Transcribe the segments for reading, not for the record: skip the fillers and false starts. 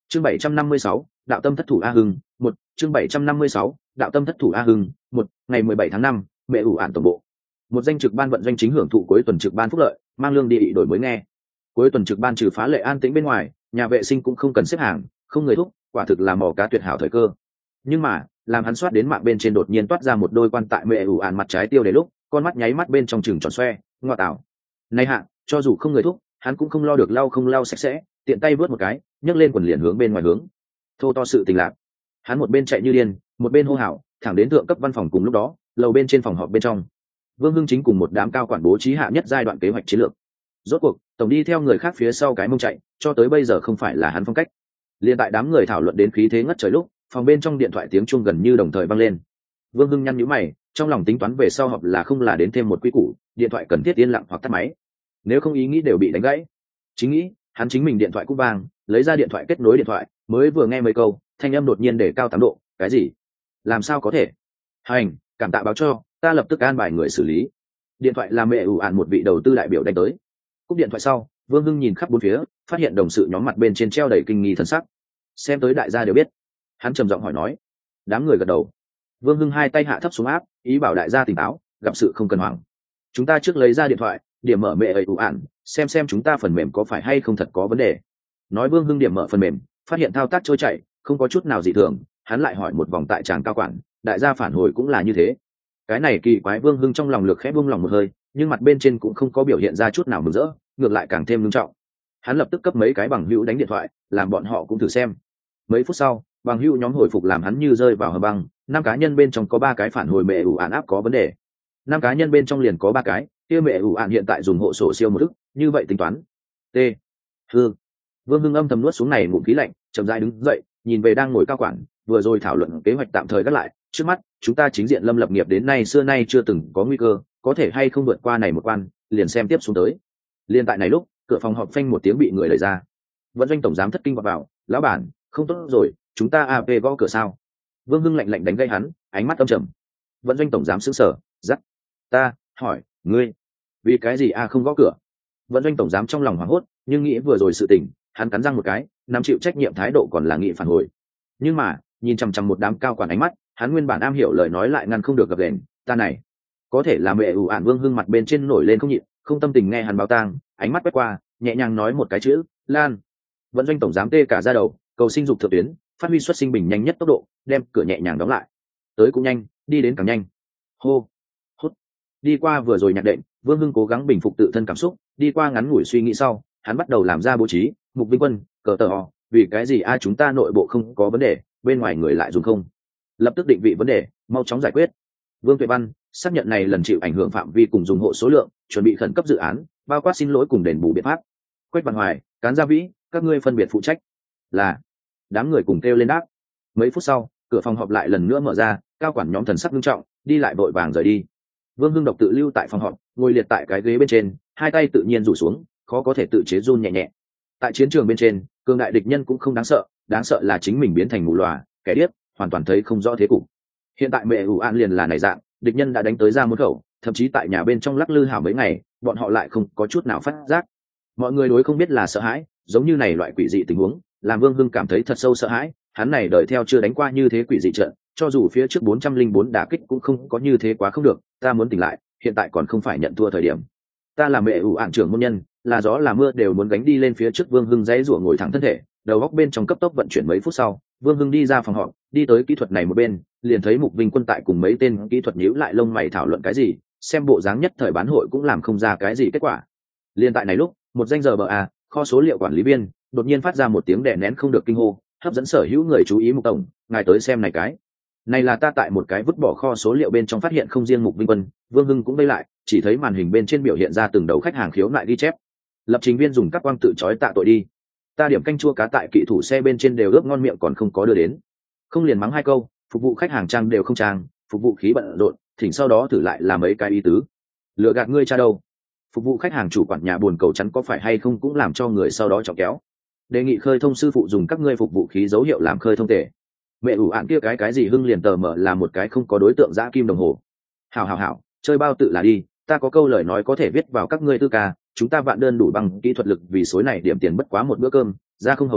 Chương 756, đạo tâm thất thủ A Hưng, một chương 756, đạo tâm thất thủ A Hưng, một ngày 17 tháng 5, mẹ ủ ản tổng bộ. Một danh trực ban vận doanh chính hưởng thụ cuối tuần trực ban phúc lợi, mang lương đi đổi mới nghe. Cuối tuần trực ban trừ phá lệ an tĩnh bên ngoài, nhà vệ sinh cũng không cần xếp hàng, không người thúc, quả thực là mò cá tuyệt hảo thời cơ. Nhưng mà, làm hắn soát đến mạng bên trên đột nhiên toát ra một đôi quan tại mẹ ủ ản mặt trái tiêu để lúc, con mắt nháy mắt bên trong chừng tròn xoe, ngoa tạo. Này hạ, cho dù không người thúc, hắn cũng không lo được lau không lau sạch sẽ, tiện tay vớt một cái, nhấc lên quần liền hướng bên ngoài hướng. Thô to sự tình lạc. Hắn một bên chạy như điên, một bên hô hào, thẳng đến thượng cấp văn phòng. Cùng lúc đó, lầu bên trên phòng họp bên trong, Vương Hưng chính cùng một đám cao quản bố trí hạ nhất giai đoạn kế hoạch chiến lược. Rốt cuộc, tổng đi theo người khác phía sau cái mông chạy, cho tới bây giờ không phải là hắn phong cách. Liên tại đám người thảo luận đến khí thế ngất trời lúc, phòng bên trong điện thoại tiếng chuông gần như đồng thời vang lên. Vương Hưng nhăn nhíu mày, trong lòng tính toán về sau họp là không là đến thêm một quy củ, điện thoại cần thiết yên lặng hoặc tắt máy. Nếu không ý nghĩ đều bị đánh gãy. Chính nghĩ, hắn chính mình điện thoại cũng vang, lấy ra điện thoại kết nối điện thoại, mới vừa nghe mấy câu, thanh âm đột nhiên để cao 8 độ. Cái gì? Làm sao có thể? Hành, cảm tạ báo cho, ta lập tức an bài người xử lý. Điện thoại là mẹ ủ ạn một vị đầu tư đại biểu đánh tới. Cúp điện thoại sau, Vương Hưng nhìn khắp bốn phía, phát hiện đồng sự nhóm mặt bên trên treo đầy kinh nghi thần sắc. Xem tới đại gia đều biết. Hắn trầm giọng hỏi nói. Đám người gật đầu. Vương Hưng hai tay hạ thấp xuống áp, ý bảo đại gia tỉnh táo, gặp sự không cần hoảng. Chúng ta trước lấy ra điện thoại, điểm mở mẹ ủ ạn, xem chúng ta phần mềm có phải hay không thật có vấn đề. Nói Vương Hưng điểm mở phần mềm, phát hiện thao tác trôi chảy, không có chút nào dị thường. Hắn lại hỏi một vòng tại tràng cao quản, đại gia phản hồi cũng là như thế. Cái này kỳ quái. Vương Hưng trong lòng lực khẽ buông lòng một hơi, nhưng mặt bên trên cũng không có biểu hiện ra chút nào mừng rỡ, ngược lại càng thêm nghiêm trọng. Hắn lập tức cấp mấy cái bằng hữu đánh điện thoại, làm bọn họ cũng thử xem. Mấy phút sau, bằng hữu nhóm hồi phục làm hắn như rơi vào hầm băng. 5 cá nhân bên trong có 3 cái phản hồi mẹ ủ ạn áp có vấn đề. 5 cá nhân bên trong liền có 3 cái kia mẹ ủ ạn hiện tại dùng hộ sổ siêu một ức, như vậy tính toán. T. Hương. Vương Hưng âm thầm nuốt xuống này ngụm khí lạnh, chậm rãi đứng dậy, nhìn về đang ngồi cao quản, vừa rồi thảo luận kế hoạch tạm thời gác lại, trước mắt chúng ta chính diện lâm lập nghiệp đến nay xưa nay chưa từng có nguy cơ, có thể hay không vượt qua này một quan, liền xem tiếp xuống tới. Liên tại này lúc, cửa phòng họp phanh một tiếng bị người đẩy ra. Vận doanh tổng giám thất kinh vào, lão bản, không tốt rồi, chúng ta AP gõ cửa sao? Vương Hưng lạnh lạnh đánh gây hắn, ánh mắt âm trầm. Vận doanh tổng giám sững sờ, dắt. Ta hỏi ngươi, vì cái gì không gõ cửa? Vận doanh tổng giám trong lòng hoảng hốt, nhưng nghĩ vừa rồi sự tình, hắn cắn răng một cái, nắm chịu trách nhiệm thái độ còn là nghị phản hồi. Nhưng mà nhìn chằm chằm một đám cao quản ánh mắt, hắn nguyên bản am hiểu lời nói lại ngăn không được gập ghềnh. Ta này có thể là mẹ ủ ạn. Vương Hưng mặt bên trên nổi lên không nhịn, không tâm tình nghe hắn báo tang, ánh mắt quét qua, nhẹ nhàng nói một cái chữ: Lan. Vận doanh tổng giám tê cả ra đầu, cầu sinh dục thượng tuyến, phát huy xuất sinh bình nhanh nhất tốc độ, đem cửa nhẹ nhàng đóng lại. Tới cũng nhanh, đi đến càng nhanh. Hô hút. Đi qua vừa rồi nhạc đệm, Vương Hưng cố gắng bình phục tự thân cảm xúc, đi qua ngắn ngủi suy nghĩ sau, hắn bắt đầu làm ra bố trí. Mục Vinh Quân, cờ tờ ho, vì cái gì chúng ta nội bộ không có vấn đề, bên ngoài người lại dùng không? Lập tức định vị vấn đề, mau chóng giải quyết. Vương Tuệ Văn xác nhận này lần chịu ảnh hưởng phạm vi cùng dùng hộ số lượng, chuẩn bị khẩn cấp dự án, bao quát xin lỗi cùng đền bù biện pháp. Quách Văn Hoài, Cán Gia Vĩ, các ngươi phân biệt phụ trách. Là. Đám người cùng kêu lên đáp. Mấy phút sau, cửa phòng họp lại lần nữa mở ra, cao quản nhóm thần sắc nghiêm trọng, đi lại vội vàng rời đi. Vương Hưng độc tự lưu tại phòng họp, ngồi liệt tại cái ghế bên trên, hai tay tự nhiên rủ xuống, khó có thể tự chế run nhẹ nhẹ. Tại chiến trường bên trên, cường đại địch nhân cũng không đáng sợ là chính mình biến thành mù lòa, kẻ điếc, hoàn toàn thấy không rõ thế cục. Hiện tại mẹ ủ an liền là này dạng, địch nhân đã đánh tới ra một khẩu, thậm chí tại nhà bên trong lắc lư hảo mấy ngày, bọn họ lại không có chút nào phát giác. Mọi người đối không biết là sợ hãi, giống như này loại quỷ dị tình huống, làm Vương Hưng cảm thấy thật sâu sợ hãi. Hắn này đời theo chưa đánh qua như thế quỷ dị trận, cho dù phía trước 404 đả kích cũng không có như thế quá không được. Ta muốn tỉnh lại, hiện tại còn không phải nhận thua thời điểm. Ta là mẹ ủ ạn trưởng môn nhân, là gió là mưa đều muốn gánh đi lên phía trước. Vương Hưng dãy rủa ngồi thẳng thân thể, đầu góc bên trong cấp tốc vận chuyển. Mấy phút sau, Vương Hưng đi ra phòng họp, đi tới kỹ thuật này một bên, liền thấy Mục Vinh Quân tại cùng mấy tên kỹ thuật nhíu lại lông mày thảo luận cái gì, xem bộ dáng nhất thời bán hội cũng làm không ra cái gì kết quả. Liên tại này lúc, một danh giờ kho số liệu quản lý viên đột nhiên phát ra một tiếng đè nén không được kinh hô, hấp dẫn sở hữu người chú ý. Mục tổng, ngài tới xem này cái. Này là ta tại một cái vứt bỏ kho số liệu bên trong phát hiện. Không riêng Mục Vinh Quân, Vương Hưng cũng vây lại, chỉ thấy màn hình bên trên biểu hiện ra từng đầu khách hàng khiếu nại ghi chép. Lập trình viên dùng các quang tự chói tạ tội đi. Ta điểm canh chua cá tại kỹ thủ xe bên trên đều ướp ngon miệng còn không có đưa đến. Không liền mắng 2 câu, phục vụ khách hàng trang đều không trang, phục vụ khí bận rộn, thỉnh sau đó thử lại là mấy cái ý tứ. Lừa gạt ngươi cha đâu? Phục vụ khách hàng chủ quản nhà buồn cầu chắn có phải hay không cũng làm cho người sau đó chọc kéo. Đề nghị khơi thông sư phụ dùng các ngươi phục vụ khí dấu hiệu làm khơi thông tệ. Mẹ ủ ạn kia cái gì Hưng liền tờ mở là một cái không có đối tượng dã kim đồng hồ. Hảo, chơi bao tự là đi, ta có câu lời nói có thể viết vào các ngươi tư ca, chúng ta vạn đơn đủ bằng kỹ thuật lực vì số này điểm tiền bất quá một bữa cơm, ra không hầu hạ,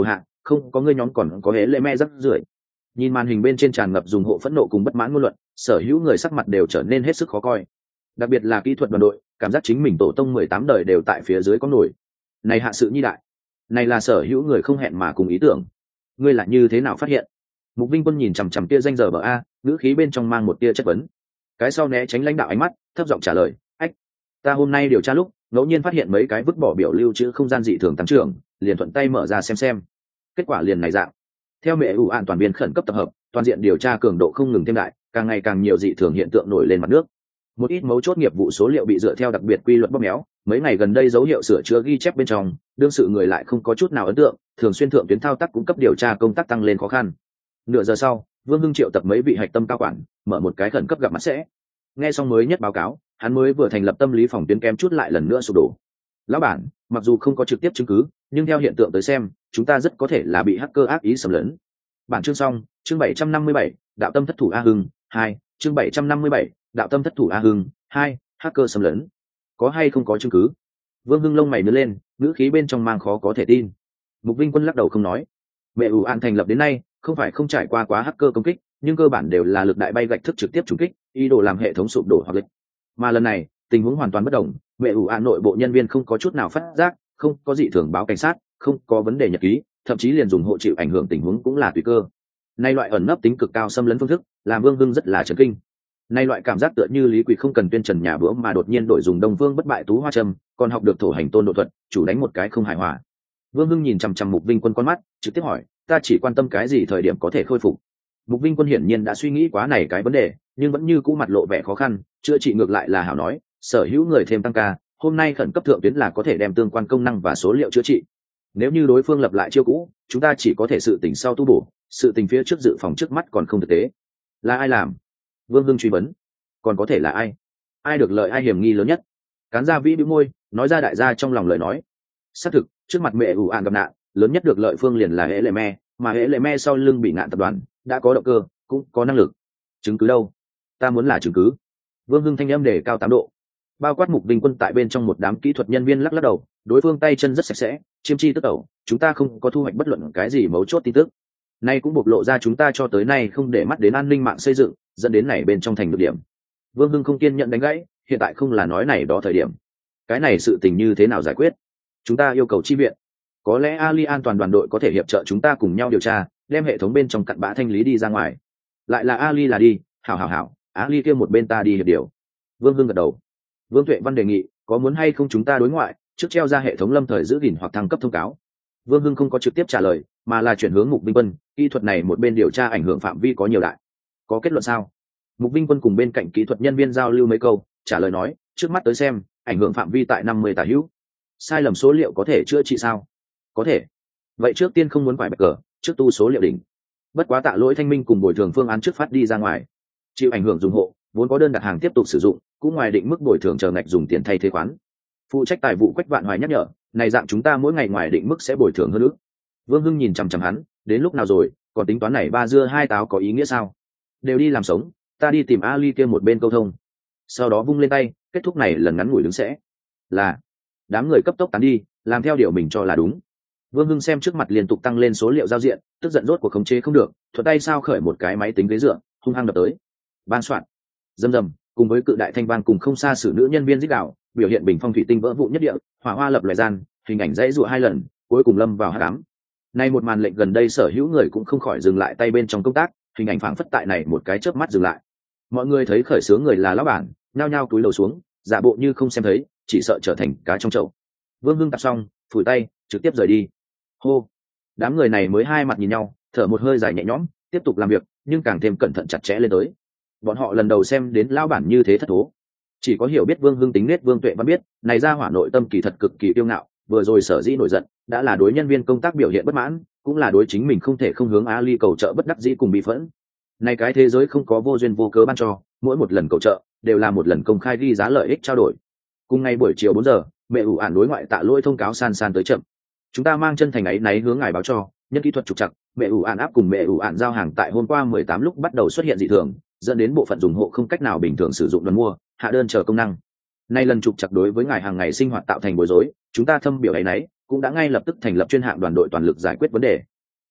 không có ngươi nhóm còn có hễ lệ me rắc rưởi. Nhìn màn hình bên trên tràn ngập dùng hộ phẫn nộ cùng bất mãn ngôn luận, sở hữu người sắc mặt đều trở nên hết sức khó coi. Đặc biệt là kỹ thuật đoàn đội, cảm giác chính mình tổ tông 18 đời đều tại phía dưới có nổi. Này hạ sự nhi đại, này là sở hữu người không hẹn mà cùng ý tưởng. Ngươi là như thế nào phát hiện? Mục Vinh Quân nhìn chằm chằm tia danh giờ bờ a, ngữ khí bên trong mang một tia chất vấn. Cái sau né tránh lãnh đạo ánh mắt, thấp giọng trả lời, ách, ta hôm nay điều tra lúc ngẫu nhiên phát hiện mấy cái vứt bỏ biểu lưu trữ không gian dị thường tăng trưởng, liền thuận tay mở ra xem. Kết quả liền này dạng. Theo mẹ ủ an toàn viên khẩn cấp tập hợp, toàn diện điều tra cường độ không ngừng thêm đại, càng ngày càng nhiều dị thường hiện tượng nổi lên mặt nước. Một ít mấu chốt nghiệp vụ số liệu bị dựa theo đặc biệt quy luật bóp méo, mấy ngày gần đây dấu hiệu sửa chữa ghi chép bên trong, đương sự người lại không có chút nào ấn tượng, thường xuyên thượng tuyến thao tác cung cấp điều tra công tác tăng lên khó khăn. Nửa giờ sau, Vương Hưng triệu tập mấy vị hạch tâm cao quản, mở một cái khẩn cấp gặp mặt sẽ. Nghe xong mới nhất báo cáo, hắn mới vừa thành lập tâm lý phòng tuyến kém chút lại lần nữa sụp đổ. Lão bản, mặc dù không có trực tiếp chứng cứ, nhưng theo hiện tượng tới xem, chúng ta rất có thể là bị hacker ác ý xâm lấn. Bản chương xong, chương 757, đạo tâm thất thủ A Hưng 2, chương 757, đạo tâm thất thủ A Hưng 2, hacker xâm lấn. Có hay không có chứng cứ? Vương Hưng lông mày nhướng lên, ngữ khí bên trong mang khó có thể tin. Mục Vinh Quân lắc đầu không nói. Mẹ ủ an thành lập đến nay, không phải không trải qua quá hacker công kích, nhưng cơ bản đều là lực đại bay gạch thức trực tiếp trùng kích, ý đồ làm hệ thống sụp đổ hoặc lịch. Mà lần này, tình huống hoàn toàn bất đồng, mẹ ủ an nội bộ nhân viên không có chút nào phát giác, không có dị thường báo cảnh sát, không có vấn đề nhật ký, thậm chí liền dùng hộ chịu ảnh hưởng tình huống cũng là tùy cơ. Nay loại ẩn nấp tính cực cao xâm lấn phương thức, làm Vương Hưng rất là chấn kinh. Nay loại cảm giác tựa như Lý Quỳ không cần tuyên trần nhà bữa mà đột nhiên đổi dùng Đông Vương bất bại tú hoa châm, còn học được thổ hành tôn độ thuật, chủ đánh một cái không hài hòa. Vương Hưng nhìn chằm chằm Mục Vinh Quân con mắt, trực tiếp hỏi, ta chỉ quan tâm cái gì thời điểm có thể khôi phục. Mục Vinh Quân hiển nhiên đã suy nghĩ quá này cái vấn đề, nhưng vẫn như cũ mặt lộ vẻ khó khăn, chữa trị ngược lại là hảo nói, sở hữu người thêm tăng ca, hôm nay khẩn cấp thượng tuyến là có thể đem tương quan công năng và số liệu chữa trị. Nếu như đối phương lập lại chiêu cũ, chúng ta chỉ có thể sự tình sau tu bổ, sự tình phía trước dự phòng trước mắt còn không thực tế. Là ai làm? Vương Hưng truy vấn. Còn có thể là ai? Ai được lợi ai hiểm nghi lớn nhất? Cán gia vĩ bĩu môi, nói ra đại gia trong lòng lời nói. Xác thực, trước mặt mẹ ủ ạn gặp nạn, lớn nhất được lợi phương liền là hệ lệ me, mà hệ lệ me sau lưng bị ngạn tập đoàn, đã có động cơ, cũng có năng lực. Chứng cứ đâu? Ta muốn là chứng cứ. Vương Hưng thanh âm đề cao 8 độ. Bao quát Mục Vinh Quân tại bên trong một đám kỹ thuật nhân viên lắc lắc đầu, đối phương tay chân rất sạch sẽ, chiêm chi tức ẩu, chúng ta không có thu hoạch bất luận cái gì mấu chốt tin tức. Nay cũng bộc lộ ra chúng ta cho tới nay không để mắt đến an ninh mạng xây dựng, dẫn đến này bên trong thành được điểm. Vương Hưng không kiên nhận đánh gãy, hiện tại không là nói này đó thời điểm. Cái này sự tình như thế nào giải quyết? Chúng ta yêu cầu chi viện. Có lẽ Ali an toàn đoàn đội có thể hiệp trợ chúng ta cùng nhau điều tra, đem hệ thống bên trong cặn bã thanh lý đi ra ngoài. Lại là Ali là đi, hảo, Ali kia một bên ta đi hiệp điều. Vương Hưng gật đầu. Vương Tuệ Văn đề nghị, có muốn hay không chúng ta đối ngoại, trước treo ra hệ thống lâm thời giữ gìn hoặc thăng cấp thông cáo. Vương Hưng không có trực tiếp trả lời, mà là chuyển hướng Mục Vinh Quân, kỹ thuật này một bên điều tra ảnh hưởng phạm vi có nhiều đại. Có kết luận sao? Mục Vinh Quân cùng bên cạnh kỹ thuật nhân viên giao lưu mấy câu, trả lời nói, trước mắt tới xem, ảnh hưởng phạm vi tại 50 tả hữu. Sai lầm số liệu có thể chữa trị sao? Có thể. Vậy trước tiên không muốn phải bạch cờ, trước tu số liệu đỉnh. Bất quá tạ lỗi thanh minh cùng bồi thường phương án trước phát đi ra ngoài. Chịu ảnh hưởng dùng hộ, vốn có đơn đặt hàng tiếp tục sử dụng, cũng ngoài định mức bồi thường chờ ngạch dùng tiền thay thế khoán. Phụ trách tài vụ Quách Vạn Hoài nhắc nhở, này dạng chúng ta mỗi ngày ngoài định mức sẽ bồi thường hơn nữa. Vương Hưng nhìn chằm chằm hắn, đến lúc nào rồi, còn tính toán này ba dưa hai táo có ý nghĩa sao? Đều đi làm sống, ta đi tìm Ali kia một bên câu thông. Sau đó vung lên tay, kết thúc này lần ngắn ngủi đứng sẽ. Là đám người cấp tốc tán đi, làm theo điều mình cho là đúng. Vương Hưng xem trước mặt liên tục tăng lên số liệu giao diện, tức giận rốt cuộc khống chế không được, thuận tay sao khởi một cái máy tính ghế dựa, hung hăng đập tới. Ban soạn, rầm, cùng với cự đại thanh vang cùng không xa xử nữ nhân viên rít gào, biểu hiện bình phong thủy tinh vỡ vụn nhất địa, hỏa hoa lập loài gian, hình ảnh dãy rụa 2 lần, cuối cùng lâm vào hắc ám. Nay một màn lệnh gần đây sở hữu người cũng không khỏi dừng lại tay bên trong công tác, hình ảnh phảng phất tại này một cái chớp mắt dừng lại. Mọi người thấy khởi sướng người là lão bản, nhao nhao cúi đầu xuống, giả bộ như không xem thấy, chỉ sợ trở thành cá trong chậu. Vương Hưng tập xong, phủi tay, trực tiếp rời đi. Hô, đám người này mới hai mặt nhìn nhau, thở một hơi dài nhẹ nhõm, tiếp tục làm việc, nhưng càng thêm cẩn thận chặt chẽ lên tới. Bọn họ lần đầu xem đến lão bản như thế thất thố, chỉ có hiểu biết Vương Hưng tính nết Vương Tuệ Văn biết, này ra hỏa nội tâm kỳ thật cực kỳ kiêu ngạo, vừa rồi sở dĩ nổi giận, đã là đối nhân viên công tác biểu hiện bất mãn, cũng là đối chính mình không thể không hướng Ali cầu trợ bất đắc dĩ cùng bị phẫn. Này cái thế giới không có vô duyên vô cớ ban cho, mỗi một lần cầu trợ đều là một lần công khai ghi giá lợi ích trao đổi. Cùng ngày buổi chiều 4 giờ, mẹ ủ ản đối ngoại tạ lỗi thông cáo san tới chậm. Chúng ta mang chân thành ấy náy hướng ngài báo cho, nhân kỹ thuật trục trặc, mẹ ủ ản áp cùng mẹ ủ ản giao hàng tại hôm qua 18 lúc bắt đầu xuất hiện dị thường, dẫn đến bộ phận dùng hộ không cách nào bình thường sử dụng đơn mua, hạ đơn chờ công năng. Nay lần trục trặc đối với ngài hàng ngày sinh hoạt tạo thành bối rối, chúng ta thâm biểu ấy náy, cũng đã ngay lập tức thành lập chuyên hạng đoàn đội toàn lực giải quyết vấn đề.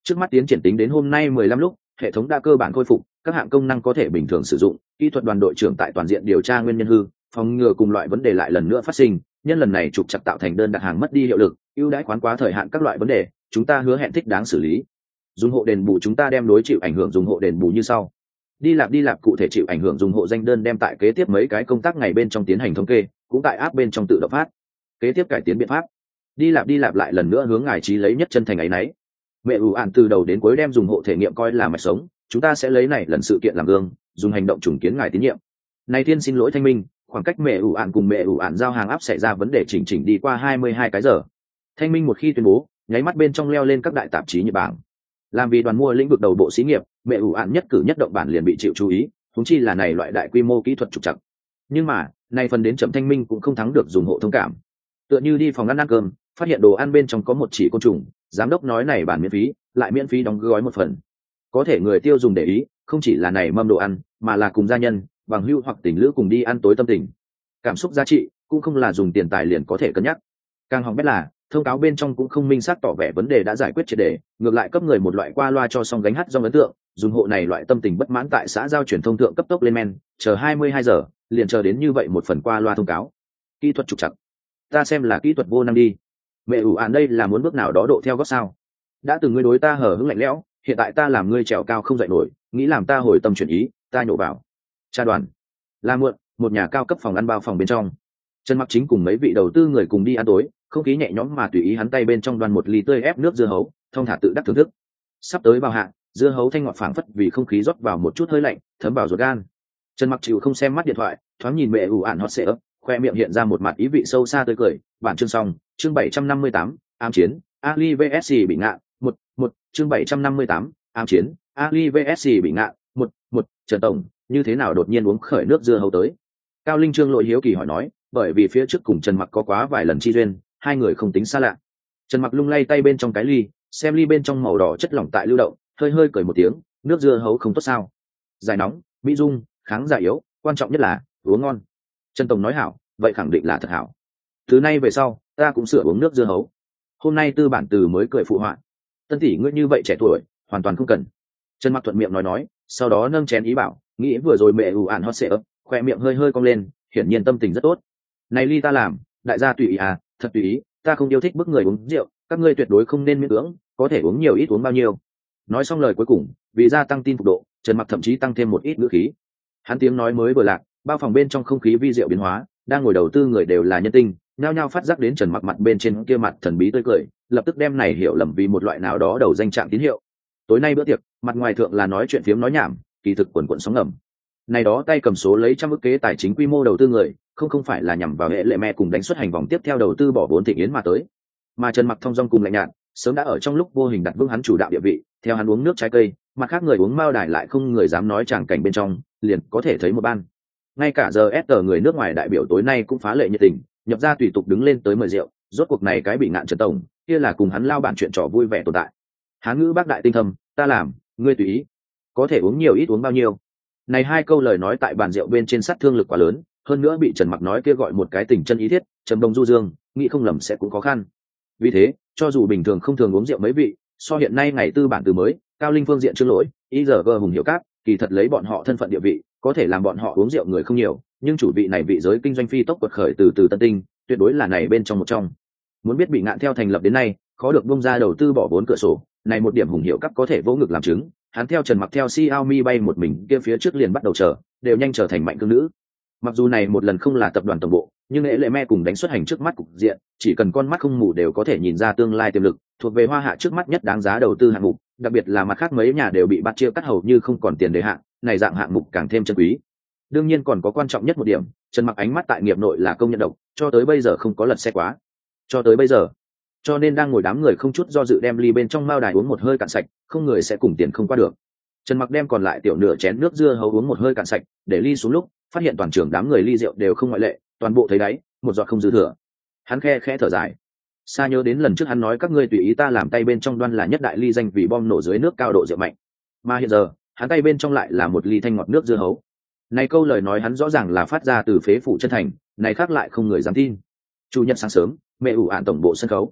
Trước mắt tiến triển tính đến hôm nay 15 lúc, hệ thống đã cơ bản khôi phục, các hạng công năng có thể bình thường sử dụng. Kỹ thuật đoàn đội trưởng tại toàn diện điều tra nguyên nhân hư, phòng ngừa cùng loại vấn đề lại lần nữa phát sinh. Nhân lần này trục chặt tạo thành đơn đặt hàng mất đi hiệu lực, ưu đãi khoán quá thời hạn các loại vấn đề, chúng ta hứa hẹn thích đáng xử lý. Dùng hộ đền bù chúng ta đem đối chịu ảnh hưởng dùng hộ đền bù như sau. Đi Lạp cụ thể chịu ảnh hưởng dùng hộ danh đơn đem tại kế tiếp mấy cái công tác ngày bên trong tiến hành thống kê, cũng tại áp bên trong tự động phát. Kế tiếp cải tiến biện pháp. Đi Lạp lại lần nữa hướng ngài trí lấy nhất chân thành ấy nấy. Mẹ ủ ạn từ đầu đến cuối đem dùng hộ thể nghiệm coi là mạch sống, chúng ta sẽ lấy này lần sự kiện làm gương, dùng hành động trùng kiến ngài tín nhiệm. Này thiên xin lỗi thanh minh, khoảng cách mẹ ủ ạn cùng mẹ ủ ạn giao hàng áp xảy ra vấn đề chỉnh đi qua 22 cái giờ. Thanh minh một khi tuyên bố, nháy mắt bên trong leo lên các đại tạp chí Nhật Bản. Làm vì đoàn mua lĩnh vực đầu bộ xí nghiệp, mẹ ủ ạn nhất cử nhất động bản liền bị chịu chú ý, huống chi là này loại đại quy mô kỹ thuật trục trặc. Nhưng mà, này phần đến chậm thanh minh cũng không thắng được dùng hộ thông cảm. Tựa như đi phòng ăn cơm, phát hiện đồ ăn bên trong có một chỉ côn trùng, giám đốc nói này bản miễn phí, lại miễn phí đóng gói một phần. Có thể người tiêu dùng để ý, không chỉ là này mâm đồ ăn, mà là cùng gia nhân, bằng hữu hoặc tình lữ cùng đi ăn tối tâm tình. Cảm xúc giá trị cũng không là dùng tiền tài liền có thể cân nhắc. Càng hỏng bét là thông cáo bên trong cũng không minh xác tỏ vẻ vấn đề đã giải quyết triệt để, ngược lại cấp người một loại qua loa cho xong gánh hát do ấn tượng, dùng hộ này loại tâm tình bất mãn tại xã giao truyền thông thượng cấp tốc lên men, chờ 22 giờ, liền chờ đến như vậy một phần qua loa thông cáo. Kỹ thuật trục trặc. Ta xem là kỹ thuật vô năng đi. Mẹ ủ ạn đây là muốn bước nào đó độ theo gót sao? Đã từng ngươi đối ta hở hững lạnh lẽo, hiện tại ta làm ngươi trèo cao không dậy nổi, nghĩ làm ta hồi tâm chuyển ý, ta nhổ vào. Cha đoàn. La muộn, một nhà cao cấp phòng ăn bao phòng bên trong. Trần Mặc Chính cùng mấy vị đầu tư người cùng đi ăn tối, không khí nhẹ nhõm mà tùy ý hắn tay bên trong đoan một ly tươi ép nước dưa hấu, thong thả tự đắc thưởng thức. Sắp tới vào hạ, dưa hấu thanh ngọt phảng phất vì không khí rót vào một chút hơi lạnh, thấm vào ruột gan. Trần Mặc chịu không xem mắt điện thoại, thoáng nhìn mẹ ủ ạn hot sệ ấp, khoe miệng hiện ra một mặt ý vị sâu xa tươi cười. Bản chương xong, chương 758, ám chiến, Ali vs bị ngạ, một chương 758, ám chiến, Ali vs bị ngạ, một Trần tổng, như thế nào đột nhiên uống khởi nước dưa hấu tới? Cao Linh Trương lội hiếu kỳ hỏi nói, bởi vì phía trước cùng Trần Mặc có quá vài lần chi duyên, hai người không tính xa lạ. Trần Mặc lung lay tay bên trong cái ly, xem ly bên trong màu đỏ chất lỏng tại lưu động, hơi cười một tiếng, nước dưa hấu không tốt sao? Giải nóng, mỹ dung, kháng giả yếu, quan trọng nhất là uống ngon. Trần tổng nói hảo, vậy khẳng định là thật hảo. Từ nay về sau, ta cũng sửa uống nước dưa hấu. Hôm nay tư bản từ mới cười phụ họa. Tân tỷ ngươi như vậy trẻ tuổi, hoàn toàn không cần. Trần Mặc thuận miệng nói, sau đó nâng chén ý bảo, nghĩ vừa rồi mẹ ủ ạn hot sệ ấp, khoe miệng hơi cong lên, hiển nhiên tâm tình rất tốt. Này ly ta làm, đại gia tùy ý à, thật tùy ý, ta không yêu thích bức người uống rượu, các ngươi tuyệt đối không nên miễn cưỡng, có thể uống nhiều ít uống bao nhiêu. Nói xong lời cuối cùng, vì gia tăng tin phục độ, Trần Mặc thậm chí tăng thêm một ít ngữ khí. Hắn tiếng nói mới vừa lạc, bao phòng bên trong không khí vi diệu biến hóa, đang ngồi đầu tư người đều là nhân tinh, nhao nhao phát giác đến Trần Mặc mặt bên trên kia mặt thần bí tươi cười, lập tức đem này hiểu lầm vì một loại nào đó đầu danh trạng tín hiệu. Tối nay bữa tiệc, mặt ngoài thượng là nói chuyện phiếm nói nhảm, kỳ thực quần sóng ngầm. Này đó tay cầm số lấy trăm ức kế tài chính quy mô đầu tư người, không phải là nhằm vào hệ lệ mẹ cùng đánh xuất hành vòng tiếp theo đầu tư bỏ vốn thịnh yến mà tới, mà Trần Mặc thong dong cùng lạnh nhạt, sớm đã ở trong lúc vô hình đặt vững hắn chủ đạo địa vị, theo hắn uống nước trái cây, mặt khác người uống mao đài lại không người dám nói tràng cảnh bên trong, liền có thể thấy một ban. Ngay cả giờ ST người nước ngoài đại biểu tối nay cũng phá lệ nhiệt tình, nhập ra tùy tục đứng lên tới mời rượu, rốt cuộc này cái bị ngạn Trần tổng, kia là cùng hắn lao bản chuyện trò vui vẻ tồn tại. Hán ngữ bác đại tinh thâm, ta làm, ngươi tùy ý, có thể uống nhiều ít uống bao nhiêu. Này hai câu lời nói tại bàn rượu bên trên sát thương lực quá lớn, hơn nữa bị Trần Mặc nói kia gọi một cái tình chân ý thiết, trầm đồng du dương, nghĩ không lầm sẽ cũng khó khăn. Vì thế, cho dù bình thường không thường uống rượu mấy vị, so hiện nay ngày tư bản từ mới, Cao Linh phương diện Trương Lỗi, IRG Hùng Hiểu Cát, kỳ thật lấy bọn họ thân phận địa vị, có thể làm bọn họ uống rượu người không nhiều, nhưng chủ vị này vị giới kinh doanh phi tốc quật khởi từ tân tinh, tuyệt đối là này bên trong một trong. Muốn biết bị ngạn theo thành lập đến nay, khó được bung ra đầu tư bỏ vốn cửa sổ, này một điểm Hùng Hiểu Cát có thể vỗ ngực làm chứng. Hắn theo Trần Mặc theo Xiaomi bay một mình kia phía trước liền bắt đầu chờ, đều nhanh trở thành mạnh cương nữ. Mặc dù này một lần không là tập đoàn tổng bộ, nhưng lễ me cùng đánh xuất hành trước mắt cục diện, chỉ cần con mắt không mù đều có thể nhìn ra tương lai tiềm lực, thuộc về Hoa Hạ trước mắt nhất đáng giá đầu tư hạng mục, đặc biệt là mặt khác mấy nhà đều bị bắt chia cắt hầu như không còn tiền để hạng, này dạng hạng mục càng thêm chân quý. Đương nhiên còn có quan trọng nhất một điểm, Trần Mặc ánh mắt tại nghiệp nội là công nhận độc, cho tới bây giờ không có lật xe quá. Cho tới bây giờ. Cho nên đang ngồi đám người không chút do dự đem ly bên trong mao đài uống một hơi cạn sạch, không người sẽ cùng tiền không qua được. Trần Mặc đem còn lại tiểu nửa chén nước dưa hấu uống một hơi cạn sạch, để ly xuống lúc, phát hiện toàn trường đám người ly rượu đều không ngoại lệ, toàn bộ thấy đáy, một giọt không dư thừa. Hắn khẽ thở dài. Xa nhớ đến lần trước hắn nói các ngươi tùy ý ta làm tay bên trong đoan là nhất đại ly danh vì bom nổ dưới nước cao độ rượu mạnh. Mà hiện giờ, hắn tay bên trong lại là một ly thanh ngọt nước dưa hấu. Này câu lời nói hắn rõ ràng là phát ra từ phế phủ chân thành, này khác lại không người dám tin. Chủ nhật sáng sớm, mẹ ủ ạn tổng bộ sân khấu.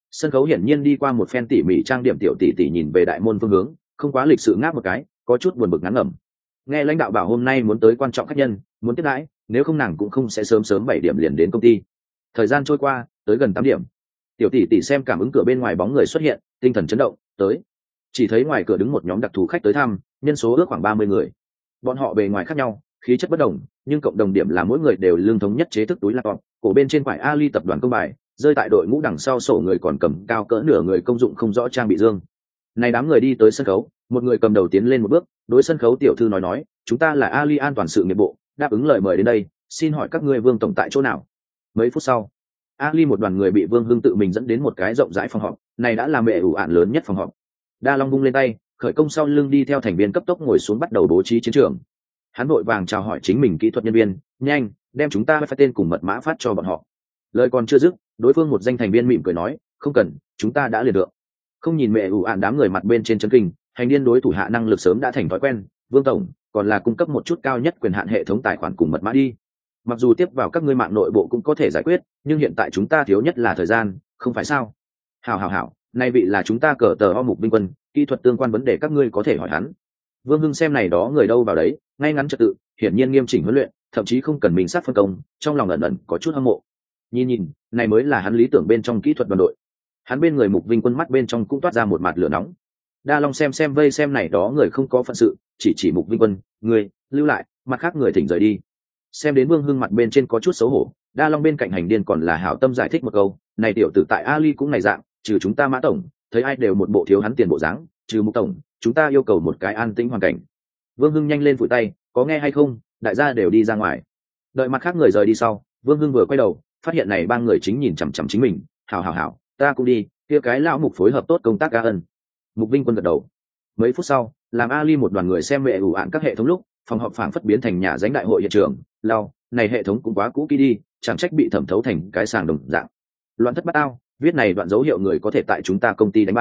Sân khấu hiển nhiên đi qua một phen tỉ mỉ trang điểm, tiểu tỷ tỷ nhìn về đại môn phương hướng, không quá lịch sự ngáp một cái, có chút buồn bực ngắn ngẩm. Nghe lãnh đạo bảo hôm nay muốn tới quan trọng khách nhân, muốn tiếp đãi, nếu không nàng cũng không sẽ sớm sớm 7 điểm liền đến công ty. Thời gian trôi qua, tới gần 8 điểm, tiểu tỷ tỷ xem cảm ứng cửa bên ngoài bóng người xuất hiện, tinh thần chấn động, tới. Chỉ thấy ngoài cửa đứng một nhóm đặc thù khách tới thăm, nhân số ước khoảng 30 người. Bọn họ bề ngoài khác nhau, khí chất bất đồng, nhưng cộng đồng điểm là mỗi người đều lương thống nhất chế thức túi laptop, cổ bên trên quải Ali tập đoàn công bài, rơi tại đội ngũ đằng sau sổ người còn cầm cao cỡ nửa người công dụng không rõ trang bị dương. Này đám người đi tới sân khấu, một người cầm đầu tiến lên một bước, đối sân khấu tiểu thư nói, chúng ta là Ali an toàn sự nghiệp bộ, đáp ứng lời mời đến đây, xin hỏi các ngươi Vương tổng tại chỗ nào? Mấy phút sau, Ali một đoàn người bị Vương Hưng tự mình dẫn đến một cái rộng rãi phòng họp, này đã là mẹ ủ ạn lớn nhất phòng họp. Đa Long bung lên tay, khởi công sau lưng đi theo thành viên cấp tốc ngồi xuống bắt đầu bố trí chiến trường. Hắn vội vàng chào hỏi chính mình kỹ thuật nhân viên, nhanh, đem chúng ta phải tên cùng mật mã phát cho bọn họ. Lời còn chưa dứt, đối phương một danh thành viên mỉm cười nói, không cần, chúng ta đã liền được. Không nhìn mẹ ủ ạn đám người mặt bên trên chấn kinh, hành điên đối thủ hạ năng lực sớm đã thành thói quen. Vương tổng, còn là cung cấp một chút cao nhất quyền hạn hệ thống tài khoản cùng mật mã đi. Mặc dù tiếp vào các ngươi mạng nội bộ cũng có thể giải quyết, nhưng hiện tại chúng ta thiếu nhất là thời gian, không phải sao? Hảo, nay vị là chúng ta cờ tờ ho mục binh quân, kỹ thuật tương quan vấn đề các ngươi có thể hỏi hắn. Vương Hưng xem này đó người đâu vào đấy, ngay ngắn trật tự, hiển nhiên nghiêm chỉnh huấn luyện, thậm chí không cần mình sát phân công, trong lòng ẩn ẩn có chút hâm mộ. Nhìn, này mới là hắn lý tưởng bên trong kỹ thuật đoàn đội. Hắn bên người mục vinh quân mắt bên trong cũng toát ra một mặt lửa nóng. Đa Long xem vây xem này đó người không có phận sự, chỉ mục vinh quân, người lưu lại, mặt khác người thỉnh rời đi. Xem đến Vương Hưng mặt bên trên có chút xấu hổ, Đa Long bên cạnh hành điên còn là hảo tâm giải thích một câu, này tiểu tử tại Ali cũng này dạng, trừ chúng ta Mã tổng, thấy ai đều một bộ thiếu hắn tiền bộ dáng, trừ Mục tổng, chúng ta yêu cầu một cái an tĩnh hoàn cảnh. Vương Hưng nhanh lên phủi tay, có nghe hay không, đại gia đều đi ra ngoài. Đợi mặt khác người rời đi sau, Vương Hưng vừa quay đầu, phát hiện này ba người chính nhìn chằm chằm chính mình, hảo, ta cũng đi, kia cái lão Mục phối hợp tốt công tác ca ân. Mục Vinh quân gật đầu. Mấy phút sau, làm Ali một đoàn người xem mẹ ủ ạn các hệ thống lúc, phòng họp phảng phất biến thành nhà dánh đại hội hiện trường, này hệ thống cũng quá cũ kỹ đi, chẳng trách bị thẩm thấu thành cái sàng đồng dạng. Loạn thất bát ao, viết này đoạn dấu hiệu người có thể tại chúng ta công ty đánh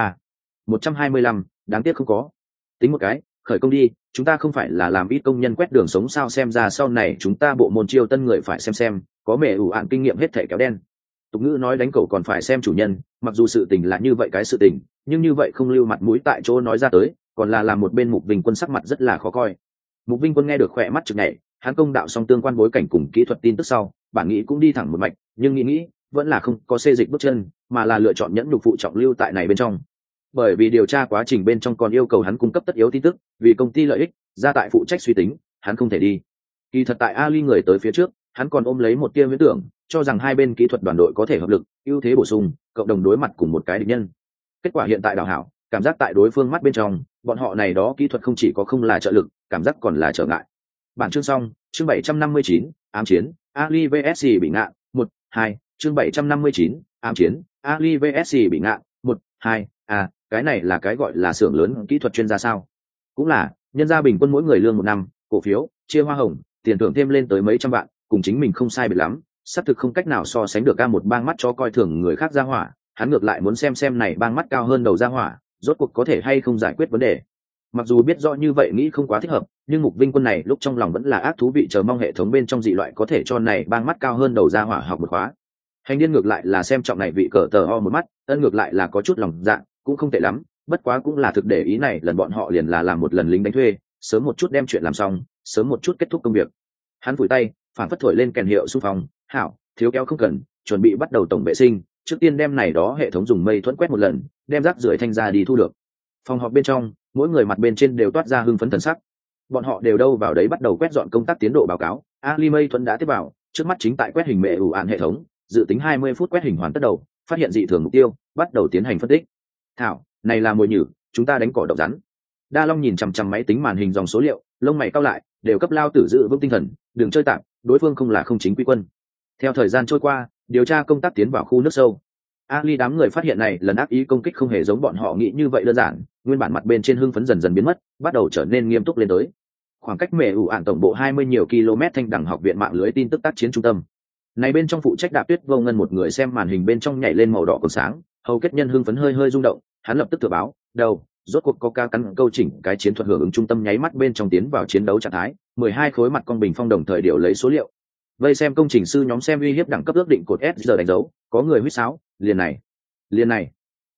125, đáng tiếc không có. Tính một cái, khởi công đi, chúng ta không phải là làm ít công nhân quét đường sống sao, xem ra sau này chúng ta bộ môn chiêu tân người phải xem, có mẹ ủ ạn kinh nghiệm hết thể kéo đen. Tục ngữ nói đánh cẩu còn phải xem chủ nhân, mặc dù sự tình là như vậy cái sự tình, nhưng như vậy không lưu mặt mũi tại chỗ nói ra tới, còn là làm một bên Mục Vinh quân sắc mặt rất là khó coi. Mục Vinh quân nghe được khỏe mắt trực nhảy, hắn công đạo xong tương quan bối cảnh cùng kỹ thuật tin tức sau, bản nghĩ cũng đi thẳng một mạch, nhưng nghĩ vẫn là không có xê dịch bước chân, mà là lựa chọn nhẫn nhục phụ trọng lưu tại này bên trong. Bởi vì điều tra quá trình bên trong còn yêu cầu hắn cung cấp tất yếu tin tức, vì công ty lợi ích, ra tại phụ trách suy tính, hắn không thể đi. Kỳ thật tại Ali người tới phía trước, hắn còn ôm lấy một tia huyễn tưởng, cho rằng hai bên kỹ thuật đoàn đội có thể hợp lực, ưu thế bổ sung, cộng đồng đối mặt cùng một cái địch nhân. Kết quả hiện tại đảo hảo, cảm giác tại đối phương mắt bên trong, bọn họ này đó kỹ thuật không chỉ có không là trợ lực, cảm giác còn là trở ngại. Bản chương xong, chương 759, ám chiến, Ali vs bị ngạn, 1-2, chương 759, ám chiến, Ali vs bị ngạn, 1-2, cái này là cái gọi là xưởng lớn kỹ thuật chuyên gia sao? Cũng là, nhân gia bình quân mỗi người lương 1 năm, cổ phiếu, chia hoa hồng, tiền thưởng thêm lên tới mấy trăm vạn, cùng chính mình không sai biệt lắm, xác thực không cách nào so sánh được. Một bang mắt cho coi thường người khác ra hỏa, hắn ngược lại muốn xem này bang mắt cao hơn đầu ra hỏa, rốt cuộc có thể hay không giải quyết vấn đề. Mặc dù biết rõ như vậy nghĩ không quá thích hợp, nhưng Mục Vinh quân này lúc trong lòng vẫn là ác thú vị, chờ mong hệ thống bên trong dị loại có thể cho này bang mắt cao hơn đầu ra hỏa học một khóa. Hành điên ngược lại là xem trọng này vị cờ tờ ho một mắt, ân ngược lại là có chút lòng dạ, cũng không tệ lắm, bất quá cũng là thực để ý này lần bọn họ liền là làm một lần lính đánh thuê, sớm một chút đem chuyện làm xong, sớm một chút kết thúc công việc. Hắn phủi tay, phản phất thổi lên kèn hiệu xung phong, hảo, thiếu kéo không cần, chuẩn bị bắt đầu tổng vệ sinh, trước tiên đem này đó hệ thống dùng mây thuẫn quét một lần, đem rác rưởi thanh ra đi thu được. Phòng họp bên trong, mỗi người mặt bên trên đều toát ra hưng phấn thần sắc. Bọn họ đều đâu vào đấy bắt đầu quét dọn công tác tiến độ báo cáo. Ali mây thuẫn đã tiếp vào, trước mắt chính tại quét hình mẹ ủ ạn hệ thống, dự tính 20 phút quét hình hoàn tất đầu, phát hiện dị thường mục tiêu, bắt đầu tiến hành phân tích. Thảo, này là mồi nhử, chúng ta đánh cỏ độc rắn. Đa Long nhìn chằm chằm máy tính màn hình dòng số liệu, lông mày cau lại, đều cấp lao tử giữ vững tinh thần, đừng chơi tạm, đối phương không là không chính quy quân. Theo thời gian trôi qua, điều tra công tác tiến vào khu nước sâu. Ali đám người phát hiện này lần ác ý công kích không hề giống bọn họ nghĩ như vậy đơn giản, nguyên bản mặt bên trên hưng phấn dần dần biến mất, bắt đầu trở nên nghiêm túc lên tới. Khoảng cách mẹ ủ ạn tổng bộ 20 nhiều km thanh đẳng học viện mạng lưới tin tức tác chiến trung tâm. Này bên trong phụ trách Đạp Tuyết Vô Ngân một người xem màn hình bên trong nhảy lên màu đỏ còn sáng, hầu kết nhân hưng phấn hơi rung động, hắn lập tức thừa báo, đầu, rốt cuộc có ca cắn câu chỉnh cái chiến thuật hưởng ứng trung tâm nháy mắt bên trong tiến vào chiến đấu trạng thái, 12 khối mặt con bình phong đồng thời điều lấy số liệu. Vây xem công trình sư nhóm xem uy hiếp đẳng cấp ước định cột S giờ đánh dấu, có người huýt sáo, liền này.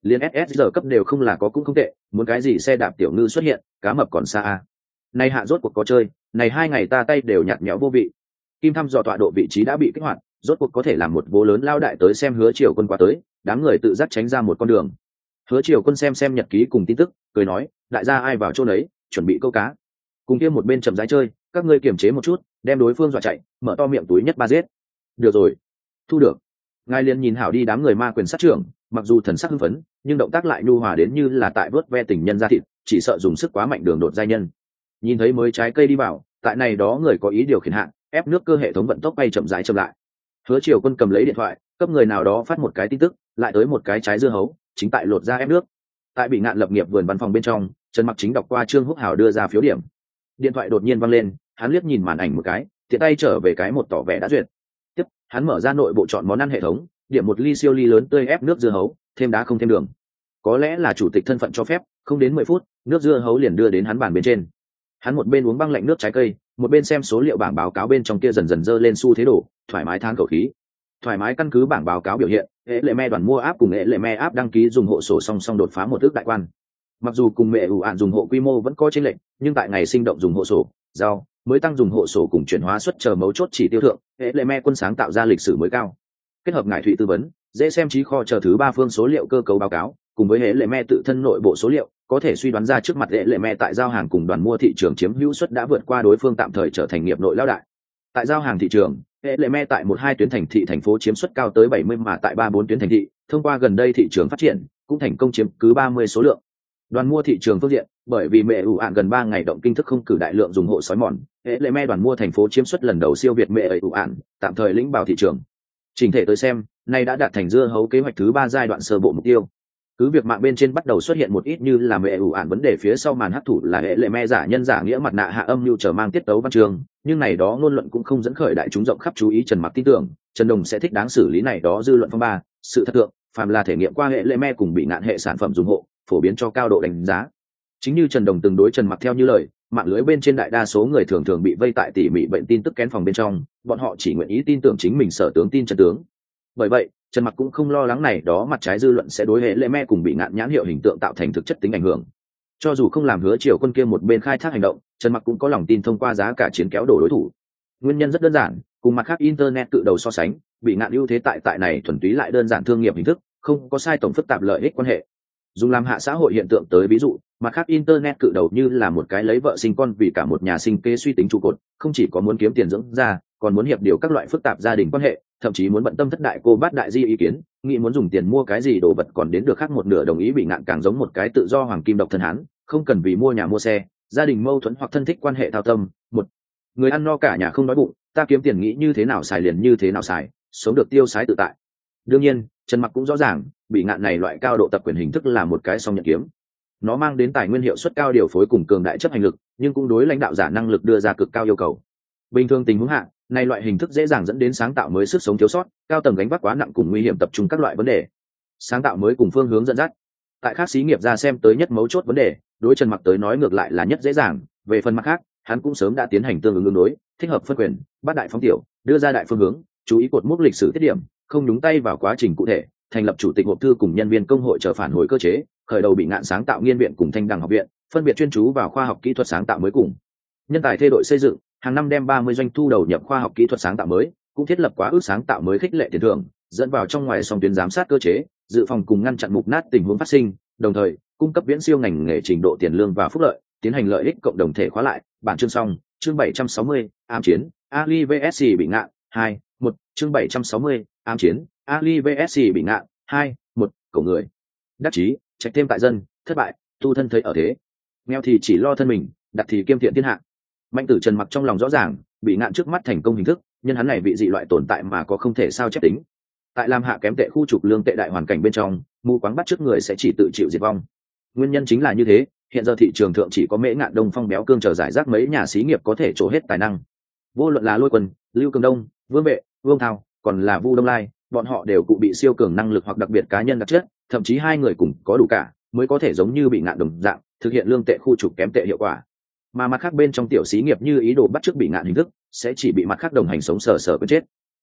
Liên SSR cấp đều không là có cũng không tệ, muốn cái gì xe đạp tiểu ngư xuất hiện, cá mập còn xa a. Này hạ rốt cuộc có chơi, này 2 ngày ta tay đều nhạt nhẽo vô vị. Kim thăm dò tọa độ vị trí đã bị kích hoạt, rốt cuộc có thể làm một vô lớn lao đại tới xem Hứa Triều Quân qua tới, đám người tự giác tránh ra một con đường. Hứa Triều Quân xem nhật ký cùng tin tức, cười nói, đại gia ai vào chỗ đấy, chuẩn bị câu cá. Cùng kia một bên chậm rãi chơi, các ngươi kiềm chế một chút, đem đối phương dọa chạy, mở to miệng túi nhất ba giết. Được rồi, thu được. Ngài liền nhìn hảo đi, đám người ma quyền sát trưởng, mặc dù thần sắc hưng phấn, nhưng động tác lại nhu hòa đến như là tại vớt ve tình nhân ra thịt, chỉ sợ dùng sức quá mạnh đường đột giai nhân. Nhìn thấy mới trái cây đi vào, tại này đó người có ý điều khiển hạng, ép nước cơ hệ thống vận tốc bay chậm rãi chậm lại. Hứa Triều Quân cầm lấy điện thoại, cấp người nào đó phát một cái tin tức, lại tới một cái trái dưa hấu, chính tại lột ra ép nước. Tại bị ngạn lập nghiệp vườn văn phòng bên trong, Trần Mặc chính đọc qua Trương Húc Hào đưa ra phiếu điểm. Điện thoại đột nhiên vang lên, hắn liếc nhìn màn ảnh một cái, tiện tay trở về cái một tỏ vẻ đã duyệt. Tiếp, hắn mở ra nội bộ chọn món ăn hệ thống, điểm một ly siêu ly lớn tươi ép nước dưa hấu, thêm đá không thêm đường. Có lẽ là chủ tịch thân phận cho phép, không đến 10 phút, nước dưa hấu liền đưa đến hắn bàn bên trên. Hắn một bên uống băng lạnh nước trái cây, một bên xem số liệu bảng báo cáo bên trong kia dần dần dơ lên xu thế đổ, thoải mái than khẩu khí. Thoải mái căn cứ bảng báo cáo biểu hiện, hệ lệ me đoàn mua áp cùng hệ lệ me áp đăng ký dùng hộ sổ song song đột phá một ước đại quan. Mặc dù cùng mẹ ủ ạn dùng hộ quy mô vẫn có chênh lệch, nhưng tại ngày sinh động dùng hộ sổ, giao mới tăng dùng hộ sổ cùng chuyển hóa suất chờ mấu chốt chỉ tiêu thượng, hệ lệ me quân sáng tạo ra lịch sử mới cao. Kết hợp ngải thụy tư vấn, dễ xem trí kho chờ thứ 3 phương số liệu cơ cấu báo cáo, cùng với hệ lệ me tự thân nội bộ số liệu, có thể suy đoán ra trước mặt hệ lệ me tại giao hàng cùng đoàn mua thị trường chiếm hữu suất đã vượt qua đối phương, tạm thời trở thành nghiệp nội lao đại. Tại giao hàng thị trường, hệ lệ me tại 1-2 tuyến thành thị thành phố chiếm suất cao tới 70, mà tại 3-4 tuyến thành thị, thông qua gần đây thị trường phát triển, cũng thành công chiếm cứ 30 số lượng. Đoàn mua thị trường phương diện, bởi vì mẹ ủ ạn gần 3 ngày động kinh thức không cử đại lượng dùng hộ sói mòn, hệ lệ me đoàn mua thành phố chiếm suất lần đầu siêu việt mẹ ủ ạn, tạm thời lĩnh vào thị trường. Chỉnh thể tới xem, nay đã đạt thành dưa hấu kế hoạch thứ 3 giai đoạn sơ bộ mục tiêu. Cứ việc mạng bên trên bắt đầu xuất hiện một ít như là mẹ ủ ạn vấn đề phía sau màn hấp thụ là hệ lệ me giả nhân giả nghĩa mặt nạ hạ âm nhu trở mang tiết tấu văn trường, nhưng này đó ngôn luận cũng không dẫn khởi đại chúng rộng khắp chú ý. Trần Mặc tin tưởng Trần Đồng sẽ thích đáng xử lý này đó dư luận phong ba. Sự thật thượng, phàm là thể nghiệm qua hệ lệ me cùng bị nạn hệ sản phẩm dùng hộ, phổ biến cho cao độ đánh giá. Chính như Trần Đồng từng đối Trần Mặc theo như lời, mạng lưới bên trên đại đa số người thường thường bị vây tại tỉ mỉ bệnh tin tức kén phòng bên trong, bọn họ chỉ nguyện ý tin tưởng chính mình sở tướng tin chân tướng. Bởi vậy, Trần Mặc cũng không lo lắng này đó mặt trái dư luận sẽ đối hệ lệ me cùng bị ngạn nhãn hiệu hình tượng tạo thành thực chất tính ảnh hưởng. Cho dù không làm Hứa Triều Quân kia một bên khai thác hành động, Trần Mặc cũng có lòng tin thông qua giá cả chiến kéo đổ đối thủ. Nguyên nhân rất đơn giản, cùng mặt khác internet cự đầu so sánh, bị ngạn ưu thế tại này thuần túy lại đơn giản thương nghiệp hình thức, không có sai tổng phức tạp lợi ích quan hệ. Dùng làm hạ xã hội hiện tượng tới ví dụ, mặt khác internet cự đầu như là một cái lấy vợ sinh con vì cả một nhà sinh kế suy tính trụ cột, không chỉ có muốn kiếm tiền dưỡng ra, còn muốn hiệp điều các loại phức tạp gia đình quan hệ, thậm chí muốn bận tâm thất đại cô bát đại di ý kiến, nghĩ muốn dùng tiền mua cái gì đồ vật còn đến được khác một nửa đồng ý. Bị ngạn càng giống một cái tự do hoàng kim độc thân hán, không cần vì mua nhà mua xe, gia đình mâu thuẫn hoặc thân thích quan hệ thao tâm. Một người ăn no cả nhà không đói bụng, ta kiếm tiền nghĩ như thế nào xài liền như thế nào xài, sống được tiêu sái tự tại. Đương nhiên, Trần Mặc cũng rõ ràng, bị ngạn này loại cao độ tập quyền hình thức là một cái song nhận kiếm. Nó mang đến tài nguyên hiệu suất cao, điều phối cùng cường đại chấp hành lực, nhưng cũng đối lãnh đạo giả năng lực đưa ra cực cao yêu cầu. Bình thường tình huống hạ, này loại hình thức dễ dàng dẫn đến sáng tạo mới sức sống thiếu sót, cao tầng gánh vác quá nặng cùng nguy hiểm tập trung các loại vấn đề. Sáng tạo mới cùng phương hướng dẫn dắt. Tại các xí nghiệp ra xem tới nhất mấu chốt vấn đề, đối Trần Mặc tới nói ngược lại là nhất dễ dàng. Về phần mặt khác, hắn cũng sớm đã tiến hành tương ứng đối, thích hợp phân quyền, bắt đại phóng tiểu, đưa ra đại phương hướng, chú ý cột mốc lịch sử tiết điểm, không nhúng tay vào quá trình cụ thể, thành lập chủ tịch hộp thư cùng nhân viên công hội chờ phản hồi cơ chế, khởi đầu bị ngạn sáng tạo nghiên viện cùng thanh đằng học viện, phân biệt chuyên chú vào khoa học kỹ thuật sáng tạo mới cùng nhân tài thay đổi xây dựng, hàng năm đem 30 doanh thu đầu nhập khoa học kỹ thuật sáng tạo mới, cũng thiết lập quá ước sáng tạo mới khích lệ tiền thưởng, dẫn vào trong ngoài song tuyến giám sát cơ chế, dự phòng cùng ngăn chặn mục nát tình huống phát sinh, đồng thời cung cấp viễn siêu ngành nghề trình độ tiền lương và phúc lợi, tiến hành lợi ích cộng đồng thể khóa lại. Bản chương xong, chương 760, ám chiến, Ali vs bị ngạn, 2, 1, chương 760, ám chiến, Ali vs bị ngạn, 2, 1, cổ người. Đắc chí, trạch thêm tại dân, thất bại, tu thân thấy ở thế. Nghèo thì chỉ lo thân mình, đặt thì kiêm thiện thiên hạ. Mạnh tử Trần Mặc trong lòng rõ ràng, bị ngạn trước mắt thành công hình thức, nhân hắn này vị dị loại tồn tại mà có không thể sao chép tính. Tại làm hạ kém tệ khu trục lương tệ đại hoàn cảnh bên trong, mù quáng bắt trước người sẽ chỉ tự chịu diệt vong. Nguyên nhân chính là như thế, hiện giờ thị trường thượng chỉ có Mễ Ngạn, Đông Phong, Béo Cương chờ giải rác mấy nhà xí nghiệp có thể trổ hết tài năng. Vô luận là Lôi Quân, Lưu Cường Đông, Vương Vệ, Vương Thao, còn là Vu Đông Lai, bọn họ đều cụ bị siêu cường năng lực hoặc đặc biệt cá nhân đặc chất, thậm chí hai người cùng có đủ cả, mới có thể giống như bị ngạn đồng dạng, thực hiện lương tệ khu trục kém tệ hiệu quả. Mà mặt khác bên trong tiểu xí nghiệp như ý đồ bắt chước bị ngạn hình thức, sẽ chỉ bị mặt khác đồng hành sống sờ sờ với chết.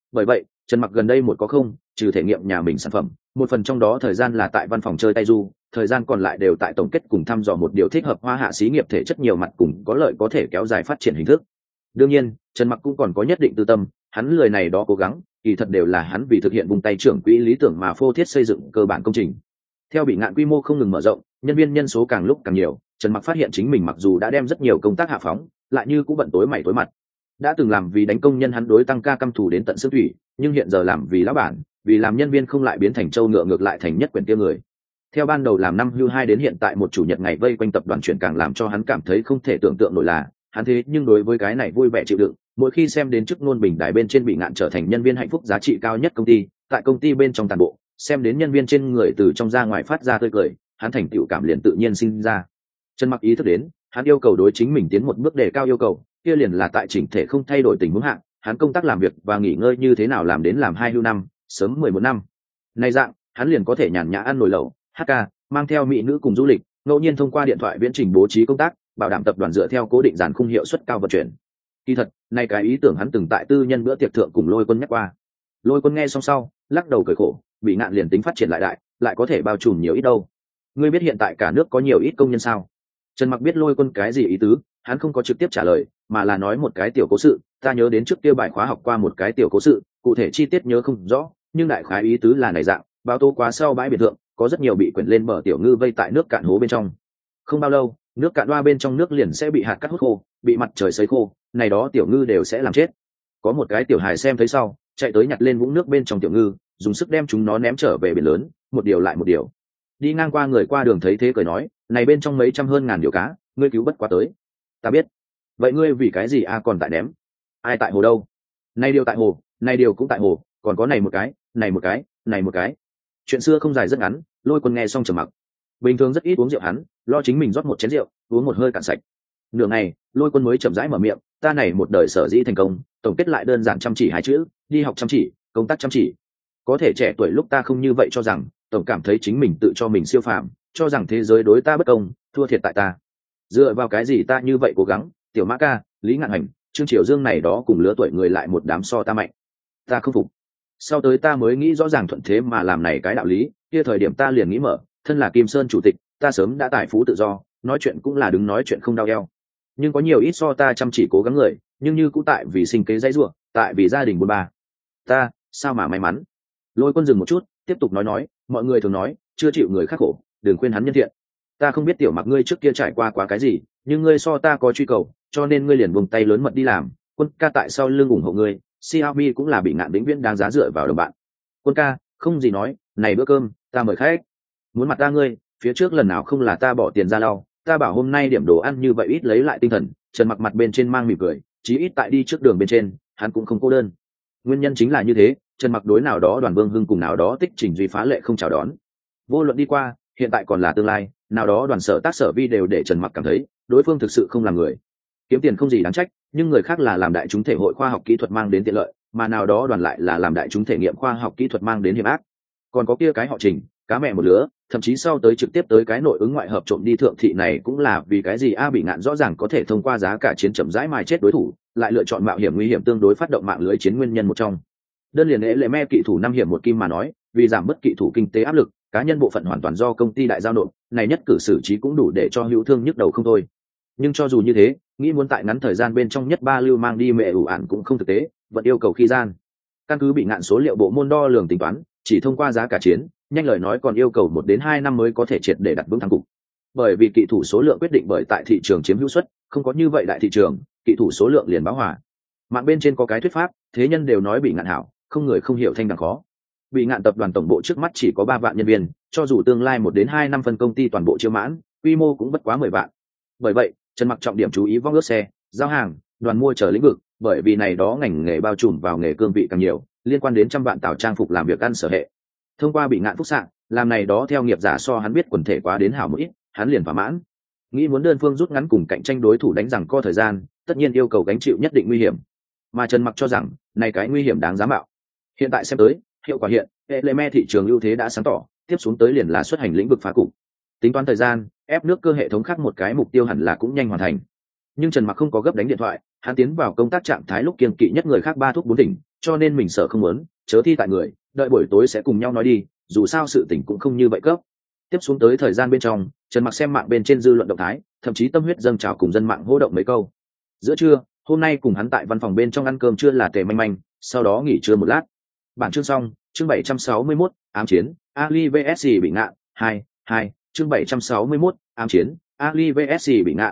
Bởi vậy Trần Mặc gần đây một có không trừ thể nghiệm nhà mình sản phẩm, một phần trong đó thời gian là tại văn phòng chơi tay du, thời gian còn lại đều tại tổng kết cùng thăm dò một điều thích hợp hoa hạ xí nghiệp thể chất nhiều mặt cùng có lợi có thể kéo dài phát triển hình thức. Đương nhiên Trần Mặc cũng còn có nhất định tư tâm, hắn lười này đó cố gắng kỳ thật đều là hắn vì thực hiện vùng tay trưởng quỹ lý tưởng mà phô thiết xây dựng cơ bản công trình. Theo bị ngạn quy mô không ngừng mở rộng, nhân viên nhân số càng lúc càng nhiều, Trần Mặc phát hiện chính mình mặc dù đã đem rất nhiều công tác hạ phóng, lại như cũng bận tối mày tối mặt. Đã từng làm vì đánh công nhân hắn đối tăng ca căm thù đến tận xương thủy, nhưng hiện giờ làm vì lão bản, vì làm nhân viên không lại biến thành trâu ngựa ngược lại thành nhất quyền kia người. Theo ban đầu làm năm hưu 2 đến hiện tại một chủ nhật ngày vây quanh tập đoàn chuyển càng làm cho hắn cảm thấy không thể tưởng tượng nổi là, hắn thế nhưng đối với cái này vui vẻ chịu đựng, mỗi khi xem đến chức ngôn bình đài bên trên bị ngạn trở thành nhân viên hạnh phúc giá trị cao nhất công ty, tại công ty bên trong toàn bộ, xem đến nhân viên trên người từ trong ra ngoài phát ra tươi cười, hắn thành tựu cảm liền tự nhiên sinh ra. Trần Mặc ý thức đến, hắn yêu cầu đối chính mình tiến một bước đề cao yêu cầu, kia liền là tại chỉnh thể không thay đổi tình huống hạng, hắn công tác làm việc và nghỉ ngơi như thế nào làm đến làm 2 hưu năm, sớm 11 năm. Này dạng, hắn liền có thể nhàn nhã ăn nồi lẩu, hát ca, mang theo mỹ nữ cùng du lịch, ngẫu nhiên thông qua điện thoại viễn trình bố trí công tác, bảo đảm tập đoàn dựa theo cố định dàn khung hiệu suất cao vận chuyển. Kỳ thật, này cái ý tưởng hắn từng tại tư nhân bữa tiệc thượng cùng Lôi Quân nhắc qua. Lôi Quân nghe xong sau, lắc đầu cười khổ, bị ngạn liền tính phát triển lại đại, lại có thể bao trùm nhiều ít đâu. Ngươi biết hiện tại cả nước có nhiều ít công nhân sao? Trần Mặc biết Lôi Quân cái gì ý tứ, hắn không có trực tiếp trả lời, mà là nói một cái tiểu cố sự. Ta nhớ đến trước kia bài khóa học qua một cái tiểu cố sự, cụ thể chi tiết nhớ không rõ, nhưng đại khái ý tứ là này dạng, báo tố quá sau bãi biển thượng, có rất nhiều bị quyển lên bờ tiểu ngư vây tại nước cạn hố bên trong. Không bao lâu, nước cạn đoa bên trong nước liền sẽ bị hạt cắt hút khô, bị mặt trời sấy khô, này đó tiểu ngư đều sẽ làm chết. Có một cái tiểu hài xem thấy sau, chạy tới nhặt lên vũng nước bên trong tiểu ngư, dùng sức đem chúng nó ném trở về biển lớn, một điều lại một điều. Đi ngang qua người qua đường thấy thế cười nói, này bên trong mấy trăm hơn ngàn điều cá, ngươi cứu bất quá tới. Ta biết. Vậy ngươi vì cái gì còn tại ném? Ai tại hồ đâu? Này điều tại hồ, này điều cũng tại hồ, còn có này một cái, này một cái, này một cái. Chuyện xưa không dài rất ngắn, Lôi Quân nghe xong trầm mặc. Bình thường rất ít uống rượu hắn, lo chính mình rót một chén rượu, uống một hơi cạn sạch. Nửa ngày, Lôi Quân mới chậm rãi mở miệng, ta này một đời sở dĩ thành công, tổng kết lại đơn giản chăm chỉ 2 chữ, đi học chăm chỉ, công tác chăm chỉ. Có thể trẻ tuổi lúc ta không như vậy cho rằng, tổng cảm thấy chính mình tự cho mình siêu phàm, cho rằng thế giới đối ta bất công, thua thiệt tại ta. Dựa vào cái gì ta như vậy cố gắng, Tiểu Mã Ca, Lý Ngạn Hành, Trương Triều Dương này đó cùng lứa tuổi người lại một đám so ta mạnh. Ta không phục. Sau tới ta mới nghĩ rõ ràng thuận thế mà làm này cái đạo lý, kia thời điểm ta liền nghĩ mở, thân là Kim Sơn chủ tịch, ta sớm đã tài phú tự do, nói chuyện cũng là đứng nói chuyện không đau eo. Nhưng có nhiều ít so ta chăm chỉ cố gắng người, nhưng như cũng tại vì sinh kế dãy rủa, tại vì gia đình buôn ba. Ta, sao mà may mắn. Lôi Quân dừng một chút, tiếp tục nói, mọi người thường nói, chưa chịu người khác khổ, đừng khuyên hắn nhân thiện. Ta không biết Tiểu Mặc ngươi trước kia trải qua quá cái gì, nhưng ngươi so ta có truy cầu, cho nên ngươi liền vùng tay lớn mật đi làm. Quân ca tại sau lưng ủng hộ ngươi, Xiaomi cũng là bị ngạn vĩnh viễn đáng giá dựa vào đồng bạn. Quân ca, không gì nói, này bữa cơm, ta mời khách. Muốn mặt ta ngươi, phía trước lần nào không là ta bỏ tiền ra lau, ta bảo hôm nay điểm đồ ăn như vậy ít lấy lại tinh thần. Trần Mặc mặt bên trên mang mỉm cười, chí ít tại đi trước đường bên trên, hắn cũng không cô đơn. Nguyên nhân chính là như thế, Trần Mặc đối nào đó Đoàn Vương Hưng cùng nào đó Tích Trình Duy phá lệ không chào đón. Vô luận đi qua, hiện tại còn là tương lai, nào đó đoàn sở tác sở vi đều để Trần Mặc cảm thấy đối phương thực sự không làm người. Kiếm tiền không gì đáng trách, nhưng người khác là làm đại chúng thể hội khoa học kỹ thuật mang đến tiện lợi, mà nào đó đoàn lại là làm đại chúng thể nghiệm khoa học kỹ thuật mang đến hiểm ác. Còn có kia cái họ Trình, cá mẹ một lứa, thậm chí sau tới trực tiếp tới cái nội ứng ngoại hợp trộm đi thượng thị này cũng là vì cái gì bị ngạn rõ ràng có thể thông qua giá cả chiến chậm rãi mài chết đối thủ, lại lựa chọn mạo hiểm nguy hiểm tương đối phát động mạng lưới chiến nguyên nhân một trong. Đơn liền lệ me kỵ thủ 5 hiểm 1 kim mà nói, vì giảm bất kỵ thủ kinh tế áp lực, cá nhân bộ phận hoàn toàn do công ty đại giao nộp, này nhất cử xử trí cũng đủ để cho hữu thương nhức đầu không thôi. Nhưng cho dù như thế, nghĩ muốn tại ngắn thời gian bên trong nhất ba lưu mang đi mẹ ủ ản cũng không thực tế, vẫn yêu cầu khi gian. Căn cứ bị ngạn số liệu bộ môn đo lường tính toán, chỉ thông qua giá cả chiến, nhanh lời nói còn yêu cầu 1 đến 2 năm mới có thể triệt để đặt vững thắng cục. Bởi vì kỵ thủ số lượng quyết định bởi tại thị trường chiếm hữu suất, không có như vậy đại thị trường, kỵ thủ số lượng liền báo hòa. Mạng bên trên có cái thuyết pháp, thế nhân đều nói bị ngạn hảo, không người không hiểu thanh đằng khó. Bị ngạn tập đoàn tổng bộ trước mắt chỉ có 3 vạn nhân viên, cho dù tương lai 1 đến 2 năm phân công ty toàn bộ chiêu mãn, quy mô cũng bất quá 10 vạn. Bởi vậy, Trần Mặc trọng điểm chú ý vong ước xe, giao hàng, đoàn mua chờ lĩnh vực, bởi vì này đó ngành nghề bao trùm vào nghề cương vị càng nhiều, liên quan đến trăm vạn tảo trang phục làm việc ăn sở hệ. Thông qua bị ngạn phúc xạ, làm này đó theo nghiệp giả so hắn biết quần thể quá đến hảo một ít, hắn liền thỏa mãn. Nghĩ muốn đơn phương rút ngắn cùng cạnh tranh đối thủ đánh rằng co thời gian, tất nhiên yêu cầu gánh chịu nhất định nguy hiểm. Mà Trần Mặc cho rằng, này cái nguy hiểm đáng giá mạo. Hiện tại xem tới, hiệu quả hiện, Eleme thị trường ưu thế đã sáng tỏ, tiếp xuống tới liền là xuất hành lĩnh vực phá cục. Tính toán thời gian, ép nước cơ hệ thống khác một cái mục tiêu hẳn là cũng nhanh hoàn thành. Nhưng Trần Mặc không có gấp đánh điện thoại, hắn tiến vào công tác trạng thái lúc kiêng kỵ nhất người khác ba thuốc bốn tỉnh, cho nên mình sợ không muốn chớ thi tại người, đợi buổi tối sẽ cùng nhau nói đi, dù sao sự tỉnh cũng không như vậy cấp. Tiếp xuống tới thời gian bên trong, Trần Mặc xem mạng bên trên dư luận động thái, thậm chí tâm huyết dâng trào cùng dân mạng hô động mấy câu. Giữa trưa hôm nay cùng hắn tại văn phòng bên trong ăn cơm trưa là Tề Manh Manh, sau đó nghỉ trưa một lát. Bản chương xong. Chương 761, ám chiến Ali vs bị ngạn 2 chương 761, ám chiến Ali vs bị ngạn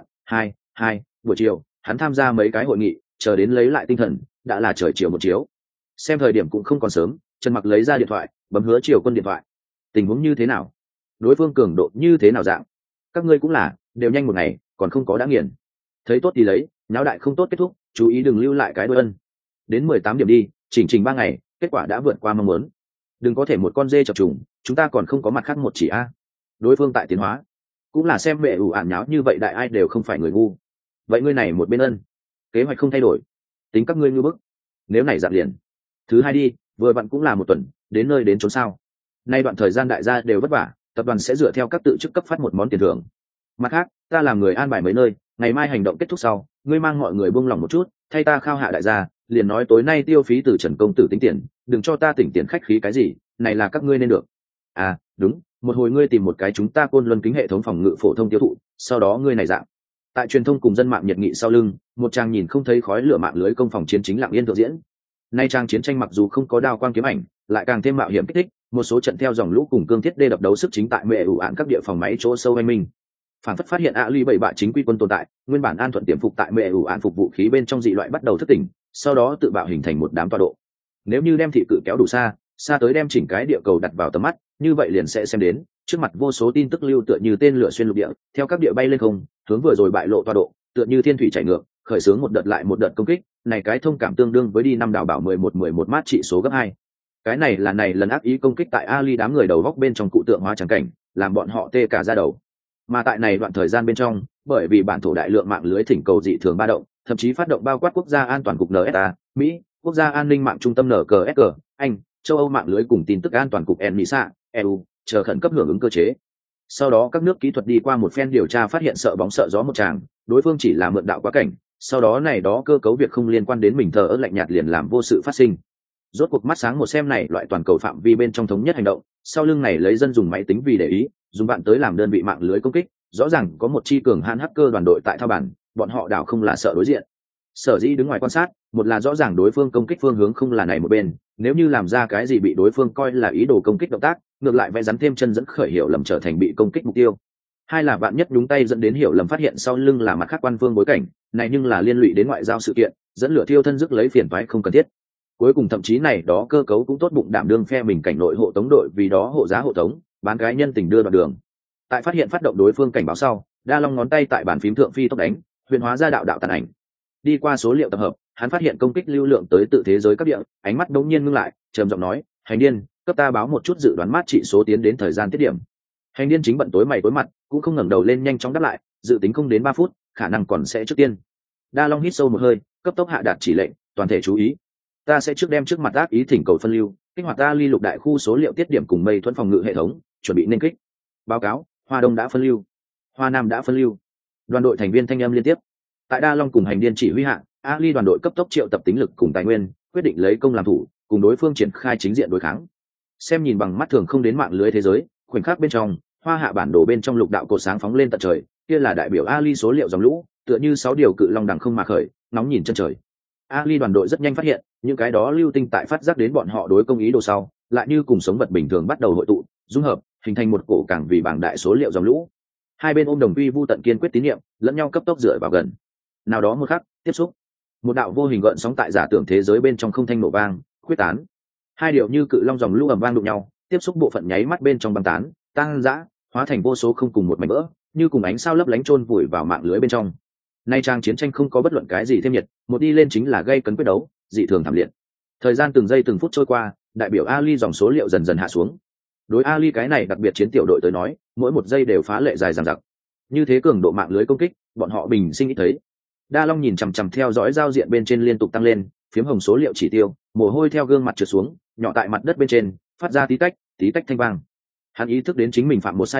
2 buổi chiều hắn tham gia mấy cái hội nghị, chờ đến lấy lại tinh thần đã là trời chiều một chiếu. Xem thời điểm cũng không còn sớm, Trần Mặc lấy ra điện thoại bấm Hứa Triều Quân điện thoại. Tình huống như thế nào, đối phương cường độ như thế nào dạng, các ngươi cũng là đều nhanh một ngày còn không có đã nghiền, thấy tốt thì lấy, náo đại không tốt kết thúc, chú ý đừng lưu lại cái đôi ân. Đến 18 điểm đi, chỉnh 3 ngày kết quả đã vượt qua mong muốn, đừng có thể một con dê chập trùng, chúng ta còn không có mặt khác một chỉ a. Đối phương tại tiến hóa, cũng là xem mẹ ủ ạn nháo như vậy đại ai đều không phải người ngu. Vậy ngươi này một bên ân, kế hoạch không thay đổi, tính các ngươi ngư bức, nếu này dặn liền thứ hai đi, vừa vặn cũng là một tuần, đến nơi đến chốn sao. Nay đoạn thời gian đại gia đều vất vả, tập đoàn sẽ dựa theo các tự chức cấp phát một món tiền thưởng. Mặt khác ta làm người an bài mấy nơi, ngày mai hành động kết thúc sau ngươi mang mọi người buông lỏng một chút, thay ta khao hạ đại gia, liền nói tối nay tiêu phí từ Trần công tử tính tiền, đừng cho ta tỉnh tiền khách khí cái gì, này là các ngươi nên được. À đúng, một hồi ngươi tìm một cái chúng ta Côn Luân kính hệ thống phòng ngự phổ thông tiêu thụ, sau đó ngươi này dạng tại truyền thông cùng dân mạng nhiệt nghị sau lưng, một trang nhìn không thấy khói lửa mạng lưới công phòng chiến chính lặng yên thượng diễn. Nay trang chiến tranh mặc dù không có đao quang kiếm ảnh, lại càng thêm mạo hiểm kích thích, một số trận theo dòng lũ cùng cương thiết đê đập đấu sức chính tại mẹ ủ ạn các địa phòng máy chỗ sâu anh minh. Phản phất phát hiện Ali bảy bạ chính quy quân tồn tại, nguyên bản an thuận tiềm phục tại mẹ ủ ạn phục vũ khí bên trong dị loại bắt đầu thức tỉnh, sau đó tự bạo hình thành một đám tọa độ. Nếu như đem thị cự kéo đủ xa, xa tới đem chỉnh cái địa cầu đặt vào tầm mắt, như vậy liền sẽ xem đến trước mặt vô số tin tức lưu tựa như tên lửa xuyên lục địa, theo các địa bay lên không, hướng vừa rồi bại lộ tọa độ, tựa như thiên thủy chảy ngược, khởi xướng một đợt lại một đợt công kích, này cái thông cảm tương đương với đi năm đảo bảo 11 mát trị số gấp 2. Cái này là này lần ác ý công kích tại Ali đám người đầu góc bên trong cụ tượng hóa trắng cảnh, làm bọn họ tê cả da đầu. Mà tại này đoạn thời gian bên trong, bởi vì bản thổ đại lượng mạng lưới thỉnh cầu dị thường ba động, thậm chí phát động bao quát quốc gia an toàn cục NSA, Mỹ, quốc gia an ninh mạng trung tâm NKSG, Anh, châu Âu mạng lưới cùng tin tức an toàn cục NISA, EU, chờ khẩn cấp hưởng ứng cơ chế. Sau đó các nước kỹ thuật đi qua một phen điều tra phát hiện sợ bóng sợ gió một tràng, đối phương chỉ là mượn đạo quá cảnh, sau đó này đó cơ cấu việc không liên quan đến mình thờ ơ lạnh nhạt liền làm vô sự phát sinh. Rốt cuộc mắt sáng một xem này loại toàn cầu phạm vi bên trong thống nhất hành động, sau lưng này lấy dân dùng máy tính vì để ý, dùng bạn tới làm đơn vị mạng lưới công kích, rõ ràng có một chi cường hãn hacker đoàn đội tại thao bản, bọn họ đảo không là sợ đối diện. Sở dĩ đứng ngoài quan sát, một là rõ ràng đối phương công kích phương hướng không là này một bên, nếu như làm ra cái gì bị đối phương coi là ý đồ công kích động tác, ngược lại vẽ rắn thêm chân dẫn khởi hiểu lầm trở thành bị công kích mục tiêu. Hai là bạn nhất nhúng tay dẫn đến hiểu lầm phát hiện sau lưng là mặt khác quan phương bối cảnh, này nhưng là liên lụy đến ngoại giao sự kiện, dẫn lửa thiêu thân rước lấy phiền toái không cần thiết. Cuối cùng thậm chí này đó cơ cấu cũng tốt bụng đảm đương phe mình cảnh nội hộ tống đội vì đó hộ giá hộ tống, bán cái nhân tình đưa đoạn đường. Tại phát hiện phát động đối phương cảnh báo sau, Đa Long ngón tay tại bàn phím thượng phi tốc đánh, huyền hóa ra đạo đạo tàn ảnh. Đi qua số liệu tập hợp, hắn phát hiện công kích lưu lượng tới tự thế giới các địa, ánh mắt đống nhiên ngưng lại, trầm giọng nói, "Hành điên, cấp ta báo một chút dự đoán mát trị số tiến đến thời gian tiết điểm." Hành điên chính bận tối mày tối mặt, cũng không ngẩng đầu lên nhanh chóng đáp lại, dự tính không đến 3 phút, khả năng còn sẽ trước tiên. Đa Long hít sâu một hơi, cấp tốc hạ đạt chỉ lệnh, toàn thể chú ý. Ta sẽ trước đem trước mặt ác ý thỉnh cầu phân lưu, kích hoạt ta ly lục đại khu số liệu tiết điểm cùng mây thuẫn phòng ngự hệ thống, chuẩn bị nên kích. Báo cáo, Hoa Đông đã phân lưu, Hoa Nam đã phân lưu. Đoàn đội thành viên thanh âm liên tiếp. Tại Đa Long cùng hành điên chỉ huy hạ, Ali đoàn đội cấp tốc triệu tập tính lực cùng tài nguyên, quyết định lấy công làm thủ, cùng đối phương triển khai chính diện đối kháng. Xem nhìn bằng mắt thường không đến mạng lưới thế giới, khoảnh khắc bên trong, hoa hạ bản đồ bên trong lục đạo cột sáng phóng lên tận trời, kia là đại biểu Ali số liệu dòng lũ, tựa như 6 điều cự long đằng không mà khởi, nóng nhìn chân trời. Ali đoàn đội rất nhanh phát hiện, những cái đó lưu tinh tại phát giác đến bọn họ đối công ý đồ sau, lại như cùng sống vật bình thường bắt đầu hội tụ, dung hợp, hình thành một cổ càng vì bảng đại số liệu dòng lũ. Hai bên ôm đồng quy vu tận kiên quyết tín nhiệm, lẫn nhau cấp tốc dựa vào gần. Nào đó một khắc, tiếp xúc. Một đạo vô hình gợn sóng tại giả tưởng thế giới bên trong không thanh nổ vang, quyết tán. Hai điệu như cự long dòng lũ ầm vang đụng nhau, tiếp xúc bộ phận nháy mắt bên trong băng tán, tăng dã, hóa thành vô số không cùng một mảnh vỡ, như cùng ánh sao lấp lánh chôn vùi vào mạng lưới bên trong. Nay trang chiến tranh không có bất luận cái gì thêm nhiệt, một đi lên chính là gây cấn quyết đấu, dị thường thảm liệt. Thời gian từng giây từng phút trôi qua, đại biểu Ali dòng số liệu dần dần hạ xuống. Đối Ali cái này đặc biệt chiến tiểu đội tới nói, mỗi một giây đều phá lệ dài dằng dặc. Như thế cường độ mạng lưới công kích, bọn họ bình sinh ít thấy. Đa Long nhìn chằm chằm theo dõi giao diện bên trên liên tục tăng lên, phiếm hồng số liệu chỉ tiêu, mồ hôi theo gương mặt trượt xuống, nhỏ tại mặt đất bên trên, phát ra tí tách thanh vang. Hắn ý thức đến chính mình phạm một sai lầm,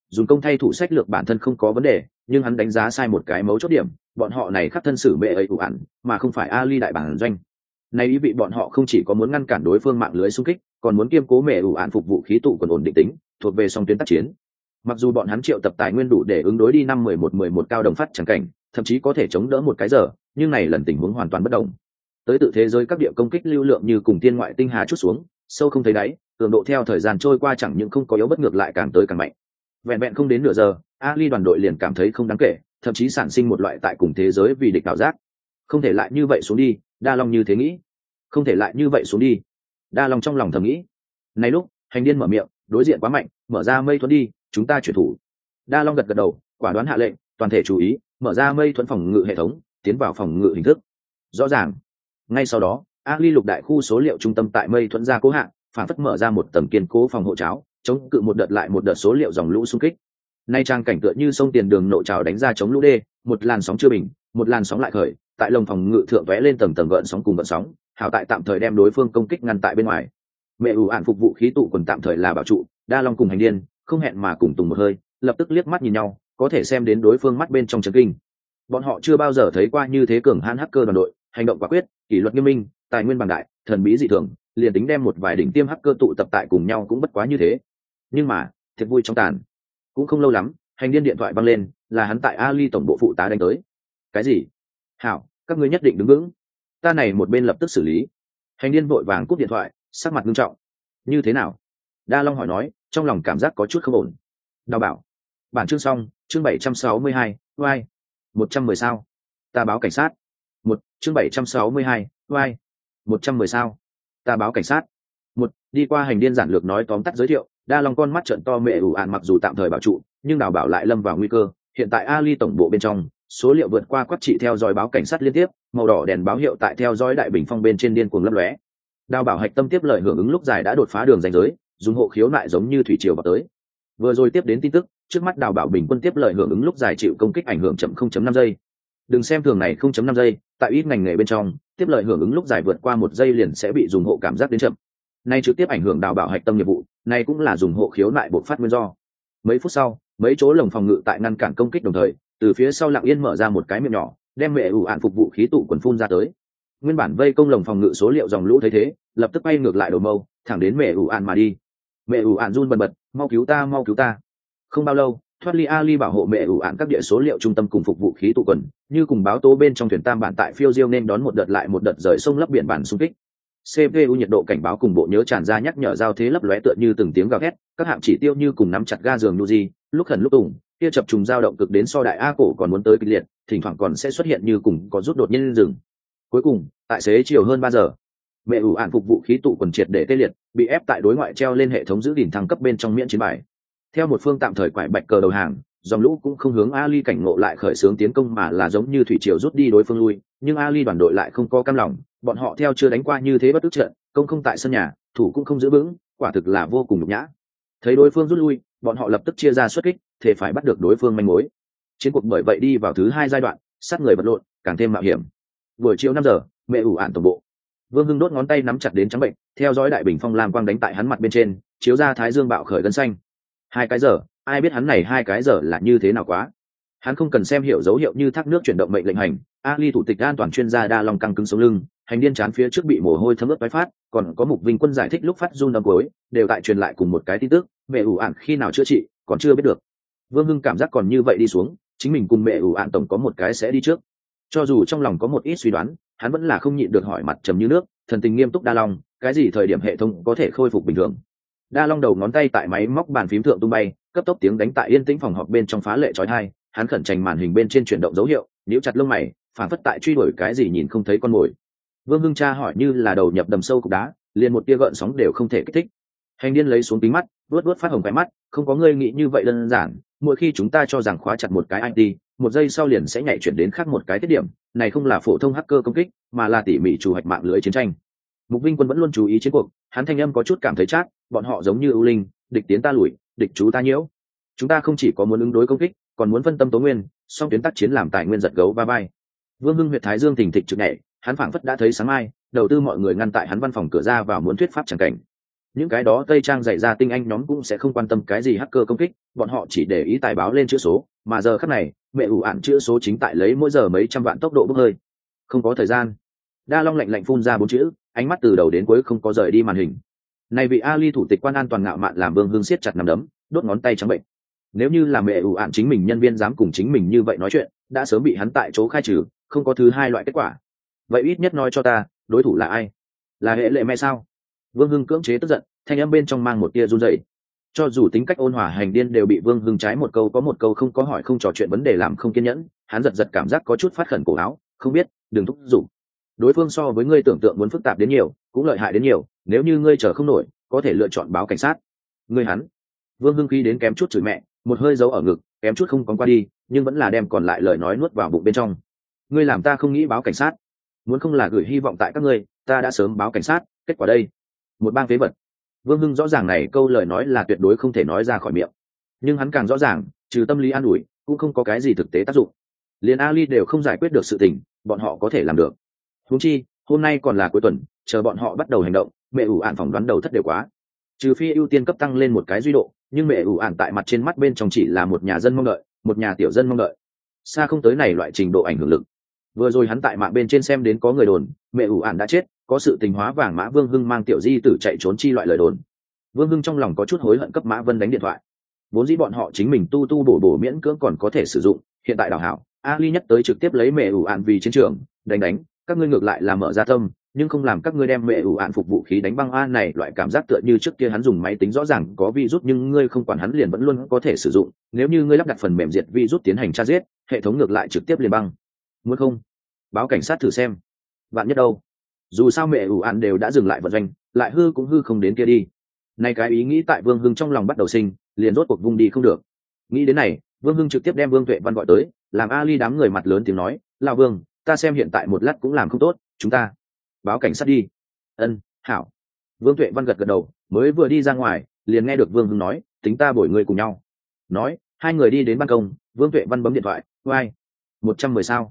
dùng công thay thủ sách lược bản thân không có vấn đề, nhưng hắn đánh giá sai một cái mấu chốt điểm, bọn họ này khắc thân xử bệ ấy ủ ạn mà không phải Ali đại bản doanh. Này ý vị bọn họ không chỉ có muốn ngăn cản đối phương mạng lưới xung kích, còn muốn kiêm cố mẹ ủ ạn phục vụ khí tụ quần ổn định tính, thuộc về song tuyến tác chiến. Mặc dù bọn hắn triệu tập tài nguyên đủ để ứng đối đi 5-11-11 cao đồng phát chẳng cảnh, thậm chí có thể chống đỡ một cái giờ, nhưng này lần tình huống hoàn toàn bất động. Tới tự thế giới các địa công kích lưu lượng như cùng tiên ngoại tinh hà chút xuống, sâu không thấy đáy, cường độ theo thời gian trôi qua chẳng những không có yếu bất ngược lại càng tới càng mạnh. Vẹn vẹn không đến nửa giờ, Ali đoàn đội liền cảm thấy không đáng kể, thậm chí sản sinh một loại tại cùng thế giới vì địch đảo giác. Không thể lại như vậy xuống đi, Đa Long như thế nghĩ. Không thể lại như vậy xuống đi. Đa Long trong lòng thầm nghĩ. Này lúc, Hành Điên mở miệng, đối diện quá mạnh, mở ra mây thuẫn đi, chúng ta chuyển thủ. Đa Long gật gật đầu, quả đoán hạ lệnh, toàn thể chú ý, mở ra mây thuẫn phòng ngự hệ thống, tiến vào phòng ngự hình thức. Rõ ràng. Ngay sau đó, Ali lục đại khu số liệu trung tâm tại mây thuẫn ra cố hạn, phản phất mở ra một tầng kiên cố phòng hộ cháo, chống cự một đợt lại một đợt số liệu dòng lũ xung kích. Nay trang cảnh tựa như sông tiền đường nộ trào đánh ra chống lũ đê, một làn sóng chưa bình, một làn sóng lại khởi, tại lồng phòng ngự thượng vẽ lên tầng tầng gợn sóng cùng gợn sóng, hảo tại tạm thời đem đối phương công kích ngăn tại bên ngoài. Mẹ ủ ạn phục vụ khí tụ quần tạm thời là bảo trụ, Đa Long cùng Hành Điên không hẹn mà cùng tùng một hơi, lập tức liếc mắt nhìn nhau, có thể xem đến đối phương mắt bên trong chấn kinh. Bọn họ chưa bao giờ thấy qua như thế cường hãn hacker đoàn đội, hành động quả quyết, kỷ luật nghiêm minh, tài nguyên bằng đại, thần bí dị thường, liền tính đem một vài đỉnh tiêm hacker tụ tập tại cùng nhau cũng bất quá như thế. Nhưng mà, thiệt vui trong tàn. Cũng không lâu lắm, Hành Điên điện thoại vang lên, là hắn tại Ali tổng bộ phụ tá đánh tới. Cái gì? Hảo, các ngươi nhất định đứng vững. Ta này một bên lập tức xử lý. Hành Điên vội vàng cúp điện thoại, sắc mặt nghiêm trọng. Như thế nào? Đa Long hỏi nói, trong lòng cảm giác có chút không ổn. Đào bảo. Bản chương xong, chương 762, oai. 110 sao? Ta báo cảnh sát. Chương 762, oai. 110 sao? Ta báo cảnh sát. Đi qua Hành Điên giản lược nói tóm tắt giới thiệu, Đa Long con mắt trợn to mẹ ủ ạn mặc dù tạm thời bảo trụ, nhưng Đào bảo lại lâm vào nguy cơ. Hiện tại Ali tổng bộ bên trong, số liệu vượt qua quát trị theo dõi báo cảnh sát liên tiếp, màu đỏ đèn báo hiệu tại theo dõi đại bình phong bên trên điên cuồng lấp lóe. Đào bảo hạch tâm tiếp lời hưởng ứng lúc dài đã đột phá đường ranh giới, dùng hộ khiếu lại giống như thủy triều vào tới. Vừa rồi tiếp đến tin tức, trước mắt Đào bảo bình quân tiếp lời hưởng ứng lúc dài chịu công kích ảnh hưởng chậm 0.5 giây. Đừng xem thường này 0.5 giây, tại ít ngành nghề bên trong, tiếp lời hưởng ứng lúc dài vượt qua 1 giây liền sẽ bị dùng hộ cảm giác đến chậm. Nay trực tiếp ảnh hưởng Đào bảo hạch tâm nghiệp vụ, này cũng là dùng hộ khiếu lại buộc phát nguyên do. Mấy phút sau, mấy chỗ lồng phòng ngự tại ngăn cản công kích đồng thời, từ phía sau lặng yên mở ra một cái miệng nhỏ, đem mẹ ủ ạn phục vụ khí tụ quần phun ra tới. Nguyên bản vây công lồng phòng ngự số liệu dòng lũ thấy thế, lập tức bay ngược lại đầu mâu, thẳng đến mẹ ủ ạn mà đi. Mẹ ủ ạn run bần bật, mau cứu ta, mau cứu ta. Không bao lâu, thoát ly Ali bảo hộ mẹ ủ ạn các địa số liệu trung tâm cùng phục vụ khí tụ quần, như cùng báo tố bên trong thuyền tam bản tại phiêu diêu nên đón một đợt lại một đợt rời sông lấp biển bản xung kích. CPU nhiệt độ cảnh báo cùng bộ nhớ tràn ra nhắc nhở giao thế lấp lóe tựa như từng tiếng gào thét, các hạng chỉ tiêu như cùng nắm chặt ga giường Nuji, lúc khẩn lúc tùng, kia chập trùng dao động cực đến so đại A cổ còn muốn tới kịch liệt, thỉnh thoảng còn sẽ xuất hiện như cùng có rút đột nhiên dừng. Cuối cùng, tại xế chiều hơn 3 giờ, mẹ ủ ạn phục vụ khí tụ quần triệt để tê liệt, bị ép tại đối ngoại treo lên hệ thống giữ gìn thăng cấp bên trong miễn chiến bài. Theo một phương tạm thời quải bạch cờ đầu hàng, dòng lũ cũng không hướng Ali cảnh ngộ lại khởi xướng tiến công mà là giống như thủy triều rút đi đối phương lui, nhưng Ali đoàn đội lại không có cam lòng, bọn họ theo chưa đánh qua như thế bất tức trận, công không tại sân nhà, thủ cũng không giữ vững, quả thực là vô cùng nhục nhã. Thấy đối phương rút lui, bọn họ lập tức chia ra xuất kích, thể phải bắt được đối phương manh mối. Chiến cuộc bởi vậy đi vào thứ 2 giai đoạn, sát người vật lộn, càng thêm mạo hiểm. Buổi chiều 5 giờ, mẹ ủ ạn tổng bộ. Vương Hưng đốt ngón tay nắm chặt đến trắng bệnh, theo dõi đại bình phong lam quang đánh tại hắn mặt bên trên, chiếu ra thái dương bạo khởi gân xanh. 2 cái giờ, ai biết hắn này 2 cái giờ là như thế nào quá. Hắn không cần xem hiểu dấu hiệu như thác nước chuyển động mệnh lệnh hành, Ali thủ tịch an toàn chuyên gia Đa Long căng cứng sống lưng, Hành Điên chán phía trước bị mồ hôi thấm ướt tái phát, còn có Mục Vinh Quân giải thích lúc phát run âm cuối, đều tại truyền lại cùng một cái tin tức, mẹ ủ ạn khi nào chữa trị, còn chưa biết được. Vương Hưng cảm giác còn như vậy đi xuống, chính mình cùng mẹ ủ ạn tổng có một cái sẽ đi trước. Cho dù trong lòng có một ít suy đoán, hắn vẫn là không nhịn được hỏi mặt trầm như nước, thần tình nghiêm túc Đa Long, cái gì thời điểm hệ thống có thể khôi phục bình thường? Đa Long đầu ngón tay tại máy móc bàn phím thượng tung bay, cấp tốc tiếng đánh tại yên tĩnh phòng họp bên trong phá lệ chói tai, hắn khẩn trành màn hình bên trên chuyển động dấu hiệu, nhíu chặt lông mày, phản phất tại truy đuổi cái gì nhìn không thấy con mồi. Vương Hưng tra hỏi như là đầu nhập đầm sâu cục đá, liền một tia gợn sóng đều không thể kích thích. Hành Điên lấy xuống kính mắt, vuốt phát hồng cái mắt, không có ngươi nghĩ như vậy đơn giản, mỗi khi chúng ta cho rằng khóa chặt một cái IT, một giây sau liền sẽ nhảy chuyển đến khác một cái tiết điểm, này không là phổ thông hacker công kích, mà là tỉ mỉ chủ hoạch mạng lưới chiến tranh. Mục Vinh Quân vẫn luôn chú ý chiến cuộc, hắn thanh âm có chút cảm thấy chát, bọn họ giống như ưu linh, địch tiến ta lùi, địch chú ta nhiễu. Chúng ta không chỉ có muốn ứng đối công kích, còn muốn phân tâm tố nguyên, song tuyến tác chiến làm tài nguyên giật gấu va vai. Vương Hưng huyệt thái dương thình thịch trực nhảy, hắn phảng phất đã thấy sáng mai, đầu tư mọi người ngăn tại hắn văn phòng cửa ra vào muốn thuyết pháp chẳng cảnh. những cái đó tây trang dạy ra tinh anh nhóm cũng sẽ không quan tâm cái gì hacker công kích, bọn họ chỉ để ý tài báo lên chữ số, mà giờ khắc này mẹ ủ ạn chữ số chính tại lấy mỗi giờ mấy trăm vạn tốc độ bốc hơi. Không có thời gian. Đa Long lạnh lạnh phun ra 4 chữ, ánh mắt từ đầu đến cuối không có rời đi màn hình. Này vị Ali thủ tịch quan an toàn ngạo mạn làm Vương Hưng siết chặt nắm đấm, đốt ngón tay trắng bệnh. Nếu như là mẹ ủ ạn chính mình nhân viên dám cùng chính mình như vậy nói chuyện, đã sớm bị hắn tại chỗ khai trừ, không có thứ hai loại kết quả. Vậy ít nhất nói cho ta, đối thủ là ai? Là hệ lệ mẹ sao? Vương Hưng cưỡng chế tức giận, thanh âm bên trong mang một tia run rẩy. Cho dù tính cách ôn hòa hành điên đều bị Vương Hưng trái một câu có một câu không có hỏi không trò chuyện vấn đề làm không kiên nhẫn, hắn giật giật cảm giác có chút phát khẩn cổ áo, không biết, đừng thúc giục. Đối phương so với ngươi tưởng tượng muốn phức tạp đến nhiều, cũng lợi hại đến nhiều, nếu như ngươi chờ không nổi, có thể lựa chọn báo cảnh sát. Ngươi hắn. Vương Hưng khí đến kém chút chửi mẹ, một hơi giấu ở ngực, kém chút không còn qua đi, nhưng vẫn là đem còn lại lời nói nuốt vào bụng bên trong. Ngươi làm ta không nghĩ báo cảnh sát, muốn không là gửi hy vọng tại các ngươi, ta đã sớm báo cảnh sát, kết quả đây, một bang phế vật. Vương Hưng rõ ràng này câu lời nói là tuyệt đối không thể nói ra khỏi miệng, nhưng hắn càng rõ ràng, trừ tâm lý an ủi, cũng không có cái gì thực tế tác dụng. Liền Ali đều không giải quyết được sự tình, bọn họ có thể làm được. Huống chi, hôm nay còn là cuối tuần, chờ bọn họ bắt đầu hành động, mẹ ủ ạn phỏng đoán đầu thất đều quá. Trừ phi ưu tiên cấp tăng lên một cái duy độ, nhưng mẹ ủ ạn tại mặt trên mắt bên trong chỉ là một nhà dân mong đợi, một nhà tiểu dân mong đợi, xa không tới này loại trình độ ảnh hưởng lực. Vừa rồi hắn tại mạng bên trên xem đến có người đồn mẹ ủ ạn đã chết, có sự tình hóa vàng Mã Vương Hưng mang tiểu di tử chạy trốn chi loại lời đồn. Vương Hưng trong lòng có chút hối hận cấp Mã Vân đánh điện thoại, vốn dĩ bọn họ chính mình tu tu bổ bổ miễn cưỡng còn có thể sử dụng, hiện tại đào hảo Ali nhất tới trực tiếp lấy mẹ ủ ạn vì chiến trường đánh, các ngươi ngược lại là mở ra tâm, nhưng không làm các ngươi đem mẹ ủ ạn phục vũ khí đánh băng a này loại cảm giác tựa như trước kia hắn dùng máy tính rõ ràng có virus nhưng ngươi không quản hắn liền vẫn luôn có thể sử dụng, nếu như ngươi lắp đặt phần mềm diệt virus tiến hành tra giết, hệ thống ngược lại trực tiếp liền băng. Muốn không báo cảnh sát thử xem, vạn nhất đâu, dù sao mẹ ủ ạn đều đã dừng lại vận doanh, lại hư cũng hư không đến kia đi. Này cái ý nghĩ tại Vương Hưng trong lòng bắt đầu sinh, liền rốt cuộc vung đi không được. Nghĩ đến này, Vương Hưng trực tiếp đem Vương Tuệ Văn gọi tới, làm Ali đám người mặt lớn tiếng nói, lão Vương, ta xem hiện tại một lát cũng làm không tốt, chúng ta báo cảnh sát đi. Ân, hảo. Vương Tuệ Văn gật gật đầu, mới vừa đi ra ngoài, liền nghe được Vương Hưng nói, tính ta bổi người cùng nhau. Nói, hai người đi đến ban công, Vương Tuệ Văn bấm điện thoại, "Uai, 110 sao?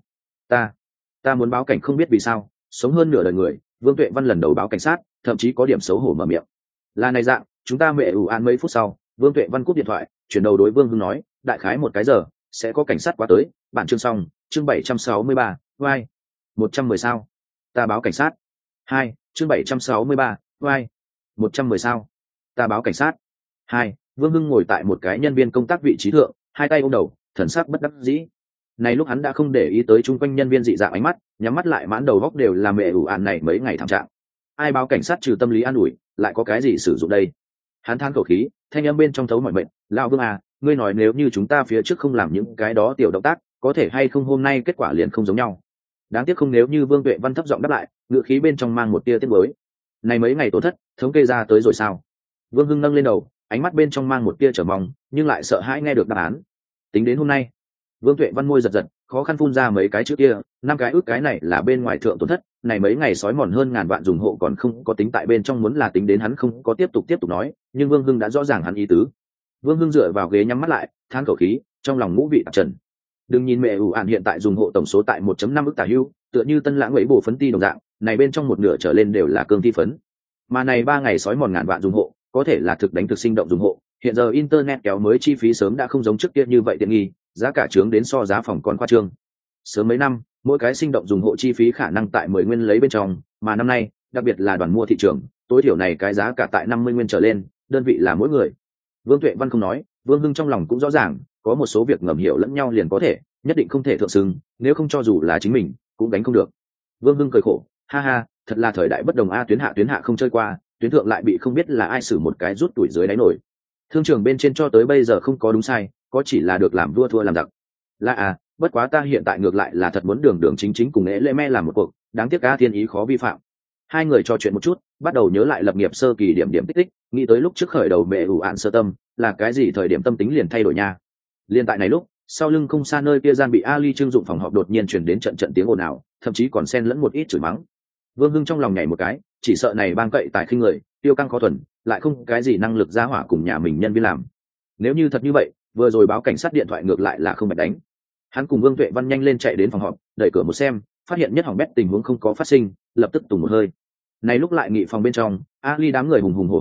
Ta muốn báo cảnh không biết vì sao, sống hơn nửa đời người." Vương Tuệ Văn lần đầu báo cảnh sát, thậm chí có điểm xấu hổ mở miệng. Là này dạng, chúng ta mẹ ủ an mấy phút sau, Vương Tuệ Văn cúp điện thoại, chuyển đầu đối Vương Hưng nói, đại khái một cái giờ sẽ có cảnh sát qua tới, bản chương xong, chương 763, vai 110 sao? Ta báo cảnh sát. 2, chương 763, vai 110 sao? Ta báo cảnh sát. 2, Vương Hưng ngồi tại một cái nhân viên công tác vị trí thượng, hai tay ôm đầu, thần sắc bất đắc dĩ. Này lúc hắn đã không để ý tới chung quanh nhân viên dị dạng ánh mắt, nhắm mắt lại mãn đầu góc đều là mẹ ủ ạn này mấy ngày thảm trạng. Ai báo cảnh sát trừ tâm lý an ủi, lại có cái gì sử dụng đây? Hắn than khẩu khí, thanh âm bên trong thấu mọi mệnh, lão Vương à, ngươi nói nếu như chúng ta phía trước không làm những cái đó tiểu động tác, có thể hay không hôm nay kết quả liền không giống nhau. Đáng tiếc không, nếu như Vương Tuệ Văn thấp giọng đáp lại, ngựa khí bên trong mang một tia tiếc nuối. Này mấy ngày tổn thất, thống kê ra tới rồi sao? Vương Hưng nâng lên đầu, ánh mắt bên trong mang một tia chờ mong, nhưng lại sợ hãi nghe được đáp án. Tính đến hôm nay, Vương Tuệ Văn môi giật giật, khó khăn phun ra mấy cái chữ kia, 5 cái ước cái này là bên ngoài thượng tổn thất, này mấy ngày sói mòn hơn ngàn vạn dùng hộ còn không có tính tại bên trong, muốn là tính đến hắn không có tiếp tục nói, nhưng Vương Hưng đã rõ ràng hắn ý tứ. Vương Hưng dựa vào ghế nhắm mắt lại, than khẩu khí, trong lòng ngũ vị tạp trần. Đừng nhìn mẹ ủ ạn hiện tại dùng hộ tổng số tại 1.5 ức tả hưu, tựa như tân lãng ấy bổ phấn ti đồng dạng, này bên trong một nửa trở lên đều là cương thi phấn. Mà này 3 ngày sói mòn ngàn vạn dùng hộ, có thể là thực đánh thực sinh động dùng hộ. Hiện giờ internet kéo mới chi phí sớm đã không giống trước kia như vậy tiện nghi, giá cả trướng đến so giá phòng còn khoa trương. Sớm mấy năm, mỗi cái sinh động dùng hộ chi phí khả năng tại 10 nguyên lấy bên trong, mà năm nay, đặc biệt là đoàn mua thị trường, tối thiểu này cái giá cả tại 50 nguyên trở lên, đơn vị là mỗi người. Vương Tuệ Văn không nói, Vương Hưng trong lòng cũng rõ ràng, có một số việc ngầm hiểu lẫn nhau liền có thể, nhất định không thể thượng xứng, nếu không cho dù là chính mình, cũng đánh không được. Vương Hưng cười khổ, ha ha, thật là thời đại bất đồng a, tuyến hạ không chơi qua, tuyến thượng lại bị không biết là ai xử một cái rút tuổi dưới đáy nổi. Thương trường bên trên cho tới bây giờ không có đúng sai, có chỉ là được làm vua thua làm giặc. Là à, bất quá ta hiện tại ngược lại là thật muốn đường chính cùng lễ me làm một cuộc, đáng tiếc cá thiên ý khó vi phạm. Hai người trò chuyện một chút, bắt đầu nhớ lại lập nghiệp sơ kỳ điểm tích tích, nghĩ tới lúc trước khởi đầu mẹ ủ ạn sơ tâm, là cái gì thời điểm tâm tính liền thay đổi nha. Liên tại này lúc, sau lưng không xa nơi kia gian bị Ali trưng dụng phòng họp đột nhiên truyền đến trận tiếng ồn ào, thậm chí còn xen lẫn một ít chửi mắng. Vương Hưng trong lòng nhảy một cái, chỉ sợ này bang cậy tài khinh người, tiêu căng khó thuần, lại không cái gì năng lực ra hỏa cùng nhà mình nhân viên làm. Nếu như thật như vậy, vừa rồi báo cảnh sát điện thoại ngược lại là không bạch đánh. Hắn cùng Vương Tuệ Văn nhanh lên chạy đến phòng họp, đẩy cửa một xem, phát hiện nhất hỏng bét tình huống không có phát sinh, lập tức tùng một hơi. Này lúc lại nghị phòng bên trong, Ali đám người hùng hùng hổ hổ,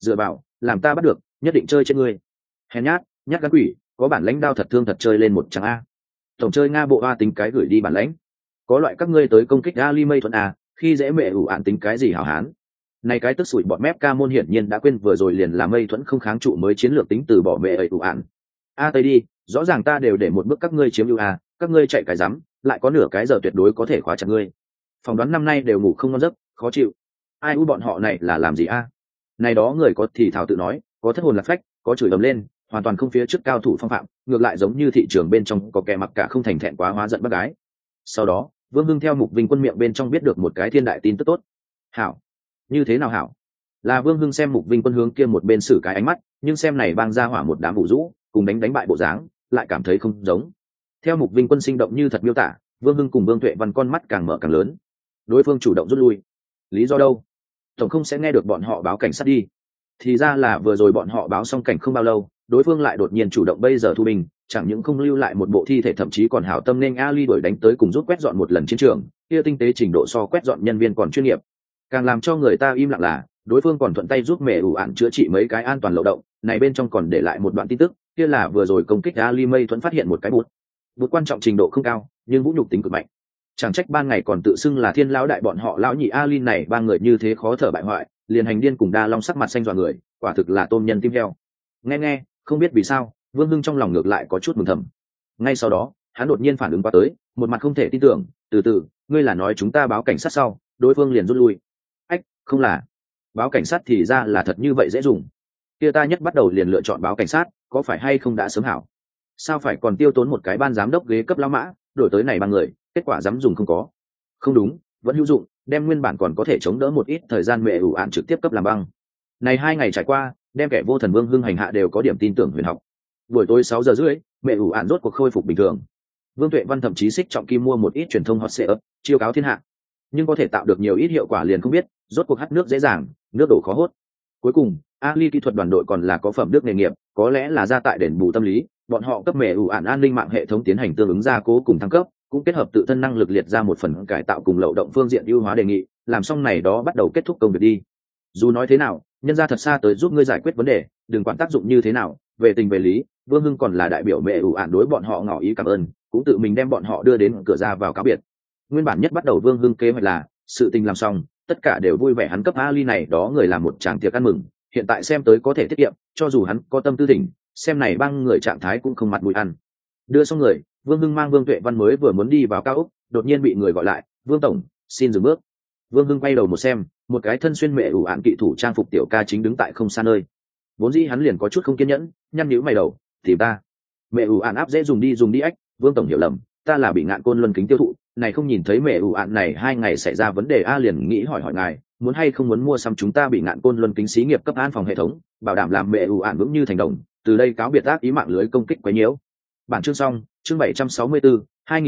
dựa vào làm ta bắt được nhất định chơi trên ngươi. Hèn nhát nhát gan quỷ, có bản lãnh đao thật thương thật chơi lên một tràng a. Tổng chơi Nga bộ a tính cái gửi đi bản lãnh, có loại các ngươi tới công kích Ali mây thuận a, khi dễ mẹ ủ ạn tính cái gì hảo hán. Này cái tức sủi bọn mép ca môn hiển nhiên đã quên vừa rồi liền là mây thuẫn không kháng trụ mới chiến lược tính từ bỏ mẹ ấy ủ ạn. A tây đi, rõ ràng ta đều để một bước các ngươi chiếm ưu a, các ngươi chạy cái rắm, lại có nửa cái giờ tuyệt đối có thể khóa chặt ngươi. Phỏng đoán năm nay đều ngủ không ngon giấc, khó chịu. Ai u bọn họ này là làm gì a? Này đó người có thì thảo tự nói, có thất hồn lạc phách, có chửi ầm lên, hoàn toàn không phía trước cao thủ phong phạm, ngược lại giống như thị trường bên trong có kẻ mặc cả không thành thẹn quá hóa giận bác gái. Sau đó Vương Hưng theo Mục Vinh Quân miệng bên trong biết được một cái thiên đại tin tức tốt. Hảo? Như thế nào hảo? Là Vương Hưng xem Mục Vinh Quân hướng kia một bên xử cái ánh mắt, nhưng xem này bang ra hỏa một đám vũ rũ cùng đánh bại bộ dáng, lại cảm thấy không giống. Theo Mục Vinh Quân sinh động như thật miêu tả, Vương Hưng cùng Vương Tuệ Văn con mắt càng mở càng lớn. Đối phương chủ động rút lui, lý do đâu? Tổng không sẽ nghe được bọn họ báo cảnh sát đi. Thì ra là vừa rồi bọn họ báo xong cảnh không bao lâu, đối phương lại đột nhiên chủ động bây giờ thu binh, chẳng những không lưu lại một bộ thi thể, thậm chí còn hảo tâm nên Ali đuổi đánh tới cùng rút quét dọn một lần chiến trường, kia tinh tế trình độ so quét dọn nhân viên còn chuyên nghiệp. Càng làm cho người ta im lặng là, đối phương còn thuận tay giúp mẹ ủ ạn chữa trị mấy cái an toàn lậu động, này bên trong còn để lại một đoạn tin tức, kia là vừa rồi công kích Ali Mây thuẫn phát hiện một cái bút quan trọng trình độ không cao, nhưng vũ nhục tính cực mạnh. Chẳng trách ban ngày còn tự xưng là thiên lão đại bọn họ lão nhị Ali này ba người như thế khó thở bại hoại, liền hành điên cùng đa long sắc mặt xanh dọa người, quả thực là tôm nhân tim heo. Nghe, không biết vì sao, Vương Hưng trong lòng ngược lại có chút mừng thầm. Ngay sau đó, hắn đột nhiên phản ứng qua tới, một mặt không thể tin tưởng, từ, ngươi là nói chúng ta báo cảnh sát sau, đối phương liền rút lui. Ách, không là. Báo cảnh sát thì ra là thật như vậy dễ dùng. Kia ta nhất bắt đầu liền lựa chọn báo cảnh sát, có phải hay không đã sớm hảo? Sao phải còn tiêu tốn một cái ban giám đốc ghế cấp lão mã, đổi tới này ba người, kết quả dám dùng không có. Không đúng, vẫn hữu dụng, đem nguyên bản còn có thể chống đỡ một ít thời gian mẹ ủ ạn trực tiếp cấp làm băng. Này 2 ngày trải qua, đem kẻ vô thần Vương Hưng hành hạ đều có điểm tin tưởng huyền học. Buổi tối 6 giờ rưỡi, mẹ ủ ạn rốt cuộc khôi phục bình thường. Vương Tuệ Văn thậm chí xích trọng kim mua một ít truyền thông hot setup, chiêu cáo thiên hạ. Nhưng có thể tạo được nhiều ít hiệu quả liền không biết, rốt cuộc hắt nước dễ dàng, nước đổ khó hốt. Cuối cùng, Ali kỹ thuật đoàn đội còn là có phẩm đức nghề nghiệp, có lẽ là ra tại đền bù tâm lý, bọn họ cấp mẹ ủ ạn an ninh mạng hệ thống tiến hành tương ứng gia cố cùng thăng cấp, cũng kết hợp tự thân năng lực liệt ra một phần cải tạo cùng lậu động phương diện ưu hóa đề nghị, làm xong này đó bắt đầu kết thúc công việc đi. Dù nói thế nào, nhân ra thật xa tới giúp ngươi giải quyết vấn đề, đừng quản tác dụng như thế nào, về tình về lý, Vương Hưng còn là đại biểu mẹ ủ ạn đối bọn họ ngỏ ý cảm ơn, cũng tự mình đem bọn họ đưa đến cửa ra vào cáo biệt. Nguyên bản nhất bắt đầu Vương Hưng kế hoạch là sự tình làm xong, tất cả đều vui vẻ hắn cấp Ali này đó người làm một tràng tiệc ăn mừng, hiện tại xem tới có thể tiết kiệm, cho dù hắn có tâm tư tỉnh, xem này băng người trạng thái cũng không mặt mũi ăn. Đưa xong người, Vương Hưng mang Vương Tuệ Văn mới vừa muốn đi vào cao ốc, đột nhiên bị người gọi lại, "Vương tổng, xin dừng bước." Vương Hưng quay đầu một xem, một cái thân xuyên mẹ ủ ạn kỵ thủ trang phục tiểu ca chính đứng tại không xa nơi. Vốn dĩ hắn liền có chút không kiên nhẫn, nhăn nhíu mày đầu, "Tìm ta?" Mẹ ủ ạn áp dễ dùng đi ách, Vương tổng hiểu lầm, ta là bị Ngạn Côn Luân kính tiêu thụ, này không nhìn thấy mẹ ủ ạn này 2 ngày xảy ra vấn đề a liền nghĩ hỏi ngài, muốn hay không muốn mua xăm chúng ta bị Ngạn Côn Luân kính xí nghiệp cấp an phòng hệ thống, bảo đảm làm mẹ ủ ạn vững như thành đồng, từ đây cáo biệt ác ý mạng lưới công kích quấy nhiễu. Bản chương xong, chương 764,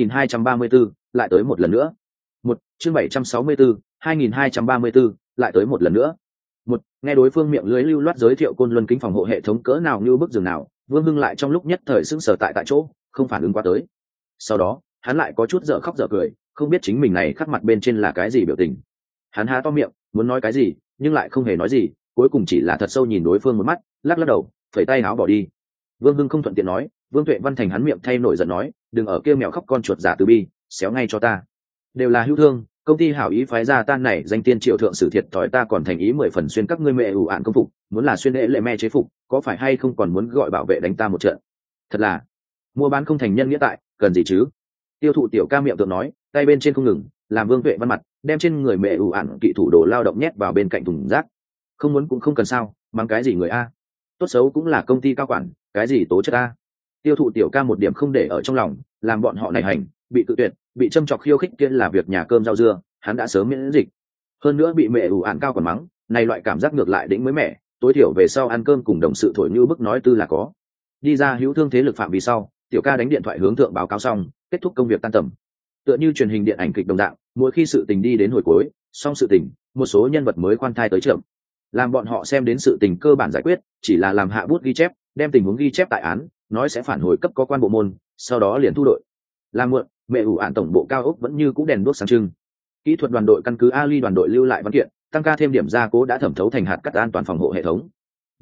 2234, lại tới một lần nữa. Chương 764, 2234, lại tới một lần nữa. Nghe đối phương miệng lưới lưu loát giới thiệu Côn Luân kính phòng hộ hệ thống cỡ nào như bức giường nào, Vương Hưng lại trong lúc nhất thời sững sờ tại chỗ, không phản ứng qua tới. Sau đó, hắn lại có chút dở khóc dở cười, không biết chính mình này khắc mặt bên trên là cái gì biểu tình. Hắn há to miệng, muốn nói cái gì, nhưng lại không hề nói gì, cuối cùng chỉ là thật sâu nhìn đối phương một mắt, lắc đầu, phẩy tay áo bỏ đi. Vương Hưng không thuận tiện nói, Vương Tuệ Văn thành hắn miệng thay nổi giận nói, đừng ở kêu mèo khóc con chuột giả từ bi, xéo ngay cho ta. Đều là hữu thương, công ty hảo ý phái ra tan này danh tiên triệu thượng sử thiệt thòi ta còn thành ý 10 phần xuyên các ngươi mẹ ủ ạn công phục, muốn là xuyên lễ lệ me chế phục, có phải hay không còn muốn gọi bảo vệ đánh ta một trận. Thật là mua bán không thành nhân nghĩa tại, cần gì chứ. Tiêu thụ tiểu ca miệng tượng nói, tay bên trên không ngừng, làm Vương Tuệ Văn mặt, đem trên người mẹ ủ ạn kỵ thủ đồ lao động nhét vào bên cạnh thùng rác. Không muốn cũng không cần sao, mang cái gì người a, tốt xấu cũng là công ty cao quản, cái gì tố chất a. Tiêu thụ tiểu ca một điểm không để ở trong lòng, làm bọn họ này hành, bị tự tuyệt, bị châm chọc khiêu khích kia là việc nhà cơm rau dưa, hắn đã sớm miễn dịch. Hơn nữa bị mẹ ủ ạn cao còn mắng, này loại cảm giác ngược lại đỉnh mới mẻ, tối thiểu về sau ăn cơm cùng đồng sự thổi như bức nói tư là có. Đi ra hữu thương thế lực phạm vi sau, tiểu ca đánh điện thoại hướng thượng báo cáo xong, kết thúc công việc tan tầm. Tựa như truyền hình điện ảnh kịch đồng dạng, mỗi khi sự tình đi đến hồi cuối, xong sự tình, một số nhân vật mới khoan thai tới chậm, làm bọn họ xem đến sự tình cơ bản giải quyết, chỉ là làm hạ bút ghi chép, đem tình huống ghi chép tại án, nói sẽ phản hồi cấp có quan bộ môn, sau đó liền thu đội. Làm muộn, mẹ ủ ạn tổng bộ cao ốc vẫn như cũ đèn đuốc sáng trưng. Kỹ thuật đoàn đội căn cứ Ali đoàn đội lưu lại văn kiện, tăng ca thêm điểm gia cố đã thẩm thấu thành hạt cắt an toàn phòng hộ hệ thống,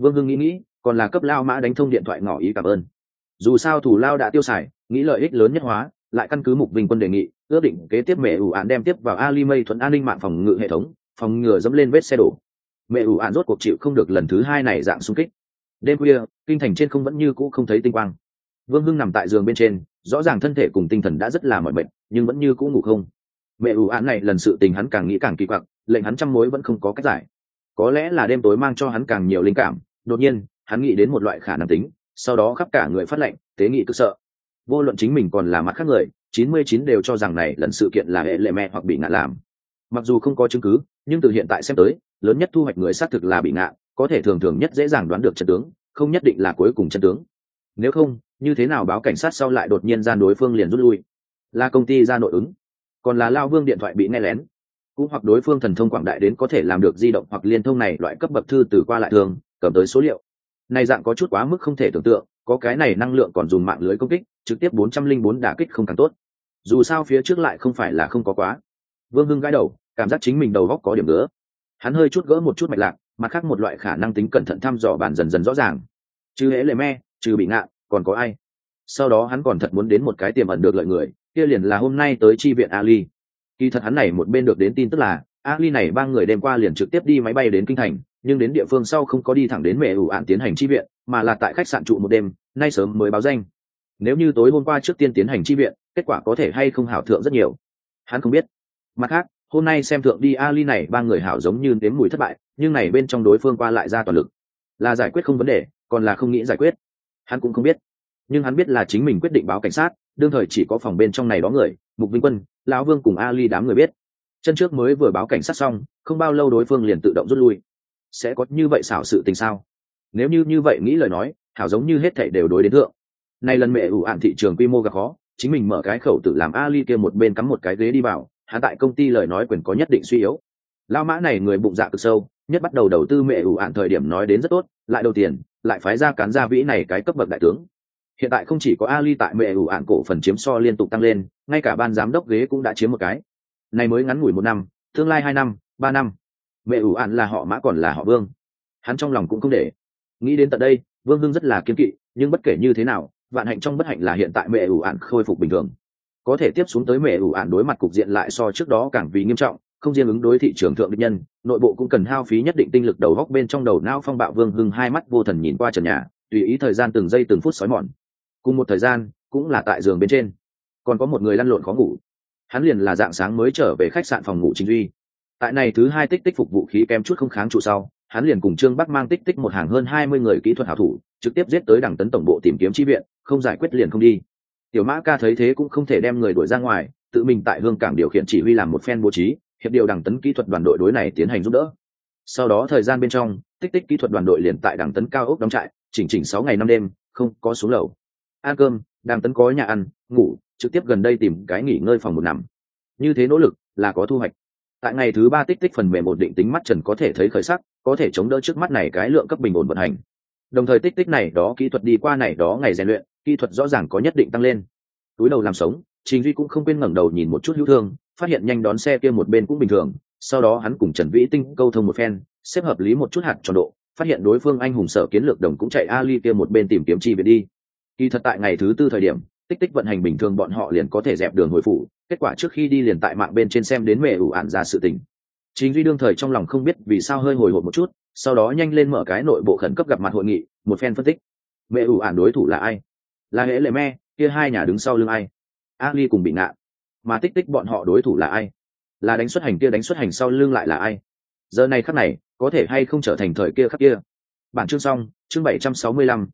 Vương Hưng nghĩ còn là cấp Lao Mã đánh thông điện thoại ngỏ ý cảm ơn. Dù sao thủ lao đã tiêu xài, nghĩ lợi ích lớn nhất hóa, lại căn cứ Mục Vinh Quân đề nghị ước định kế tiếp mẹ ủ ạn đem tiếp vào Ali Mây thuận an ninh mạng phòng ngự hệ thống, phòng ngừa dẫm lên vết xe đổ. Mẹ ủ ạn rốt cuộc chịu không được lần thứ hai này dạng xung kích. Đêm khuya, kinh thành trên không vẫn như cũ không thấy tinh quang. Vương Hưng nằm tại giường bên trên, rõ ràng thân thể cùng tinh thần đã rất là mỏi mệt, nhưng vẫn như cũ ngủ không. Mẹ ủ ạn này lần sự tình hắn càng nghĩ càng kỳ quặc, lệnh hắn trăm mối vẫn không có cách giải. Có lẽ là đêm tối mang cho hắn càng nhiều linh cảm, đột nhiên hắn nghĩ đến một loại khả năng tính, sau đó khắp cả người phát lệnh, tế nghị cực sợ. Vô luận chính mình còn là mặt khác người, 99 đều cho rằng này lần sự kiện là hệ lệ mẹ hoặc bị ngạn làm. Mặc dù không có chứng cứ, nhưng từ hiện tại xem tới, lớn nhất thu hoạch người xác thực là bị ngạn, có thể thường nhất dễ dàng đoán được chân tướng, không nhất định là cuối cùng chân tướng. Nếu không, như thế nào báo cảnh sát sau lại đột nhiên gian đối phương liền rút lui? Là công ty ra nội ứng, còn là Lao Vương điện thoại bị nghe lén, cũng hoặc đối phương thần thông quảng đại đến có thể làm được di động hoặc liên thông này loại cấp bậc thư từ qua lại thường, cầm tới số liệu. Này dạng có chút quá mức không thể tưởng tượng, có cái này năng lượng còn dùng mạng lưới công kích, trực tiếp 404 đả kích không càng tốt. Dù sao phía trước lại không phải là không có quá. Vương Hưng gãi đầu, cảm giác chính mình đầu óc có điểm ngứa. Hắn hơi chút gỡ một chút mạch lạc, mặt khác một loại khả năng tính cẩn thận thăm dò bản dần dần rõ ràng. Trừ hễ lệ me, trừ bị ngạn, còn có ai? Sau đó hắn còn thật muốn đến một cái tiềm ẩn được lợi người, kia liền là hôm nay tới chi viện Ali. Kỳ thật hắn này một bên được đến tin tức là Ali này ba người đêm qua liền trực tiếp đi máy bay đến kinh thành, nhưng đến địa phương sau không có đi thẳng đến mẹ ủ ạn tiến hành chi viện, mà là tại khách sạn trụ một đêm, nay sớm mới báo danh. Nếu như tối hôm qua trước tiên tiến hành chi viện, kết quả có thể hay không hảo thượng rất nhiều. Hắn không biết. Mặt khác, hôm nay xem thượng đi Ali này ba người hảo giống như nếm mùi thất bại, nhưng này bên trong đối phương qua lại ra toàn lực, là giải quyết không vấn đề, còn là không nghĩ giải quyết. Hắn cũng không biết. Nhưng hắn biết là chính mình quyết định báo cảnh sát, đương thời chỉ có phòng bên trong này đó người, Mục Vinh Quân, lão Vương cùng Ali đám người biết. Chân trước mới vừa báo cảnh sát xong, không bao lâu đối phương liền tự động rút lui. Sẽ có như vậy xảo sự tình sao? Nếu như vậy nghĩ lời nói, hảo giống như hết thảy đều đối đến thượng. Này lần mẹ ủ ạn thị trường quy mô gặp khó, chính mình mở cái khẩu tự làm Ali kia một bên cắm một cái ghế đi vào, hắn tại công ty lời nói quyền có nhất định suy yếu. Lão Mã này người bụng dạ cực sâu, nhất bắt đầu đầu tư mẹ ủ ạn thời điểm nói đến rất tốt, lại đầu tiền, lại phái ra cán gia vĩ này cái cấp bậc đại tướng. Hiện tại không chỉ có Ali tại mẹ ủ ạn cổ phần chiếm so liên tục tăng lên, ngay cả ban giám đốc ghế cũng đã chiếm một cái. Này mới ngắn ngủi 1 năm, tương lai 2 năm, 3 năm, mẹ ủ ạn là họ Mã còn là họ Vương. Hắn trong lòng cũng không để. Nghĩ đến tận đây, Vương Hưng rất là kiên kỵ, nhưng bất kể như thế nào, vạn hạnh trong bất hạnh là hiện tại mẹ ủ ạn khôi phục bình thường. Có thể tiếp xuống tới mẹ ủ ạn đối mặt cục diện lại so trước đó càng vì nghiêm trọng, không riêng ứng đối thị trường thượng địch nhân, nội bộ cũng cần hao phí nhất định tinh lực đầu góc bên trong đầu não phong bạo. Vương Hưng hai mắt vô thần nhìn qua trần nhà, tùy ý thời gian từng giây từng phút sói mòn. Cùng một thời gian, cũng là tại giường bên trên, còn có một người lăn lộn khó ngủ. Hắn liền là dạng sáng mới trở về khách sạn phòng ngủ Trình Duy. Tại này thứ hai tích tích phục vụ khí kém chút không kháng trụ sau, hắn liền cùng Trương Bắc mang tích tích một hàng hơn 20 người kỹ thuật hảo thủ, trực tiếp giết tới Đằng Tấn tổng bộ tìm kiếm chi viện, không giải quyết liền không đi. Tiểu Mã Ca thấy thế cũng không thể đem người đuổi ra ngoài, tự mình tại Hương Cảng điều khiển chỉ huy làm một phen bố trí, hiệp điều Đằng Tấn kỹ thuật đoàn đội đối này tiến hành giúp đỡ. Sau đó thời gian bên trong, tích tích kỹ thuật đoàn đội liền tại Đằng Tấn cao ốc đóng trại, chỉnh 6 ngày 5 đêm, không có xuống lầu. Ăn cơm, Đằng Tấn có nhà ăn, ngủ, trực tiếp gần đây tìm cái nghỉ ngơi phòng một nằm. Như thế nỗ lực là có thu hoạch. Tại ngày thứ 3 tích tích phần mềm ổn định tính mắt trần có thể thấy khởi sắc, có thể chống đỡ trước mắt này cái lượng cấp bình ổn vận hành. Đồng thời tích tích này đó kỹ thuật đi qua này đó ngày rèn luyện, kỹ thuật rõ ràng có nhất định tăng lên. Túi đầu làm sống, Trình Duy cũng không quên ngẩng đầu nhìn một chút hữu thương, phát hiện nhanh đón xe kia một bên cũng bình thường. Sau đó hắn cùng Trần Vĩ Tinh câu thông một phen, xếp hợp lý một chút hạt tròn độ, phát hiện đối phương anh hùng sở kiến lược đồng cũng chạy Ali kia một bên tìm kiếm chi viện đi. Kỳ thật tại ngày thứ 4 thời điểm, tích tích vận hành bình thường bọn họ liền có thể dẹp đường hồi phủ, kết quả trước khi đi liền tại mạng bên trên xem đến mẹ ủ ạn ra sự tình. Chính Duy đương thời trong lòng không biết vì sao hơi hồi hộp một chút, sau đó nhanh lên mở cái nội bộ khẩn cấp gặp mặt hội nghị, một phen phân tích. Mẹ ủ ạn đối thủ là ai? Là hễ lệ me, kia hai nhà đứng sau lưng ai? Ali cùng bị ngạ. Mà tích tích bọn họ đối thủ là ai? Là đánh xuất hành kia đánh xuất hành sau lưng lại là ai? Giờ này khắc này, có thể hay không trở thành thời kia khắc kia? Bản chương xong, chương 765,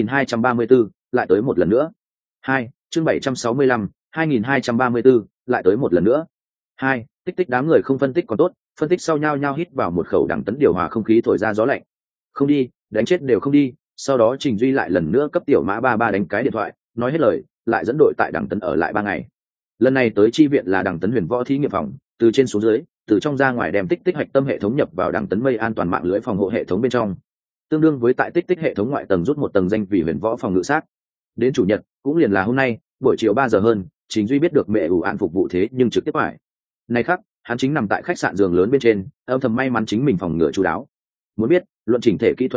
2234, lại tới một lần nữa. 2, chương 765, 2234, lại tới một lần nữa. 2, tích tích đám người không phân tích còn tốt, phân tích sau nhau hít vào một khẩu Đằng Tấn điều hòa không khí thổi ra gió lạnh. Không đi, đánh chết đều không đi. Sau đó Trình Duy lại lần nữa cấp Tiểu Mã 33 đánh cái điện thoại, nói hết lời, lại dẫn đội tại Đằng Tấn ở lại 3 ngày. Lần này tới chi viện là Đằng Tấn Huyền Võ thí nghiệm phòng, từ trên xuống dưới, từ trong ra ngoài đem tích tích hạch tâm hệ thống nhập vào Đằng Tấn mây an toàn mạng lưới phòng hộ hệ thống bên trong. Tương đương với tại tích tích hệ thống ngoại tầng rút một tầng danh vì Huyền Võ phòng ngự sát. Đến chủ nhật, cũng liền là hôm nay, buổi chiều 3 giờ hơn, Trình Duy biết được mẹ ủ ạn phục vụ thế nhưng trực tiếp phải. Này khác, hắn chính nằm tại khách sạn giường lớn bên trên, âm thầm may mắn chính mình phòng ngừa chú đáo. Muốn biết, luận chỉnh thể kỹ thuật thực lực,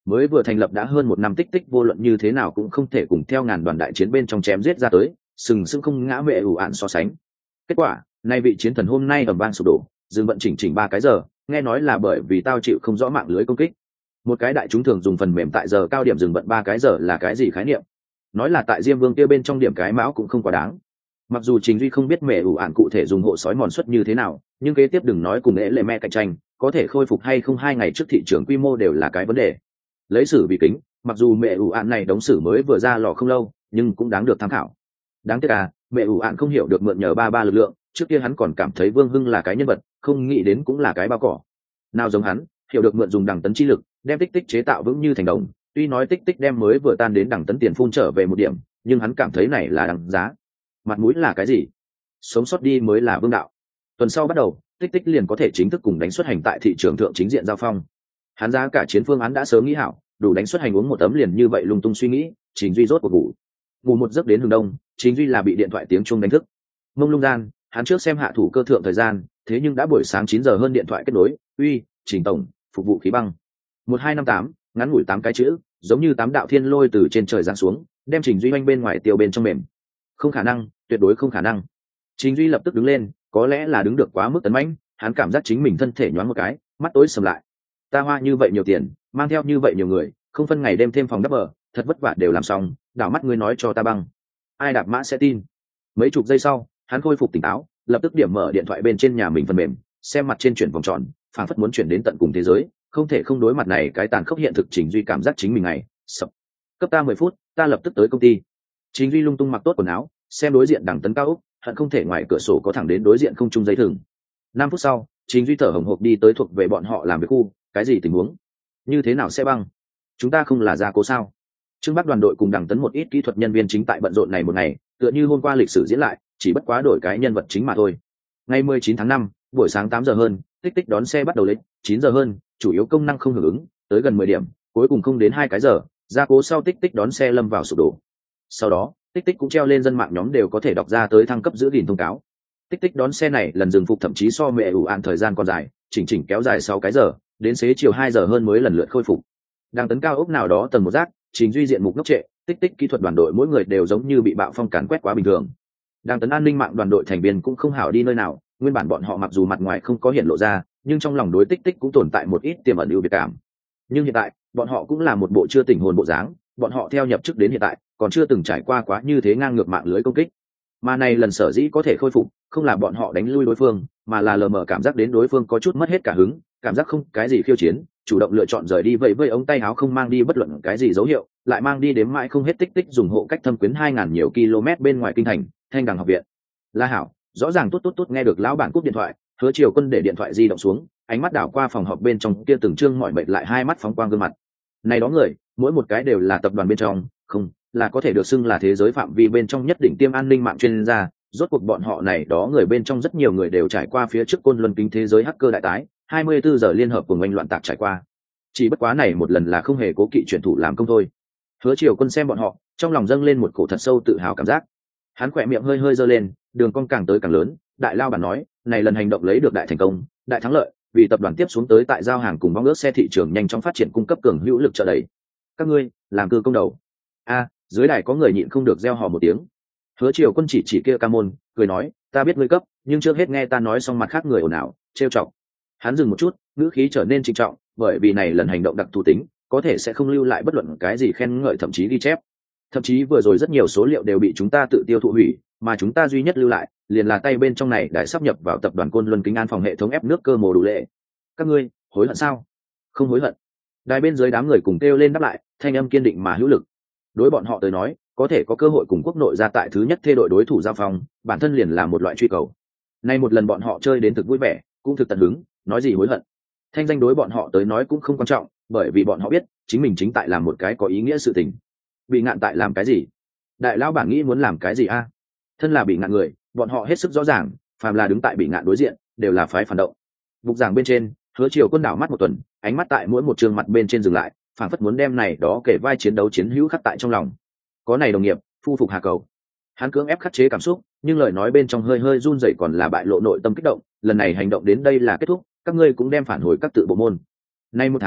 mới vừa thành lập đã hơn một năm tích tích vô luận như thế nào cũng không thể cùng theo ngàn đoàn đại chiến bên trong chém giết ra tới sừng sững không ngã mẹ ủ ạn so sánh. Kết quả nay vị chiến thần hôm nay ầm vang sụp đổ, dừng vận chỉnh 3 cái giờ, nghe nói là bởi vì tao chịu không rõ mạng lưới công kích. Một cái đại chúng thường dùng phần mềm tại giờ cao điểm dừng vận 3 cái giờ là cái gì khái niệm? Nói là tại Diêm Vương kia bên trong điểm cái mão cũng không quá đáng. Mặc dù Trình Duy không biết mẹ ủ ạn cụ thể dùng hộ sói mòn suất như thế nào, nhưng kế tiếp đừng nói cùng lệ mẹ cạnh tranh, có thể khôi phục hay không 2 ngày trước thị trường quy mô đều là cái vấn đề. Lấy sử vì kính, mặc dù mẹ ủ ạn này đóng sử mới vừa ra lò không lâu, nhưng cũng đáng được tham khảo. Đáng tiếc mẹ ủ ạn không hiểu được mượn nhờ ba lực lượng, trước kia hắn còn cảm thấy Vương Hưng là cái nhân vật, không nghĩ đến cũng là cái bao cỏ. Nào giống hắn, hiểu được mượn dùng đằng tấn chi lực, đem tích tích chế tạo vững như thành đồng. Tuy nói tích tích đem mới vừa tan đến đằng tấn tiền phun trở về một điểm, nhưng hắn cảm thấy này là đằng giá. Mặt mũi là cái gì? Sống sót đi mới là vương đạo. Tuần sau bắt đầu, tích tích liền có thể chính thức cùng đánh xuất hành tại thị trường thượng chính diện giao phong. Hắn giá cả chiến phương án đã sớm nghĩ hảo, đủ đánh xuất hành uống một tấm liền như vậy lung tung suy nghĩ. Trình Duy rốt cuộc ngủ một giấc đến hừng đông. Trình Duy là bị điện thoại tiếng chuông đánh thức. Mông lung gian, hắn trước xem hạ thủ cơ thượng thời gian, thế nhưng đã buổi sáng 9 giờ hơn điện thoại kết nối. Uy, Trình tổng, phục vụ khí băng 1258, ngắn ngủi 8 cái chữ, giống như 8 đạo thiên lôi từ trên trời giáng xuống, đem Trình Duy oanh bên ngoài tiêu bên trong mềm. Không khả năng, tuyệt đối không khả năng. Trình Duy lập tức đứng lên, có lẽ là đứng được quá mức tấn mãnh, hắn cảm giác chính mình thân thể nhoáng một cái, mắt tối sầm lại. Ta hoa như vậy nhiều tiền, mang theo như vậy nhiều người, không phân ngày đêm thêm phòng đắp bờ, thật vất vả đều làm xong, đảo mắt ngươi nói cho ta băng. Ai đạp mã sẽ tin. Mấy chục giây sau, hắn khôi phục tỉnh táo, lập tức điểm mở điện thoại bên trên nhà mình phần mềm, xem mặt trên chuyển vòng tròn, phảng phất muốn chuyển đến tận cùng thế giới, không thể không đối mặt này cái tàn khốc hiện thực. Trình Duy cảm giác chính mình này sập. Cấp ta 10 phút, ta lập tức tới công ty. Trình Duy lung tung mặc tốt quần áo, xem đối diện đằng tấn cao ốc, hận không thể ngoài cửa sổ có thẳng đến đối diện không trung giấy thừng. 5 phút sau, Trình Duy thở hổn hộc đi tới thuộc về bọn họ làm việc khu. Cái gì tình huống? Như thế nào sẽ băng? Chúng ta không là gia cố sao? Trương Bắc đoàn đội cùng đằng tấn một ít kỹ thuật nhân viên chính tại bận rộn này một ngày, tựa như hôm qua lịch sử diễn lại, chỉ bất quá đổi cái nhân vật chính mà thôi. Ngày 19 tháng 5, buổi sáng 8 giờ hơn, tích tích đón xe bắt đầu lên, 9 giờ hơn, chủ yếu công năng không hưởng ứng, tới gần 10 điểm, cuối cùng không đến 2 cái giờ, gia cố sau tích tích đón xe lâm vào sụp đổ. Sau đó, tích tích cũng treo lên dân mạng nhóm đều có thể đọc ra tới thăng cấp giữ gìn thông cáo. Tích tích đón xe này lần dừng phục thậm chí so mẹ ủ ạn thời gian còn dài, chỉnh kéo dài 6 cái giờ, đến xế chiều 2 giờ hơn mới lần lượt khôi phục. Đang tấn cao ốc nào đó tầng một rác, Trình Duy diện mục ngốc trệ, tích tích kỹ thuật đoàn đội mỗi người đều giống như bị bạo phong càn quét quá bình thường. Đang tấn an ninh mạng đoàn đội thành viên cũng không hảo đi nơi nào, nguyên bản bọn họ mặc dù mặt ngoài không có hiện lộ ra, nhưng trong lòng đối tích tích cũng tồn tại một ít tiềm ẩn ưu việt cảm. Nhưng hiện tại, bọn họ cũng là một bộ chưa tỉnh hồn bộ dáng, bọn họ theo nhập chức đến hiện tại, còn chưa từng trải qua quá như thế ngang ngược mạng lưới công kích. Mà này lần sở dĩ có thể khôi phục, không là bọn họ đánh lui đối phương, mà là lờ mờ cảm giác đến đối phương có chút mất hết cả hứng, cảm giác không cái gì khiêu chiến, chủ động lựa chọn rời đi vậy vây ống tay áo không mang đi bất luận cái gì dấu hiệu, lại mang đi đếm mãi không hết tích tích dùng hộ cách thâm quyến 2000 nhiều km bên ngoài kinh thành, Thanh Đằng học viện. La Hảo, rõ ràng tốt nghe được lão bản cúp điện thoại, Hứa Triều Quân để điện thoại di động xuống, ánh mắt đảo qua phòng họp bên trong kia từng trương mỏi mệt lại hai mắt phóng quang gương mặt. Này đó người, mỗi một cái đều là tập đoàn bên trong, không, là có thể được xưng là thế giới phạm vi bên trong nhất đỉnh tiêm an ninh mạng chuyên gia, rốt cuộc bọn họ này đó người bên trong rất nhiều người đều trải qua phía trước côn luân kính thế giới hacker đại tái, 24 giờ liên hợp cùng oanh loạn tạc trải qua. Chỉ bất quá này một lần là không hề cố kỵ chuyển thủ làm công thôi. Hứa Triều Quân xem bọn họ, trong lòng dâng lên một cổ thật sâu tự hào cảm giác. Hắn khỏe miệng hơi hơi giơ lên, đường cong càng tới càng lớn, đại lao bản nói, này lần hành động lấy được đại thành công, đại thắng lợi, vì tập đoàn tiếp xuống tới tại giao hàng cùng bong ước xe thị trường nhanh chóng phát triển cung cấp cường hữu lực trợ đẩy. Các ngươi, làm cư công đầu. Dưới đài có người nhịn không được reo hò một tiếng. Hứa Triều Quân chỉ kia ca môn, cười nói, ta biết ngươi cấp, nhưng trước hết nghe ta nói xong mặt khác người ồn ào, trêu chọc. Hắn dừng một chút, ngữ khí trở nên trịnh trọng, bởi vì này lần hành động đặc thù tính, có thể sẽ không lưu lại bất luận cái gì khen ngợi thậm chí ghi chép. Thậm chí vừa rồi rất nhiều số liệu đều bị chúng ta tự tiêu thụ hủy, mà chúng ta duy nhất lưu lại, liền là tay bên trong này đã sắp nhập vào tập đoàn Côn Luân Kính An phòng hệ thống ép nước cơ mồ đủ lệ. Các ngươi, hối hận sao? Không hối hận. Đài bên dưới đám người cùng kêu lên đáp lại, thanh âm kiên định mà hữu lực. Đối bọn họ tới nói, có thể có cơ hội cùng quốc nội ra tại thứ nhất thê đội đối thủ giao phong, bản thân liền là một loại truy cầu. Nay một lần bọn họ chơi đến thực vui vẻ, cũng thực tận hứng, nói gì hối hận. Thanh danh đối bọn họ tới nói cũng không quan trọng, bởi vì bọn họ biết, chính mình chính tại làm một cái có ý nghĩa sự tình. Bị ngạn tại làm cái gì? Đại lão bản nghĩ muốn làm cái gì a? Thân là bị ngạn người, bọn họ hết sức rõ ràng, phàm là đứng tại bị ngạn đối diện, đều là phái phản động. Bục giảng bên trên, Hứa Triều Quân đảo mắt một tuần, ánh mắt tại mỗi một trường mặt bên trên dừng lại, phảng phất muốn đem này đó kể vai chiến đấu chiến hữu khắc tại trong lòng. Có này đồng nghiệp, phu phục hà cầu. Hắn cưỡng ép khắc chế cảm xúc, nhưng lời nói bên trong hơi hơi run rẩy còn là bại lộ nội tâm kích động. Lần này hành động đến đây là kết thúc, các ngươi cũng đem phản hồi các tự bộ môn. Nay một tháng,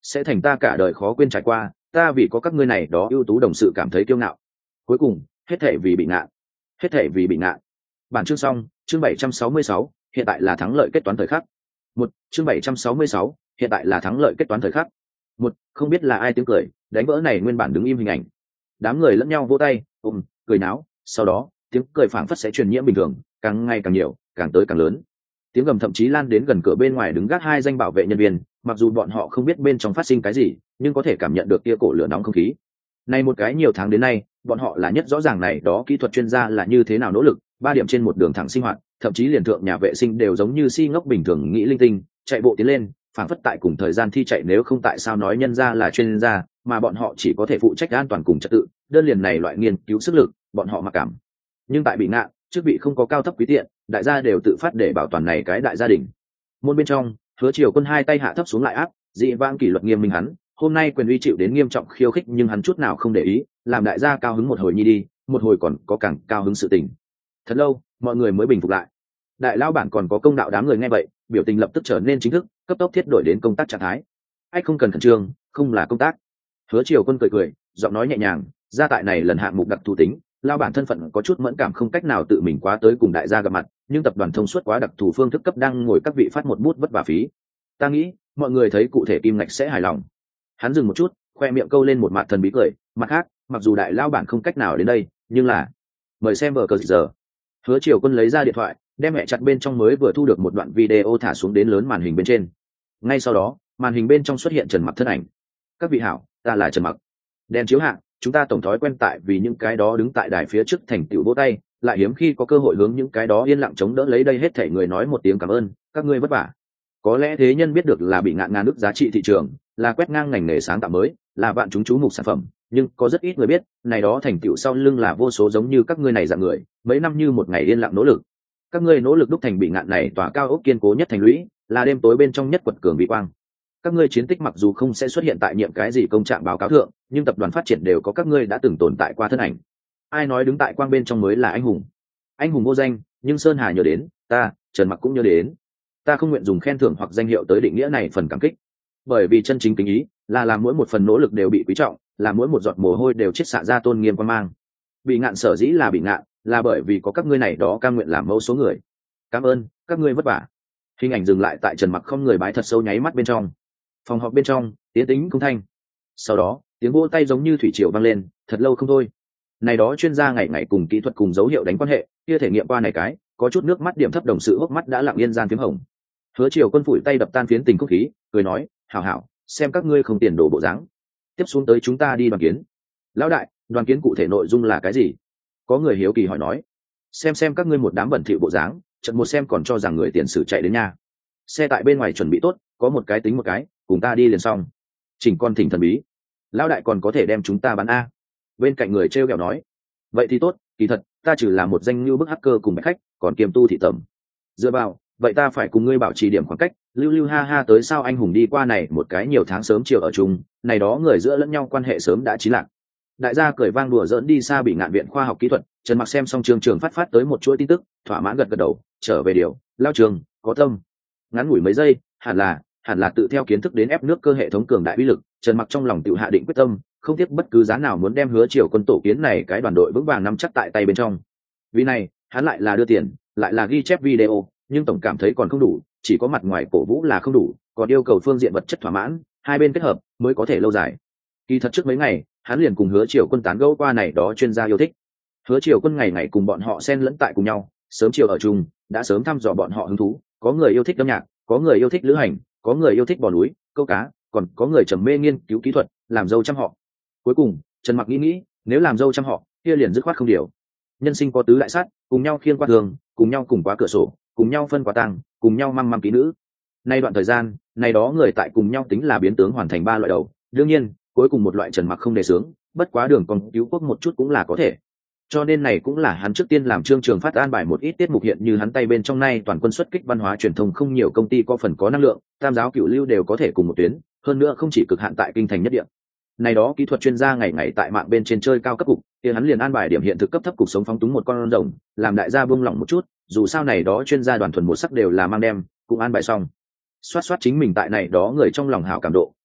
sẽ thành ta cả đời khó quên trải qua. Ta vì có các ngươi này đó ưu tú đồng sự cảm thấy kiêu ngạo. Cuối cùng hết thể vì bị ngạn, hết thể vì bị ngạn. Bản chương xong. Chương 766, hiện tại là thắng lợi kết toán thời khắc. Một, chương 766, hiện tại là thắng lợi kết toán thời khắc. Một, không biết là ai tiếng cười đánh vỡ này nguyên bản đứng im hình ảnh. Đám người lẫn nhau vỗ tay cười náo, sau đó tiếng cười phảng phất sẽ truyền nhiễm bình thường, càng ngày càng nhiều, càng tới càng lớn. Tiếng gầm thậm chí lan đến gần cửa bên ngoài đứng gác hai danh bảo vệ nhân viên, mặc dù bọn họ không biết bên trong phát sinh cái gì, nhưng có thể cảm nhận được tia cổ lửa nóng không khí. Này một cái nhiều tháng đến nay, bọn họ là nhất rõ ràng này đó kỹ thuật chuyên gia là như thế nào nỗ lực, 3 điểm trên một đường thẳng sinh hoạt, thậm chí liền thượng nhà vệ sinh đều giống như si ngốc bình thường nghĩ linh tinh, chạy bộ tiến lên, phảng phất tại cùng thời gian thi chạy, nếu không tại sao nói nhân ra là chuyên gia, mà bọn họ chỉ có thể phụ trách an toàn cùng trật tự, đơn liền này loại nghiên cứu sức lực, bọn họ mặc cảm. Nhưng tại bị ngạn, chức vị không có cao thấp quý tiện, đại gia đều tự phát để bảo toàn này cái đại gia đình. Môn bên trong, Hứa Triều Quân hai tay hạ thấp xuống lại áp, dị vãng kỷ luật nghiêm minh hắn, hôm nay quyền uy chịu đến nghiêm trọng khiêu khích, nhưng hắn chút nào không để ý, làm đại gia cao hứng một hồi nhi đi, một hồi còn có càng cao hứng sự tình. Thật lâu, mọi người mới bình phục lại. Đại lão bản còn có công đạo, đám người nghe vậy, biểu tình lập tức trở nên chính thức, cấp tốc thiết đổi đến công tác trạng thái. Anh không cần khẩn trương, không là công tác. Hứa Triều Quân cười cười, giọng nói nhẹ nhàng, ra tại này lần hạng mục đặc thù tính, lao bản thân phận có chút mẫn cảm, không cách nào tự mình quá tới cùng đại gia gặp mặt, nhưng tập đoàn thông suốt quá đặc thù phương thức cấp đang ngồi các vị phát một bút vất vả phí. Ta nghĩ mọi người thấy cụ thể kim ngạch sẽ hài lòng. Hắn dừng một chút, khoe miệng câu lên một mặt thần bí cười, mặt khác, mặc dù đại lao bản không cách nào đến đây, nhưng là mời xem vở cờ giờ. Hứa Triều Quân lấy ra điện thoại, đem mẹ chặt bên trong mới vừa thu được một đoạn video thả xuống đến lớn màn hình bên trên. Ngay sau đó, màn hình bên trong xuất hiện Trần Mặc thân ảnh. Các vị hảo, ta là Trần Mặc. Đèn chiếu hạ, chúng ta tổng thói quen tại vì những cái đó đứng tại đài phía trước thành tựu vỗ tay, lại hiếm khi có cơ hội hướng những cái đó yên lặng chống đỡ lấy đây hết thảy người nói một tiếng cảm ơn, các ngươi vất vả. Có lẽ thế nhân biết được là bị ngạn ngàn nước giá trị thị trường, là quét ngang ngành nghề sáng tạo mới, là vạn chúng chú mục sản phẩm, nhưng có rất ít người biết, này đó thành tựu sau lưng là vô số giống như các ngươi này dạng người, mấy năm như một ngày yên lặng nỗ lực. Các ngươi nỗ lực đúc thành bị ngạn này tòa cao ốc kiên cố nhất thành lũy, là đêm tối bên trong nhất quật cường vị quang. Các ngươi chiến tích mặc dù không sẽ xuất hiện tại nhiệm cái gì công trạng báo cáo thượng, nhưng tập đoàn phát triển đều có các ngươi đã từng tồn tại qua thân ảnh. Ai nói đứng tại quang bên trong mới là anh hùng? Anh hùng vô danh, nhưng Sơn Hà nhớ đến, ta, Trần Mặc cũng nhớ đến. Ta không nguyện dùng khen thưởng hoặc danh hiệu tới định nghĩa này phần cảm kích, bởi vì chân chính kính ý là làm mỗi một phần nỗ lực đều bị quý trọng, là mỗi một giọt mồ hôi đều chiết xạ ra tôn nghiêm quan mang. Bị ngạn sở dĩ là bị ngạn, là bởi vì có các ngươi này đó cam nguyện làm mẫu số người. Cảm ơn các ngươi vất vả. Hình ảnh dừng lại tại Trần Mặc không người bái thật sâu nháy mắt bên trong. Phòng họp bên trong tiến tĩnh không thanh, sau đó tiếng vỗ tay giống như thủy triều vang lên, thật lâu không thôi. Này đó chuyên gia ngày ngày cùng kỹ thuật cùng dấu hiệu đánh quan hệ, kia thể nghiệm qua này cái, có chút nước mắt điểm thấp đồng sự hốc mắt đã lặng yên gian phím hồng. Hứa Triều Quân phủi tay đập tan phiến tình không khí, cười nói, hảo hảo, xem các ngươi không tiền đồ bộ dáng. Tiếp xuống tới chúng ta đi đoàn kiến. Lão đại, đoàn kiến cụ thể nội dung là cái gì? Có người hiếu kỳ hỏi nói. Xem các ngươi một đám bẩn thỉu bộ dáng, chợt một xem còn cho rằng người tiền sử chạy đến nhà. Xe tại bên ngoài chuẩn bị tốt, có một cái tính một cái, cùng ta đi liền xong. Chỉnh con thỉnh thần bí. Lão đại còn có thể đem chúng ta bán a. Bên cạnh người trêu ghẹo nói. Vậy thì tốt, kỳ thật, ta chỉ là một danh lưu bức hacker cùng bạch khách, còn kiêm tu thị tẩm. Dựa vào, vậy ta phải cùng ngươi bảo trì điểm khoảng cách, lưu ha ha tới sao anh hùng đi qua này một cái nhiều tháng sớm chiều ở chung, này đó người giữa lẫn nhau quan hệ sớm đã chí lạc. Đại gia cười vang đùa giỡn đi xa bị ngạn viện khoa học kỹ thuật, Trần Mặc xem xong trường phát tới một chuỗi tin tức, thỏa mãn gật gật đầu, trở về điều, lao trường, có tâm. Ngắn ngủi mấy giây, hẳn là tự theo kiến thức đến ép nước cơ hệ thống cường đại uy lực, Trần Mặc trong lòng tự hạ định quyết tâm, không tiếc bất cứ giá nào muốn đem Hứa Triều Quân tổ kiến này cái đoàn đội vững vàng nắm chắc tại tay bên trong. Vì này, hắn lại là đưa tiền, lại là ghi chép video, nhưng tổng cảm thấy còn không đủ, chỉ có mặt ngoài cổ vũ là không đủ, còn yêu cầu phương diện vật chất thỏa mãn, hai bên kết hợp mới có thể lâu dài. Kỳ thật trước mấy ngày, hắn liền cùng Hứa Triều Quân tán gẫu qua này đó chuyên gia yêu thích. Hứa Triều Quân ngày ngày cùng bọn họ xen lẫn tại cùng nhau, sớm chiều ở chung, đã sớm thăm dò bọn họ hứng thú, có người yêu thích âm nhạc, có người yêu thích lữ hành, có người yêu thích bò núi, câu cá, còn có người trầm mê nghiên cứu kỹ thuật, làm dâu trăm họ. Cuối cùng, Trần Mặc nghĩ, nếu làm dâu trăm họ, kia liền dứt khoát không điều. Nhân sinh có tứ đại sát, cùng nhau khiêng qua đường, cùng nhau cùng qua cửa sổ, cùng nhau phân quả tang, cùng nhau măm kỹ nữ. Nay đoạn thời gian, này đó người tại cùng nhau tính là biến tướng hoàn thành 3 loại đầu. Đương nhiên, cuối cùng một loại Trần Mặc không đề xướng, bất quá đường còn cứu quốc một chút cũng là có thể. Cho nên này cũng là hắn trước tiên làm chương trường phát an bài một ít tiết mục hiện như hắn tay bên trong nay toàn quân xuất kích văn hóa truyền thông không nhiều công ty có phần có năng lượng, tam giáo cửu lưu đều có thể cùng một tuyến, hơn nữa không chỉ cực hạn tại kinh thành nhất địa. Này đó kỹ thuật chuyên gia ngày ngày tại mạng bên trên chơi cao cấp cục, thì hắn liền an bài điểm hiện thực cấp thấp cục sống phóng túng một con rồng, làm đại gia buông lỏng một chút, dù sao này đó chuyên gia đoàn thuần một sắc đều là mang đem, cũng an bài xong. Soát chính mình tại này đó người trong lòng hảo cảm độ,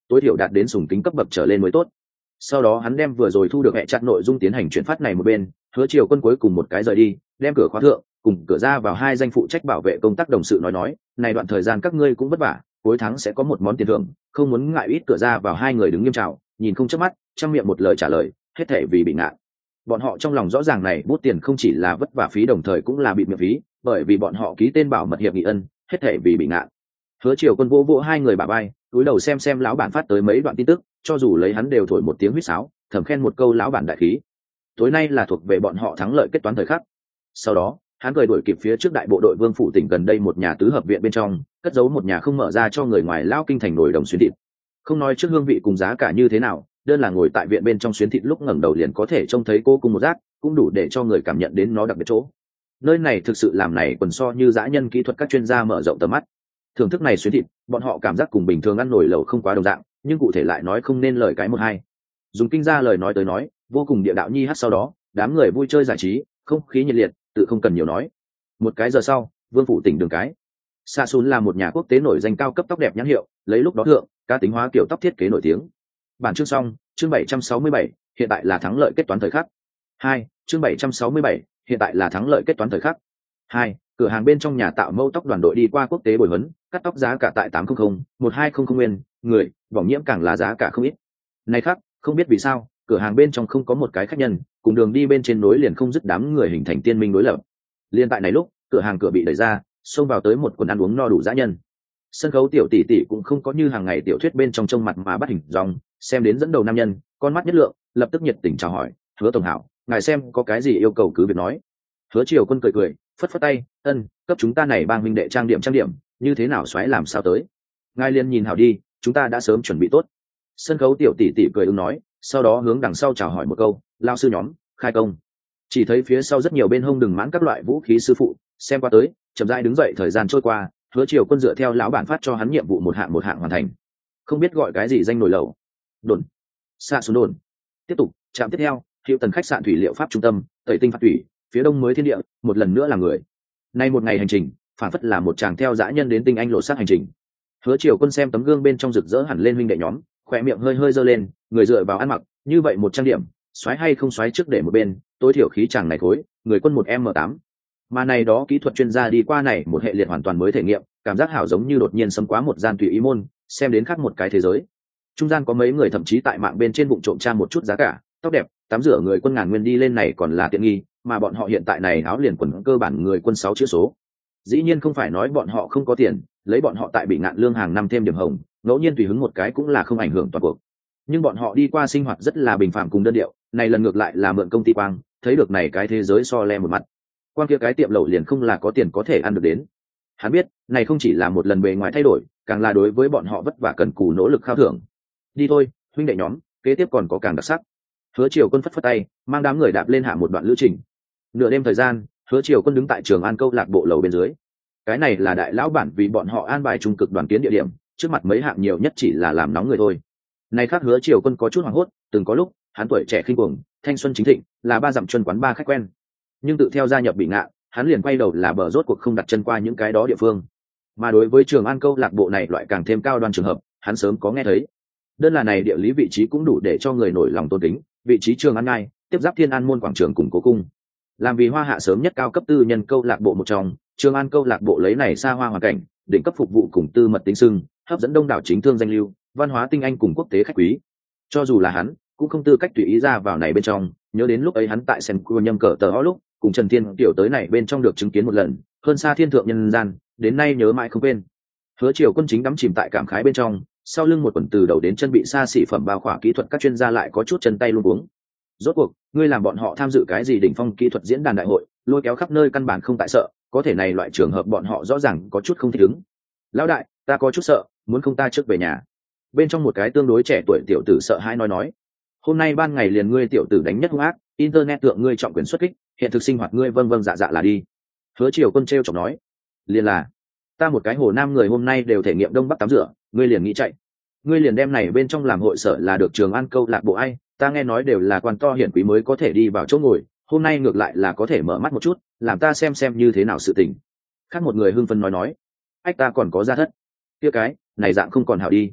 tối thiểu đạt đến sùng kính cấp bậc trở lên mới tốt. Sau đó hắn đem vừa rồi thu được hệ chặt nội dung tiến hành chuyển phát này một bên, Hứa Triều Quân cuối cùng một cái rời đi, đem cửa khóa thượng, cùng cửa ra vào hai danh phụ trách bảo vệ công tác đồng sự nói, này đoạn thời gian các ngươi cũng vất vả, cuối tháng sẽ có một món tiền thưởng, không muốn ngại ít. Cửa ra vào hai người đứng nghiêm chào, nhìn không chớp mắt, trong miệng một lời trả lời, hết thảy vì bị ngạn. Bọn họ trong lòng rõ ràng này bút tiền không chỉ là vất vả phí đồng thời cũng là bị miễn phí, bởi vì bọn họ ký tên bảo mật hiệp nghị ân, hết thảy vì bị ngạn. Hứa Triều Quân vỗ vỗ hai người bả vai, cúi đầu xem lão bản phát tới mấy đoạn tin tức, cho dù lấy hắn đều thổi một tiếng huýt sáo, thầm khen một câu lão bản đại khí. Tối nay là thuộc về bọn họ thắng lợi kết toán thời khắc. Sau đó, hắn cười đuổi kịp phía trước đại bộ đội Vương phủ tỉnh gần đây một nhà tứ hợp viện bên trong, cất giấu một nhà không mở ra cho người ngoài lao kinh thành nổi đồng xuyến thịt. Không nói trước hương vị cùng giá cả như thế nào, đơn là ngồi tại viện bên trong xuyến thịt lúc ngẩng đầu liền có thể trông thấy cô cùng một rác, cũng đủ để cho người cảm nhận đến nó đặc biệt chỗ. Nơi này thực sự làm này quần so như dã nhân kỹ thuật các chuyên gia mở rộng tầm mắt. Thưởng thức này xuyến thịt, bọn họ cảm giác cùng bình thường ăn nổi lẩu không quá đồng dạng, nhưng cụ thể lại nói không nên lời cái một hai. Dùng kinh ra lời nói tới nói, vô cùng địa đạo nhi hát. Sau đó, đám người vui chơi giải trí, không khí nhiệt liệt, tự không cần nhiều nói. Một cái giờ sau, Vương phủ tỉnh đường cái. Sasun là một nhà quốc tế nổi danh cao cấp tóc đẹp nhãn hiệu, lấy lúc đó thượng, cá tính hóa kiểu tóc thiết kế nổi tiếng. Bản chương xong, chương 767, hiện tại là thắng lợi kết toán thời khắc. 2, chương 767, hiện tại là thắng lợi kết toán thời khắc. 2, cửa hàng bên trong nhà tạo mẫu tóc đoàn đội đi qua quốc tế bồi huấn, cắt tóc giá cả tại 800-1200 nguyên, người, vòng nhiễm càng là giá cả không ít. Này khác, không biết vì sao, cửa hàng bên trong không có một cái khách nhân, cùng đường đi bên trên nối liền không dứt đám người hình thành tiên minh đối lập. Liên tại này lúc, cửa hàng cửa bị đẩy ra, xông vào tới một quần ăn uống no đủ dã nhân. Sân khấu tiểu tỷ tỷ cũng không có như hàng ngày tiểu thuyết bên trong trông mặt mà bắt hình dòng, xem đến dẫn đầu nam nhân, con mắt nhất lượng, lập tức nhiệt tình chào hỏi, Hứa tổng hảo, ngài xem có cái gì yêu cầu cứ việc nói. Hứa Triều Quân cười cười, phất phất tay, ân, cấp chúng ta này bang minh đệ trang điểm, như thế nào xoáy làm sao tới. Ngài liền nhìn hảo đi, chúng ta đã sớm chuẩn bị tốt. Sân khấu tiểu tỷ tỷ cười ứng nói, sau đó hướng đằng sau chào hỏi một câu, lao sư nhóm, khai công. Chỉ thấy phía sau rất nhiều bên hông đừng mãn các loại vũ khí sư phụ, xem qua tới, chậm rãi đứng dậy. Thời gian trôi qua, Hứa Triều Quân dựa theo lão bản phát cho hắn nhiệm vụ một hạng hoàn thành. Không biết gọi cái gì danh nổi lẩu. Đồn. Xạ xuống đồn. Tiếp tục, trạm tiếp theo, Hiệu Tần khách sạn thủy liệu pháp trung tâm, tẩy tinh phạt thủy, phía đông mới thiên địa, một lần nữa là người. Nay một ngày hành trình, phản phất là một chàng theo dã nhân đến tinh anh lộ sát hành trình. Hứa Triều Quân xem tấm gương bên trong rực rỡ hẳn lên huynh đệ nhóm, khỏe miệng hơi hơi giơ lên, người dựa vào ăn mặc, như vậy một trang điểm, xoáy hay không xoáy trước để một bên, tối thiểu khí chàng này khối, người quân một M8. Mà này đó kỹ thuật chuyên gia đi qua này một hệ liệt hoàn toàn mới thể nghiệm, cảm giác hảo giống như đột nhiên xâm quá một gian tùy ý môn, xem đến khác một cái thế giới. Trung gian có mấy người thậm chí tại mạng bên trên vụng trộm tra một chút giá cả, tóc đẹp, tắm rửa người quân ngàn nguyên đi lên này còn là tiện nghi, mà bọn họ hiện tại này áo liền quần cơ bản người quân 6 chữ số. Dĩ nhiên không phải nói bọn họ không có tiền, lấy bọn họ tại bị ngạn lương hàng năm thêm điểm hồng, ngẫu nhiên tùy hứng một cái cũng là không ảnh hưởng toàn cuộc. Nhưng bọn họ đi qua sinh hoạt rất là bình phàm cùng đơn điệu, này lần ngược lại là mượn công ty quang, thấy được này cái thế giới so le một mặt. Quan kia cái tiệm lẩu liền không là có tiền có thể ăn được đến. Hắn biết, này không chỉ là một lần bề ngoài thay đổi, càng là đối với bọn họ vất vả cần cù nỗ lực khao thưởng. Đi thôi, huynh đệ nhóm, kế tiếp còn có càng đặc sắc. Hứa Triều Quân phất phất tay, mang đám người đạp lên hạ một đoạn lữ trình. Nửa đêm thời gian, Hứa Triều Quân đứng tại Trường An câu lạc bộ lầu bên dưới. Cái này là đại lão bản vì bọn họ an bài trung cực đoàn kiến địa điểm, trước mặt mấy hạng nhiều nhất chỉ là làm nóng người thôi. Này khác Hứa Triều Quân có chút hoảng hốt, từng có lúc, hắn tuổi trẻ khinh cuồng, thanh xuân chính thịnh, là ba dặm chân quán ba khách quen. Nhưng tự theo gia nhập bị ngạ, hắn liền quay đầu là bờ rốt cuộc không đặt chân qua những cái đó địa phương. Mà đối với Trường An câu lạc bộ này loại càng thêm cao đoan trường hợp, hắn sớm có nghe thấy. Đơn là này địa lý vị trí cũng đủ để cho người nổi lòng tôn kính, vị trí Trường An ngay, tiếp giáp Thiên An môn quảng trường cùng cố cung. Làm vì Hoa Hạ sớm nhất cao cấp tư nhân câu lạc bộ một trong, Trường An câu lạc bộ lấy này xa hoa hoàn cảnh, định cấp phục vụ cùng tư mật tính sưng, hấp dẫn đông đảo chính thương danh lưu, văn hóa tinh anh cùng quốc tế khách quý. Cho dù là hắn, cũng không tư cách tùy ý ra vào này bên trong, nhớ đến lúc ấy hắn tại Sen Cua nhâm cờ tờ ó lúc, cùng Trần Thiên tiểu tới này bên trong được chứng kiến một lần, hơn xa thiên thượng nhân gian, đến nay nhớ mãi không quên. Hứa Triều Quân chính đắm chìm tại cảm khái bên trong, sau lưng một quần từ đầu đến chân bị xa xỉ phẩm bao khỏa kỹ thuật các chuyên gia lại có chút chân tay luống cuống. Rốt cuộc, ngươi làm bọn họ tham dự cái gì đỉnh phong kỹ thuật diễn đàn đại hội, lôi kéo khắp nơi căn bản không tại sợ, có thể này loại trường hợp bọn họ rõ ràng có chút không thích ứng. Lão đại, ta có chút sợ, muốn không ta trước về nhà. Bên trong một cái tương đối trẻ tuổi tiểu tử sợ hãi nói, hôm nay ban ngày liền ngươi tiểu tử đánh nhất hung ác, internet tượng ngươi trọng quyền xuất kích, hiện thực sinh hoạt ngươi vâng vâng dạ dạ là đi. Hứa Triều Quân trêu chọc nói, liền là ta một cái hồ nam người hôm nay đều thể nghiệm đông bắc tắm rửa, ngươi liền nghĩ chạy, ngươi liền đem này bên trong làm hội sở là được Trường An câu lạc bộ ai, ta nghe nói đều là quan to hiển quý mới có thể đi vào chỗ ngồi, hôm nay ngược lại là có thể mở mắt một chút, làm ta xem như thế nào sự tình. Khác một người hưng phấn nói, ách ta còn có gia thất, kia cái này dạng không còn hảo đi.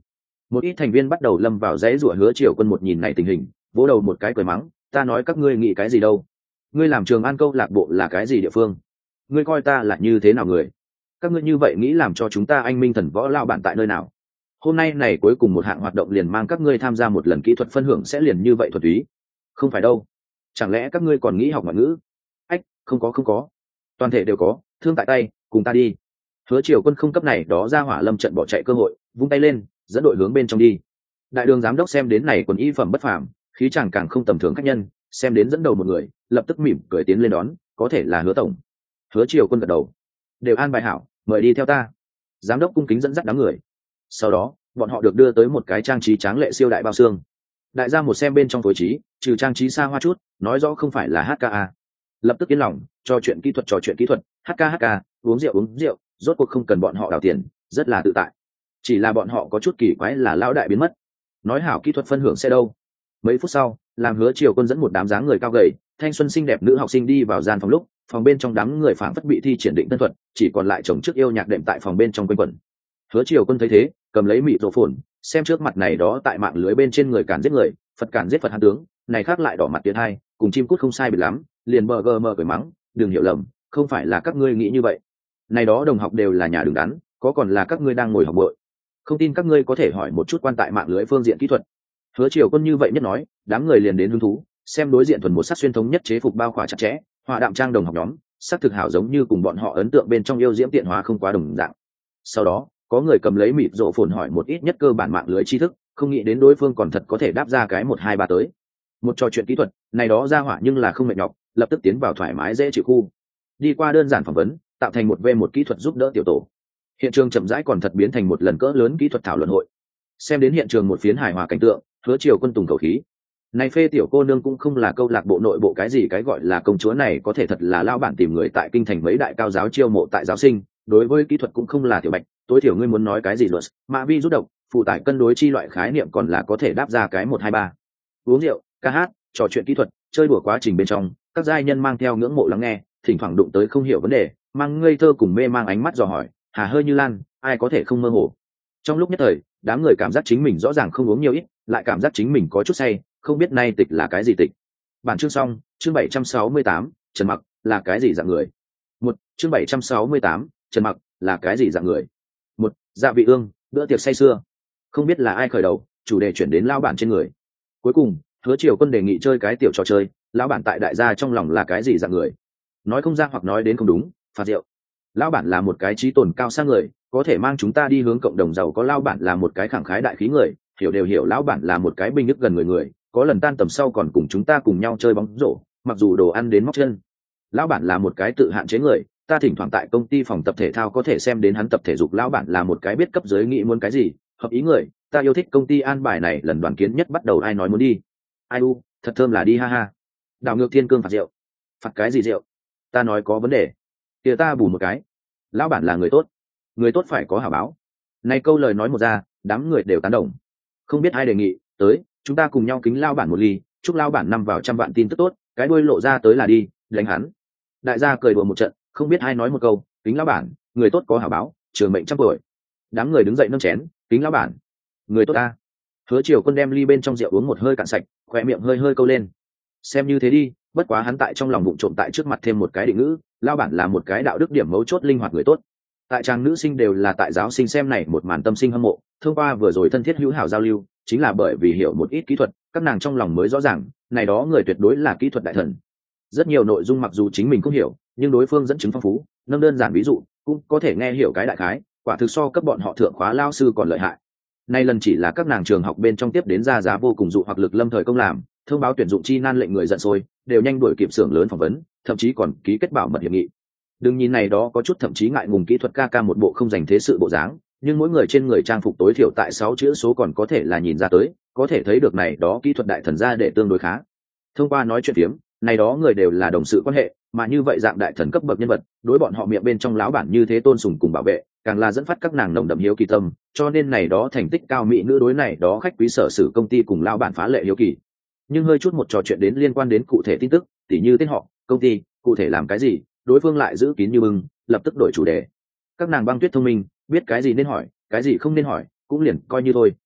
Một ít thành viên bắt đầu lâm vào dãy rủa. Hứa Triều Quân một nhìn này tình hình, vỗ đầu một cái cười mắng, ta nói các ngươi nghĩ cái gì đâu? Ngươi làm Trường An câu lạc bộ là cái gì địa phương? Ngươi coi ta là như thế nào người? Các ngươi như vậy nghĩ làm cho chúng ta anh minh thần võ lao bản tại nơi nào? Hôm nay này cuối cùng một hạng hoạt động liền mang các ngươi tham gia một lần kỹ thuật phân hưởng sẽ liền như vậy thuật túy? Không phải đâu. Chẳng lẽ các ngươi còn nghĩ học ngoại ngữ? Ách, không có. Toàn thể đều có, thương tại tay, cùng ta đi. Hứa Triều Quân không cấp này đó ra hỏa lâm trận bỏ chạy cơ hội, vung tay lên, dẫn đội hướng bên trong đi. Đại đường giám đốc xem đến này quần y phẩm bất phàm, khí chàng càng không tầm thường khách nhân, xem đến dẫn đầu một người, lập tức mỉm cười tiến lên đón, có thể là Hứa tổng. Hứa Triều Quân gật đầu, đều an bài hảo, mời đi theo ta. Giám đốc cung kính dẫn dắt đám người. Sau đó, bọn họ được đưa tới một cái trang trí tráng lệ siêu đại bao xương. Đại gia một xem bên trong phối trí, trừ trang trí xa hoa chút, nói rõ không phải là HKA. Lập tức yên lòng, trò chuyện kỹ thuật, HK, uống rượu, rốt cuộc không cần bọn họ đào tiền, rất là tự tại. Chỉ là bọn họ có chút kỳ quái là lão đại biến mất. Nói hảo kỹ thuật phân hưởng sẽ đâu? Mấy phút sau, làm Hứa Triều Quân dẫn một đám dáng người cao gầy, thanh xuân xinh đẹp nữ học sinh đi vào gian phòng lúc, phòng bên trong đám người phảng phất bị thi triển định tân thuật, chỉ còn lại chồng trước yêu nhạc đệm tại phòng bên trong quanh quẩn. Hứa Triều Quân thấy thế, cầm lấy mịt rộ phồn, xem trước mặt này đó tại mạng lưới bên trên người cản giết người, Phật cản giết Phật hán tướng, này khác lại đỏ mặt tiến hai, cùng chim cút không sai biệt lắm, liền bờ gờ mờ cười mắng, đừng hiểu lầm, không phải là các ngươi nghĩ như vậy. Này đó đồng học đều là nhà đứng đắn, có còn là các ngươi đang ngồi học bội. Không tin các ngươi có thể hỏi một chút quan tại mạng lưới phương diện kỹ thuật. Hứa Triều Quân như vậy nhất nói, đám người liền đến hứng thú, xem đối diện thuần một sắc xuyên thống nhất chế phục bao khỏa chặt chẽ, họa đạm trang đồng học nhóm, sắc thực hảo giống như cùng bọn họ ấn tượng bên trong yêu diễm tiện hóa không quá đồng dạng. Sau đó, có người cầm lấy mịt rộ phồn hỏi một ít nhất cơ bản mạng lưới tri thức, không nghĩ đến đối phương còn thật có thể đáp ra cái 1 2 3 tới. Một trò chuyện kỹ thuật, này đó ra hỏa nhưng là không mệt nhọc, lập tức tiến vào thoải mái dễ chịu khu. Đi qua đơn giản phỏng vấn, tạo thành một v một kỹ thuật giúp đỡ tiểu tổ. Hiện trường chậm rãi còn thật biến thành một lần cỡ lớn kỹ thuật thảo luận hội. Xem đến hiện trường một phiến hài hòa cảnh tượng, Hứa Triều Quân tùng khẩu khí. Này phê tiểu cô nương cũng không là câu lạc bộ nội bộ cái gì cái gọi là công chúa này có thể thật là lao bản tìm người tại kinh thành mấy đại cao giáo chiêu mộ tại giáo sinh, đối với kỹ thuật cũng không là tiểu bạch, tối thiểu ngươi muốn nói cái gì luật, mã vi rút độc, phụ tải cân đối chi loại khái niệm còn là có thể đáp ra cái 1 2 3. Uống rượu, ca hát, trò chuyện kỹ thuật, chơi đùa quá trình bên trong, các giai nhân mang theo ngưỡng mộ lắng nghe, thỉnh thoảng đụng tới không hiểu vấn đề, mang ngây thơ cùng mê mang ánh mắt dò hỏi, hà hơi như lan, ai có thể không mơ hồ. Trong lúc nhất thời, đám người cảm giác chính mình rõ ràng không uống nhiều ít, lại cảm giác chính mình có chút say, không biết nay tịch là cái gì tịch. Bản chương xong, chương 768, Trần Mặc là cái gì dạng người. Chương 768, Trần Mặc là cái gì dạng người. Dạ vị ương, bữa tiệc say sưa. Không biết là ai khởi đầu, chủ đề chuyển đến lão bản trên người. Cuối cùng, Hứa Triều Quân đề nghị chơi cái tiểu trò chơi, lão bản tại đại gia trong lòng là cái gì dạng người. Nói không ra hoặc nói đến không đúng, phạt rượu. Lão bản là một cái trí tồn cao sang người, có thể mang chúng ta đi hướng cộng đồng giàu có. Lão bản là một cái khẳng khái đại khí người, hiểu lão bản là một cái binh đức gần người, có lần tan tầm sau còn cùng chúng ta cùng nhau chơi bóng rổ, mặc dù đồ ăn đến móc chân. Lão bản là một cái tự hạn chế người, ta thỉnh thoảng tại công ty phòng tập thể thao có thể xem đến hắn tập thể dục. Lão bản là một cái biết cấp dưới nghĩ muốn cái gì, hợp ý người, ta yêu thích công ty an bài này. Lần đoàn kiến nhất bắt đầu ai nói muốn đi, ai u, thật thơm là đi ha ha. Đảo ngược thiên cương phạt rượu. Phạt cái gì rượu? Ta nói có vấn đề, kia ta bù một cái. Lão bản là người tốt, người tốt phải có hảo báo. Này câu lời nói một ra, đám người đều tán đồng. Không biết ai đề nghị, tới, chúng ta cùng nhau kính lão bản một ly, chúc lão bản năm vào trăm vạn tin tức tốt, cái đuôi lộ ra tới là đi, đánh hắn. Đại gia cười đùa một trận, không biết ai nói một câu, kính lão bản, người tốt có hảo báo, trường mệnh trăm tuổi. Đám người đứng dậy nâng chén, kính lão bản, người tốt ta. Hứa Triều Quân đem ly bên trong rượu uống một hơi cạn sạch, khóe miệng hơi hơi câu lên. Xem như thế đi, bất quá hắn tại trong lòng bụng trộm tại trước mặt thêm một cái định ngữ, lão bản là một cái đạo đức điểm mấu chốt linh hoạt người tốt. Tại trang nữ sinh đều là tại giáo sinh xem này một màn tâm sinh hâm mộ, thông qua vừa rồi thân thiết hữu hảo giao lưu, chính là bởi vì hiểu một ít kỹ thuật, các nàng trong lòng mới rõ ràng, này đó người tuyệt đối là kỹ thuật đại thần. Rất nhiều nội dung mặc dù chính mình không hiểu, nhưng đối phương dẫn chứng phong phú, nâng đơn giản ví dụ, cũng có thể nghe hiểu cái đại khái, quả thực so cấp bọn họ thượng khóa lao sư còn lợi hại. Nay lần chỉ là các nàng trường học bên trong tiếp đến ra giá vô cùng dụ hoặc lực lâm thời công làm, thông báo tuyển dụng chi nan lệnh người giận sôi, đều nhanh đuổi kịp xưởng lớn phỏng vấn, thậm chí còn ký kết bảo mật hiệp nghị. Đừng nhìn này đó có chút thậm chí ngại ngùng kỹ thuật ca một bộ không dành thế sự bộ dáng, nhưng mỗi người trên người trang phục tối thiểu tại 6 chữ số còn có thể là nhìn ra tới, có thể thấy được này đó kỹ thuật đại thần ra để tương đối khá. Thông qua nói chuyện phiếm, này đó người đều là đồng sự quan hệ, mà như vậy dạng đại thần cấp bậc nhân vật, đối bọn họ miệng bên trong lão bản như thế tôn sùng cùng bảo vệ, càng là dẫn phát các nàng nồng đậm hiếu kỳ tâm, cho nên này đó thành tích cao mỹ nữ đối này đó khách quý sở sử công ty cùng lão bản phá lệ hiếu kỳ. Nhưng hơi chút một trò chuyện đến liên quan đến cụ thể tin tức, tỉ như tên họ, công ty, cụ thể làm cái gì, đối phương lại giữ kín như bưng, lập tức đổi chủ đề. Các nàng băng tuyết thông minh, biết cái gì nên hỏi, cái gì không nên hỏi, cũng liền coi như thôi.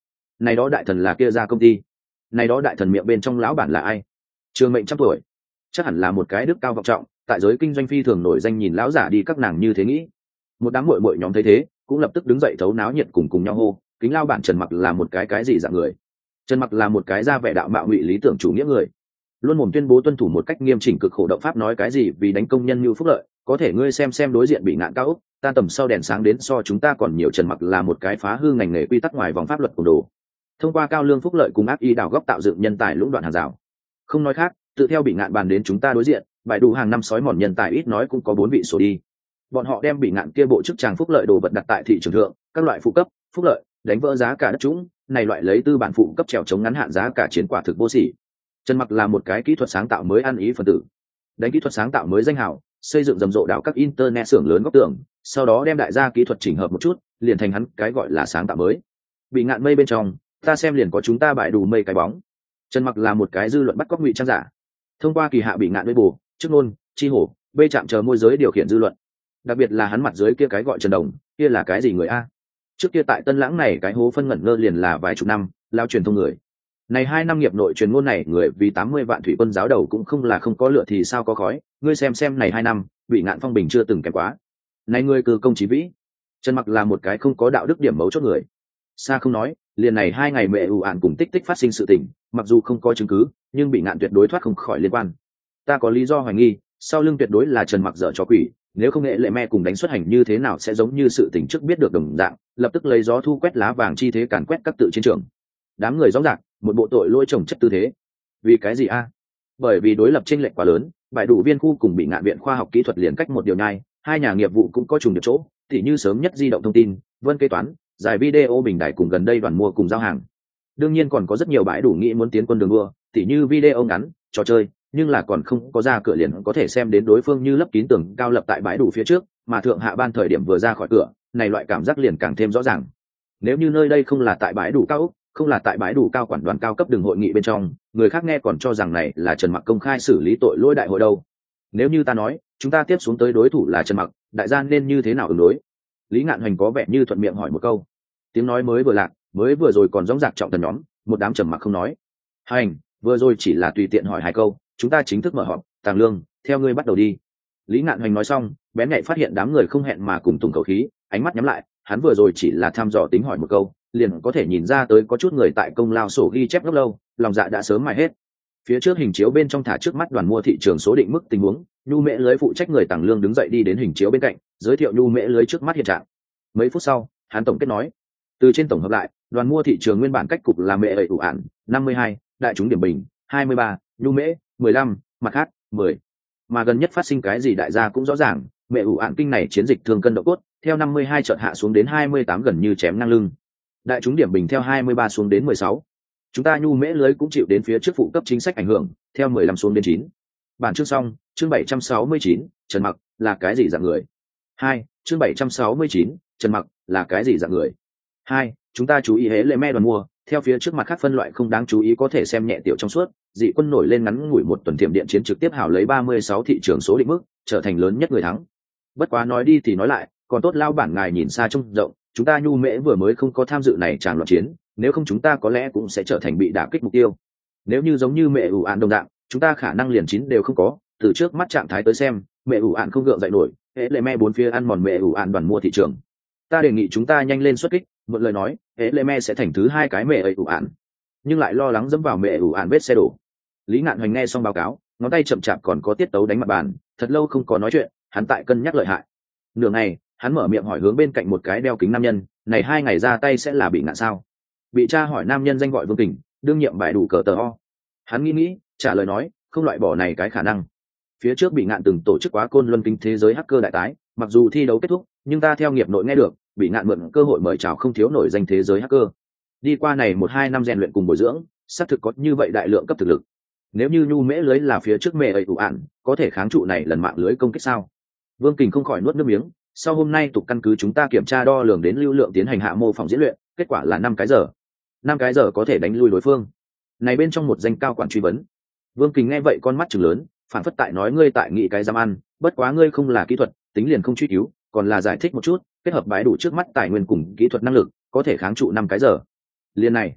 Này đó đại thần là kia ra công ty. Này đó đại thần miệng bên trong lão bản là ai? Trường mệnh trăm tuổi, chắc hẳn là một cái đức cao vọng trọng, tại giới kinh doanh phi thường nổi danh, nhìn lão giả đi các nàng như thế nghĩ. Một đám muội muội nhóm thấy thế cũng lập tức đứng dậy thấu náo nhiệt cùng nhau hô, kính lao bản Trần Mặc là một cái gì dạng người? Trần Mặc là một cái ra vẻ đạo mạo ngụy lý tưởng chủ nghĩa người, luôn mồm tuyên bố tuân thủ một cách nghiêm chỉnh cực khổ động pháp, nói cái gì vì đánh công nhân như phúc lợi, có thể ngươi xem đối diện bị ngạn cao ốc tan tầm sau đèn sáng đến so chúng ta còn nhiều. Trần Mặc là một cái phá hư ngành nghề quy tắc ngoài vòng pháp luật của đồ, thông qua cao lương phúc lợi cùng ác ý đào góc tạo dựng nhân tài lũng đoạn hàng rào. Không nói khác, tự theo bị ngạn bàn đến chúng ta đối diện, bài đủ hàng năm sói mòn nhân tài ít nói cũng có 4 vị sổ đi. Bọn họ đem bị ngạn kia bộ chức tràng phúc lợi đồ vật đặt tại thị trường thượng, các loại phụ cấp phúc lợi đánh vỡ giá cả đất trũng, này loại lấy tư bản phụ cấp trèo chống ngắn hạn giá cả chiến quả thực vô sỉ. Trần Mặc là một cái kỹ thuật sáng tạo mới ăn ý phần tử, đánh kỹ thuật sáng tạo mới danh hào, xây dựng rầm rộ đảo các internet xưởng lớn góc tường, sau đó đem đại gia kỹ thuật chỉnh hợp một chút, liền thành hắn cái gọi là sáng tạo mới. Bị ngạn mây bên trong, ta xem liền có chúng ta bại đủ mây cái bóng. Trần Mặc là một cái dư luận bắt cóc ngụy trang giả, thông qua kỳ hạ bị ngạn với bù chức nôn chi hổ bê chạm chờ môi giới điều khiển dư luận. Đặc biệt là hắn mặt dưới kia cái gọi Trần Đồng, kia là cái gì người a? Trước kia tại Tân Lãng này cái hố phân ngẩn ngơ liền là vài chục năm lao truyền thông người, này 2 năm nghiệp nội truyền ngôn này người vì 80 vạn thủy quân giáo đầu cũng không là không có lửa thì sao có khói. Ngươi xem này 2 năm bị ngạn phong bình chưa từng kém quá. Này ngươi cư công chí vĩ. Trần Mặc là một cái không có đạo đức điểm mấu chốt người. Xa không nói, liền này 2 ngày mẹ ủ ạn cùng tích tích phát sinh sự tình, mặc dù không có chứng cứ nhưng bị ngạn tuyệt đối thoát không khỏi liên quan. Ta có lý do hoài nghi sau lưng tuyệt đối là Trần Mặc dở trò quỷ, nếu không nghệ lệ me cùng đánh xuất hành như thế nào sẽ giống như sự tình trước biết được đồng dạng, lập tức lấy gió thu quét lá vàng chi thế càn quét các tự chiến trường. Đám người rõ ràng một bộ tội lỗi chồng chất tư thế. Vì cái gì a? Bởi vì đối lập chênh lệch quá lớn, bài đủ viên khu cùng bị ngạn viện khoa học kỹ thuật liền cách một điều nhai, hai nhà nghiệp vụ cũng có trùng điệp chỗ, tỉ như sớm nhất di động thông tin, vân kế toán, giải video bình đại cùng gần đây đoàn mua cùng giao hàng. Đương nhiên còn có rất nhiều bãi đủ nghĩ muốn tiến quân đường đua, tỉ như video ngắn, trò chơi, nhưng là còn không có ra cửa liền có thể xem đến đối phương như lấp kín tường cao lập tại bãi đủ phía trước, mà thượng hạ ban thời điểm vừa ra khỏi cửa, này loại cảm giác liền càng thêm rõ ràng. Nếu như nơi đây không là tại bãi đủ cao ốc, không là tại bãi đủ cao quản đoàn cao cấp đường hội nghị bên trong, người khác nghe còn cho rằng này là Trần Mặc công khai xử lý tội lỗi đại hội đâu. Nếu như ta nói chúng ta tiếp xuống tới đối thủ là Trần Mặc, đại gia nên như thế nào ứng đối? Lý Ngạn Hoành có vẻ như thuận miệng hỏi một câu. Tiếng nói mới vừa lạc, mới vừa rồi còn rõng rạc trọng thần nhóm, một đám trầm mặc không nói. Hành, vừa rồi chỉ là tùy tiện hỏi 2 câu, chúng ta chính thức mở họp. Tàng Lương, theo ngươi bắt đầu đi. Lý Ngạn Hoành nói xong, bén nhạy phát hiện đám người không hẹn mà cùng tùng khẩu khí, ánh mắt nhắm lại. Hắn vừa rồi chỉ là thăm dò tính hỏi một câu, liền có thể nhìn ra tới có chút người tại công lao sổ ghi chép ngốc lâu, lòng dạ đã sớm mài hết. Phía trước hình chiếu bên trong thả trước mắt đoàn mua thị trường số định mức tình huống, Nhu Mễ lưới phụ trách người Tàng Lương đứng dậy đi đến hình chiếu bên cạnh, giới thiệu Nhu Mễ lưới trước mắt hiện trạng. Mấy phút sau, hắn tổng kết nói, từ trên tổng hợp lại, đoàn mua thị trường nguyên bản cách cục là Mễ ẩy ủ ản 52, đại chúng điểm bình 23, Nhu Mễ 15, mặt khác 10. Mà gần nhất phát sinh cái gì đại gia cũng rõ ràng, Mễ ủ ản kinh này chiến dịch thương cân độ cốt, theo 52 chợt hạ xuống đến 28 gần như chém ngang lưng. Đại chúng điểm bình theo 23 xuống đến 16. Chúng ta Nhu Mễ lưới cũng chịu đến phía trước phụ cấp chính sách ảnh hưởng, theo 15 xuống đến 9. Bản chương xong, chương 769, Trần Mặc là cái gì dạng người? 2, chương 769, Trần Mặc là cái gì dạng người? 2, chúng ta chú ý hễ lệ me đoàn mua, theo phía trước mặt khác phân loại không đáng chú ý có thể xem nhẹ tiểu trong suốt, dị quân nổi lên ngắn ngủi một tuần tiềm điện chiến trực tiếp hào lấy 36 thị trường số định mức, trở thành lớn nhất người thắng. Bất quá nói đi thì nói lại, còn tốt lao bản ngài nhìn xa trông rộng, chúng ta Nhu Mễ vừa mới không có tham dự này tràn loạn chiến, nếu không chúng ta có lẽ cũng sẽ trở thành bị đả kích mục tiêu. Nếu như giống như mẹ ủ ạn đồng dạng, chúng ta khả năng liền 9 đều không có. Từ trước mắt trạng thái tới xem, mẹ ủ ạn không gượng dậy nổi, hễ lệ me bốn phía ăn mòn mẹ ủ ạn đoàn mua thị trường. Ta đề nghị chúng ta nhanh lên xuất kích, một lời nói, hễ lệ me sẽ thành thứ 2 cái mẹ ủ ạn, nhưng lại lo lắng dẫm vào mẹ ủ ạn vết xe đổ. Lý Ngạn Hoành nghe xong báo cáo, ngón tay chậm chạp còn có tiết tấu đánh mặt bàn, thật lâu không có nói chuyện, hắn tại cân nhắc lợi hại. Nửa ngày, hắn mở miệng hỏi hướng bên cạnh một cái đeo kính nam nhân, này 2 ngày ra tay sẽ là bị ngạn sao? Bị tra hỏi nam nhân danh gọi Vương Kình, đương nhiệm bại đủ cờ tờ o. Hắn nghĩ trả lời nói, không loại bỏ này cái khả năng. Phía trước bị ngạn từng tổ chức quá Côn Luân kinh thế giới hacker đại tái, mặc dù thi đấu kết thúc, nhưng ta theo nghiệp nội nghe được, bị ngạn mượn cơ hội mời chào không thiếu nổi danh thế giới hacker. Đi qua này 1-2 năm rèn luyện cùng bồi dưỡng, xác thực có như vậy đại lượng cấp thực lực. Nếu như Nhu Mễ lưới là phía trước mẹ ấy ủ ạn, có thể kháng trụ này lần mạng lưới công kích sao? Vương Kình không khỏi nuốt nước miếng. Sau hôm nay tục căn cứ chúng ta kiểm tra đo lường đến lưu lượng tiến hành hạ mô phỏng diễn luyện, kết quả là 5 cái giờ. 5 cái giờ có thể đánh lui đối phương. Này bên trong một danh cao quản truy vấn. Vương Kình nghe vậy con mắt trừng lớn, phản phất tại nói ngươi tại nghị cái dám ăn, bất quá ngươi không là kỹ thuật, tính liền không truy cứu, còn là giải thích một chút, kết hợp bãi đủ trước mắt tài nguyên cùng kỹ thuật năng lực, có thể kháng trụ 5 cái giờ. Liên này,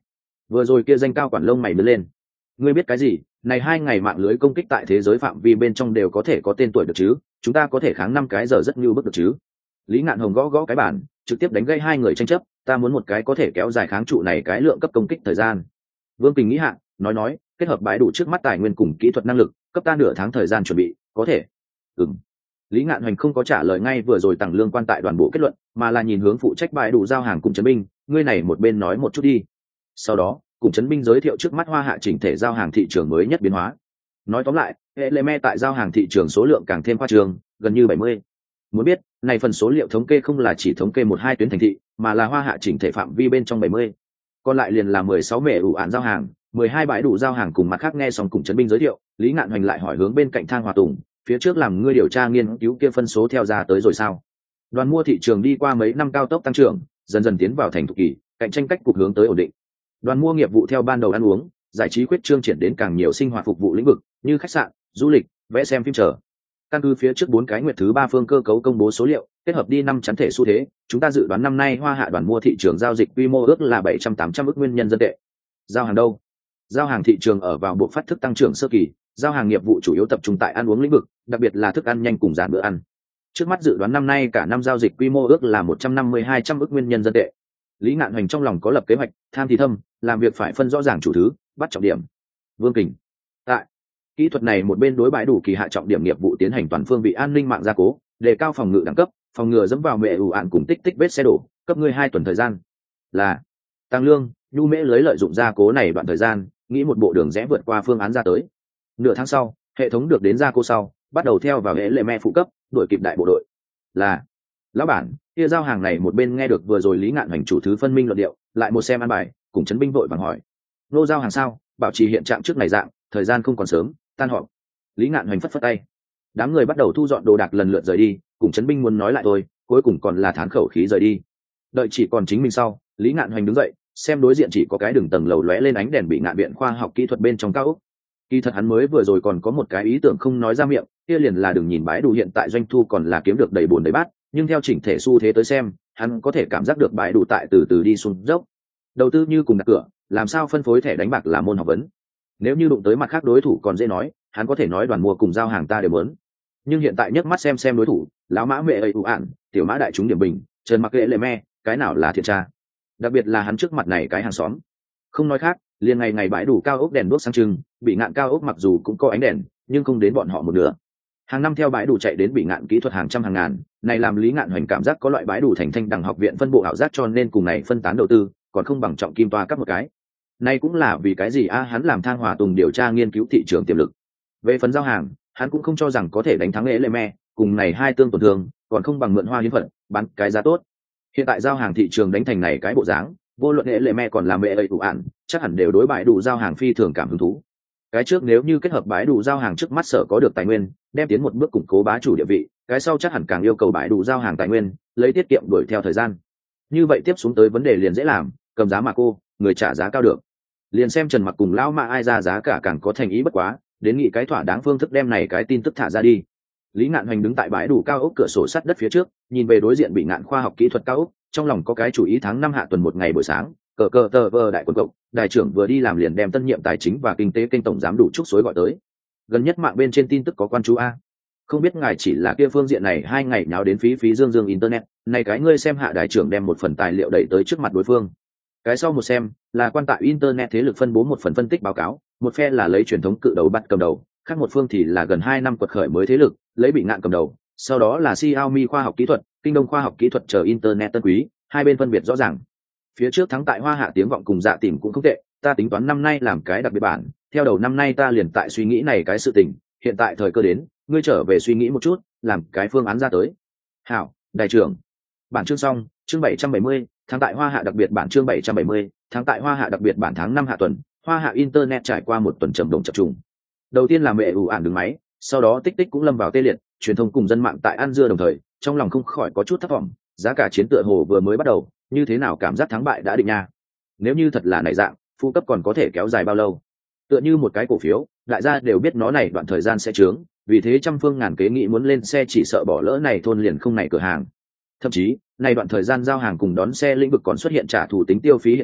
vừa rồi kia danh cao quản lông mày đứng lên. Ngươi biết cái gì? Này 2 ngày mạng lưới công kích tại thế giới phạm vi bên trong đều có thể có tên tuổi được chứ? Chúng ta có thể kháng 5 cái giờ rất như bức được chứ? Lý Ngạn Hồng gõ gõ cái bàn, trực tiếp đánh gây hai người tranh chấp. Ta muốn một cái có thể kéo dài kháng trụ này cái lượng cấp công kích thời gian. Vương Kình nghĩ hạ, nói, kết hợp bãi đủ trước mắt tài nguyên cùng kỹ thuật năng lực, cấp ta nửa tháng thời gian chuẩn bị, có thể. Ừm. Lý Ngạn Hoành không có trả lời ngay vừa rồi Tằng Lương quan tại đoàn bộ kết luận, mà là nhìn hướng phụ trách bãi đủ giao hàng cùng trấn binh, ngươi này một bên nói một chút đi. Sau đó, cùng trấn binh giới thiệu trước mắt Hoa Hạ chỉnh thể giao hàng thị trường mới nhất biến hóa. Nói tóm lại, hệ lệ me tại giao hàng thị trường số lượng càng thêm khoa trương, gần như 70. Muốn biết, này phần số liệu thống kê không là chỉ thống kê 1-2 tuyến thành thị, mà là Hoa Hạ chỉnh thể phạm vi bên trong 70. Còn lại liền là 16 mẹ ủ án giao hàng, 12 bãi đủ giao hàng cùng mặt khác. Nghe xong cùng trấn binh giới thiệu, Lý Ngạn Hoành lại hỏi hướng bên cạnh Thang Hòa Tùng, phía trước làm ngươi điều tra nghiên cứu kia phân số theo ra tới rồi sao? Đoàn mua thị trường đi qua mấy năm cao tốc tăng trưởng, dần dần tiến vào thành thục kỳ, cạnh tranh cách cục hướng tới ổn định. Đoàn mua nghiệp vụ theo ban đầu ăn uống, giải trí khuyết trương triển đến càng nhiều sinh hoạt phục vụ lĩnh vực, như khách sạn, du lịch, vẽ xem phim chờ. Căn cứ phía trước 4 cái nguyệt thứ 3 phương cơ cấu công bố số liệu, kết hợp đi 5 chắn thể xu thế, chúng ta dự đoán năm nay Hoa Hạ đoàn mua thị trường giao dịch quy mô ước là 700-800 ức nguyên nhân dân tệ. Giao hàng đâu? Giao hàng thị trường ở vào bộ phát thức tăng trưởng sơ kỳ, giao hàng nghiệp vụ chủ yếu tập trung tại ăn uống lĩnh vực, đặc biệt là thức ăn nhanh cùng giản bữa ăn. Trước mắt dự đoán năm nay cả năm giao dịch quy mô ước là 150-200 ức nguyên nhân dân tệ. Lý Ngạn Hoành trong lòng có lập kế hoạch, tham thì thâm, làm việc phải phân rõ ràng chủ thứ, bắt trọng điểm. Vương Kình, tại kỹ thuật này một bên đối bãi đủ kỳ hạ trọng điểm nghiệp vụ tiến hành toàn phương vị an ninh mạng gia cố, đề cao phòng ngự đẳng cấp, phòng ngừa dẫm vào mẹ ủ ạn cùng tích vết xe đổ, cấp ngươi 2 tuần thời gian. Là tăng lương, nhu mễ lưới lợi dụng gia cố này đoạn thời gian, nghĩ một bộ đường rẽ vượt qua phương án ra tới. Nửa tháng sau, hệ thống được đến gia cố sau, bắt đầu theo vào hệ lệ me phụ cấp, đuổi kịp đại bộ đội. Là lão bản, kia giao hàng này một bên nghe được vừa rồi Lý Ngạn Hoành chủ thứ phân minh luận điệu, lại một xem ăn bài, cùng trấn binh vội vàng hỏi, nô giao hàng sao? Bảo trì hiện trạng trước này dạng, thời gian không còn sớm, tan họp. Lý Ngạn Hoành phất phất tay, đám người bắt đầu thu dọn đồ đạc lần lượt rời đi, cùng trấn binh muốn nói lại thôi, cuối cùng còn là thán khẩu khí rời đi. Đợi chỉ còn chính mình sau, Lý Ngạn Hoành đứng dậy, xem đối diện chỉ có cái đường tầng lầu lóe lên ánh đèn bị Ngạn viện khoa học kỹ thuật bên trong cao ốc. Kỳ thật hắn mới vừa rồi còn có một cái ý tưởng không nói ra miệng, kia liền là đừng nhìn bãi đủ hiện tại doanh thu còn là kiếm được đầy bồn đầy bát, nhưng theo chỉnh thể xu thế tới xem, hắn có thể cảm giác được bãi đủ tại từ từ đi xuống dốc. Đầu tư như cùng đặt cửa, làm sao phân phối thẻ đánh bạc là môn học vấn. Nếu như đụng tới mặt khác đối thủ còn dễ nói, hắn có thể nói đoàn mua cùng giao hàng ta đều muốn. Nhưng hiện tại nhấc mắt xem đối thủ, lão mã mẹ ấy ủ ạn, tiểu mã đại chúng điểm bình, trần mặc lệ lệ me, cái nào là thiện tra. Đặc biệt là hắn trước mặt này cái hàng xóm. Không nói khác, liền ngày bãi đủ cao ốc đèn đuốc sáng trưng, bị ngạn cao ốc mặc dù cũng có ánh đèn, nhưng không đến bọn họ một nửa. Hàng năm theo bãi đủ chạy đến bị ngạn kỹ thuật hàng trăm hàng ngàn, này làm Lý Ngạn Hoành cảm giác có loại bãi đủ thành thanh đẳng học viện phân bộ ảo giác, cho nên cùng này phân tán đầu tư, còn không bằng trọng kim toa cấp một cái. Này cũng là vì cái gì hắn làm Thang Hòa Tùng điều tra nghiên cứu thị trường tiềm lực. Về phần giao hàng, hắn cũng không cho rằng có thể đánh thắng lễ lệ me, cùng này hai tương tổn thương, còn không bằng mượn hoa hiến phận, bán cái giá tốt. Hiện tại giao hàng thị trường đánh thành này cái bộ dáng, vô luận lễ lệ me còn làm mẹ ấy ủ ạn, chắc hẳn đều đối bãi đủ giao hàng phi thường cảm hứng thú. Cái trước nếu như kết hợp bãi đủ giao hàng trước mắt sở có được tài nguyên, đem tiến một bước củng cố bá chủ địa vị, cái sau chắc hẳn càng yêu cầu bãi đủ giao hàng tài nguyên, lấy tiết kiệm đuổi theo thời gian. Như vậy tiếp xuống tới vấn đề liền dễ làm, cầm giá mà cô, người trả giá cao được. Liền xem Trần Mặc cùng lão mã ai ra giá cả càng có thành ý bất quá, đến nghị cái thỏa đáng phương thức đem này cái tin tức thả ra đi. Lý Ngạn Hoành đứng tại bãi đủ cao ốc cửa sổ sắt đất phía trước, nhìn về đối diện bị ngạn khoa học kỹ thuật cao ốc, trong lòng có cái chủ ý tháng 5 hạ tuần một ngày buổi sáng, cờ tờ vờ đại quần cộng, đại trưởng vừa đi làm liền đem tân nhiệm tài chính và kinh tế kênh tổng giám đủ trúc suối gọi tới. Gần nhất mạng bên trên tin tức có quan chú a. Không biết ngài chỉ là kia phương diện này 2 ngày nháo đến phí dương internet, này cái ngươi xem hạ đại trưởng đem một phần tài liệu đẩy tới trước mặt đối phương. Cái sau một xem, là quan tại internet thế lực phân bố một phần phân tích báo cáo, một phe là lấy truyền thống cự đầu bắt cầm đầu, khác một phương thì là gần 2 năm quật khởi mới thế lực, lấy bị ngạn cầm đầu, sau đó là Xiaomi khoa học kỹ thuật, Kinh Đông khoa học kỹ thuật chờ internet tân quý, hai bên phân biệt rõ ràng. Phía trước thắng tại Hoa Hạ tiếng vọng cùng Dạ Tìm cũng không tệ, ta tính toán năm nay làm cái đặc biệt bản, theo đầu năm nay ta liền tại suy nghĩ này cái sự tình, hiện tại thời cơ đến, ngươi trở về suy nghĩ một chút, làm cái phương án ra tới. Hảo, đại trưởng. Bản chương xong, chương 770, tháng tại Hoa Hạ đặc biệt bản chương 770, tháng tại Hoa Hạ đặc biệt bản tháng 5 hạ tuần, Hoa Hạ internet trải qua một tuần trầm động chập trùng. Đầu tiên là mẹ ủ ản đứng máy, sau đó tích tích cũng lâm vào tê liệt, truyền thông cùng dân mạng tại ăn dưa đồng thời, trong lòng không khỏi có chút thất vọng, giá cả chiến tựa hồ vừa mới bắt đầu, như thế nào cảm giác thắng bại đã định nha. Nếu như thật là này dạng, phụ cấp còn có thể kéo dài bao lâu? Tựa như một cái cổ phiếu, đại gia đều biết nó này đoạn thời gian sẽ trướng, vì thế trăm phương ngàn kế nghĩ muốn lên xe chỉ sợ bỏ lỡ này thôn liền không này cửa hàng. Thậm chí, này đoạn thời gian giao hàng cùng đón xe lĩnh vực còn xuất hiện trả thù tính tiêu phí hiện tượng,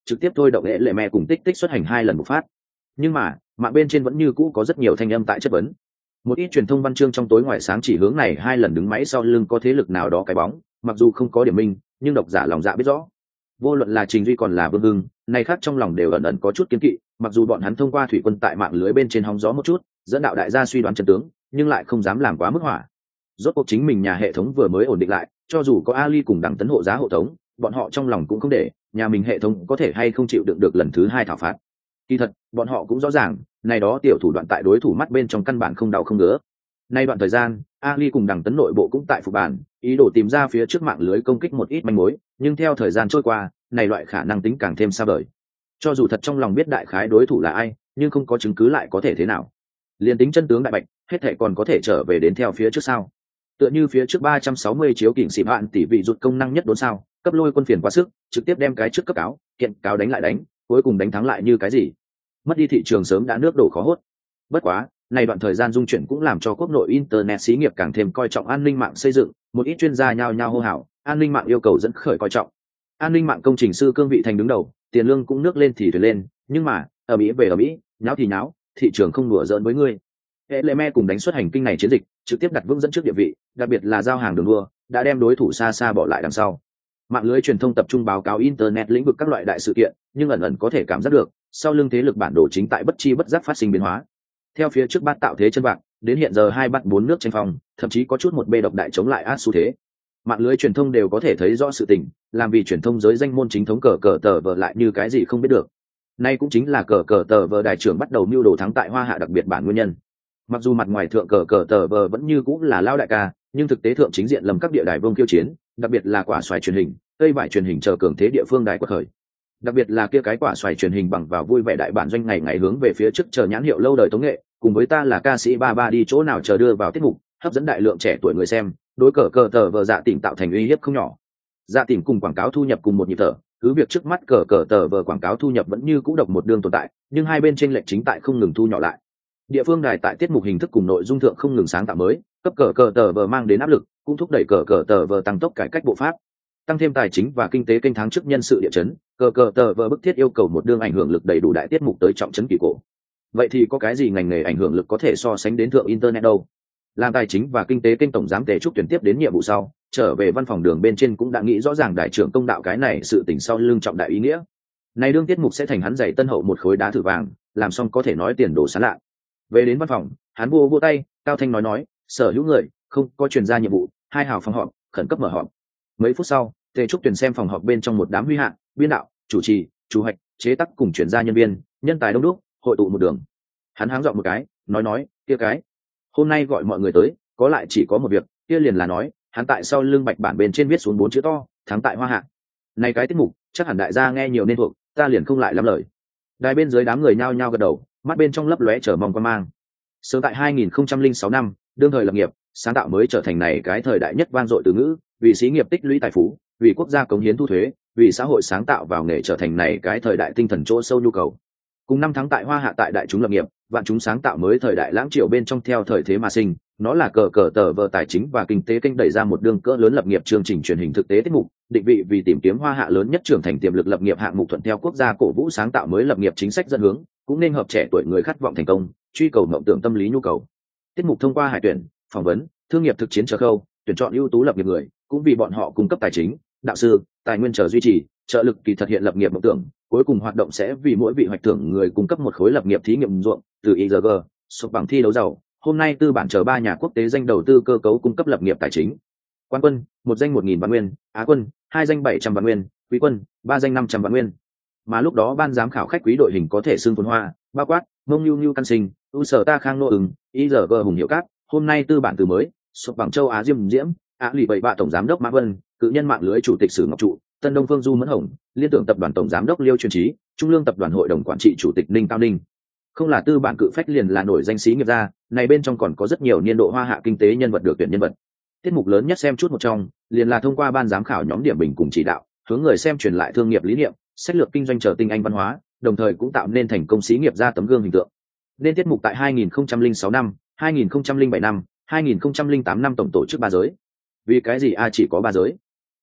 trực tiếp thôi động hệ lệ mẹ cùng tích tích xuất hành 2 lần bộc phát. Nhưng mà mạng bên trên vẫn như cũ có rất nhiều thanh âm tại chất vấn. Một ít truyền thông văn chương trong tối ngoài sáng chỉ hướng này 2 lần đứng máy sau lưng có thế lực nào đó cái bóng, mặc dù không có điểm minh, nhưng độc giả lòng dạ biết rõ. Vô luận là Trình Duy còn là Vương Hưng, này khác trong lòng đều ẩn ẩn có chút kiêng kỵ, mặc dù bọn hắn thông qua thủy quân tại mạng lưới bên trên hóng gió một chút, dẫn đạo đại gia suy đoán chân tướng, nhưng lại không dám làm quá mức hỏa. Rốt cuộc chính mình nhà hệ thống vừa mới ổn định lại, cho dù có Ali cùng Đặng Tấn hộ giá hộ tống, bọn họ trong lòng cũng không để nhà mình hệ thống có thể hay không chịu đựng được lần thứ 2 thảo phạt. Kỳ thật, bọn họ cũng rõ ràng, này đó tiểu thủ đoạn tại đối thủ mắt bên trong căn bản không đau không ngứa. Nay đoạn thời gian, Ali cùng Đặng Tấn nội bộ cũng tại phục bản, ý đồ tìm ra phía trước mạng lưới công kích một ít manh mối, nhưng theo thời gian trôi qua, này loại khả năng tính càng thêm xa vời. Cho dù thật trong lòng biết đại khái đối thủ là ai, nhưng không có chứng cứ lại có thể thế nào? Liên tính chân tướng đại bạch, hết thảy còn có thể trở về đến theo phía trước sao? Tựa như phía trước 360 chiếu kỉnh xịp hạn tỷ vị rụt công năng nhất đốn sao, cấp lôi quân phiền quá sức, trực tiếp đem cái trước cấp cáo, kiện cáo đánh lại đánh, cuối cùng đánh thắng lại như cái gì? Mất đi thị trường sớm đã nước đổ khó hốt. Bất quá, này đoạn thời gian dung chuyển cũng làm cho quốc nội internet xí nghiệp càng thêm coi trọng an ninh mạng xây dựng, một ít chuyên gia nhao nhao hô hào, an ninh mạng yêu cầu dẫn khởi coi trọng. An ninh mạng công trình sư cương vị thành đứng đầu, tiền lương cũng nước lên thì thuyền lên, nhưng mà, ở Mỹ về ở Mỹ, nháo thì nháo, thị trường không đùa giỡn với ngươi. Eleme cùng đánh xuất hành kinh này chiến dịch, trực tiếp đặt vững dẫn trước địa vị, đặc biệt là giao hàng đường đua, đã đem đối thủ xa xa bỏ lại đằng sau. Mạng lưới truyền thông tập trung báo cáo internet lĩnh vực các loại đại sự kiện, nhưng ẩn ẩn có thể cảm giác được, sau lưng thế lực bản đồ chính tại bất chi bất giác phát sinh biến hóa. Theo phía trước bát tạo thế chân vạc, đến hiện giờ 2 bắt 4 nước tranh phong, thậm chí có chút một bê độc đại chống lại át xu thế. Mạng lưới truyền thông đều có thể thấy rõ sự tình, làm vì truyền thông giới danh môn chính thống cờ cờ tờ vờ lại như cái gì không biết được. Nay cũng chính là cờ cờ tờ vờ đại trưởng bắt đầu mưu đồ thắng tại Hoa Hạ đặc biệt bản nguyên nhân. Mặc dù mặt ngoài thượng cờ cờ tờ vờ vẫn như cũng là lao đại ca, nhưng thực tế thượng chính diện lầm các địa đài vương kiêu chiến, đặc biệt là quả xoài truyền hình, cây vải truyền hình chờ cường thế địa phương đài quật khởi. Đặc biệt là kia cái quả xoài truyền hình bằng vào vui vẻ đại bản doanh ngày ngày hướng về phía trước chờ nhãn hiệu lâu đời tống nghệ, cùng với ta là ca sĩ ba ba đi chỗ nào chờ đưa vào tiết mục, hấp dẫn đại lượng trẻ tuổi người xem, đối cờ cờ tờ vờ dạ tỉnh tạo thành uy hiếp không nhỏ. Dạ tỉnh cùng quảng cáo thu nhập cùng một nhịp thở, cứ việc trước mắt cờ cờ tờ vờ quảng cáo thu nhập vẫn như cũ độc một đường tồn tại, nhưng hai bên trên lệch chính tại không ngừng thu nhỏ lại. Địa phương đài tại tiết mục hình thức cùng nội dung thượng không ngừng sáng tạo mới, cấp cờ cờ tờ vờ mang đến áp lực, cũng thúc đẩy cờ cờ tờ vờ tăng tốc cải cách bộ pháp, tăng thêm tài chính và kinh tế kênh tháng trước nhân sự địa chấn, cờ cờ tờ vờ bức thiết yêu cầu một đương ảnh hưởng lực đầy đủ đại tiết mục tới trọng trấn kỳ cổ. Vậy thì có cái gì ngành nghề ảnh hưởng lực có thể so sánh đến thượng internet đâu? Làm tài chính và kinh tế kênh tổng giám Tề Trúc tuyển tiếp đến nhiệm vụ sau, trở về văn phòng đường bên trên cũng đã nghĩ rõ ràng đại trưởng công đạo cái này sự tình sau lưng trọng đại ý nghĩa. Này đương tiết mục sẽ thành hắn giày tân hậu một khối đá thử vàng, làm xong có thể nói tiền đồ sáng lạ. Về đến văn phòng, hắn vô tay, cao thanh nói, sở hữu người, không có truyền ra nhiệm vụ, 2 hào phòng họp, khẩn cấp mở họp. Mấy phút sau, Tề Trúc tuyển xem phòng họp bên trong một đám huy hạng, biên đạo, chủ trì, chủ hoạch, chế tác cùng chuyển gia nhân viên, nhân tài đông đúc, hội tụ một đường. Hắn háng dọn một cái, nói, kia cái, hôm nay gọi mọi người tới, có lại chỉ có một việc, kia liền là nói, hắn tại sau lưng bạch bản bên trên viết xuống 4 chữ to, thắng tại Hoa Hạ. Này cái tiết mục, chắc hẳn đại gia nghe nhiều nên thuộc, ta liền không lại lắm lời. Đài bên dưới đám người nhao nhao gật đầu, mắt bên trong lấp lóe chờ mong quan mang. Sớm tại 2006 năm, đương thời lập nghiệp, sáng tạo mới trở thành này cái thời đại nhất vang dội từ ngữ, vì xí nghiệp tích lũy tài phú, vì quốc gia cống hiến thu thuế, vì xã hội sáng tạo vào nghề trở thành này cái thời đại tinh thần chỗ sâu nhu cầu. Cùng 5 tháng tại Hoa Hạ tại đại chúng lập nghiệp, vạn chúng sáng tạo mới thời đại lãng triều bên trong theo thời thế mà sinh, nó là cờ cờ tờ vờ tài chính và kinh tế kênh đẩy ra một đường cỡ lớn lập nghiệp chương trình truyền hình thực tế tiết mục, định vị vì tìm kiếm Hoa Hạ lớn nhất trưởng thành tiềm lực lập nghiệp hạng mục thuận theo quốc gia cổ vũ sáng tạo mới lập nghiệp chính sách dẫn hướng, cũng nên hợp trẻ tuổi người khát vọng thành công, truy cầu mộng tưởng tâm lý nhu cầu. Tiết mục thông qua hải tuyển, phỏng vấn, thương nghiệp thực chiến chờ khâu, tuyển chọn ưu tú lập nghiệp người, cũng vì bọn họ cung cấp tài chính, đạo sư, tài nguyên chờ duy trì, trợ lực kỳ thực hiện lập nghiệp mộng tưởng. Cuối cùng hoạt động sẽ vì mỗi vị hoạch thưởng người cung cấp một khối lập nghiệp thí nghiệm ruộng, từ IGG, sụp bằng thi đấu giàu. Hôm nay tư bản chờ 3 nhà quốc tế danh đầu tư cơ cấu cung cấp lập nghiệp tài chính. Quán quân, 1 danh 1.000 vạn nguyên, Á quân, 2 danh 700 vạn nguyên, Quý quân, 3 danh 500 vạn nguyên. Mà lúc đó ban giám khảo khách quý đội hình có thể xưng phồn hoa, bao quát, Mông Nưu Nưu Căn Sinh, U Sở Ta Khang Nô Ứng, IGG Hùng Hiệu Cát. Hôm nay tư bản từ mới, sụp bằng châu Á Diêm Diễm, Á lì 73 tổng giám đốc Mã Vân, cự nhân mạng lưới chủ tịch Sử Ngọc Trụ, Tân Đông Phương Du Mẫn Hồng, Liên tưởng tập đoàn tổng giám đốc Liêu Truyền Trí, Trung lương tập đoàn hội đồng quản trị chủ tịch Ninh Cao Ninh. Không là tư bản cự phách liền là nổi danh sĩ nghiệp gia, này bên trong còn có rất nhiều niên độ Hoa Hạ kinh tế nhân vật được tuyển nhân vật. Tiết mục lớn nhất xem chút một trong, liền là thông qua ban giám khảo nhóm điểm bình cùng chỉ đạo, hướng người xem truyền lại thương nghiệp lý niệm, sách lược kinh doanh chờ tinh anh văn hóa, đồng thời cũng tạo nên thành công sĩ nghiệp gia tấm gương hình tượng. Nên tiết mục tại 2006 năm, 2007 năm, 2008 năm tổng tổ chức 3 giới. Vì cái gì chỉ có 3 giới?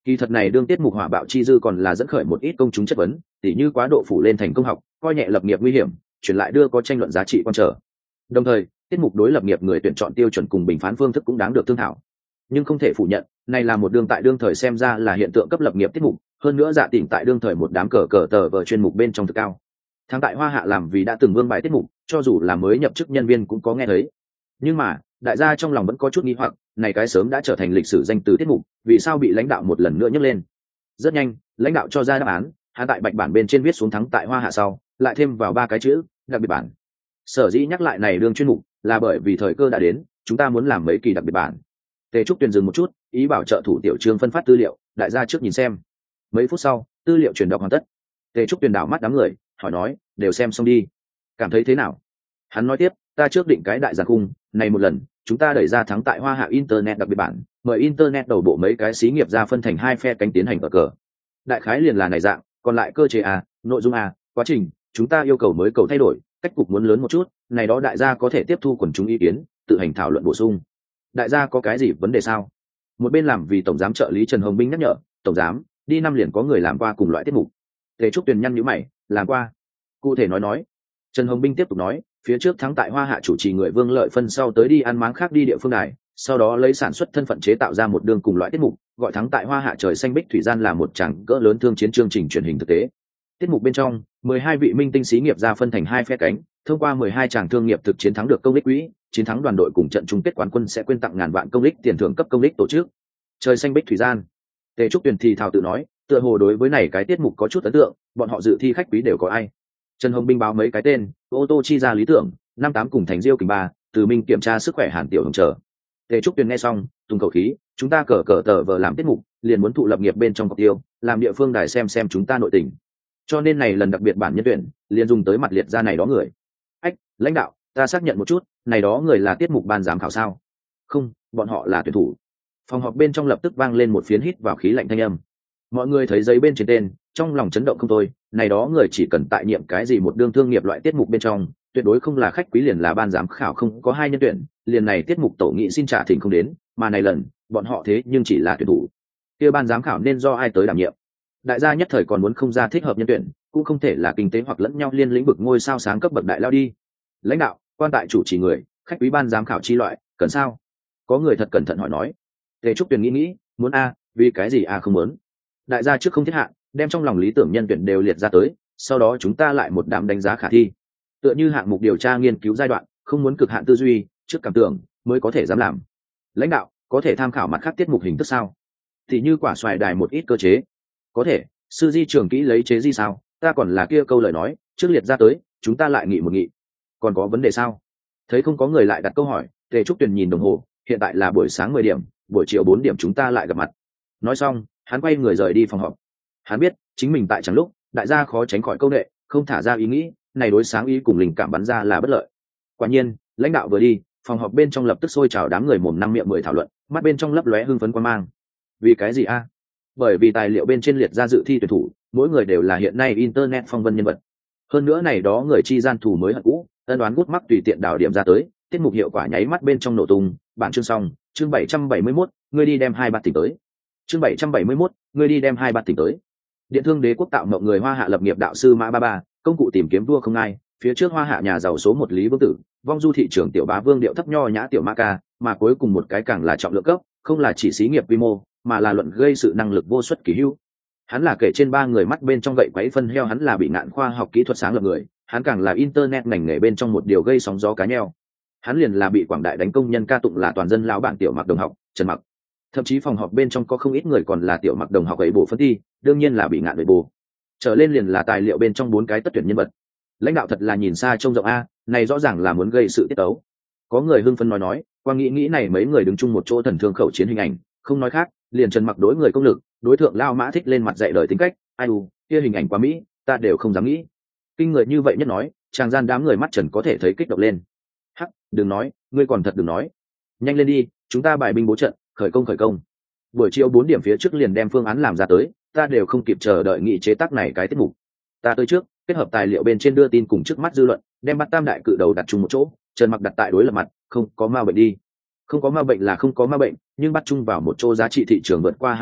Kỳ thật này đương tiết mục hỏa bạo chi dư còn là dẫn khởi một ít công chúng chất vấn, tỉ như quá độ phủ lên thành công học, coi nhẹ lập nghiệp nguy hiểm, chuyển lại đưa có tranh luận giá trị quan trở. Đồng thời, tiết mục đối lập nghiệp người tuyển chọn tiêu chuẩn cùng bình phán phương thức cũng đáng được thương thảo. Nhưng không thể phủ nhận, này là một đương tại đương thời xem ra là hiện tượng cấp lập nghiệp tiết mục, hơn nữa Dạ Tỉnh tại đương thời một đám cờ cờ tờ vờ chuyên mục bên trong thực cao. Thắng tại Hoa Hạ làm vì đã từng vương bài tiết mục, cho dù là mới nhập chức nhân viên cũng có nghe thấy. Nhưng mà, đại gia trong lòng vẫn có chút nghi hoặc, này cái sớm đã trở thành lịch sử danh từ tiết mục, vì sao bị lãnh đạo một lần nữa nhắc lên? Rất nhanh, lãnh đạo cho ra đáp án, hạ tại bạch bản bên trên viết xuống thắng tại Hoa Hạ sau, lại thêm vào 3 cái chữ, đặc biệt bản. Sở dĩ nhắc lại này đương chuyên mục, là bởi vì thời cơ đã đến, chúng ta muốn làm mấy kỳ đặc biệt bản. Tề Trúc Tuyền dừng một chút, ý bảo trợ thủ tiểu Trương phân phát tư liệu, đại gia trước nhìn xem. Mấy phút sau, tư liệu truyền đọc hoàn tất. Tề Trúc Tuyền đảo mắt đám người, hỏi nói, đều xem xong đi. Cảm thấy thế nào? Hắn nói tiếp, ta trước định cái đại giàn khung, này một lần, chúng ta đẩy ra thắng tại Hoa Hạ Internet đặc biệt bản, mời Internet đầu bộ mấy cái xí nghiệp ra phân thành 2 phe cánh tiến hành ở cờ. Đại khái liền là này dạng, còn lại cơ chế A, nội dung A, quá trình, chúng ta yêu cầu mới cầu thay đổi, cách cục muốn lớn một chút, này đó đại gia có thể tiếp thu quần chúng ý kiến, tự hành thảo luận bổ sung. Đại gia có cái gì vấn đề sao? Một bên làm vì tổng giám trợ lý Trần Hồng Binh nhắc nhở, tổng giám, đi năm liền có người làm qua cùng loại tiết mục. Tề Trúc Tuyền nhăn nhíu mày, làm qua. Cụ thể nói. Trần Hồng Binh tiếp tục nói, phía trước thắng tại Hoa Hạ chủ trì người Vương Lợi phân sau tới đi ăn máng khác đi địa phương này, sau đó lấy sản xuất thân phận chế tạo ra một đường cùng loại tiết mục, gọi thắng tại Hoa Hạ trời xanh bích thủy gian là một tràng cỡ lớn thương chiến chương trình truyền hình thực tế. Tiết mục bên trong, 12 vị minh tinh xí nghiệp ra phân thành 2 phe cánh, thông qua 12 tràng thương nghiệp thực chiến thắng được công ích quỹ, chiến thắng đoàn đội cùng trận chung kết quán quân sẽ quyên tặng ngàn vạn công ích tiền thưởng cấp công ích tổ chức. Trời xanh bích thủy gian. Tề Trúc Tuyền thì thào tự nói, tựa hồ đối với này cái tiết mục có chút ấn tượng, bọn họ dự thi khách quý đều có ai? Trần Hồng Binh báo mấy cái tên, ô tô chi ra lý tưởng, 58 cùng thành Diêu Kình Ba, Từ Minh kiểm tra sức khỏe Hàn Tiểu Hồng chờ. Tề Trúc Tuyền nghe xong, tung khẩu khí, chúng ta cờ cờ tờ vờ làm tiết mục, liền muốn thụ lập nghiệp bên trong cọc tiêu, làm địa phương đài xem chúng ta nội tình. Cho nên này lần đặc biệt bản nhân tuyển, liền dùng tới mặt liệt ra này đó người. Ách, lãnh đạo, ta xác nhận một chút, này đó người là tiết mục ban giám khảo sao? Không, bọn họ là tuyển thủ. Phòng họp bên trong lập tức vang lên một phiến hít vào khí lạnh thanh âm. Mọi người thấy giấy bên trên tên, trong lòng chấn động không thôi, này đó người chỉ cần tại nhiệm cái gì một đương thương nghiệp loại tiết mục bên trong, tuyệt đối không là khách quý liền là ban giám khảo không có 2 nhân tuyển, liền này tiết mục tổ nghị xin trả thỉnh không đến, mà này lần, bọn họ thế nhưng chỉ là tuyển thủ. Kia ban giám khảo nên do ai tới đảm nhiệm? Đại gia nhất thời còn muốn không ra thích hợp nhân tuyển, cũng không thể là kinh tế hoặc lẫn nhau liên lĩnh vực ngôi sao sáng cấp bậc đại lao đi. Lãnh đạo, quan tại chủ trì người, khách quý ban giám khảo chi loại, cần sao? Có người thật cẩn thận hỏi nói. Tề Trúc Tuyền nghĩ, muốn A, vì cái gì A không muốn? Đại gia trước không thiết hạn, đem trong lòng lý tưởng nhân tuyển đều liệt ra tới, sau đó chúng ta lại một đám đánh giá khả thi. Tựa như hạng mục điều tra nghiên cứu giai đoạn, không muốn cực hạn tư duy, trước cảm tưởng mới có thể dám làm. Lãnh đạo, có thể tham khảo mặt khác tiết mục hình thức sao? Thì như quả xoài đài một ít cơ chế. Có thể, sư di trường kỹ lấy chế di sao? Ta còn là kia câu lời nói, trước liệt ra tới, chúng ta lại nghị một nghị. Còn có vấn đề sao? Thấy không có người lại đặt câu hỏi, Tề Trúc Tuyền nhìn đồng hồ, hiện tại là buổi sáng 10 điểm, buổi chiều 4 điểm chúng ta lại gặp mặt. Nói xong, hắn quay người rời đi phòng họp. Hắn biết, chính mình tại chẳng lúc, đại gia khó tránh khỏi câu nệ, không thả ra ý nghĩ, này đối sáng ý cùng linh cảm bắn ra là bất lợi. Quả nhiên, lãnh đạo vừa đi, phòng họp bên trong lập tức sôi trào đám người mồm năm miệng mười thảo luận, mắt bên trong lấp lóe hưng phấn quan mang. Vì cái gì a? Bởi vì tài liệu bên trên liệt ra dự thi tuyển thủ, mỗi người đều là hiện nay internet phong vân nhân vật. Hơn nữa này đó người chi gian thù mới hận cũ, ân đoán gút mắc tùy tiện đảo điểm ra tới, tiết mục hiệu quả nháy mắt bên trong nổ tung. Bản chương xong, chương 771, ngươi đi đem 2 bát tỉnh tới. Chương 771, ngươi đi đem 2 bát tỉnh tới. Điện thương đế quốc tạo mộng người Hoa Hạ lập nghiệp đạo sư Mã Ba Ba, công cụ tìm kiếm vua không ai, phía trước Hoa Hạ nhà giàu số 1 Lý Vương Tử, vong du thị trường tiểu bá vương điệu thấp nho nhã tiểu Ma Ca, mà cuối cùng một cái càng là trọng lượng cấp, không là chỉ xí nghiệp quy mô, mà là luận gây sự năng lực vô suất kỳ hữu. Hắn là kể trên 3 người mắt bên trong gậy quấy phân heo, hắn là bị ngạn khoa học kỹ thuật sáng lập người, hắn càng là internet ngành nghề bên trong một điều gây sóng gió cá nheo. Hắn liền là bị quảng đại đánh công nhân ca tụng là toàn dân lão bản tiểu Mặc đồng học, Trần Mặc. Thậm chí phòng họp bên trong có không ít người còn là tiểu Mặc đồng học ấy bổ phân thi, đương nhiên là bị ngạn về bù. Trở lên liền là tài liệu bên trong 4 cái tất tuyển nhân vật. Lãnh đạo thật là nhìn xa trông rộng a, này rõ ràng là muốn gây sự tiết tấu. Có người hưng phấn nói, qua nghĩ này mấy người đứng chung một chỗ thần thương khẩu chiến hình ảnh, không nói khác, liền Trần Mặc đối người công lực, đối thượng Lao Mã thích lên mặt dạy đời tính cách, ai u, kia hình ảnh quá mỹ, ta đều không dám nghĩ. Kinh người như vậy nhất nói, chàng gian đám người mắt Trần có thể thấy kích động lên. Hắc, đừng nói, ngươi còn thật đừng nói. Nhanh lên đi, chúng ta bài binh bố trận, khởi công. Buổi chiều 4 điểm phía trước liền đem phương án làm ra tới, ta đều không kịp chờ đợi nghị chế tác này cái tiết mục. Ta tới trước, kết hợp tài liệu bên trên đưa tin cùng trước mắt dư luận, đem bắt tam đại cự đầu đặt chung một chỗ, Trần Mặc đặt tại đối lập mặt, không có ma bệnh đi. Không có ma bệnh là không có ma bệnh, nhưng bắt chung vào một chỗ giá trị thị trường vượt qua 2 vạn ức,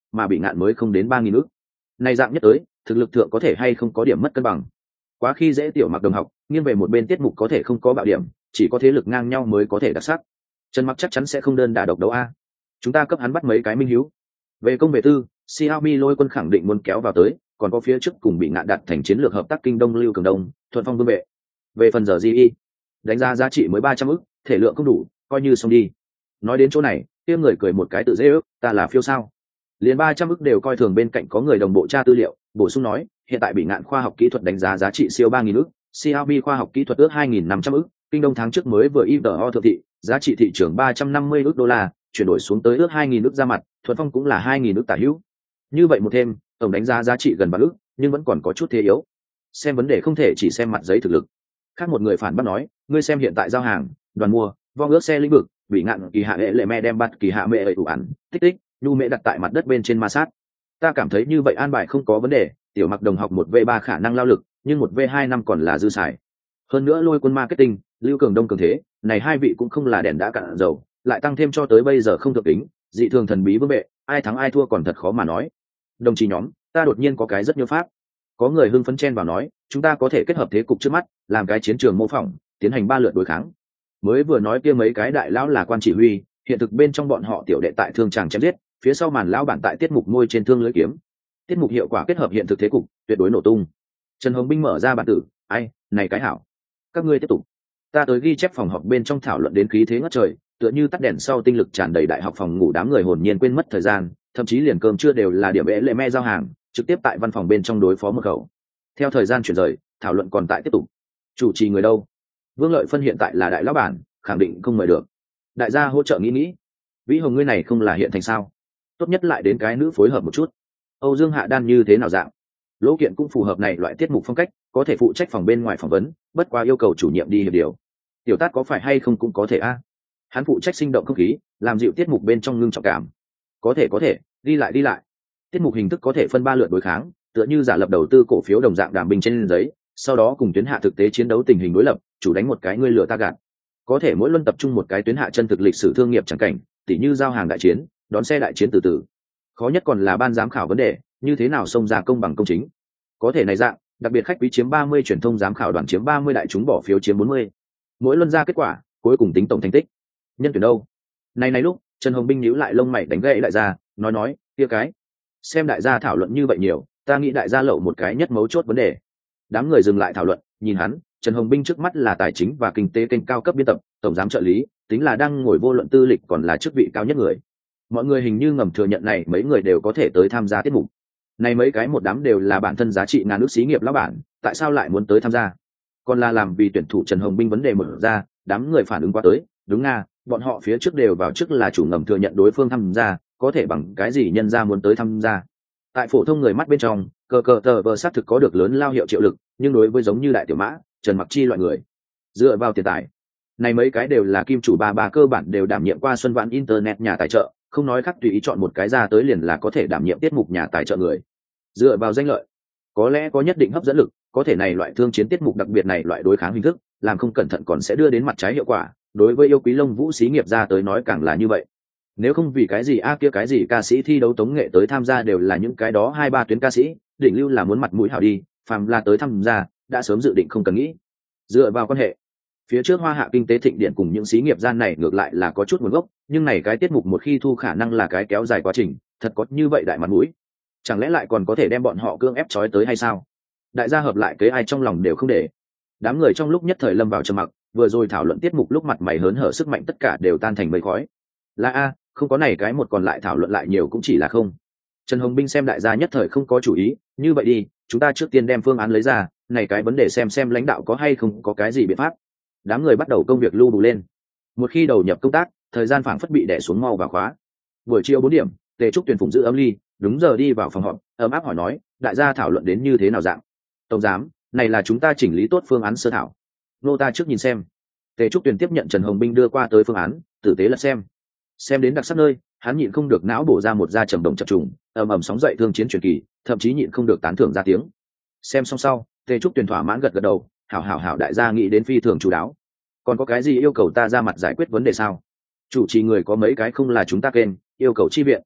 mà bị ngạn mới không đến 3.000 ức. Này dạng nhất tới, thực lực thượng có thể hay không có điểm mất cân bằng. Quá khi dễ tiểu Mặc đồng học, nghiêng về một bên tiết mục có thể không có bạo điểm, chỉ có thế lực ngang nhau mới có thể đặc sắc. Trần Mặc chắc chắn sẽ không đơn đả độc đấu a. Chúng ta cấp hắn bắt mấy cái minh hiếu. Về công về tư, Xiaomi Lôi Quân khẳng định muốn kéo vào tới, còn có phía trước cùng bị ngạn đặt thành chiến lược hợp tác Kinh Đông Lưu Cường Đông, Thuận Phong Vương Vệ. Về phần giờ GE, đánh giá giá trị mới 300 ức, thể lượng không đủ, coi như xong đi. Nói đến chỗ này, kia người cười một cái tự dễ ước, ta là phiêu sao? Liền 300 ức đều coi thường, bên cạnh có người đồng bộ tra tư liệu, bổ sung nói, hiện tại bị ngạn khoa học kỹ thuật đánh giá giá trị siêu 3.000 ức, Xiaomi khoa học kỹ thuật ước 2.500 ức, Kinh Đông tháng trước mới vừa IPO thượng thị, giá trị thị trường 350 ức đô la, chuyển đổi xuống tới ước 2.000 ức ra mặt, Thuận Phong cũng là 2.000 ức tả hữu. Như vậy một thêm, tổng đánh giá giá trị gần 3 ức, nhưng vẫn còn có chút thế yếu. Xem vấn đề không thể chỉ xem mặt giấy thực lực. Khác một người phản bác nói, ngươi xem hiện tại giao hàng, đoàn mua, vong ước xe lĩnh vực, bị ngạn kỳ hạ hệ lệ me đem bắt kỳ hạ mẹ ấy ủ ẩn, tích tích, nhu mẹ đặt tại mặt đất bên trên ma sát. Ta cảm thấy như vậy an bài không có vấn đề, tiểu Mặc đồng học 1v3 khả năng lao lực, nhưng 1v2 năm còn là dư xài. Hơn nữa Lôi Quân marketing, Lưu Cường Đông cường thế, này hai vị cũng không là đèn đã cạn dầu, lại tăng thêm cho tới bây giờ không thượng tính, dị thường thần bí vương bệ, ai thắng ai thua còn thật khó mà nói. Đồng chí nhóm, ta đột nhiên có cái rất nhớ pháp. Có người hưng phấn chen vào nói, chúng ta có thể kết hợp thế cục trước mắt, làm cái chiến trường mô phỏng, tiến hành 3 lượt đối kháng. Mới vừa nói kia mấy cái đại lão là quan chỉ huy, hiện thực bên trong bọn họ tiểu đệ tại thương tràng chém giết, phía sau màn lão bản tại tiết mục môi trên thương lưỡi kiếm. Tiết mục hiệu quả kết hợp hiện thực thế cục, tuyệt đối nổ tung. Trần Hồng Binh mở ra bản tử, ai, này cái hảo. Các ngươi tiếp tục. Ta tới ghi chép phòng họp bên trong thảo luận đến khí thế ngất trời, tựa như tắt đèn sau tinh lực tràn đầy đại học phòng ngủ, đám người hồn nhiên quên mất thời gian, thậm chí liền cơm trưa đều là điểm ế lệ me giao hàng, trực tiếp tại văn phòng bên trong đối phó một khẩu. Theo thời gian chuyển rời, thảo luận còn tại tiếp tục. Chủ trì người đâu? Vương Lợi Phân hiện tại là đại lão bản, khẳng định không mời được. Đại gia hỗ trợ nghĩ. Vĩ Hồng ngươi này không là hiện thành sao? Tốt nhất lại đến cái nữ phối hợp một chút. Âu Dương Hạ Đan như thế nào dạng? Lỗ Kiện cũng phù hợp này loại tiết mục phong cách, có thể phụ trách phòng bên ngoài phỏng vấn, bất quá yêu cầu chủ nhiệm đi hiệp điều. Tiểu Tát có phải hay không cũng có thể a. Hắn phụ trách sinh động không khí, làm dịu tiết mục bên trong ngưng trọng cảm. Có thể, đi lại. Tiết mục hình thức có thể phân 3 lượt đối kháng, tựa như giả lập đầu tư cổ phiếu đồng dạng đàm binh trên giấy, sau đó cùng tuyến hạ thực tế chiến đấu tình hình đối lập, chủ đánh một cái ngươi lừa ta gạt. Có thể mỗi luân tập trung một cái tuyến hạ chân thực lịch sử thương nghiệp chẳng cảnh, tỉ như giao hàng đại chiến, đón xe đại chiến từ từ. Khó nhất còn là ban giám khảo vấn đề, như thế nào xông ra công bằng công chính. Có thể này dạng, đặc biệt khách quý chiếm 30, truyền thông giám khảo đoàn chiếm 30, đại chúng bỏ phiếu chiếm 40. Mỗi luân ra kết quả, cuối cùng tính tổng thành tích. Nhân tuyển đâu? Này lúc, Trần Hồng Binh nhíu lại lông mày đánh gãy đại gia, nói, kia cái. Xem đại gia thảo luận như vậy nhiều, ta nghĩ đại gia lậu một cái nhất mấu chốt vấn đề. Đám người dừng lại thảo luận, nhìn hắn, Trần Hồng Binh trước mắt là tài chính và kinh tế kênh cao cấp biên tập, tổng giám trợ lý, tính là đang ngồi vô luận tư lịch còn là chức vị cao nhất người. Mọi người hình như ngầm thừa nhận này mấy người đều có thể tới tham gia tiết mục. Này mấy cái một đám đều là bản thân giá trị ngàn ước xí nghiệp lão bản, tại sao lại muốn tới tham gia? Còn là làm vì tuyển thủ Trần Hồng Binh vấn đề mở ra, đám người phản ứng qua tới, đúng nga, bọn họ phía trước đều vào trước là chủ ngầm thừa nhận đối phương tham gia, có thể bằng cái gì nhân ra muốn tới tham gia. Tại phổ thông người mắt bên trong, cờ tờ vờ xác thực có được lớn lao hiệu triệu lực, nhưng đối với giống như Đại Tiểu Mã, Trần Mặc Chi loại người, dựa vào tiền tài, này mấy cái đều là kim chủ ba cơ bản đều đảm nhiệm qua Xuân Vạn Internet nhà tài trợ, không nói khác tùy ý chọn một cái ra tới liền là có thể đảm nhiệm tiết mục nhà tài trợ người. Dựa vào danh lợi, có lẽ có nhất định hấp dẫn lực, có thể này loại thương chiến tiết mục đặc biệt này loại đối kháng hình thức, làm không cẩn thận còn sẽ đưa đến mặt trái hiệu quả, đối với yêu quý lông vũ xí nghiệp ra tới nói càng là như vậy. Nếu không vì cái gì kia cái gì ca sĩ thi đấu tống nghệ tới tham gia đều là những cái đó 2-3 tuyến ca sĩ, đỉnh lưu là muốn mặt mũi hảo đi, phàm là tới tham gia, đã sớm dự định không cần nghĩ. Dựa vào quan hệ, phía trước Hoa Hạ kinh tế thịnh điện cùng những xí nghiệp gian này ngược lại là có chút nguồn gốc, nhưng này cái tiết mục một khi thu khả năng là cái kéo dài quá trình, thật có như vậy đại mặt mũi. Chẳng lẽ lại còn có thể đem bọn họ cưỡng ép trói tới hay sao? Đại gia hợp lại kế ai trong lòng đều không để. Đám người trong lúc nhất thời lâm vào trầm mặc, vừa rồi thảo luận tiết mục lúc mặt mày hớn hở sức mạnh tất cả đều tan thành mây khói. Là không có này cái một còn lại thảo luận lại nhiều cũng chỉ là không. Trần Hồng Binh xem đại gia nhất thời không có chủ ý, như vậy đi, chúng ta trước tiên đem phương án lấy ra, này cái vấn đề xem lãnh đạo có hay không có cái gì biện pháp. Đám người bắt đầu công việc lưu đủ lên. Một khi đầu nhập công tác, thời gian phảng phất bị đè xuống mau và khóa. Buổi chiều 4 điểm, Tề Trúc Tuyền phụng giữ ấm ly, đúng giờ đi vào phòng họp, ấm áp hỏi nói, đại gia thảo luận đến như thế nào dạng? Tổng giám, này là chúng ta chỉnh lý tốt phương án sơ thảo. Nô ta trước nhìn xem. Tề Trúc Tuyền tiếp nhận Trần Hồng Binh đưa qua tới phương án, tử tế là xem đến đặc sắc nơi, hắn nhịn không được não bổ ra một da trầm đồng chập trùng, ầm sóng dậy thương chiến truyền kỳ, thậm chí nhịn không được tán thưởng ra tiếng. Xem xong sau, Tề Trúc Tuyền thỏa mãn gật đầu, hảo đại gia nghĩ đến phi thường chú đáo. Còn có cái gì yêu cầu ta ra mặt giải quyết vấn đề sao? Chủ trì người có mấy cái không là chúng ta kênh, yêu cầu chi viện.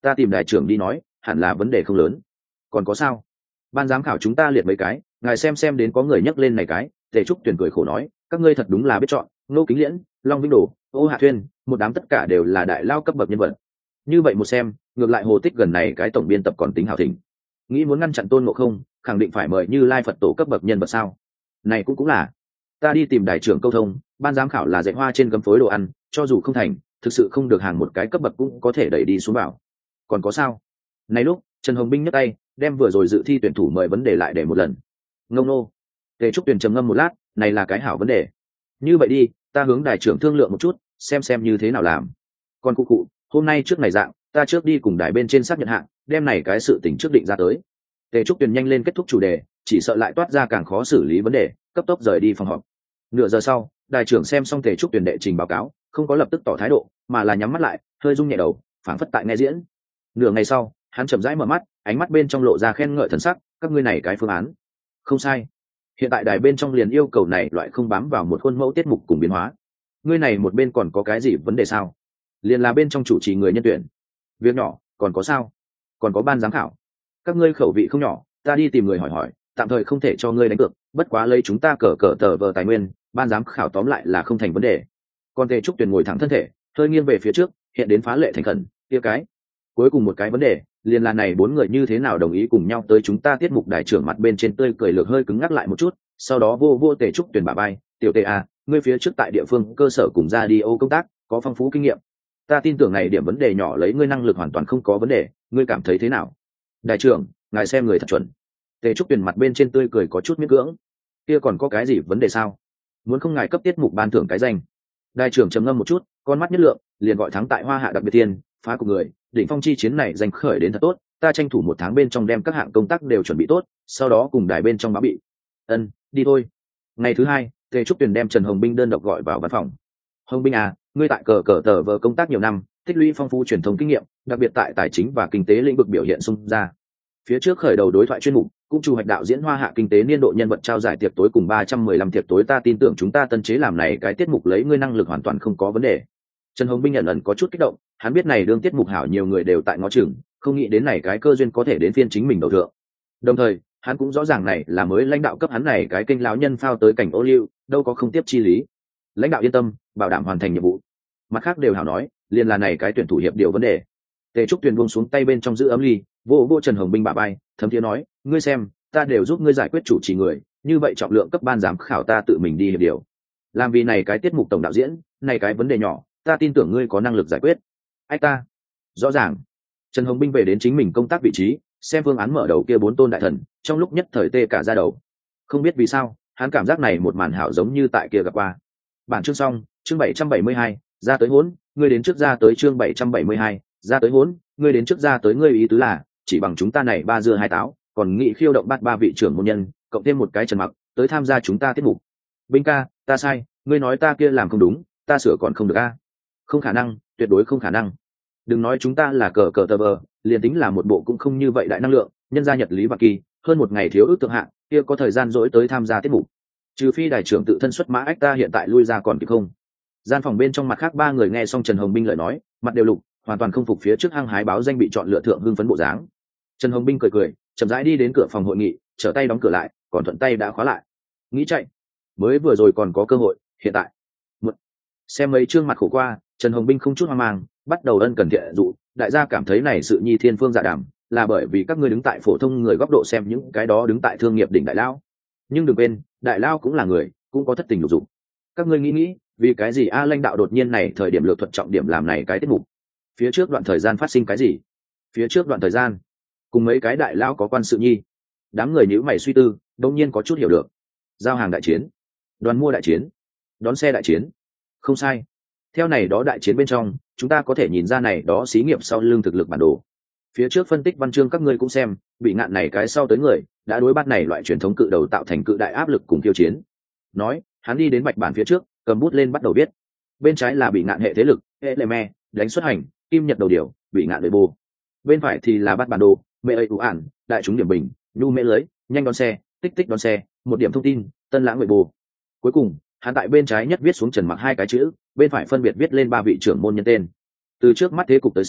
ta tìm đại trưởng đi nói, hẳn là vấn đề không lớn. Còn có sao? Ban giám khảo chúng ta liệt mấy cái, ngài xem đến có người nhắc lên này cái. Tề Trúc Tuyền cười khổ nói, các ngươi thật đúng là biết chọn, Ngô Kính Liễn, Long Vĩnh Đồ, Ô Hạ Thuyên, một đám tất cả đều là đại lao cấp bậc nhân vật. Như vậy một xem, ngược lại Hồ Tích gần này cái tổng biên tập còn tính hảo thỉnh. Nghĩ muốn ngăn chặn Tôn Ngộ Không, khẳng định phải mời Như Lai Phật tổ cấp bậc nhân vật sao? Này cũng là. Ta đi tìm đại trưởng câu thông, ban giám khảo là dạy hoa trên gấm phối đồ ăn, cho dù không thành, thực sự không được hàng một cái cấp bậc cũng có thể đẩy đi xuống bảo. Còn có sao? Này lúc, Trần Hồng Binh nhấc tay, đem vừa rồi dự thi tuyển thủ mời vấn đề lại để một lần. Ngông nô. Tề Trúc Tuyền trầm ngâm một lát, này là cái hảo vấn đề. Như vậy đi, ta hướng đại trưởng thương lượng một chút, xem như thế nào làm. Còn cụ, hôm nay trước ngày dạng, ta trước đi cùng đại bên trên xác nhận hạng, đem này cái sự tình trước định ra tới. Tề Trúc Tuyền nhanh lên kết thúc chủ đề, chỉ sợ lại toát ra càng khó xử lý vấn đề, cấp tốc rời đi phòng họp. Nửa giờ sau, đại trưởng xem xong Tề Trúc Tuyền đệ trình báo cáo, không có lập tức tỏ thái độ, mà là nhắm mắt lại, hơi rung nhẹ đầu, phảng phất tại nghe diễn. Nửa ngày sau, hắn chậm rãi mở mắt, ánh mắt bên trong lộ ra khen ngợi thần sắc, các ngươi này cái phương án không sai. Hiện tại đài bên trong liền yêu cầu này loại không bám vào một khuôn mẫu tiết mục cùng biến hóa. Ngươi này một bên còn có cái gì vấn đề sao? Liền là bên trong chủ trì người nhân tuyển. Việc nhỏ, còn có sao? Còn có ban giám khảo. Các ngươi khẩu vị không nhỏ, ta đi tìm người hỏi, tạm thời không thể cho ngươi đánh cược, bất quá lấy chúng ta cờ tờ vờ tài nguyên, ban giám khảo tóm lại là không thành vấn đề. Còn Tề Trúc Tuyền ngồi thẳng thân thể, hơi nghiêng về phía trước, hiện đến phá lệ thành khẩn, kia cái. Cuối cùng một cái vấn đề, liền là này bốn người như thế nào đồng ý cùng nhau tới chúng ta tiết mục đại trưởng mặt bên trên tươi cười lược hơi cứng ngắc lại một chút, sau đó vô Tề Trúc Tuyền bả bay, tiểu Tề à, ngươi phía trước tại địa phương cơ sở cùng radio công tác, có phong phú kinh nghiệm. Ta tin tưởng này điểm vấn đề nhỏ lấy ngươi năng lực hoàn toàn không có vấn đề, ngươi cảm thấy thế nào? Đại trưởng, ngài xem người thật chuẩn. Tề Trúc Tuyền mặt bên trên tươi cười có chút miễn cưỡng. Kia còn có cái gì vấn đề sao? Muốn không ngài cấp tiết mục ban thưởng cái danh. Đại trưởng trầm ngâm một chút, con mắt nhất lượng, liền gọi thắng tại Hoa Hạ đặc biệt tiền, phá của người, đỉnh phong chi chiến này giành khởi đến thật tốt, ta tranh thủ 1 tháng bên trong đem các hạng công tác đều chuẩn bị tốt, sau đó cùng đài bên trong báo bị. Đi thôi. Ngày thứ 2, Tề Trúc Tuyền đem Trần Hồng Binh đơn độc gọi vào văn phòng. Hồng Binh à, ngươi tại cờ tờ vờ công tác nhiều năm, tích lũy phong phú truyền thông kinh nghiệm, đặc biệt tại tài chính và kinh tế lĩnh vực biểu hiện sung ra. Phía trước khởi đầu đối thoại chuyên mục, cũng chủ hoạch đạo diễn Hoa Hạ kinh tế niên độ nhân vật trao giải tiệc tối cùng 315 tiệc tối, ta tin tưởng chúng ta tân chế làm này cái tiết mục lấy ngươi năng lực hoàn toàn không có vấn đề. Trần Hồng Binh ẩn có chút kích động, hắn biết này đương tiết mục hảo nhiều người đều tại ngó chừng, không nghĩ đến này cái cơ duyên có thể đến phiên chính mình đầu thượng. Đồng thời, hắn cũng rõ ràng này là mới lãnh đạo cấp hắn này cái kênh lão nhân phao tới cảnh ô liu, đâu có không tiếp chi lý. Lãnh đạo yên tâm, bảo đảm hoàn thành nhiệm vụ. Mặt khác đều hảo nói, liền là này cái tuyển thủ hiệp điều vấn đề. Tề Trúc Tuyền buông xuống tay bên trong giữ ấm ly, vô Trần Hồng Binh bả vai, thấm thiế nói, ngươi xem, ta đều giúp ngươi giải quyết chủ trì người, như vậy trọng lượng cấp ban giám khảo ta tự mình đi hiệp điều. Làm vì này cái tiết mục tổng đạo diễn, này cái vấn đề nhỏ, ta tin tưởng ngươi có năng lực giải quyết. Ách ta. Rõ ràng. Trần Hồng Binh về đến chính mình công tác vị trí, xem phương án mở đầu kia 4 tôn đại thần, trong lúc nhất thời tê cả da đầu. Không biết vì sao, hắn cảm giác này một màn hảo giống như tại kia gặp qua. Bản chương xong, chương 772, ra tới hỗn, ngươi đến trước ra tới chương 772, ra tới hỗn, ngươi đến trước ra tới, ngươi ý tứ là, chỉ bằng chúng ta này 3 dưa 2 táo, còn nghị khiêu động bắt 3 vị trưởng môn nhân, cộng thêm một cái Trần Mặc, tới tham gia chúng ta tiết mục. Binh ca, ta sai, ngươi nói ta kia làm không đúng, ta sửa còn không được a. Không khả năng, tuyệt đối không khả năng. Đừng nói chúng ta là cờ tờ vờ, liền tính là một bộ cũng không như vậy đại năng lượng, nhân gia Nhật Lý và Kỳ, hơn một ngày thiếu ước thượng hạng, kia có thời gian dỗi tới tham gia tiết mục. Trừ phi đại trưởng tự thân xuất mã, ách ta hiện tại lui ra còn kịp không? Gian phòng bên trong mặt khác 3 người nghe xong Trần Hồng Binh lời nói, mặt đều lục, hoàn toàn không phục phía trước hăng hái báo danh bị chọn lựa thượng hưng phấn bộ dáng. Trần Hồng Binh cười, chậm rãi đi đến cửa phòng hội nghị, trở tay đóng cửa lại, còn thuận tay đã khóa lại. Nghĩ chạy, mới vừa rồi còn có cơ hội, hiện tại. Xem mấy trương mặt khổ qua, Trần Hồng Binh không chút hoang mang, bắt đầu ân cần thiện dụ, đại gia cảm thấy này sự nhi thiên phương dạ đảm, là bởi vì các ngươi đứng tại phổ thông người góc độ xem những cái đó đứng tại thương nghiệp đỉnh đại lao. Nhưng đừng quên, đại lao cũng là người, cũng có thất tình lục dục. Các ngươi nghĩ, vì cái gì lãnh đạo đột nhiên này thời điểm lược thuật trọng điểm làm này cái tiết mục? Phía trước đoạn thời gian phát sinh cái gì? Phía trước đoạn thời gian, cùng mấy cái đại lao có quan sự nhi. Đám người nhíu mày suy tư, đột nhiên có chút hiểu được. Giao hàng đại chiến, đoàn mua đại chiến, đón xe đại chiến. Không sai. Theo này đó đại chiến bên trong, chúng ta có thể nhìn ra này đó xí nghiệp sau lưng thực lực bản đồ. Phía trước phân tích văn chương các ngươi cũng xem, bị ngạn này cái sau tới người, đã đối bắt này loại truyền thống cự đầu tạo thành cự đại áp lực cùng tiêu chiến. Nói, hắn đi đến bạch bản phía trước, cầm bút lên bắt đầu viết. Bên trái là bị ngạn hệ thế lực, hệ lệ me, đánh xuất hành, kim nhật đầu điều, bị ngạn đội bù. Bên phải thì là bắt bản đồ, mẹ ơi ủ ản, đại chúng điểm bình, nhu mễ lưới, nhanh đón xe, tích tích đón xe, một điểm thông tin, tân lãng người bù. Cuối cùng, hắn tại bên trái nhất viết xuống Trần Mặc 2 cái chữ, bên phải phân biệt viết lên 3 vị trưởng môn nhân tên. Từ trước mắt thế cục tới xem,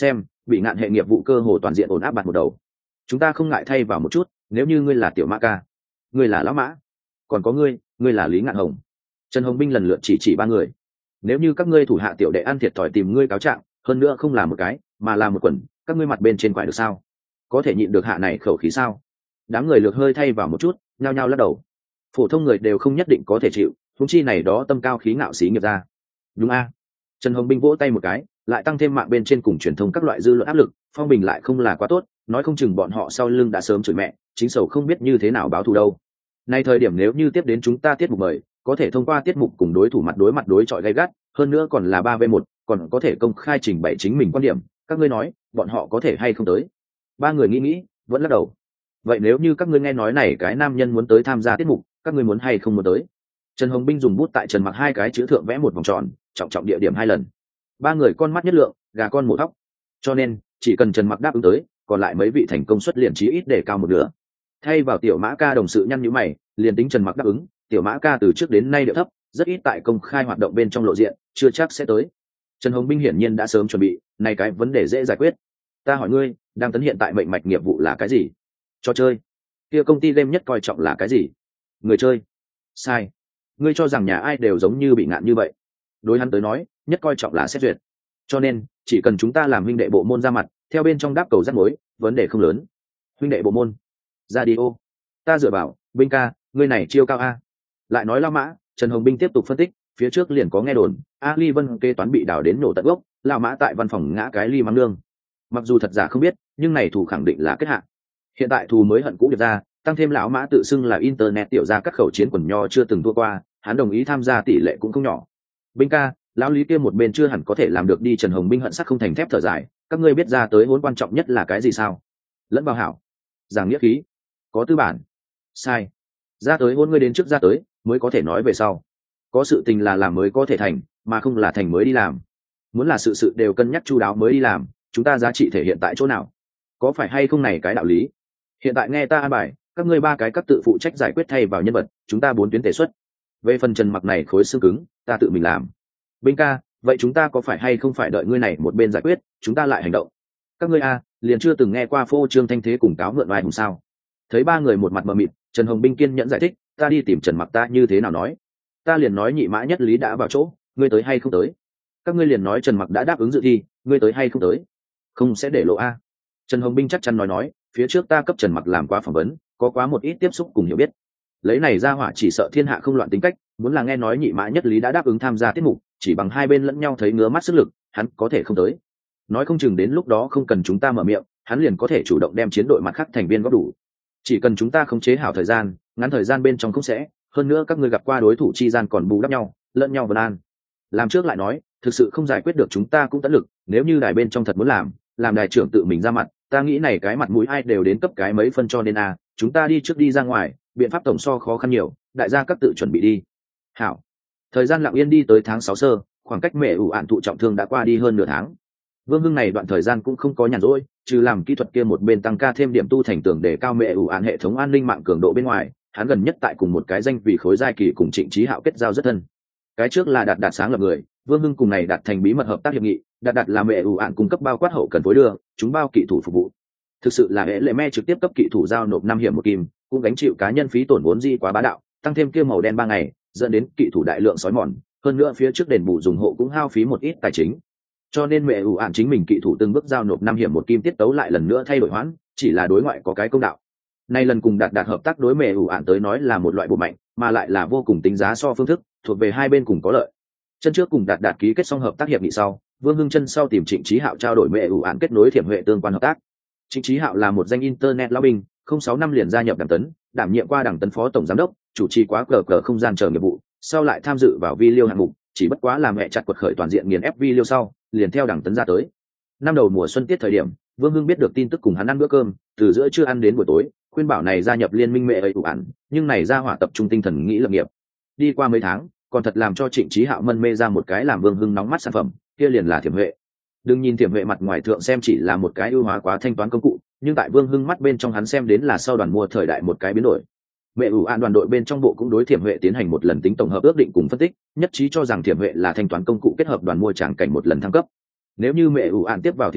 bị ngạn hệ nghiệp vụ cơ hồ toàn diện ổn áp bạt một đầu. Chúng ta không ngại thay vào một chút, nếu như ngươi là Tiểu Mã ca, ngươi là Lão Mã, còn có ngươi là Lý Ngạn Hồng. Trần Hồng Binh lần lượt chỉ ba người. Nếu như các ngươi thủ hạ tiểu đệ ăn thiệt thòi tìm ngươi cáo trạng, hơn nữa không là một cái mà là một quần, các ngươi mặt bên trên quải được sao? Có thể nhịn được hạ này khẩu khí sao? Đám người lược hơi thay vào một chút, nhao nhao lắc đầu. Phổ thông người đều không nhất định có thể chịu, huống chi này đó tâm cao khí ngạo xí nghiệp ra. Đúng a? Trần Hồng Binh vỗ tay một cái, lại tăng thêm mạng bên trên cùng truyền thông các loại dư luận áp lực, phong bình lại không là quá tốt, nói không chừng bọn họ sau lưng đã sớm chửi mẹ, chính sầu không biết như thế nào báo thù đâu. Nay thời điểm nếu như tiếp đến chúng ta tiết mục mời, có thể thông qua tiết mục cùng đối thủ mặt đối chọi gay gắt, hơn nữa còn là 3v1, còn có thể công khai trình bày chính mình quan điểm, các ngươi nói, bọn họ có thể hay không tới? Ba người nghĩ, vẫn lắc đầu. Vậy nếu như các ngươi nghe nói này cái nam nhân muốn tới tham gia tiết mục, các ngươi muốn hay không muốn tới? Trần Hồng Binh dùng bút tại Trần Mặc hai cái chữ thượng vẽ một vòng tròn, trọng địa điểm 2 lần. Ba người con mắt nhất lượng, gà con mổ thóc. Cho nên, chỉ cần Trần Mặc đáp ứng tới, còn lại mấy vị thành công suất liền chí ít để cao một nửa. Thay vào Tiểu Mã ca đồng sự nhăn nhíu mày, liền tính Trần Mặc đáp ứng, Tiểu Mã ca từ trước đến nay điệu thấp, rất ít tại công khai hoạt động bên trong lộ diện, chưa chắc sẽ tới. Trần Hồng Binh hiển nhiên đã sớm chuẩn bị, này cái vấn đề dễ giải quyết. Ta hỏi ngươi, đang tấn hiện tại mệnh mạch nghiệp vụ là cái gì? Trò chơi. Kia công ty game nhất coi trọng là cái gì? Người chơi. Sai. Ngươi cho rằng nhà ai đều giống như bị ngạn như vậy? Đối hắn tới nói, nhất coi trọng là xét duyệt. Cho nên, chỉ cần chúng ta làm huynh đệ bộ môn ra mặt, theo bên trong đáp cầu rắc mối, vấn đề không lớn. Huynh đệ bộ môn. Radio. Ta dựa vào, Binh ca, ngươi này chiêu cao a. Lại nói Lão Mã, Trần Hồng Binh tiếp tục phân tích, phía trước liền có nghe đồn, Ali Vân kế toán bị đào đến nổ tận gốc, Lão Mã tại văn phòng ngã cái ly mắng nương. Mặc dù thật giả không biết, nhưng này thù khẳng định là kết hạ. Hiện tại thù mới hận cũ được ra, tăng thêm Lão Mã tự xưng là internet tiểu gia cắt khẩu chiến quần nho chưa từng thua qua, hắn đồng ý tham gia tỷ lệ cũng không nhỏ. Binh ca, lão Lý kia một bên chưa hẳn có thể làm được đi. Trần Hồng Binh hận sắc không thành thép thở dài, các ngươi biết ra tới hỗn quan trọng nhất là cái gì sao? Lẫn vào hảo, giảng nghĩa khí, có tư bản. Sai. Ra tới hỗn ngươi đến trước ra tới, mới có thể nói về sau. Có sự tình là làm mới có thể thành, mà không là thành mới đi làm. Muốn là sự đều cân nhắc chu đáo mới đi làm, chúng ta giá trị thể hiện tại chỗ nào? Có phải hay không này cái đạo lý? Hiện tại nghe ta an bài, các ngươi ba cái các tự phụ trách giải quyết thay vào nhân vật, chúng ta 4 tuyến thể xuất. Về phần Trần Mặc này khối xương cứng, ta tự mình làm. Binh ca, vậy chúng ta có phải hay không phải đợi ngươi này một bên giải quyết, chúng ta lại hành động? Các ngươi a, liền chưa từng nghe qua phô trương thanh thế cùng cáo mượn oai hùng sao? Thấy ba người một mặt mờ mịt, Trần Hồng Binh kiên nhẫn giải thích, ta đi tìm Trần Mặc ta như thế nào nói? Ta liền nói Nhị Mã Nhất Lý đã vào chỗ, ngươi tới hay không tới? Các ngươi liền nói Trần Mặc đã đáp ứng dự thi, ngươi tới hay không tới? Không sẽ để lộ a. Trần Hồng Binh chắc chắn nói, phía trước ta cấp Trần Mặc làm qua phỏng vấn, có quá một ít tiếp xúc cùng hiểu biết. Lấy này ra hỏa chỉ sợ thiên hạ không loạn tính cách, muốn là nghe nói Nhị Mã Nhất Lý đã đáp ứng tham gia tiết mục, chỉ bằng hai bên lẫn nhau thấy ngứa mắt sức lực, hắn có thể không tới. Nói không chừng đến lúc đó không cần chúng ta mở miệng, hắn liền có thể chủ động đem chiến đội mặt khác thành viên góp đủ. Chỉ cần chúng ta khống chế hảo thời gian, ngắn thời gian bên trong không sẽ, hơn nữa các ngươi gặp qua đối thủ chi gian còn bù đắp nhau, lẫn nhau vân an. Làm trước lại nói, thực sự không giải quyết được chúng ta cũng tận lực, nếu như đài bên trong thật muốn làm đài trưởng tự mình ra mặt, ta nghĩ này cái mặt mũi ai đều đến cấp cái mấy phân cho nên chúng ta đi trước đi ra ngoài, biện pháp tổng so khó khăn nhiều, đại gia các tự chuẩn bị đi. Hảo. Thời gian lặng yên đi tới tháng 6 sơ, khoảng cách mẹ ủ ạn thụ trọng thương đã qua đi hơn nửa tháng. Vương Hưng này đoạn thời gian cũng không có nhàn rỗi, trừ làm kỹ thuật kia một bên tăng ca thêm điểm tu thành tưởng để cao mẹ ủ ạn hệ thống an ninh mạng cường độ bên ngoài, hắn gần nhất tại cùng một cái danh vì khối giai kỳ cùng Trịnh Chí Hạo kết giao rất thân. Cái trước là đạt sáng lập người, Vương Hưng cùng này đạt thành bí mật hợp tác hiệp nghị, đạt là mẹ ủ ạn cung cấp bao quát hậu cần phối đưa, chúng bao kỹ thủ phục vụ. Thực sự là hệ lệ me trực tiếp cấp kỹ thủ giao nộp 5 hiểm một kim, cũng gánh chịu cá nhân phí tổn vốn di quá bá đạo, tăng thêm kia màu đen 3 ngày, dẫn đến kỹ thủ đại lượng sói mòn, hơn nữa phía trước đền bù dùng hộ cũng hao phí một ít tài chính. Cho nên mẹ ủ ạn chính mình kỹ thủ từng bước giao nộp 5 hiểm một kim tiết tấu lại lần nữa thay đổi hoãn, chỉ là đối ngoại có cái công đạo. Nay lần cùng đạt hợp tác đối mẹ ủ ạn tới nói là một loại bộ mạnh, mà lại là vô cùng tính giá so phương thức, thuộc về hai bên cùng có lợi. Chân trước cùng đạt ký kết xong hợp tác hiệp nghị sau, Vương Hưng chân sau tìm Trịnh Chí Hạo trao đổi mẹ ủ ạn kết nối thiểm huệ tương quan hợp tác. Trịnh Chí Hạo là một danh internet lão binh, 06 năm liền gia nhập Đảng Tấn, đảm nhiệm qua Đảng Tấn phó tổng giám đốc, chủ trì quá cờ không gian chờ nghiệp vụ, sau lại tham dự vào vi liêu hạng mục, chỉ bất quá làm mẹ chặt quật khởi toàn diện nghiền ép vi liêu sau, liền theo Đảng Tấn ra tới. Năm đầu mùa xuân tiết thời điểm, Vương Hưng biết được tin tức cùng hắn ăn bữa cơm, từ giữa trưa ăn đến buổi tối, khuyên bảo này gia nhập liên minh mẹ ấy ủ ạn, nhưng này ra hỏa tập trung tinh thần nghĩ lập nghiệp. Đi qua mấy tháng, còn thật làm cho Trịnh Chí Hạo mân mê ra một cái làm Vương Hưng nóng mắt sản phẩm, kia liền là thiểm huệ. Đừng nhìn thiểm huệ mặt ngoài thượng xem chỉ là một cái ưu hóa quá thanh toán công cụ, nhưng tại Vương Hưng mắt bên trong hắn xem đến là sau đoàn mua thời đại một cái biến đổi. Mẹ ủ ạn đoàn đội bên trong bộ cũng đối thiểm huệ tiến hành một lần tính tổng hợp ước định cùng phân tích, nhất trí cho rằng thiểm huệ là thanh toán công cụ kết hợp đoàn mua tràng cảnh một lần thăng cấp. Nếu như mẹ ủ ạn tiếp vào thiểm huệ,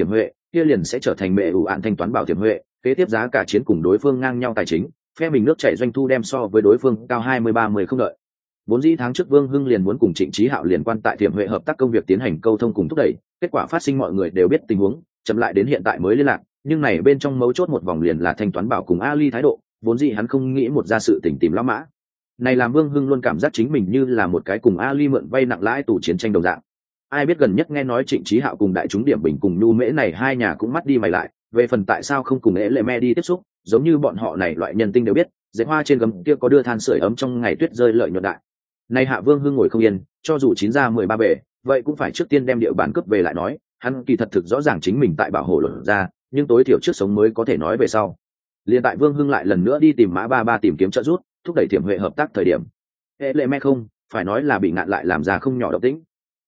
kia liền sẽ trở thành mẹ ủ ạn thanh toán bảo tiệm huệ, kế tiếp giá cả chiến cùng đối phương ngang nhau tài chính, phe mình nước chảy doanh thu đem so với đối phương cao 20-30 không đợi. Vốn dĩ tháng trước Vương Hưng liền muốn cùng Trịnh Chí Hạo liên quan tại tiệm huệ hợp tác công việc tiến hành câu thông cùng thúc đẩy, kết quả phát sinh mọi người đều biết tình huống, chậm lại đến hiện tại mới liên lạc, nhưng này bên trong mấu chốt một vòng liền là thanh toán bảo cùng Ali thái độ, vốn dĩ hắn không nghĩ một ra sự tình tìm lão mã. Này làm Vương Hưng luôn cảm giác chính mình như là một cái cùng Ali mượn vay nặng lãi tù chiến tranh đồng dạng. Ai biết gần nhất nghe nói Trịnh Chí Hạo cùng đại chúng điểm bình cùng Nhu Mễ này hai nhà cũng mắt đi mày lại, về phần tại sao không cùng Eleme đi tiếp xúc, giống như bọn họ này loại nhân tinh đều biết, dệt hoa trên gấm kia có đưa than sưởi ấm trong ngày tuyết rơi lợi nhuận đại. Này Hạ Vương Hưng ngồi không yên, cho dù chín ra 13 bể, vậy cũng phải trước tiên đem địa bàn cướp về lại nói, hắn kỳ thật thực rõ ràng chính mình tại bảo hộ luật ra, nhưng tối thiểu trước sống mới có thể nói về sau. Liên tại Vương Hưng lại lần nữa đi tìm Mã Ba Ba tìm kiếm trợ giúp, thúc đẩy Tiệm Huệ hợp tác thời điểm. Eleme không, phải nói là bị ngạn lại làm ra không nhỏ động tĩnh.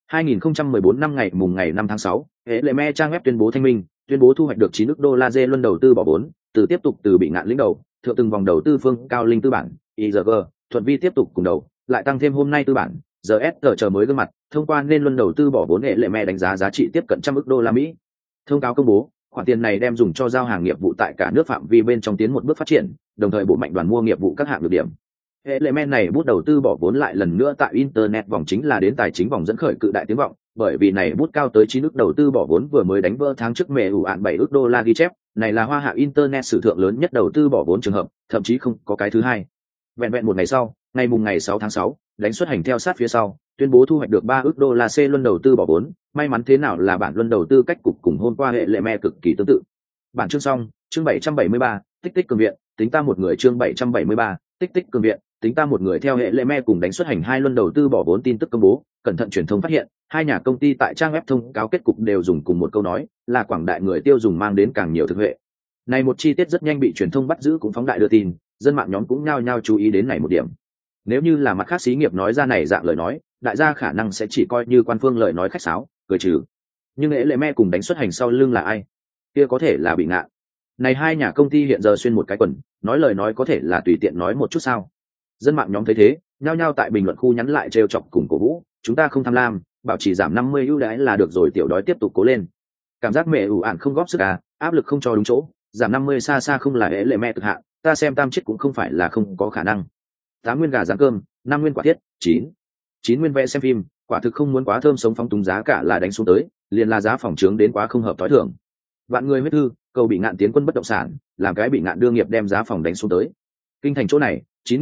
2014 năm ngày mùng ngày 5 tháng 6, Eleme trang web tuyên bố thanh minh, tuyên bố thu hoạch được 9 ức đô la dê luân đầu tư bỏ vốn, từ tiếp tục từ bị ngạn lĩnh đầu, thượng từng vòng đầu tư phương Cao Linh tư bản, IRG, Thuận Vi tiếp tục cùng đầu, lại tăng thêm hôm nay tư bản, GSG chờ mới gương mặt, thông qua nên luân đầu tư bỏ vốn Eleme đánh giá giá trị tiếp cận 100 ức đô la Mỹ. Thông cáo công bố, khoản tiền này đem dùng cho giao hàng nghiệp vụ tại cả nước phạm vi bên trong tiến một bước phát triển, đồng thời bộ mạnh đoàn mua nghiệp vụ các hạng được điểm. Element này bút đầu tư bỏ vốn lại lần nữa tại internet vòng chính là đến tài chính vòng dẫn khởi cự đại tiếng vọng, bởi vì này bút cao tới 9 ức đầu tư bỏ vốn vừa mới đánh vỡ tháng trước mẹ ủ ạn 7 ức đô la ghi chép, này là hoa hạ internet sử thượng lớn nhất đầu tư bỏ vốn trường hợp, thậm chí không có cái thứ hai. Vẹn một ngày sau, ngày mùng ngày 6 tháng 6, đánh xuất hành theo sát phía sau, tuyên bố thu hoạch được 3 ức đô la C luân đầu tư bỏ vốn, may mắn thế nào là bản luân đầu tư cách cục cùng hôm qua Element cực kỳ tương tự. Bản chương xong, chương 773, tích tích cường viện, tính ta một người chương 773, tích tích cường viện, tính ta một người theo hệ lệ me cùng đánh xuất hành hai luân đầu tư bỏ vốn tin tức công bố, cẩn thận truyền thông phát hiện hai nhà công ty tại trang web thông cáo kết cục đều dùng cùng một câu nói là quảng đại người tiêu dùng mang đến càng nhiều thực huệ. Này một chi tiết rất nhanh bị truyền thông bắt giữ cũng phóng đại đưa tin, dân mạng nhóm cũng nhao nhao chú ý đến này một điểm. Nếu như là mặt khác xí nghiệp nói ra này dạng lời nói, đại gia khả năng sẽ chỉ coi như quan phương lời nói khách sáo, cười trừ. Nhưng hệ lệ me cùng đánh xuất hành sau lưng là ai? Kia có thể là bị ngạn. Này hai nhà công ty hiện giờ xuyên một cái quần, nói lời nói có thể là tùy tiện nói một chút sao? Dân mạng nhóm thấy thế, nhao nhao tại bình luận khu nhắn lại trêu chọc cùng cổ vũ, chúng ta không tham lam, bảo chỉ giảm 50 ưu đãi là được rồi, tiểu đói tiếp tục cố lên. Cảm giác mẹ ủ ạn không góp sức à, áp lực không cho đúng chỗ, giảm 50 xa xa không là hệ lệ mẹ cực hạn, ta xem tam chiết cũng không phải là không có khả năng. 8 nguyên gà rán cơm, 5 nguyên quả thiết, 9 nguyên vẽ xem phim, quả thực không muốn quá thơm sống phóng túng giá cả là đánh xuống tới, liền là giá phòng trướng đến quá không hợp tối thường. Vạn người huyết thư, cầu bị ngạn tiến quân bất động sản, làm cái bị ngạn đưa nghiệp đem giá phòng đánh xuống tới. Kinh thành chỗ này,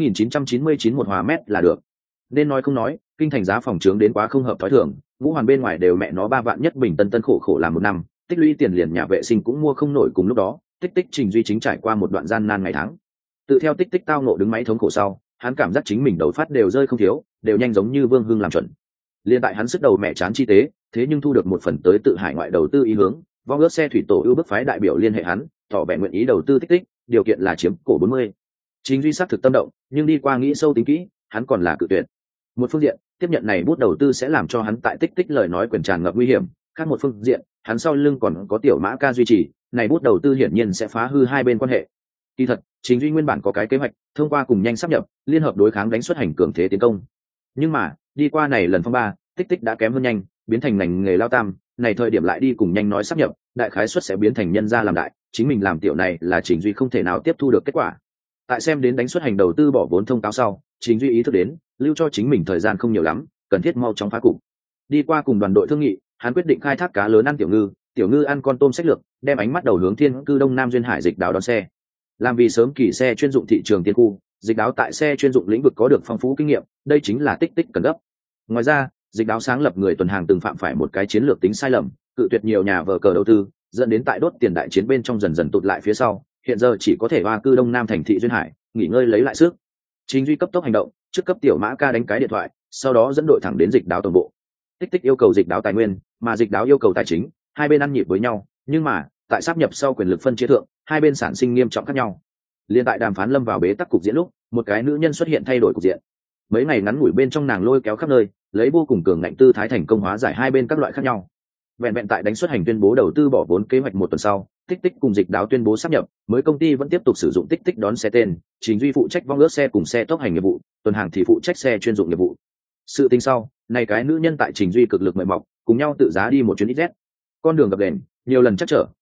9.999 một hòa mét là được. Nên nói không nói, kinh thành giá phòng trướng đến quá không hợp thói thường, Vũ Hoàn bên ngoài đều mẹ nó 3 vạn nhất bình tân tân khổ khổ làm một năm, tích lũy tiền liền nhà vệ sinh cũng mua không nổi, cùng lúc đó, tích tích Trình Duy chính trải qua một đoạn gian nan ngày tháng. Tự theo tích tích tao ngộ đứng máy thống khổ sau, hắn cảm giác chính mình đầu phát đều rơi không thiếu, đều nhanh giống như Vương Hưng làm chuẩn. Liên tại hắn sức đầu mẹ chán chi tế, thế nhưng thu được một phần tới tự hải ngoại đầu tư ý hướng, vong ước xe thủy tổ ưu bức phái đại biểu liên hệ hắn, tỏ vẻ nguyện ý đầu tư tích tích, điều kiện là chiếm cổ 40. Chính Duy xác thực tâm động, nhưng đi qua nghĩ sâu tính kỹ, hắn còn là cự tuyệt. Một phương diện, tiếp nhận này bút đầu tư sẽ làm cho hắn tại tích tích lời nói quyền tràn ngập nguy hiểm, khác một phương diện, hắn sau lưng còn có tiểu Mã Ca duy trì, này bút đầu tư hiển nhiên sẽ phá hư hai bên quan hệ. Kỳ thật, Chính Duy nguyên bản có cái kế hoạch, thông qua cùng nhanh sáp nhập, liên hợp đối kháng đánh xuất hành cường thế tiến công. Nhưng mà, đi qua này lần phong ba, tích tích đã kém hơn nhanh, biến thành ngành nghề lao tam, này thời điểm lại đi cùng nhanh nói sáp nhập, đại khái suất sẽ biến thành nhân gia làm đại, chính mình làm tiểu này là Trình Duy không thể nào tiếp thu được kết quả. Tại xem đến đánh xuất hành đầu tư bỏ vốn thông cáo sau, Trình Duy ý thức đến, lưu cho chính mình thời gian không nhiều lắm, cần thiết mau chóng phá cục. Đi qua cùng đoàn đội thương nghị, hắn quyết định khai thác cá lớn ăn tiểu ngư ăn con tôm sách lược, đem ánh mắt đầu hướng thiên cư Đông Nam duyên hải dịch đáo đón xe. Làm vì sớm kỳ xe chuyên dụng thị trường tiên khu, dịch đáo tại xe chuyên dụng lĩnh vực có được phong phú kinh nghiệm, đây chính là tích tích cần gấp. Ngoài ra, dịch đáo sáng lập người tuần hàng từng phạm phải một cái chiến lược tính sai lầm, cự tuyệt nhiều nhà vờ cờ đầu tư, dẫn đến tại đốt tiền đại chiến bên trong dần dần tụt lại phía sau, hiện giờ chỉ có thể hoa cư Đông Nam thành thị duyên hải, nghỉ ngơi lấy lại sức. Chính Duy cấp tốc hành động, trước cấp tiểu Mã Ca đánh cái điện thoại, sau đó dẫn đội thẳng đến dịch đáo tổng bộ. Tích tích yêu cầu dịch đáo tài nguyên, mà dịch đáo yêu cầu tài chính, hai bên ăn nhịp với nhau, nhưng mà tại sáp nhập sau quyền lực phân chia thượng, hai bên sản sinh nghiêm trọng khác nhau. Liên tại đàm phán lâm vào bế tắc cục diện lúc, một cái nữ nhân xuất hiện thay đổi cục diện. Mấy ngày ngắn ngủi bên trong nàng lôi kéo khắp nơi, lấy vô cùng cường ngạnh tư thái thành công hóa giải hai bên các loại khác nhau. Vẹn tại đánh xuất hành tuyên bố đầu tư bỏ vốn kế hoạch một tuần sau, tích tích cùng dịch đáo tuyên bố sáp nhập, mới công ty vẫn tiếp tục sử dụng tích tích đón xe tên, Trình Duy phụ trách vong ước xe cùng xe tốc hành nghiệp vụ, tuần hàng thì phụ trách xe chuyên dụng nghiệp vụ. Sự tình sau, này cái nữ nhân tại Trình Duy cực lực mời mọc, cùng nhau tự giá đi một chuyến XZ. Con đường gập ghềnh, nhiều lần chắc trở,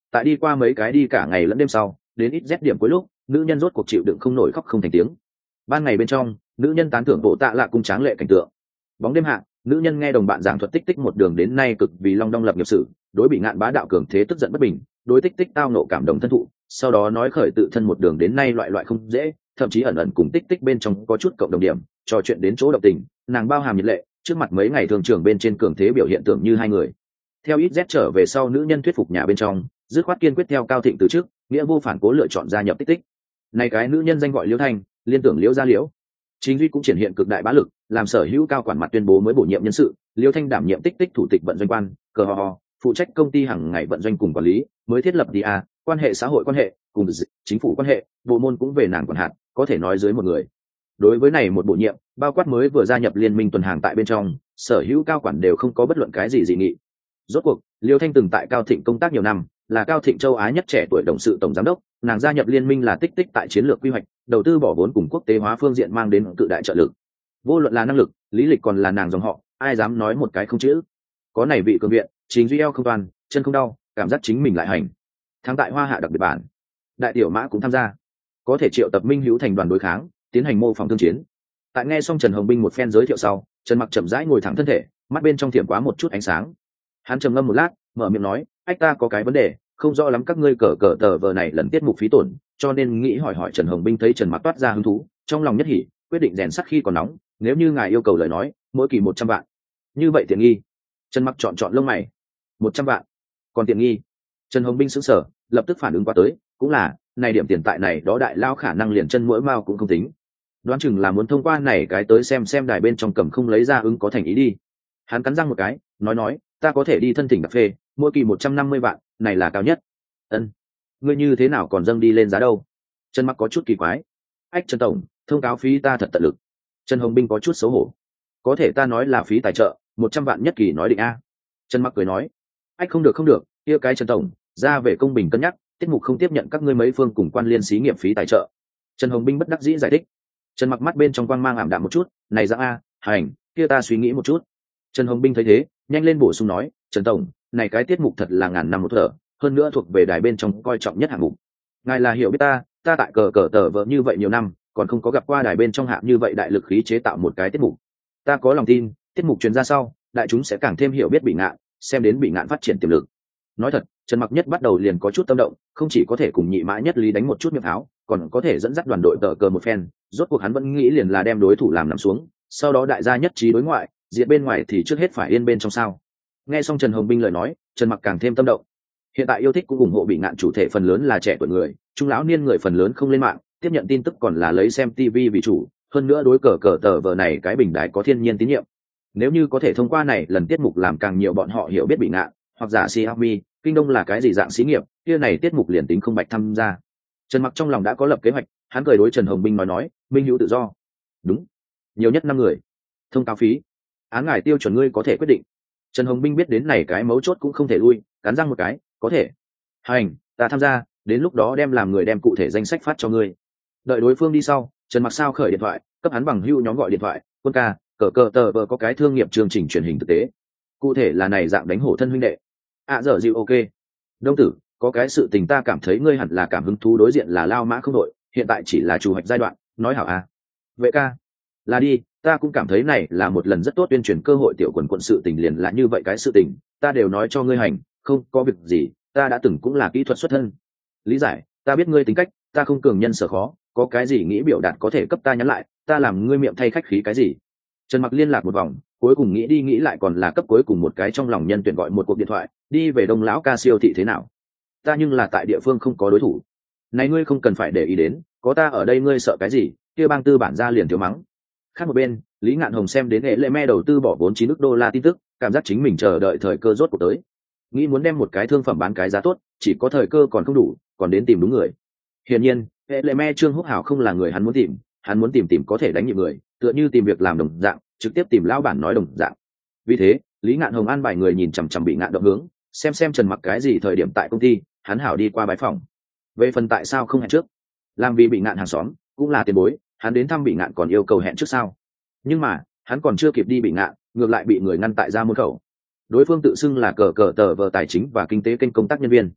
Tại đi qua mấy cái đi cả ngày lẫn đêm sau, đến ít rét điểm cuối lúc, nữ nhân rốt cuộc chịu đựng không nổi khóc không thành tiếng. Ban ngày bên trong, nữ nhân tán thưởng bộ tạ lạ cung tráng lệ cảnh tượng. Bóng đêm hạ, nữ nhân nghe đồng bạn giảng thuật tích tích một đường đến nay cực vì long đong lập nghiệp sự, đối bị ngạn bá đạo cường thế tức giận bất bình, đối tích tích tao nộ cảm động thân thụ, sau đó nói khởi tự thân một đường đến nay loại loại không dễ, thậm chí ẩn ẩn cùng tích tích bên trong có chút cộng đồng điểm, trò chuyện đến chỗ động tình, nàng bao hàm nhiệt lệ, trước mặt mấy ngày thường trường bên trên cường thế biểu hiện tưởng như hai người. Theo ít z trở về sau, nữ nhân thuyết phục nhà bên trong, dứt khoát kiên quyết theo Cao Thịnh từ trước, nghĩa vô phản cố lựa chọn gia nhập tích tích. Này cái nữ nhân danh gọi Liễu Thanh, liên tưởng Liễu gia Liễu. Chính duy cũng triển hiện cực đại bá lực, làm sở hữu cao quản mặt tuyên bố mới bổ nhiệm nhân sự, Liễu Thanh đảm nhiệm tích tích thủ tịch vận doanh quan, cờ ho, phụ trách công ty hàng ngày vận doanh cùng quản lý, mới thiết lập DA, quan hệ xã hội quan hệ, cùng chính phủ quan hệ, bộ môn cũng về nàng quản hạt, có thể nói dưới một người. Đối với này một bổ nhiệm, bao quát mới vừa gia nhập liên minh tuần hàng tại bên trong, sở hữu cao quản đều không có bất luận cái gì dị nghị. Rốt cuộc, Liễu Thanh từng tại Cao Thịnh công tác nhiều năm, là Cao Thịnh châu Á nhất trẻ tuổi đồng sự tổng giám đốc, nàng gia nhập liên minh là tích tích tại chiến lược quy hoạch, đầu tư bỏ vốn cùng quốc tế hóa phương diện mang đến cự đại trợ lực. Vô luận là năng lực, lý lịch còn là nàng dòng họ, ai dám nói một cái không chữ. Có này vị cường viện, chính duy eo không toàn, chân không đau, cảm giác chính mình lại hành. Thắng tại Hoa Hạ đặc biệt bản, đại tiểu mã cũng tham gia, có thể triệu tập minh hữu thành đoàn đối kháng, tiến hành mô phỏng thương chiến. Tại nghe xong Trần Hồng Binh một phen giới thiệu sau, Trần Mặc chậm rãi ngồi thẳng thân thể, mắt bên trong thiểm quá một chút ánh sáng. Hắn trầm ngâm một lát, mở miệng nói, ách ta có cái vấn đề, không rõ lắm các ngươi cờ tờ vờ này lần tiết mục phí tổn, cho nên nghĩ hỏi Trần Hồng Binh. Thấy Trần Mặc toát ra hứng thú, trong lòng nhất hỉ, quyết định rèn sắt khi còn nóng, nếu như ngài yêu cầu lời nói, mỗi kỳ 100 vạn. Như vậy tiện nghi. Trần Mặc chọn lông mày. 100 vạn. Còn tiện nghi. Trần Hồng Binh sững sờ, lập tức phản ứng qua tới, cũng là, này điểm tiền tại này đó đại lao khả năng liền chân mỗi mao cũng không tính. Đoán chừng là muốn thông qua này cái tới xem đài bên trong cầm không lấy ra ứng có thành ý đi. Hắn cắn răng một cái, nói, ta có thể đi thân thỉnh cà phê, mỗi kỳ 150 vạn, này là cao nhất. Ân, ngươi như thế nào còn dâng đi lên giá đâu? Trần Mặc có chút kỳ quái. Ách Trần tổng, thông cáo phí ta thật tận lực. Trần Hồng Binh có chút xấu hổ. Có thể ta nói là phí tài trợ, 100 vạn nhất kỳ nói định a. Trần Mặc cười nói, ách không được, kia cái Trần tổng, ra về công bình cân nhắc, tiết mục không tiếp nhận các ngươi mấy phương cùng quan liên xí nghiệp phí tài trợ. Trần Hồng Binh bất đắc dĩ giải thích. Trần Mặc mắt bên trong quang mang ảm đạm một chút, này dạng a, hành, kia ta suy nghĩ một chút. Trần Hồng Binh thấy thế, nhanh lên bổ sung nói, Trần tổng, này cái tiết mục thật là ngàn năm một thở, hơn nữa thuộc về đài bên trong coi trọng nhất hạng mục. Ngài là hiểu biết ta tại cờ tờ vợ như vậy nhiều năm, còn không có gặp qua đài bên trong hạng như vậy đại lực khí chế tạo một cái tiết mục. Ta có lòng tin, tiết mục truyền ra sau, đại chúng sẽ càng thêm hiểu biết Bị Ngạn, xem đến Bị Ngạn phát triển tiềm lực. Nói thật, Trần Mặc nhất bắt đầu liền có chút tâm động, không chỉ có thể cùng nhị mã nhất lý đánh một chút miệng áo, còn có thể dẫn dắt đoàn đội tờ cờ một phen. Rốt cuộc hắn vẫn nghĩ liền là đem đối thủ làm nằm xuống, sau đó đại gia nhất trí đối ngoại, diện bên ngoài thì trước hết phải yên bên trong sao. Nghe xong Trần Hồng Binh lời nói, Trần Mặc càng thêm tâm động. Hiện tại yêu thích cũng ủng hộ Bị Ngạn chủ thể phần lớn là trẻ tuổi người, trung lão niên người phần lớn không lên mạng, tiếp nhận tin tức còn là lấy xem TV vì chủ, hơn nữa đối cờ tờ vờ này cái bình đài có thiên nhiên tín nhiệm. Nếu như có thể thông qua này lần tiết mục làm càng nhiều bọn họ hiểu biết Bị Ngạn, hoặc giả Xiaomi, Kinh Đông là cái gì dạng xí nghiệp, kia này tiết mục liền tính không bạch tham gia. Trần Mặc trong lòng đã có lập kế hoạch, hắn cười đối Trần Hồng Binh nói, minh hữu tự do. Đúng, nhiều nhất 5 người. Thông cáo phí, án ngài tiêu chuẩn ngươi có thể quyết định. Trần Hồng Binh biết đến này cái mấu chốt cũng không thể lui, cắn răng một cái, có thể. Hành, ta tham gia, đến lúc đó đem người đem cụ thể danh sách phát cho ngươi. Đợi đối phương đi sau, Trần Mặc sao khởi điện thoại, cấp hắn bằng hữu nhóm gọi điện thoại, quân ca, cờ tờ vờ có cái thương nghiệp chương trình truyền hình thực tế. Cụ thể là này dạng đánh hổ thân huynh đệ. Giờ dịu ok. Đông tử, có cái sự tình ta cảm thấy ngươi hẳn là cảm hứng thú đối diện là lao mã không đội, hiện tại chỉ là chủ hoạch giai đoạn, nói hảo à. Vệ ca, là đi, ta cũng cảm thấy này là một lần rất tốt tuyên truyền cơ hội. Tiểu quần sự tình liền là như vậy cái sự tình, ta đều nói cho ngươi hành, không có việc gì, ta đã từng cũng là kỹ thuật xuất thân. Lý giải, ta biết ngươi tính cách, ta không cường nhân sở khó, có cái gì nghĩ biểu đạt có thể cấp ta nhắn lại, ta làm ngươi miệng thay khách khí cái gì. Trần Mặc liên lạc một vòng, cuối cùng nghĩ đi nghĩ lại còn là cấp cuối cùng một cái trong lòng nhân tuyển gọi một cuộc điện thoại, đi về Đông lão ca siêu thị thế nào. Ta nhưng là tại địa phương không có đối thủ, này ngươi không cần phải để ý đến, có ta ở đây ngươi sợ cái gì, kia bang tư bản ra liền thiếu mắng. Khác một bên, Lý Ngạn Hồng xem đến hệ lệ me đầu tư bỏ vốn 9 ức đô la tin tức, cảm giác chính mình chờ đợi thời cơ rốt cuộc tới, nghĩ muốn đem một cái thương phẩm bán cái giá tốt, chỉ có thời cơ còn không đủ, còn đến tìm đúng người. Hiển nhiên, hệ lệ me Trương Húc Hảo không là người hắn muốn tìm có thể đánh nhịp người, tựa như tìm việc làm đồng dạng, trực tiếp tìm lão bản nói đồng dạng. Vì thế, Lý Ngạn Hồng an bài người nhìn chằm chằm Bị Ngạn động hướng, xem Trần Mặc cái gì thời điểm tại công ty, hắn hảo đi qua bái phòng. Về phần tại sao không hẹn trước, làm vì Bị Ngạn hàng xóm, cũng là tiền bối, hắn đến thăm Bị Ngạn còn yêu cầu hẹn trước sao? Nhưng mà, hắn còn chưa kịp đi Bị Ngạn, ngược lại bị người ngăn tại ra môn khẩu. Đối phương tự xưng là cờ tờ vờ tài chính và kinh tế kênh công tác nhân viên.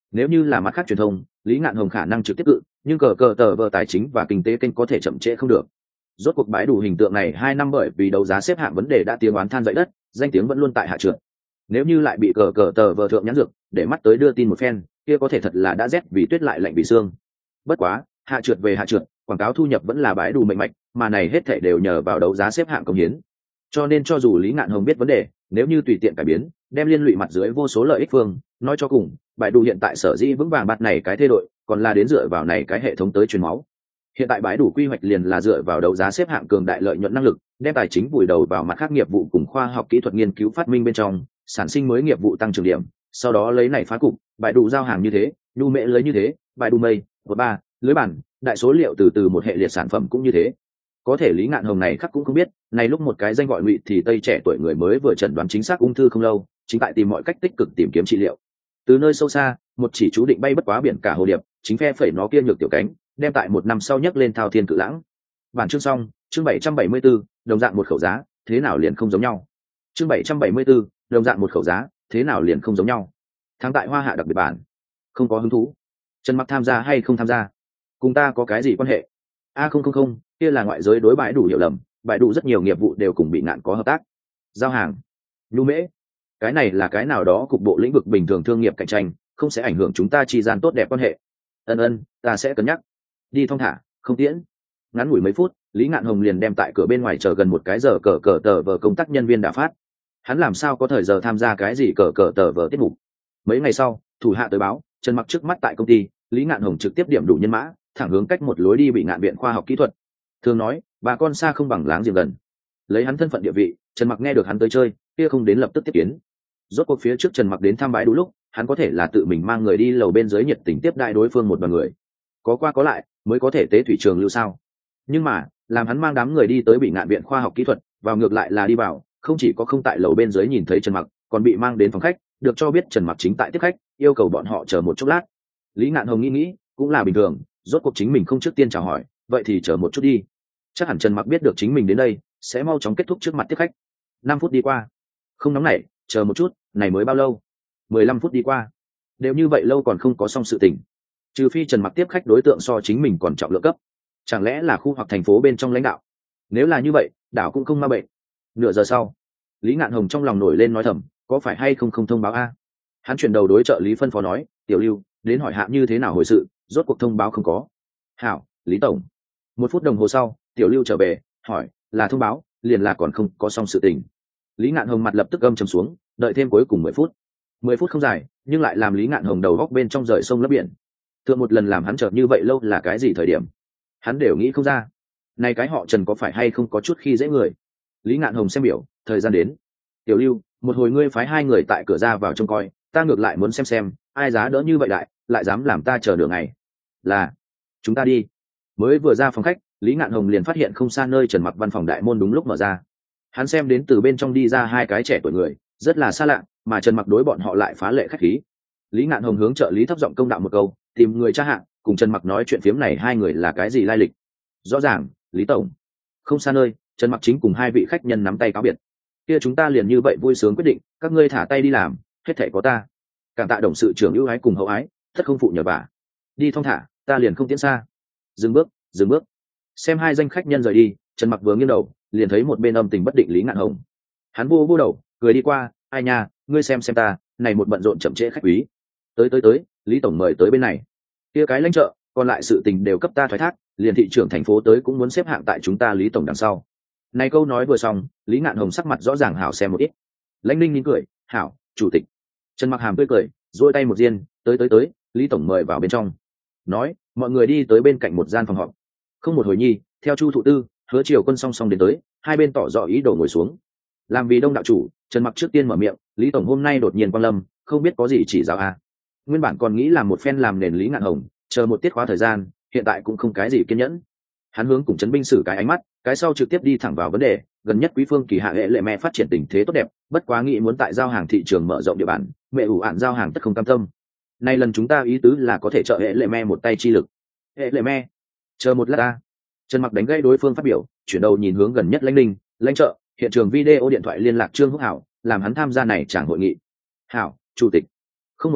Nếu như là mặt khác truyền thông, Lý Ngạn Hồng khả năng trực tiếp cự, nhưng cờ cờ tờ vờ tài chính và kinh tế kênh có thể chậm trễ không được. Rốt cuộc bãi đủ hình tượng này 2 năm bởi vì đấu giá xếp hạng vấn đề đã tiếng oán than dậy đất, danh tiếng vẫn luôn tại hạ trượt. Nếu như lại bị cờ cờ tờ vờ thượng nhãn dược, để mắt tới đưa tin một phen, kia có thể thật là đã rét vì tuyết lại lạnh vì xương. Bất quá, hạ trượt về hạ trượt, quảng cáo thu nhập vẫn là bãi đủ mệnh mạch, mà này hết thảy đều nhờ vào đấu giá xếp hạng công hiến. Cho nên cho dù Lý Ngạn Hồng biết vấn đề, nếu như tùy tiện cải biến, đem liên lụy mặt dưới vô số lợi ích phương, nói cho cùng, bãi đủ hiện tại sở dĩ vững vàng bạt này cái thay đổi, còn là đến dựa vào này cái hệ thống tới truyền máu. Hiện tại bãi đủ quy hoạch liền là dựa vào đấu giá xếp hạng cường đại lợi nhuận năng lực, đem tài chính vùi đầu vào mặt khác nghiệp vụ cùng khoa học kỹ thuật nghiên cứu phát minh bên trong, sản sinh mới nghiệp vụ tăng trưởng điểm, sau đó lấy này phá cục, bãi đủ giao hàng như thế, nhu mễ lưới như thế, bãi đủ mây, ba, lưới bản, đại số liệu từ một hệ liệt sản phẩm cũng như thế. Có thể Lý Ngạn Hồng này khắc cũng không biết, này lúc một cái danh gọi Ngụy thì Tây trẻ tuổi người mới vừa chẩn đoán chính xác ung thư không lâu, chính tại tìm mọi cách tích cực tìm kiếm trị liệu. Từ nơi sâu xa, một chỉ chú định bay bất quá biển cả hồ điệp, chính phe phẩy nó kia nhược tiểu cánh, đem tại 1 năm sau nhấc lên thao thiên cự lãng. Bản chương xong, chương 774, đồng dạng một khẩu giá, thế nào liền không giống nhau. Chương 774, đồng dạng một khẩu giá, thế nào liền không giống nhau. Tháng tại Hoa Hạ đặc biệt bản. Không có hứng thú. Trần Mặc tham gia hay không tham gia? Cùng ta có cái gì quan hệ? Không, kia là ngoại giới đối bãi đủ hiểu lầm, bãi đủ rất nhiều nghiệp vụ đều cùng bị nạn có hợp tác. Giao hàng, nhu mễ, cái này là cái nào đó cục bộ lĩnh vực bình thường thương nghiệp cạnh tranh, không sẽ ảnh hưởng chúng ta chi gian tốt đẹp quan hệ. Ân, ta sẽ cân nhắc. Đi thong thả, không tiễn. Ngắn ngủi mấy phút, Lý Ngạn Hồng liền đem tại cửa bên ngoài chờ gần một cái giờ cờ tờ vờ công tác nhân viên đã phát. Hắn làm sao có thời giờ tham gia cái gì cờ tờ vờ tiết mục. Mấy ngày sau, thủ hạ tới báo, Trần Mặc trước mắt tại công ty, Lý Ngạn Hồng trực tiếp điểm đủ nhân mã, thẳng hướng cách một lối đi bị ngạn viện khoa học kỹ thuật. Thường nói, bà con xa không bằng láng giềng gần. Lấy hắn thân phận địa vị, Trần Mặc nghe được hắn tới chơi, kia không đến lập tức tiếp kiến. Rốt cuộc phía trước Trần Mặc đến thăm bãi đủ lúc, hắn có thể là tự mình mang người đi lầu bên dưới nhiệt tình tiếp đại đối phương một đoàn người. Có qua có lại, mới có thể tế thủy trường lưu sao. Nhưng mà, làm hắn mang đám người đi tới bị ngạn viện khoa học kỹ thuật, vào ngược lại là đi vào, không chỉ có không tại lầu bên dưới nhìn thấy Trần Mặc, còn bị mang đến phòng khách, được cho biết Trần Mặc chính tại tiếp khách, yêu cầu bọn họ chờ một chốc lát. Lý Ngạn Hồng nghĩ, cũng là bình thường, rốt cuộc chính mình không trước tiên chào hỏi, vậy thì chờ một chút đi. Chắc hẳn Trần Mặc biết được chính mình đến đây, sẽ mau chóng kết thúc trước mặt tiếp khách. 5 phút đi qua, không nóng nảy, chờ một chút, này mới bao lâu? 15 phút đi qua, đều như vậy lâu còn không có xong sự tình. Trừ phi Trần Mặc tiếp khách đối tượng so chính mình còn trọng lượng cấp, chẳng lẽ là khu hoặc thành phố bên trong lãnh đạo? Nếu là như vậy, đảo cũng không ma bệnh. Nửa giờ sau, Lý Ngạn Hồng trong lòng nổi lên nói thầm, có phải hay không thông báo a? Hắn chuyển đầu đối trợ lý phân phó nói, Tiểu Lưu, đến hỏi hạ như thế nào hồi sự, rốt cuộc thông báo không có. Hảo, Lý tổng. 1 phút đồng hồ sau, Tiểu Lưu trở về, hỏi, là thông báo, liền là còn không có xong sự tình. Lý Ngạn Hồng mặt lập tức âm trầm xuống, đợi thêm cuối cùng 10 phút. 10 phút không dài, nhưng lại làm Lý Ngạn Hồng đầu góc bên trong rời sông lấp biển. Thượng một lần làm hắn chợt như vậy lâu là cái gì thời điểm? Hắn đều nghĩ không ra. Này cái họ Trần có phải hay không có chút khi dễ người? Lý Ngạn Hồng xem biểu, thời gian đến. Tiểu Lưu, một hồi ngươi phái 2 người tại cửa ra vào trông coi, ta ngược lại muốn xem ai giá đỡ như vậy lại dám làm ta chờ nửa ngày. Là, chúng ta đi. Mới vừa ra phòng khách, Lý Ngạn Hồng liền phát hiện không xa nơi Trần Mặc văn phòng đại môn đúng lúc mở ra. Hắn xem đến từ bên trong đi ra 2 cái trẻ tuổi người, rất là xa lạ, mà Trần Mặc đối bọn họ lại phá lệ khách khí. Lý Ngạn Hồng hướng trợ lý thấp giọng công đạo một câu, tìm người tra hạng, cùng Trần Mặc nói chuyện phiếm này 2 người là cái gì lai lịch. Rõ ràng, Lý tổng. Không xa nơi, Trần Mặc chính cùng 2 vị khách nhân nắm tay cáo biệt. Kia chúng ta liền như vậy vui sướng quyết định, các ngươi thả tay đi làm, hết thảy có ta. Cảm tạ đồng sự trưởng ưu ái cùng hậu ái, tất không phụ nhờ vả. Đi thong thả, ta liền không tiến xa. Dừng bước. Xem 2 danh khách nhân rời đi, Trần Mặc vừa nghiêng đầu, liền thấy một bên âm tình bất định Lý Ngạn Hồng. Hắn vô đầu, cười đi qua, ai nha, ngươi xem ta, này một bận rộn chậm trễ khách quý. Tới, Lý tổng mời tới bên này. Kia cái lãnh trợ, còn lại sự tình đều cấp ta thoái thác, liền thị trưởng thành phố tới cũng muốn xếp hạng tại chúng ta Lý tổng đằng sau. Này câu nói vừa xong, Lý Ngạn Hồng sắc mặt rõ ràng hảo xem một ít. Lãnh Ninh nín cười, hảo, chủ tịch. Trần Mặc Hàm tươi cười, duỗi tay một diên, tới, Lý tổng mời vào bên trong. Nói, mọi người đi tới bên cạnh một gian phòng họp. Không một hồi nhi, theo Chu Thụ Tư, Hứa Triều Quân song song đến tới, 2 bên tỏ rõ ý đồ ngồi xuống. Làm vì đông đạo chủ, Trần Mặc trước tiên mở miệng, Lý tổng hôm nay đột nhiên quang lâm, không biết có gì chỉ giáo à. Nguyên bản còn nghĩ làm một phen làm nền Lý Ngạn Hồng, chờ một tiết khóa thời gian, hiện tại cũng không cái gì kiên nhẫn. Hắn hướng cùng Trấn Binh sử cái ánh mắt, cái sau trực tiếp đi thẳng vào vấn đề, gần nhất Quý Phương Kỳ hạ hệ lệ mẹ phát triển tình thế tốt đẹp, bất quá nghĩ muốn tại giao hàng thị trường mở rộng địa bàn, mẹ ủ ạn giao hàng tất không cam tâm. Nay lần chúng ta ý tứ là có thể trợ hệ lệ mẹ một tay chi lực. Hệ lệ mẹ, chờ một lát ta. Trần Mặc đánh gãy đối phương phát biểu, chuyển đầu nhìn hướng gần nhất Lãnh Ninh, lãnh trợ, hiện trường video điện thoại liên lạc Trương Húc Hảo, làm hắn tham gia này chẳng hội nghị. Hảo, chủ tịch. Không một hồi,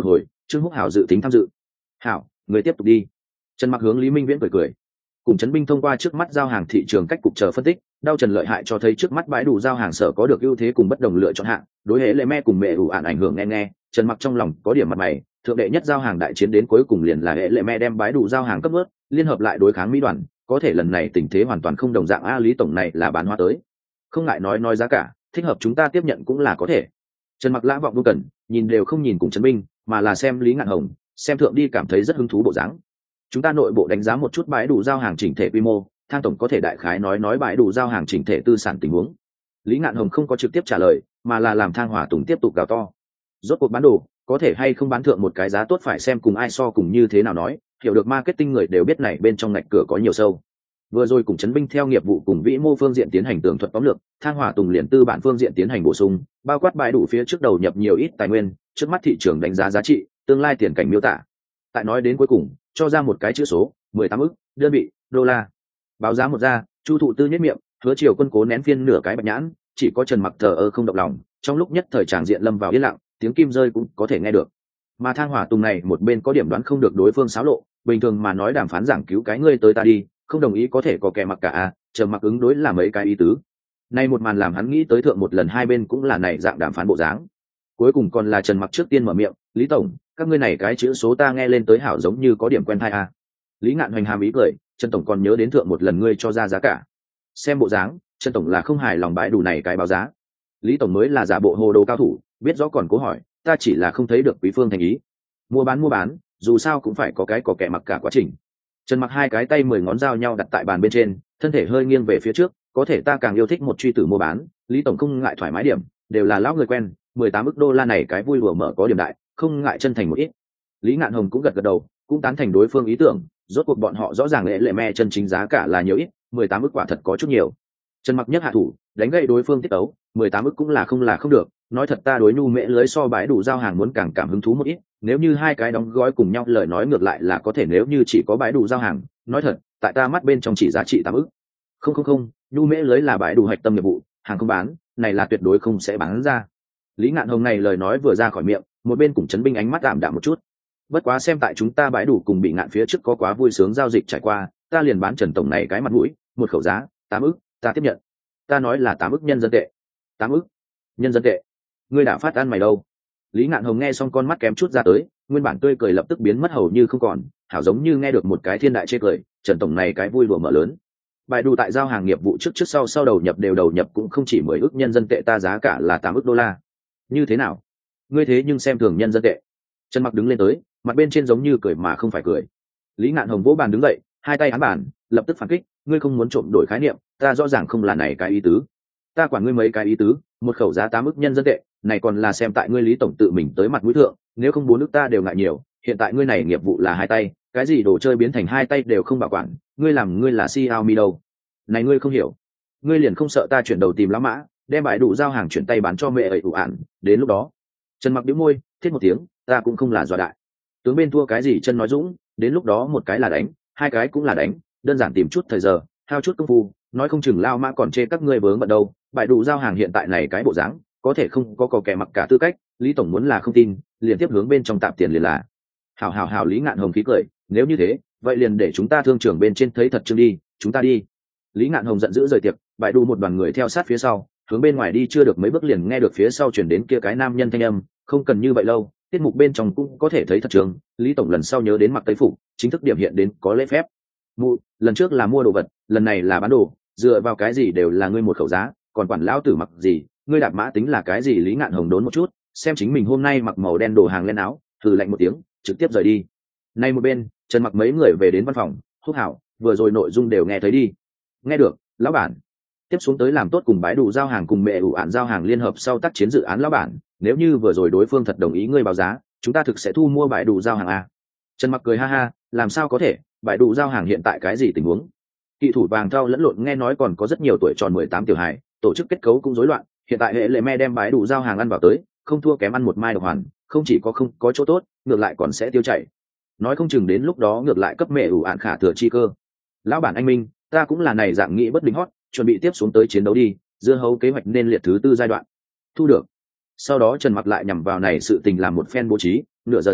Trương Húc Hảo dự tính tham dự. Hảo, người tiếp tục đi. Trần Mặc hướng Lý Minh Viễn cười cười. Cùng Trấn Binh thông qua trước mắt giao hàng thị trường cách cục chờ phân tích, đau Trần lợi hại cho thấy trước mắt bãi đủ giao hàng sở có được ưu thế cùng bất đồng lựa chọn hạng, đối hệ lệ me cùng mẹ ủ ạn ảnh hưởng nghe. Trần Mặc trong lòng có điểm mặt mày, thượng đệ nhất giao hàng đại chiến đến cuối cùng liền là hệ lệ me đem bãi đủ giao hàng cấp ướt, liên hợp lại đối kháng Mỹ đoàn, có thể lần này tình thế hoàn toàn không đồng dạng. A Lý tổng này là bán hoa tới, không ngại nói giá cả, thích hợp chúng ta tiếp nhận cũng là có thể. Trần Mặc lã vọng vô cần, nhìn đều không nhìn cùng Trấn Binh, mà là xem Lý Ngạn Hồng, xem thượng đi cảm thấy rất hứng thú bộ dáng. Chúng ta nội bộ đánh giá một chút bãi đủ giao hàng chỉnh thể quy mô, Thang tổng có thể đại khái nói bãi đủ giao hàng chỉnh thể tư sản tình huống. Lý Ngạn Hồng không có trực tiếp trả lời, mà là làm Thang Hỏa Tùng tiếp tục gào to. Rốt cuộc bán đồ, có thể hay không bán thượng một cái giá tốt phải xem cùng ai so cùng như thế nào nói, hiểu được marketing người đều biết này bên trong ngạch cửa có nhiều sâu. Vừa rồi cùng Trấn Binh theo nghiệp vụ cùng vĩ mô phương diện tiến hành tường thuật tóm lược, Thang Hỏa Tùng liền tư bản phương diện tiến hành bổ sung, bao quát bãi đủ phía trước đầu nhập nhiều ít tài nguyên, trước mắt thị trường đánh giá giá trị, tương lai tiền cảnh miêu tả. Tại nói đến cuối cùng, cho ra một cái chữ số 18 ức đơn vị đô la. Báo giá một ra, Chu Thụ Tư nhất miệng, Hứa Triều Quân cố nén phiên nửa cái bạch nhãn, chỉ có Trần Mặc thờ ơ không động lòng. Trong lúc nhất thời tràng diện lâm vào yên lặng, tiếng kim rơi cũng có thể nghe được. Mà Thang Hỏa Tùng này một bên có điểm đoán không được đối phương xáo lộ, bình thường mà nói đàm phán giảng cứu cái ngươi tới ta đi, không đồng ý có thể có kẻ mặc cả a, Trần Mặc ứng đối là mấy cái ý tứ. Nay một màn làm hắn nghĩ tới thượng một lần hai bên cũng là này dạng đàm phán bộ dáng. Cuối cùng còn là Trần Mặc trước tiên mở miệng, Lý tổng, các ngươi này cái chữ số ta nghe lên tới hảo giống như có điểm quen thai a. Lý Ngạn Hoành hàm ý cười, Trần tổng còn nhớ đến thượng một lần ngươi cho ra giá cả. Xem bộ dáng, Trần tổng là không hài lòng bãi đủ này cái báo giá. Lý tổng mới là giả bộ hồ đồ cao thủ, biết rõ còn cố hỏi, ta chỉ là không thấy được quý phương thành ý. Mua bán, dù sao cũng phải có cái có kẻ mặc cả quá trình. Trần Mặc hai cái tay 10 ngón giao nhau đặt tại bàn bên trên, thân thể hơi nghiêng về phía trước, có thể ta càng yêu thích một truy tử mua bán, Lý tổng không ngại thoải mái điểm, đều là lão người quen, 18 ức đô la này cái vui lùa mở có điểm đại, không ngại chân thành một ít. Lý Ngạn Hồng cũng gật đầu, cũng tán thành đối phương ý tưởng, rốt cuộc bọn họ rõ ràng lệ me chân chính giá cả là nhiều ít, 18 ức quả thật có chút nhiều. Trần Mặc nhất hạ thủ, đánh gậy đối phương tiết ấu, 18 ức cũng là không được, nói thật ta đối nhu mễ lưới so bãi đủ giao hàng muốn càng cảm hứng thú một ít, nếu như hai cái đóng gói cùng nhau lời nói ngược lại là có thể, nếu như chỉ có bãi đủ giao hàng, nói thật, tại ta mắt bên trong chỉ giá trị 8 ức. Không, nhu mễ lưới là bãi đủ hạch tâm nghiệp vụ, hàng không bán, này là tuyệt đối không sẽ bán ra. Lý Ngạn Hồng này lời nói vừa ra khỏi miệng, một bên cùng Trấn Binh ánh mắt đạm đạm một chút. Bất quá xem tại chúng ta bãi đủ cùng bị ngạn phía trước có quá vui sướng giao dịch trải qua, ta liền bán Trần tổng này cái mặt mũi, một khẩu giá 8 ức, ta tiếp nhận. Ta nói là 8 ức nhân dân tệ. 8 ức nhân dân tệ, ngươi đã phát ăn mày đâu? Lý Ngạn Hồng nghe xong con mắt kém chút ra tới, nguyên bản tươi cười lập tức biến mất hầu như không còn, hảo giống như nghe được một cái thiên đại chê cười, Trần tổng này cái vui đùa mở lớn. Bãi đủ tại giao hàng nghiệp vụ trước sau đầu nhập cũng không chỉ 10 ức nhân dân tệ, ta giá cả là 8 ức đô la. Như thế nào? Ngươi thế nhưng xem thường nhân dân tệ. Trần Mặc đứng lên tới, mặt bên trên giống như cười mà không phải cười. Lý Ngạn Hồng vỗ bàn đứng dậy, hai tay án bàn, lập tức phản kích, ngươi không muốn trộm đổi khái niệm, ta rõ ràng không là này cái ý tứ. Ta quản ngươi mấy cái ý tứ, một khẩu giá 8 ức nhân dân tệ, này còn là xem tại ngươi Lý tổng tự mình tới mặt mũi thượng, nếu không 4 ức ta đều ngại nhiều, hiện tại ngươi này nghiệp vụ là hai tay, cái gì đồ chơi biến thành hai tay đều không bảo quản, ngươi làm ngươi là Xiaomi đâu. Này ngươi không hiểu, ngươi liền không sợ ta chuyển đầu tìm lão mã, đem bãi đủ giao hàng chuyển tay bán cho mẹ ấy ủ ản, đến lúc đó. Trần Mặc bĩu môi, thiết một tiếng, ta cũng không là dọa đại. Tướng bên thua cái gì chân nói dũng, đến lúc đó một cái là đánh, hai cái cũng là đánh, đơn giản tìm chút thời giờ, hao chút công phu, nói không chừng lao mã còn chê các ngươi vướng bận đâu. Bãi đủ giao hàng hiện tại này cái bộ dáng, có thể không có kẻ mặc cả tư cách, Lý tổng muốn là không tin, liền tiếp hướng bên trong tạm tiền liền là. Hảo Lý Ngạn Hồng khí cười, nếu như thế, vậy liền để chúng ta thương trưởng bên trên thấy thật chương đi, chúng ta đi. Lý Ngạn Hồng giận dữ rời tiệc, bãi đủ một đoàn người theo sát phía sau, hướng bên ngoài đi chưa được mấy bước liền nghe được phía sau chuyển đến kia cái nam nhân thanh âm, không cần như vậy lâu, tiết mục bên trong cũng có thể thấy thật trường. Lý tổng lần sau nhớ đến mặc tây phục, chính thức điểm hiện đến có lễ phép. Lần trước là mua đồ vật, lần này là bán đồ, dựa vào cái gì đều là ngươi một khẩu giá, còn quản lão tử mặc gì, ngươi đạp mã tính là cái gì? Lý Ngạn Hồng đốn một chút, xem chính mình hôm nay mặc màu đen đồ hàng lên áo, thử lạnh một tiếng, trực tiếp rời đi. Nay một bên, Trần Mặc mấy người về đến văn phòng, Húc Hảo, vừa rồi nội dung đều nghe thấy đi. Nghe được, lão bản. Tiếp xuống tới làm tốt cùng bãi đủ giao hàng cùng mẹ ủ ạn giao hàng liên hợp sau tác chiến dự án lão bản, nếu như vừa rồi đối phương thật đồng ý ngươi báo giá, chúng ta thực sẽ thu mua bãi đủ giao hàng a. Trần Mặc cười ha ha, làm sao có thể, bãi đủ giao hàng hiện tại cái gì tình huống? Kỵ thủ vàng thao lẫn lộn, nghe nói còn có rất nhiều tuổi tròn 18 tiểu hài, tổ chức kết cấu cũng rối loạn, hiện tại hệ lệ me đem bãi đủ giao hàng ăn vào tới, không thua kém ăn một mai độc hoàn, không chỉ có không có chỗ tốt, ngược lại còn sẽ tiêu chảy. Nói không chừng đến lúc đó ngược lại cấp mẹ ủ ạn khả thừa chi cơ. Lão bản anh Minh, ta cũng là này dạng nghĩ bất định hót, chuẩn bị tiếp xuống tới chiến đấu đi, dưa hấu kế hoạch nên liệt thứ 4 giai đoạn. Thu được. Sau đó Trần Mặc lại nhằm vào này sự tình làm một phen bố trí, nửa giờ sau,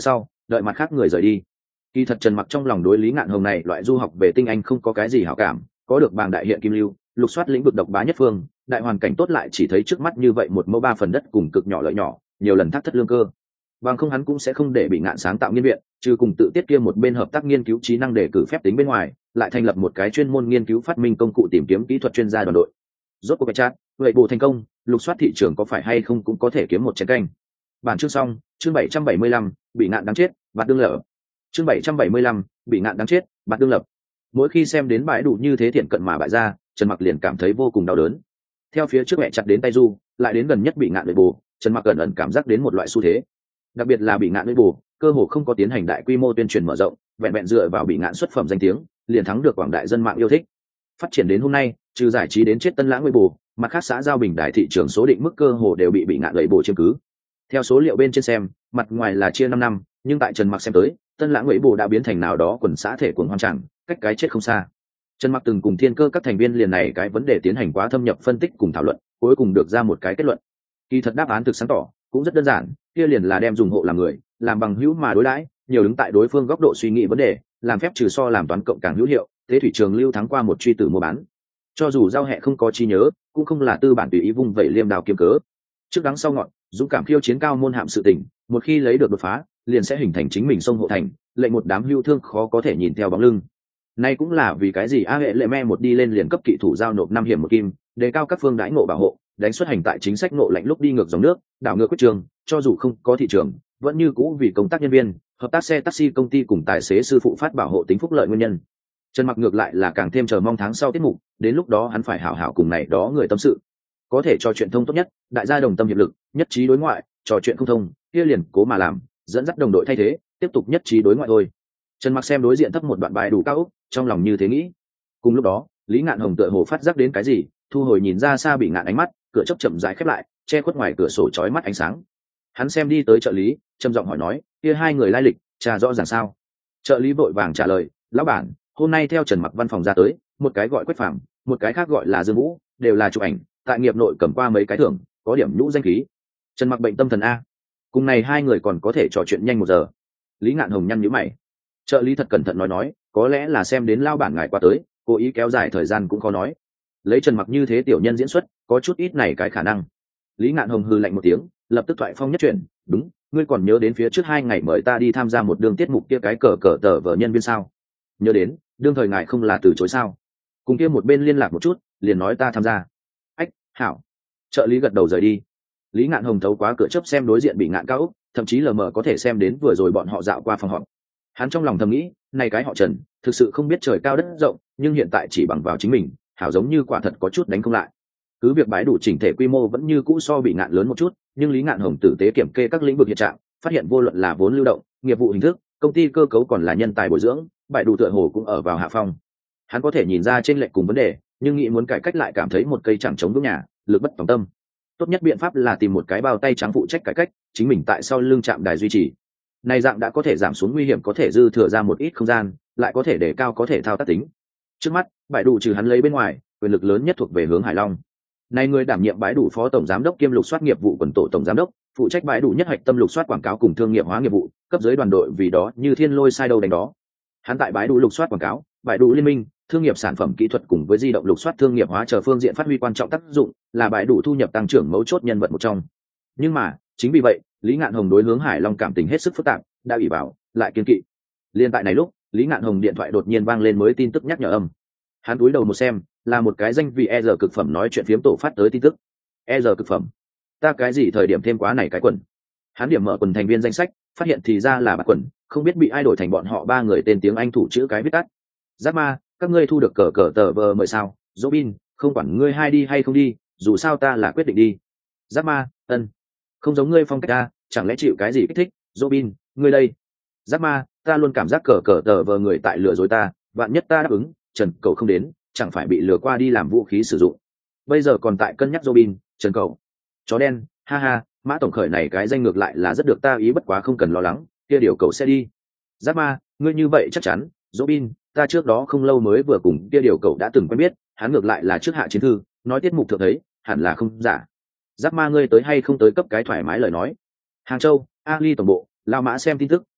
đợi mặt khác người rời đi. Kỳ thật Trần Mặc trong lòng đối Lý Ngạn Hồng này loại du học về tinh anh không có cái gì hảo cảm, có được bảng đại hiện kim lưu, lục soát lĩnh vực độc bá nhất phương, đại hoàn cảnh tốt lại chỉ thấy trước mắt như vậy một mẫu 3 phần đất cùng cực nhỏ lợi nhỏ, nhiều lần thác thất lương cơ. Bằng không hắn cũng sẽ không để bị Ngạn sáng tạo nghiên viện, trừ cùng tự tiết kia một bên hợp tác nghiên cứu trí năng đề cử phép tính bên ngoài, lại thành lập một cái chuyên môn nghiên cứu phát minh công cụ tìm kiếm kỹ thuật chuyên gia đoàn đội. Rốt cuộc cái chat, vậy bộ thành công, lục soát thị trường có phải hay không cũng có thể kiếm một chén canh. Bản chương xong, chương 775, bị Ngạn đáng chết, bạt đương lở. Chương 775, bị Ngạn đáng chết, bạt đương lập. Mỗi khi xem đến bãi đủ như thế thiện cận mà bại ra, Trần Mặc liền cảm thấy vô cùng đau đớn. Theo phía trước mẹ chặt đến tay du, lại đến gần nhất bị Ngạn lợi bù, Trần Mặc ẩn ẩn cảm giác đến một loại xu thế. Đặc biệt là bị Ngạn lợi bù, cơ hồ không có tiến hành đại quy mô tuyên truyền mở rộng, vẹn vẹn dựa vào bị Ngạn xuất phẩm danh tiếng, liền thắng được quảng đại dân mạng yêu thích. Phát triển đến hôm nay, trừ giải trí đến chết Tân Lãng lợi bù, mặt khác xã giao bình đại thị trường số định mức cơ hồ đều bị Ngạn lợi bù chiếm cứ. Theo số liệu bên trên xem, mặt ngoài là chia 5 năm, nhưng tại Trần Mặc xem tới, Tân Lãng lợi bù đã biến thành nào đó quần xã thể cuồng hoang tràng, cách cái chết không xa. Trần Mặc từng cùng Thiên Cơ các thành viên liền này cái vấn đề tiến hành quá thâm nhập phân tích cùng thảo luận, cuối cùng được ra một cái kết luận. Kỳ thật đáp án thực sáng tỏ, cũng rất đơn giản, kia liền là đem dùng hộ làm người, làm bằng hữu mà đối đãi, nhiều đứng tại đối phương góc độ suy nghĩ vấn đề, làm phép trừ so làm toán cộng càng hữu hiệu, thế thủy trường lưu thắng qua một truy tử mua bán. Cho dù giao hẹ không có chi nhớ, cũng không là tư bản tùy ý vung vẩy liêm đào kiếm cớ. Trước đắng sau ngọn, dũng cảm khiêu chiến cao môn hạm sự tình, một khi lấy được đột phá, liền sẽ hình thành chính mình sông hộ thành, lệnh một đám hưu thương khó có thể nhìn theo bóng lưng. Nay cũng là vì cái gì A hệ lệ me một đi lên liền cấp kỵ thủ giao nộp 5 hiểm một kim, đề cao các phương đãi ngộ bảo hộ, đánh xuất hành tại chính sách ngộ lạnh lúc đi ngược dòng nước, đảo ngược quyết trường, cho dù không có thị trường, vẫn như cũ vì công tác nhân viên, hợp tác xe taxi công ty cùng tài xế sư phụ phát bảo hộ tính phúc lợi nguyên nhân. Trần Mặc ngược lại là càng thêm chờ mong tháng sau tiết mục, đến lúc đó hắn phải hảo hảo cùng này đó người tâm sự. Có thể trò chuyện thông tốt nhất, đại gia đồng tâm hiệp lực, nhất trí đối ngoại, trò chuyện không thông, kia liền cố mà làm, dẫn dắt đồng đội thay thế, tiếp tục nhất trí đối ngoại thôi. Trần Mặc xem đối diện thấp một đoạn bài đủ cao ốc, trong lòng như thế nghĩ. Cùng lúc đó, Lý Ngạn Hồng tựa hồ phát giác đến cái gì, thu hồi nhìn ra xa bị Ngạn ánh mắt, cửa chớp chậm rãi khép lại, che khuất ngoài cửa sổ chói mắt ánh sáng. Hắn xem đi tới trợ lý, trầm giọng hỏi nói, kia hai người lai lịch, trà rõ ràng sao? Trợ lý vội vàng trả lời, lão bản, hôm nay theo Trần Mặc văn phòng ra tới, một cái gọi Quách Phàm, một cái khác gọi là Dương Vũ, đều là chụp ảnh, tại nghiệp nội cầm qua mấy cái thưởng, có điểm nhũ danh khí. Trần Mặc bệnh tâm thần a. Cùng này hai người còn có thể trò chuyện nhanh 1 giờ. Lý Ngạn Hồng nhăn nhíu mày. Trợ lý thật cẩn thận nói, có lẽ là xem đến lao bản ngài qua tới, cố ý kéo dài thời gian cũng khó nói. Lấy Trần Mặc như thế tiểu nhân diễn xuất, có chút ít này cái khả năng. Lý Ngạn Hồng hừ lạnh một tiếng, lập tức thoại phong nhất chuyển, đúng, ngươi còn nhớ đến phía trước 2 ngày mời ta đi tham gia một đường tiết mục kia cái cờ tờ vở nhân viên sao? Nhớ đến, đương thời ngài không là từ chối sao? Cùng kia một bên liên lạc một chút, liền nói ta tham gia. Ách, hảo. Trợ lý gật đầu rời đi. Lý Ngạn Hồng thấu quá cửa chớp xem đối diện bị Ngạn cao ốc, thậm chí lờ mờ có thể xem đến vừa rồi bọn họ dạo qua phòng họp. Hắn trong lòng thầm nghĩ, này cái họ Trần, thực sự không biết trời cao đất rộng, nhưng hiện tại chỉ bằng vào chính mình, hảo giống như quả thật có chút đánh không lại. Cứ việc bãi đủ chỉnh thể quy mô vẫn như cũ so bị Ngạn lớn một chút, nhưng Lý Ngạn Hồng tử tế kiểm kê các lĩnh vực hiện trạng, phát hiện vô luận là vốn lưu động, nghiệp vụ hình thức, công ty cơ cấu còn là nhân tài bồi dưỡng, bãi đủ tựa hồ cũng ở vào hạ phong. Hắn có thể nhìn ra trên lệch cùng vấn đề, nhưng nghĩ muốn cải cách lại cảm thấy một cây chẳng chống vững nhà, lực bất tòng tâm. Tốt nhất biện pháp là tìm một cái bao tay trắng phụ trách cải cách, chính mình tại sau lưng trạm đài duy trì. Này dạng đã có thể giảm xuống nguy hiểm, có thể dư thừa ra một ít không gian, lại có thể để cao có thể thao tác tính. Trước mắt, bãi đủ trừ hắn lấy bên ngoài, quyền lực lớn nhất thuộc về hướng Hải Long. Này người đảm nhiệm bãi đủ phó tổng giám đốc kiêm lục soát nghiệp vụ quần tổ tổng giám đốc, phụ trách bãi đủ nhất hạch tâm lục soát quảng cáo cùng thương nghiệp hóa nghiệp vụ, cấp dưới đoàn đội vì đó như thiên lôi sai đâu đánh đó. Hắn tại bãi đủ lục soát quảng cáo, bãi đủ liên minh, thương nghiệp sản phẩm kỹ thuật cùng với di động lục soát thương nghiệp hóa chờ phương diện phát huy quan trọng tác dụng, là bãi đủ thu nhập tăng trưởng mấu chốt nhân vật một trong. Nhưng mà, chính vì vậy, Lý Ngạn Hồng đối hướng Hải Long cảm tình hết sức phức tạp, đã ủy bảo, lại kiên kỵ. Liên tại này lúc, Lý Ngạn Hồng điện thoại đột nhiên vang lên mới tin tức nhắc nhở âm. Hắn cúi đầu một xem, là một cái danh vì EZ cực phẩm nói chuyện phiếm tổ phát tới tin tức. EZ cực phẩm, ta cái gì thời điểm thêm quá này cái quần. Hắn điểm mở quần thành viên danh sách, phát hiện thì ra là bạc quần, không biết bị ai đổi thành bọn họ 3 người tên tiếng Anh thủ chữ cái viết tắt. Giáp ma, các ngươi thu được cờ tờ vờ mời sao? Robin, không quản ngươi hai đi hay không đi, dù sao ta là quyết định đi. Giáp ma, ân, không giống ngươi phong cách ta, chẳng lẽ chịu cái gì kích thích? Robin, ngươi đây. Giáp ma, ta luôn cảm giác cờ tờ vờ người tại lừa dối ta, vạn nhất ta đáp ứng, Trần Cầu không đến, chẳng phải bị lừa qua đi làm vũ khí sử dụng. Bây giờ còn tại cân nhắc Robin, Trần Cầu. Chó đen, ha ha, Mã tổng khởi này cái danh ngược lại là rất được ta ý, bất quá không cần lo lắng, kia điều cầu sẽ đi. Giáp ma, ngươi như vậy chắc chắn? Robin, ta trước đó không lâu mới vừa cùng kia điều cầu đã từng quen biết, hắn ngược lại là trước hạ chiến thư, nói tiết mục thượng thấy, hẳn là không giả. Giáp ma, ngươi tới hay không tới cấp cái thoải mái lời nói. Hàng Châu, Ali tổng bộ, Lao Mã xem tin tức,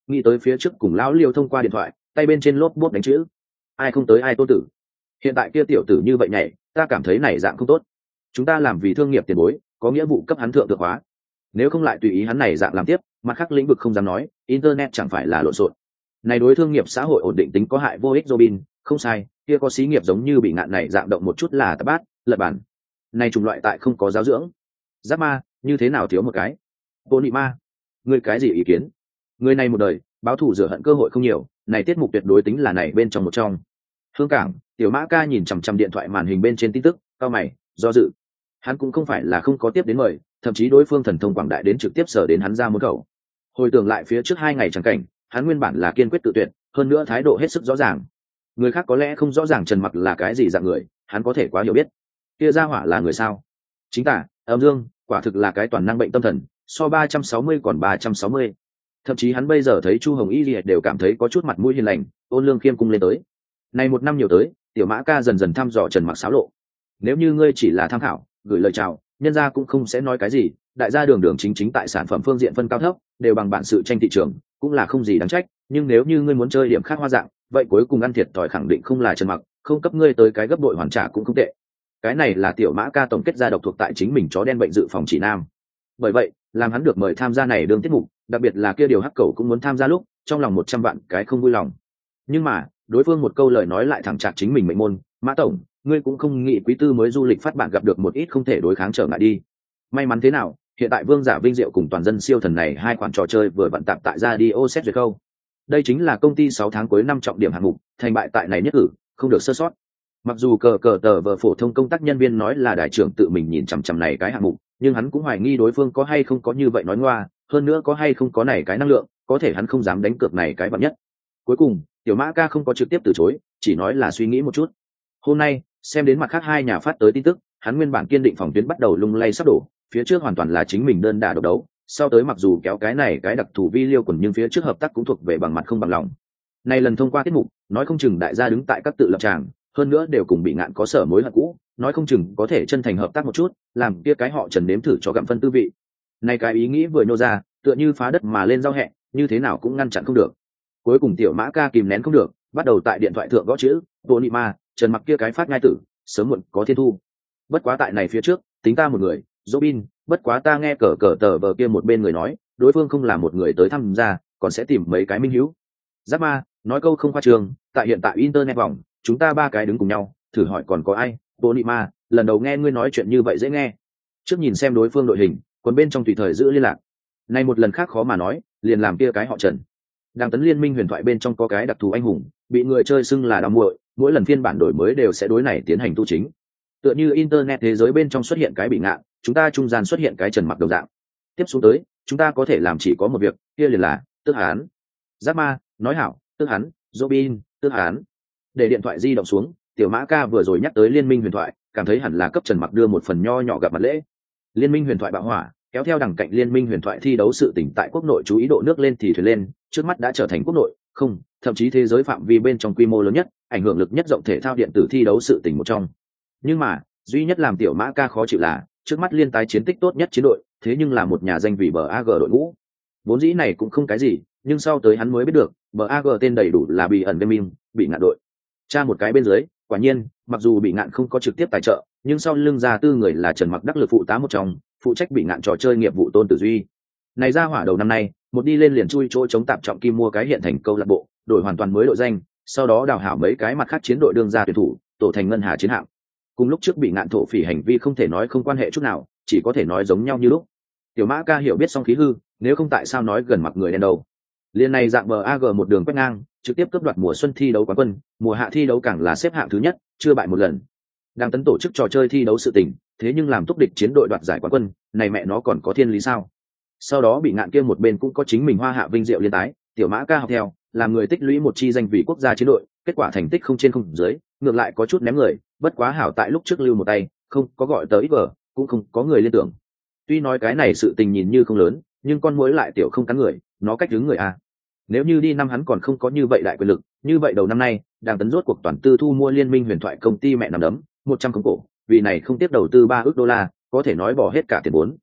nghĩ tới phía trước cùng lão Liêu thông qua điện thoại, tay bên trên lốp bốp đánh chữ. Ai không tới ai tôn tử. Hiện tại kia tiểu tử như vậy nhảy, ta cảm thấy này dạng không tốt. Chúng ta làm vì thương nghiệp tiền bối, có nghĩa vụ cấp hắn thượng thượng hóa. Nếu không lại tùy ý hắn này dạng làm tiếp, mặt khác lĩnh vực không dám nói, internet chẳng phải là lộn xộn. Này đối thương nghiệp xã hội ổn định tính có hại vô ích Robin, không sai, kia có xí nghiệp giống như bị ngạn này dạng động một chút là tạp bát, lật bản. Này chủng loại tại không có giáo dưỡng. Giáp ma, như thế nào thiếu một cái? Vô nị ma, ngươi cái gì ý kiến? Người này một đời, báo thù rửa hận cơ hội không nhiều, này tiết mục tuyệt đối tính là này bên trong một trong. Hương Cảng, Tiểu Mã Ca nhìn chằm chằm điện thoại màn hình bên trên tin tức, cao mày, do dự. Hắn cũng không phải là không có tiếp đến mời, thậm chí đối phương thần thông quảng đại đến trực tiếp sở đến hắn ra muốn cầu. Hồi tưởng lại phía trước 2 ngày chẳng cảnh, hắn nguyên bản là kiên quyết tự tuyệt, hơn nữa thái độ hết sức rõ ràng. Người khác có lẽ không rõ ràng Trần Mặc là cái gì dạng người, hắn có thể quá hiểu biết. Kia gia hỏa là người sao? Chính tả, âm dương, quả thực là cái toàn năng bệnh tâm thần, so 360 còn 360. Thậm chí hắn bây giờ thấy Chu Hồng Y Liệt đều cảm thấy có chút mặt mũi hiền lành, ôn lương khiêm cung lên tới. Này một năm nhiều tới, Tiểu Mã Ca dần dần thăm dò Trần Mặc xáo lộ. Nếu như ngươi chỉ là tham khảo, gửi lời chào, nhân gia cũng không sẽ nói cái gì, đại gia đường đường chính chính tại sản phẩm phương diện phân cao thấp, đều bằng bản sự tranh thị trường, cũng là không gì đáng trách, nhưng nếu như ngươi muốn chơi điểm khác hoa dạng, vậy cuối cùng ăn thiệt thòi khẳng định không là Trần Mặc, không cấp ngươi tới cái gấp bội hoàn trả cũng không tệ. Cái này là Tiểu Mã Ca tổng kết ra độc thuộc tại chính mình chó đen bệnh dự phòng chỉ nam. Bởi vậy, làm hắn được mời tham gia này đương tiết mục, đặc biệt là kia điều hắc cầu cũng muốn tham gia lúc, trong lòng 100 vạn cái không vui lòng. Nhưng mà, đối phương một câu lời nói lại thẳng chặt chính mình mệnh môn, Mã tổng, ngươi cũng không nghĩ quý tư mới du lịch phát bạn gặp được một ít không thể đối kháng trở ngại đi. May mắn thế nào, hiện tại Vương Giả Vinh Diệu cùng Toàn Dân Siêu Thần này 2 khoản trò chơi vừa vận tạp tại radio xét duyệt câu. Đây chính là công ty 6 tháng cuối năm trọng điểm hạng mục, thành bại tại này nhất cử, không được sơ sót. Mặc dù cờ tờ vợ phổ thông công tác nhân viên nói là đại trưởng tự mình nhìn chằm chằm này cái hạng mục, nhưng hắn cũng hoài nghi đối phương có hay không có như vậy nói ngoa, hơn nữa có hay không có này cái năng lượng, có thể hắn không dám đánh cược này cái vật nhất. Cuối cùng, Tiểu Mã Ca không có trực tiếp từ chối, chỉ nói là suy nghĩ một chút. Hôm nay, xem đến mặt khác 2 nhà phát tới tin tức, hắn nguyên bản kiên định phòng tuyến bắt đầu lung lay sắp đổ, phía trước hoàn toàn là chính mình đơn đả độc đấu, sau tới mặc dù kéo cái này cái đặc thù vi liêu quần nhưng phía trước hợp tác cũng thuộc về bằng mặt không bằng lòng. Này lần thông qua tiết mục, nói không chừng đại gia đứng tại các tự lập tràng, hơn nữa đều cùng bị ngạn có sở mối hận cũ, nói không chừng có thể chân thành hợp tác một chút, làm kia cái họ Trần nếm thử cho gặm phân tư vị. Này cái ý nghĩ vừa nhô ra, tựa như phá đất mà lên rau hẹ, như thế nào cũng ngăn chặn không được. Cuối cùng Tiểu Mã Ca kìm nén không được, bắt đầu tại điện thoại thượng gõ chữ, "Vô nị ma, Trần Mặc kia cái phát ngai tử, sớm muộn có thiên thu." Bất quá tại này phía trước, tính ta một người, Robin, bất quá ta nghe cờ tờ vờ kia một bên người nói, đối phương không là một người tới thăm gia, còn sẽ tìm mấy cái minh hữu. Giáp ma, nói câu không khoa trương, tại hiện tại internet vòng, chúng ta 3 cái đứng cùng nhau, thử hỏi còn có ai? Vô nị ma, lần đầu nghe ngươi nói chuyện như vậy dễ nghe. Trước nhìn xem đối phương đội hình, còn bên trong tùy thời giữ liên lạc. Này một lần khác khó mà nói, liền làm kia cái họ Trần. Đang tấn liên minh huyền thoại bên trong có cái đặc thù anh hùng, bị người chơi xưng là đau muội, mỗi lần phiên bản đổi mới đều sẽ đối này tiến hành tu chính. Tựa như internet thế giới bên trong xuất hiện cái bị ngạn, chúng ta trung gian xuất hiện cái Trần Mặc đồng dạng. Tiếp xuống tới, chúng ta có thể làm chỉ có một việc, kia liền là tước hán. Giáp ma, nói hảo, tước hán, Robin, tước hán. Để điện thoại di động xuống, Tiểu Mã Ca vừa rồi nhắc tới liên minh huyền thoại, cảm thấy hẳn là cấp Trần Mặc đưa một phần nho nhỏ gặp mặt lễ. Liên minh huyền thoại bạo hỏa, kéo theo đẳng cạnh liên minh huyền thoại thi đấu sự tỉnh tại quốc nội chú ý độ nước lên thì thuyền lên, trước mắt đã trở thành quốc nội, không, thậm chí thế giới phạm vi bên trong quy mô lớn nhất, ảnh hưởng lực nhất rộng thể thao điện tử thi đấu sự tỉnh một trong. Nhưng mà, duy nhất làm Tiểu Mã Ca khó chịu là, trước mắt liên tái chiến tích tốt nhất chiến đội, thế nhưng là một nhà danh vì BAG đội ngũ. Vốn dĩ này cũng không cái gì, nhưng sau tới hắn mới biết được, BAG tên đầy đủ là Bị ẩn Gaming, bị ngạn đội. Tra một cái bên dưới, quả nhiên, mặc dù bị ngạn không có trực tiếp tài trợ, nhưng sau lưng ra tư người là Trần Mặc đắc lực phụ tá một trong, phụ trách bị ngạn trò chơi nghiệp vụ Tôn Tử Duy. Này ra hỏa đầu năm nay, một đi lên liền chui chỗ chống tạm trọng kim mua cái hiện thành câu lạc bộ, đổi hoàn toàn mới đội danh, sau đó đào hảo mấy cái mặt khác chiến đội đương ra tuyển thủ, tổ thành ngân hà chiến hạm. Cùng lúc trước bị ngạn thổ phỉ hành vi không thể nói không quan hệ chút nào, chỉ có thể nói giống nhau như lúc. Tiểu Mã Ca hiểu biết song khí hư, nếu không tại sao nói gần mặc người đen đầu. Liên này dạng BAG một đường quét ngang, trực tiếp cướp đoạt mùa xuân thi đấu quán quân, mùa hạ thi đấu càng là xếp hạng thứ nhất, chưa bại một lần. Đang tấn tổ chức trò chơi thi đấu sự tình, thế nhưng làm thúc địch chiến đội đoạt giải quán quân, này mẹ nó còn có thiên lý sao? Sau đó bị ngạn kia một bên cũng có chính mình Hoa Hạ Vinh Diệu liên tái, Tiểu Mã Ca học theo, làm người tích lũy một chi danh vì quốc gia chiến đội, kết quả thành tích không trên không dưới, ngược lại có chút ném người, bất quá hảo tại lúc trước lưu một tay, không có gọi tới ít vở, cũng không có người liên tưởng. Tuy nói cái này sự tình nhìn như không lớn, nhưng con muỗi lại tiểu không cắn người, nó cách đứng người a. Nếu như đi năm hắn còn không có như vậy đại quyền lực, như vậy đầu năm nay, đang tấn rốt cuộc toàn tư thu mua liên minh huyền thoại công ty mẹ nằm đấm, 100 công cổ, vì này không tiếp đầu tư 3 ức đô la, có thể nói bỏ hết cả tiền vốn.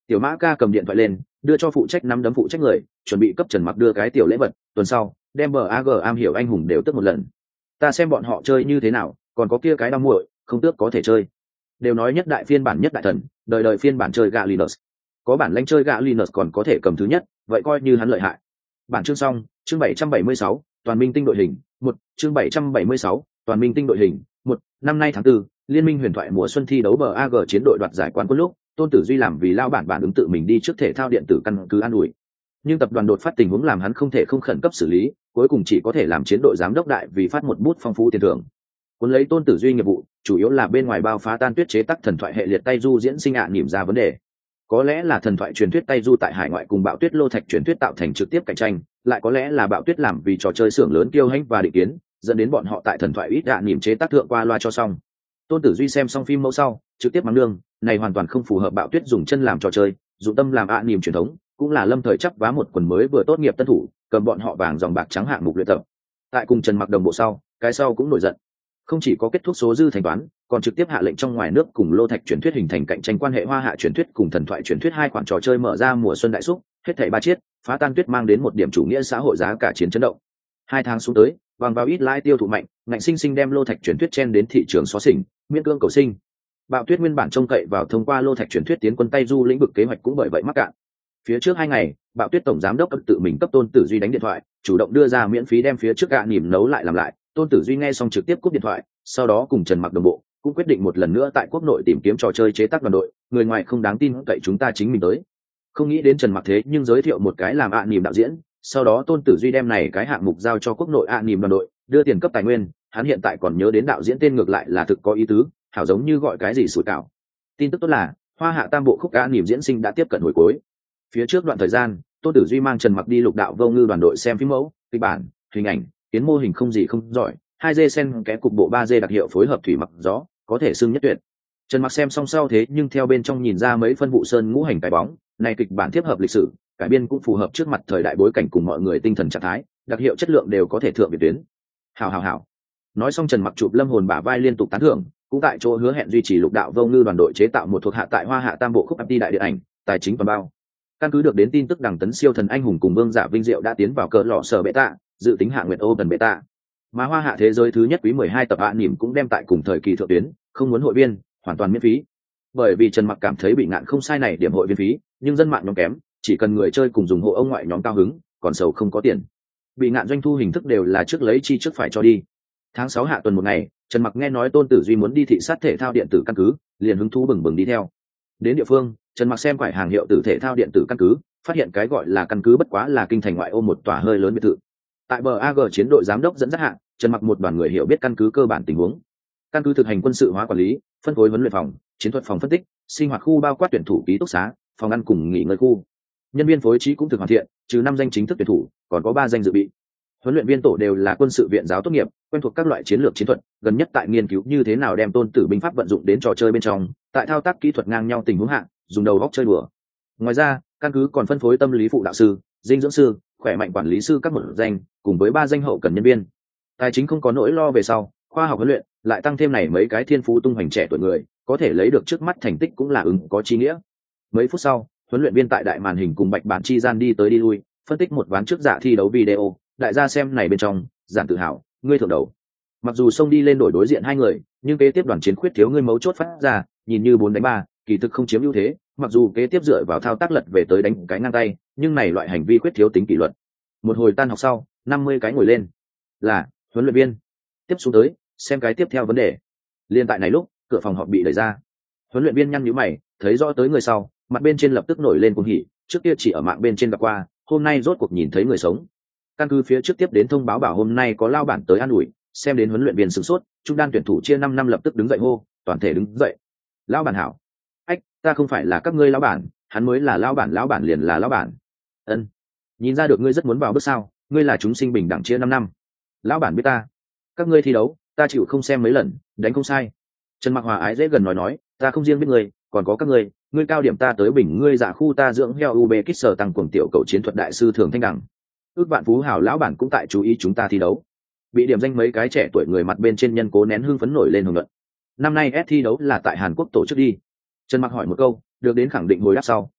Tiểu Mã ca cầm điện thoại lên, đưa cho phụ trách nắm đấm phụ trách người, chuẩn bị cấp Trần Mặc đưa cái tiểu lễ vật. Tuần sau, đem BAG am hiểu anh hùng đều tước một lần. Ta xem bọn họ chơi như thế nào, còn có kia cái đau muội, không tước có thể chơi. Đều nói nhất đại phiên bản nhất đại thần, đời đời phiên bản chơi gạ Linus. Có bản lãnh chơi gạ Linus còn có thể cầm thứ nhất, vậy coi như hắn lợi hại. Bản chương xong, chương 776, toàn minh tinh đội hình, một chương 776, toàn minh tinh đội hình, một năm nay tháng 4, Liên minh huyền thoại mùa xuân thi đấu BAG chiến đội đoạt giải quán quân lúc, Tôn Tử Duy làm vì lao bản ứng tự mình đi trước thể thao điện tử căn cứ an ủi. Nhưng tập đoàn đột phát tình huống làm hắn không thể không khẩn cấp xử lý, cuối cùng chỉ có thể làm chiến đội giám đốc đại vì phát một bút phong phú tiền thưởng. Cuốn lấy Tôn Tử Duy nghiệp vụ, chủ yếu là bên ngoài bao phá tan tuyết chế tác thần thoại hệ liệt tay du diễn sinh nhỉm ra vấn đề. Có lẽ là thần thoại truyền thuyết tay du tại hải ngoại cùng bạo tuyết lô thạch truyền thuyết tạo thành trực tiếp cạnh tranh, lại có lẽ là bạo tuyết làm vì trò chơi xưởng lớn kiêu hãnh và định kiến, dẫn đến bọn họ tại thần thoại ít nhỉm chế tác thượng qua loa cho xong. Tôn Tử Duy xem xong phim mẫu sau, trực tiếp mắng nương, này hoàn toàn không phù hợp bạo tuyết dùng chân làm trò chơi, dụng tâm làm nhỉm truyền thống, cũng là lâm thời chấp vá một quần mới vừa tốt nghiệp tân thủ, cầm bọn họ vàng dòng bạc trắng hạng mục luyện tập. Tại cùng Trần Mặc đồng bộ sau, cái sau cũng nổi giận. Không chỉ có kết thúc số dư thanh toán, còn trực tiếp hạ lệnh trong ngoài nước cùng lô thạch truyền thuyết hình thành cạnh tranh quan hệ hoa hạ truyền thuyết cùng thần thoại truyền thuyết hai khoản trò chơi mở ra mùa xuân đại xúc, hết thảy ba chiết, phá tan tuyết mang đến một điểm chủ nghĩa xã hội giá cả chiến chấn động. 2 tháng xuống tới, bằng vào ít lãi tiêu thụ mạnh, ngạnh sinh sinh đem lô thạch truyền thuyết chen đến thị trường xóa xỉnh, miễn cương cầu sinh. Bạo tuyết nguyên bản trông cậy vào thông qua lô thạch truyền thuyết tiến quân tay du lĩnh vực kế hoạch cũng bởi vậy mắc cạn. Phía trước 2 ngày, Bạo tuyết tổng giám đốc tự mình cấp Tôn Tử Duy đánh điện thoại, chủ động đưa ra miễn phí đem phía trước gạ nỉm nấu lại làm lại. Tôn Tử Duy nghe xong trực tiếp cúp điện thoại, sau đó cùng Trần Mặc đồng bộ, cũng quyết định một lần nữa tại quốc nội tìm kiếm trò chơi chế tác đoàn đội, người ngoài không đáng tin cậy chúng ta chính mình tới. Không nghĩ đến Trần Mặc thế nhưng giới thiệu một cái làm nỉm đạo diễn, sau đó Tôn Tử Duy đem này cái hạng mục giao cho quốc nội nỉm đoàn đội, đưa tiền cấp tài nguyên, hắn hiện tại còn nhớ đến đạo diễn tên ngược lại là thực có ý tứ, hảo giống như gọi cái gì sủi cảo. Tin tức tốt là, Hoa Hạ Tam bộ khúc nỉm diễn sinh đã tiếp cận hồi cuối. Phía trước đoạn thời gian, Tôn Tử Duy mang Trần Mặc đi Lục Đạo Vô Ngư đoàn đội xem phim mẫu, kịch bản, hình ảnh, kiến mô hình không gì không giỏi, 2D sen kẽ cục bộ 3D đặc hiệu phối hợp thủy mặc gió, có thể xưng nhất tuyệt. Trần Mặc xem xong sau thế nhưng theo bên trong nhìn ra mấy phân vụ sơn ngũ hành cái bóng, này kịch bản tiếp hợp lịch sử, cải biên cũng phù hợp trước mặt thời đại bối cảnh cùng mọi người tinh thần trạng thái, đặc hiệu chất lượng đều có thể thượng biệt tuyến. Hảo. Nói xong Trần Mặc chụp Lâm Hồn bả vai liên tục tán thưởng, cũng tại chỗ hứa hẹn duy trì Lục Đạo Vô Ngư đoàn đội chế tạo một thuộc hạ tại Hoa Hạ Tam bộ khúc FT đại điện ảnh, tài chính toàn bao. Căn cứ được đến tin tức đằng tấn siêu thần anh hùng cùng Vương Giả Vinh Diệu đã tiến vào cỡ lọ sở beta, dự tính hạ nguyện Open beta. Mà Hoa Hạ thế giới thứ nhất quý 12 tập nỉm cũng đem tại cùng thời kỳ thượng tuyến, không muốn hội viên, hoàn toàn miễn phí. Bởi vì Trần Mặc cảm thấy bị ngạn không sai này điểm hội viên phí, nhưng dân mạng nhóm kém, chỉ cần người chơi cùng dùng hộ ông ngoại nhóm cao hứng, còn sầu không có tiền. Bị ngạn doanh thu hình thức đều là trước lấy chi trước phải cho đi. Tháng 6 hạ tuần một ngày, Trần Mặc nghe nói Tôn Tử Duy muốn đi thị sát thể thao điện tử căn cứ, liền hứng thú bừng bừng đi theo. Đến địa phương, Trần Mặc xem quải hàng hiệu tử thể thao điện tử căn cứ, phát hiện cái gọi là căn cứ bất quá là kinh thành ngoại ô một tòa hơi lớn biệt thự. Tại BAG chiến đội giám đốc dẫn dắt hạng, Trần Mặc một đoàn người hiểu biết căn cứ cơ bản tình huống. Căn cứ thực hành quân sự hóa quản lý, phân phối huấn luyện phòng, chiến thuật phòng phân tích, sinh hoạt khu bao quát tuyển thủ ký túc xá, phòng ăn cùng nghỉ ngơi khu. Nhân viên phối trí cũng thực hoàn thiện, trừ 5 danh chính thức tuyển thủ, còn có 3 danh dự bị. Huấn luyện viên tổ đều là quân sự viện giáo tốt nghiệp, quen thuộc các loại chiến lược chiến thuật, gần nhất tại nghiên cứu như thế nào đem Tôn Tử binh pháp vận dụng đến trò chơi bên trong, tại thao tác kỹ thuật ngang nhau tình huống hạng, dùng đầu óc chơi đùa. Ngoài ra, căn cứ còn phân phối tâm lý phụ đạo sư, dinh dưỡng sư, khỏe mạnh quản lý sư các một danh, cùng với 3 danh hậu cần nhân viên. Tài chính không có nỗi lo về sau, khoa học huấn luyện lại tăng thêm này mấy cái thiên phú tung hoành trẻ tuổi người, có thể lấy được trước mắt thành tích cũng là có chi nghĩa. Mấy phút sau, huấn luyện viên tại đại màn hình cùng bạch bản chi gian đi tới đi lui, phân tích một ván trước giả thi đấu video, đại gia xem này bên trong, giản tự hào, ngươi thượng đầu. Mặc dù xông đi lên đổi đối diện hai người, nhưng kế tiếp đoàn chiến khuyết thiếu ngươi mấu chốt phát ra, nhìn như 4 đánh 3, kỳ thực không chiếm ưu thế, mặc dù kế tiếp dựa vào thao tác lật về tới đánh cái ngang tay, nhưng này loại hành vi khuyết thiếu tính kỷ luật. Một hồi tan học sau, 50 cái ngồi lên. Là huấn luyện viên. Tiếp xuống tới, xem cái tiếp theo vấn đề. Liên tại này lúc, cửa phòng họp bị đẩy ra. Huấn luyện viên nhăn nhíu mày, thấy rõ tới người sau, mặt bên trên lập tức nổi lên cuồng hỉ, trước kia chỉ ở mạng bên trên gặp qua, hôm nay rốt cuộc nhìn thấy người sống. Căn cứ phía trước tiếp đến thông báo bảo hôm nay có lao bản tới an ủi, xem đến huấn luyện viên sửng sốt, trung đan tuyển thủ chia 5 năm lập tức đứng dậy hô, toàn thể đứng dậy. Lão bản hảo. Ách, ta không phải là các ngươi lão bản, hắn mới là lão bản liền là lão bản. Ân. Nhìn ra được ngươi rất muốn vào bước sao, ngươi là chúng sinh bình đẳng chia 5 năm. Lão bản biết ta. Các ngươi thi đấu, ta chịu không xem mấy lần, đánh không sai. Trần Mặc Hòa ái dễ gần nói, ta không riêng biết ngươi, còn có các ngươi cao điểm ta tới bình ngươi giả khu ta dưỡng heo UB kích sở tăng cuồng tiểu cầu chiến thuật đại sư thường thanh đẳng. Ước bạn phú hảo lão bản cũng tại chú ý chúng ta thi đấu. Bị điểm danh mấy cái trẻ tuổi người mặt bên trên nhân cố nén hưng phấn nổi lên hưởng luận. Năm nay S thi đấu là tại Hàn Quốc tổ chức đi. Trần Mặc hỏi một câu, được đến khẳng định hồi đáp sau,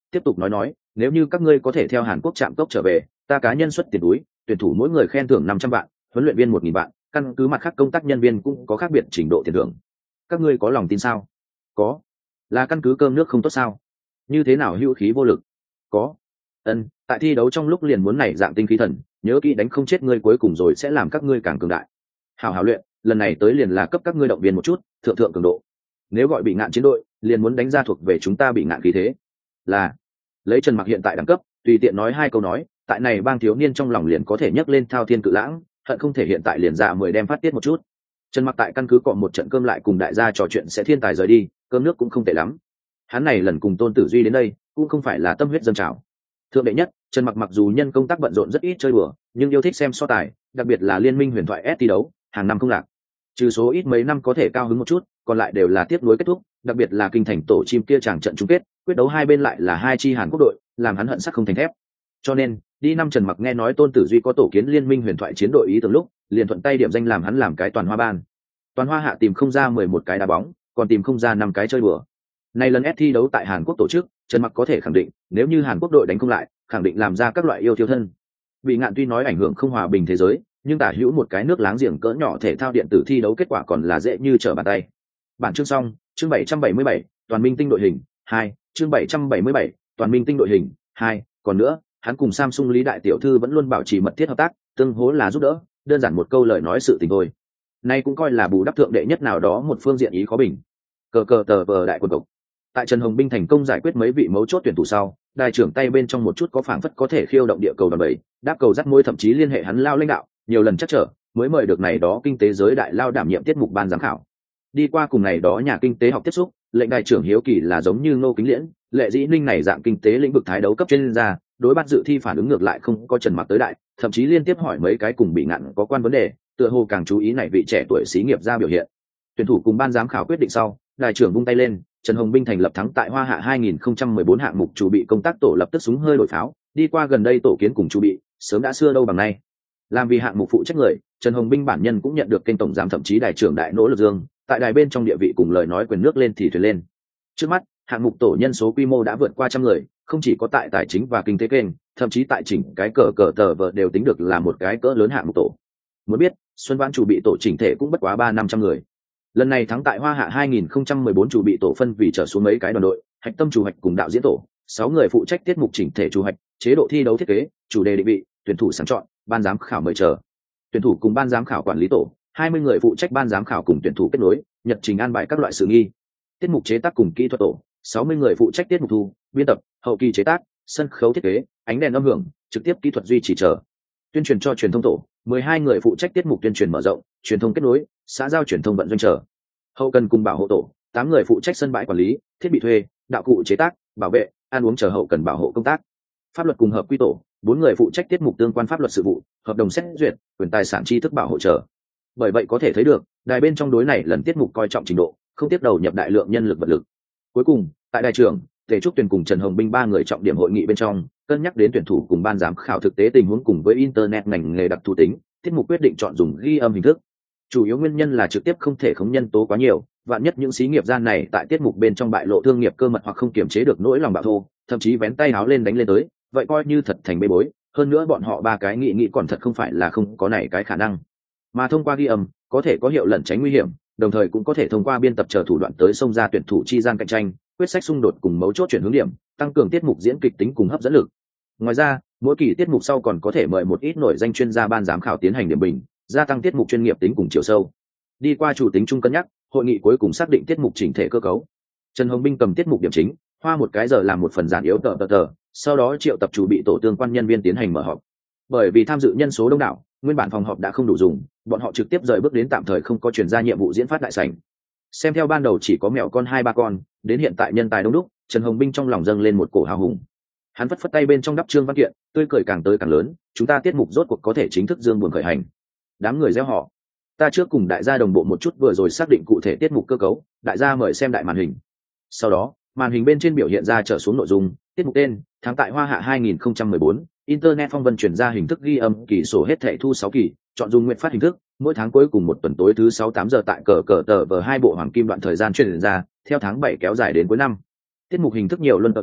tiếp tục nói nếu như các ngươi có thể theo Hàn Quốc Trạm Cốc trở về, ta cá nhân xuất tiền túi, tuyển thủ mỗi người khen thưởng 500 vạn, huấn luyện viên 1000 vạn, căn cứ mặt khác công tác nhân viên cũng có khác biệt trình độ tiền thưởng. Các ngươi có lòng tin sao? Có. Là căn cứ cơm nước không tốt sao? Như thế nào hữu khí vô lực? Có. Tại thi đấu trong lúc liền muốn này dạng tinh khí thần, nhớ kỹ đánh không chết ngươi cuối cùng rồi sẽ làm các ngươi càng cường đại. Hảo hảo luyện, lần này tới liền là cấp các ngươi động viên một chút, thượng thượng cường độ. Nếu gọi bị ngạn chiến đội, liền muốn đánh ra thuộc về chúng ta bị ngạn khí thế. Là lấy Trần Mặc hiện tại đẳng cấp, tùy tiện nói 2 câu nói, tại này bang thiếu niên trong lòng liền có thể nhấc lên thao thiên cự lãng, hận không thể hiện tại liền ra 10 đem phát tiết một chút. Trần Mặc tại căn cứ cọ một trận cơm lại cùng đại gia trò chuyện sẽ thiên tài rời đi, cơm nước cũng không tệ lắm. Hắn này lần cùng Tôn Tử Duy đến đây, cũng không phải là tâm huyết dâng trào. Thượng đệ nhất, Trần Mặc mặc dù nhân công tác bận rộn rất ít chơi đùa, nhưng yêu thích xem so tài, đặc biệt là liên minh huyền thoại S thi đấu, hàng năm không lạc. Trừ số ít mấy năm có thể cao hứng một chút, còn lại đều là tiếp nối kết thúc, đặc biệt là kinh thành tổ chim kia chàng trận chung kết, quyết đấu hai bên lại là hai chi Hàn Quốc đội, làm hắn hận sắc không thành thép. Cho nên, đi năm Trần Mặc nghe nói Tôn Tử Duy có tổ kiến liên minh huyền thoại chiến đội ý tưởng lúc, liền thuận tay điểm danh làm hắn làm cái toàn hoa ban. Toàn hoa hạ tìm không ra 11 cái đá bóng, còn tìm không ra 5 cái chơi đùa. Này lần S thi đấu tại Hàn Quốc tổ chức, Trần Mặc có thể khẳng định, nếu như Hàn Quốc đội đánh không lại, khẳng định làm ra các loại yêu thiêu thân. Bị ngạn tuy nói ảnh hưởng không hòa bình thế giới, nhưng tả hữu một cái nước láng giềng cỡ nhỏ thể thao điện tử thi đấu kết quả còn là dễ như trở bàn tay. Bản chương xong, chương 777, toàn minh tinh đội hình 2, chương 777, toàn minh tinh đội hình 2, còn nữa, hắn cùng Samsung Lý đại tiểu thư vẫn luôn bảo trì mật thiết hợp tác, tương hỗ là giúp đỡ, đơn giản một câu lời nói sự tình thôi. Nay cũng coi là bù đắp thượng đệ nhất nào đó một phương diện ý khó bình. Cờ cờ tờ vờ đại quân cục. Tại Trần Hồng Binh thành công giải quyết mấy vị mấu chốt tuyển thủ sau, đại trưởng tay bên trong một chút có phảng phất có thể khiêu động địa cầu đòn bẩy, đáp cầu dắt môi thậm chí liên hệ hắn lao lãnh đạo, nhiều lần chắc trở, mới mời được này đó kinh tế giới đại lao đảm nhiệm tiết mục ban giám khảo. Đi qua cùng này đó nhà kinh tế học tiếp xúc, lệnh đại trưởng hiếu kỳ là giống như Ngô Kính Liễn, Lệ Dĩ Ninh này dạng kinh tế lĩnh vực thái đấu cấp chuyên gia, đối bắt dự thi phản ứng ngược lại không có Trần Mặc tới đại, thậm chí liên tiếp hỏi mấy cái cùng bị ngạn có quan vấn đề, tựa hồ càng chú ý này vị trẻ tuổi xí nghiệp ra biểu hiện. Tuyển thủ cùng ban giám khảo quyết định sau, đại trưởng vung tay lên, Trần Hồng Binh thành lập thắng tại Hoa Hạ 2014 hạng mục chủ bị công tác tổ lập tức súng hơi đổi pháo, đi qua gần đây tổ kiến cùng chủ bị, sớm đã xưa đâu bằng nay. Làm vì hạng mục phụ trách người, Trần Hồng Binh bản nhân cũng nhận được kênh tổng giám thậm chí đại trưởng đại nỗ lực dương, tại đài bên trong địa vị cùng lời nói quyền nước lên thì thuyền lên. Trước mắt, hạng mục tổ nhân số quy mô đã vượt qua 100 người, không chỉ có tại tài chính và kinh tế kênh, thậm chí tại chỉnh cái cờ tờ vợ đều tính được là một cái cỡ lớn hạng mục tổ. Muốn biết, Xuân Vãn chủ bị tổ chỉnh thể cũng bất quá 300-500 người. Lần này thắng tại Hoa Hạ 2014 chủ bị tổ phân vì trở xuống mấy cái đoàn đội, hạch tâm chủ hạch cùng đạo diễn tổ, 6 người phụ trách tiết mục chỉnh thể chủ hạch, chế độ thi đấu thiết kế, chủ đề định vị, tuyển thủ sàng chọn, ban giám khảo mời chờ. Tuyển thủ cùng ban giám khảo quản lý tổ, 20 người phụ trách ban giám khảo cùng tuyển thủ kết nối, nhật trình an bài các loại sự nghi. Tiết mục chế tác cùng kỹ thuật tổ, 60 người phụ trách tiết mục thu, biên tập, hậu kỳ chế tác, sân khấu thiết kế, ánh đèn âm hưởng, trực tiếp kỹ thuật duy trì chờ. Tuyên truyền cho truyền thông tổ, 12 người phụ trách tiết mục tuyên truyền mở rộng, truyền thông kết nối, xã giao truyền thông vận doanh chờ. Hậu cần cùng bảo hộ tổ, 8 người phụ trách sân bãi quản lý, thiết bị thuê, đạo cụ chế tác, bảo vệ, ăn uống chờ hậu cần bảo hộ công tác. Pháp luật cùng hợp quy tổ, 4 người phụ trách tiết mục tương quan pháp luật sự vụ, hợp đồng xét duyệt, quyền tài sản tri thức bảo hộ chờ. Bởi vậy có thể thấy được, đài bên trong đối này lần tiết mục coi trọng trình độ, không tiếp đầu nhập đại lượng nhân lực vật lực. Cuối cùng, tại đài trưởng, Tề Trúc Tuyền cùng Trần Hồng Binh 3 người trọng điểm hội nghị bên trong, cân nhắc đến tuyển thủ cùng ban giám khảo thực tế tình huống cùng với internet ngành nghề đặc thù tính, tiết mục quyết định chọn dùng ghi âm hình thức. Chủ yếu nguyên nhân là trực tiếp không thể khống nhân tố quá nhiều, vạn nhất những xí nghiệp gian này tại tiết mục bên trong bại lộ thương nghiệp cơ mật hoặc không kiềm chế được nỗi lòng bạo thô, thậm chí vén tay áo lên đánh lên tới, vậy coi như thật thành bê bối. Hơn nữa bọn họ 3 cái nghị còn thật không phải là không có này cái khả năng, mà thông qua ghi âm có thể có hiệu lẩn tránh nguy hiểm, đồng thời cũng có thể thông qua biên tập chờ thủ đoạn tới xông ra tuyển thủ chi gian cạnh tranh, quyết sách xung đột cùng mấu chốt chuyển hướng điểm, tăng cường tiết mục diễn kịch tính cùng hấp dẫn lực. Ngoài ra, mỗi kỳ tiết mục sau còn có thể mời một ít nổi danh chuyên gia ban giám khảo tiến hành điểm bình, gia tăng tiết mục chuyên nghiệp tính cùng chiều sâu. Đi qua chủ tính chung cân nhắc, hội nghị cuối cùng xác định tiết mục chỉnh thể cơ cấu. Trần Hồng Binh cầm tiết mục điểm chính, hoa 1 cái giờ làm một phần giản yếu tờ, sau đó triệu tập chủ bị tổ tương quan nhân viên tiến hành mở họp. Bởi vì tham dự nhân số đông đảo, nguyên bản phòng họp đã không đủ dùng, bọn họ trực tiếp rời bước đến tạm thời không có chuyển ra nhiệm vụ diễn phát đại sảnh. Xem theo ban đầu chỉ có mèo con 2-3 con, đến hiện tại nhân tài đông đúc, Trần Hồng Binh trong lòng dâng lên một cổ hào hùng. Hắn phất tay bên trong đắp trương văn kiện, tươi cười càng tới càng lớn, chúng ta tiết mục rốt cuộc có thể chính thức dương buồn khởi hành. Đám người reo hò. Ta trước cùng đại gia đồng bộ một chút vừa rồi xác định cụ thể tiết mục cơ cấu, đại gia mời xem đại màn hình. Sau đó, màn hình bên trên biểu hiện ra trở xuống nội dung, tiết mục tên, tháng tại Hoa Hạ 2014, internet phong vân chuyển ra hình thức ghi âm, kỳ sổ hết thảy thu 6 kỳ, chọn dùng nguyện phát hình thức, mỗi tháng cuối cùng một tuần tối thứ 6-8 giờ tại cờ tờ vờ 2 bộ hoàng kim đoạn thời gian truyền ra, theo tháng 7 kéo dài đến cuối năm. Tiết mục hình thức nhiều luân cờ,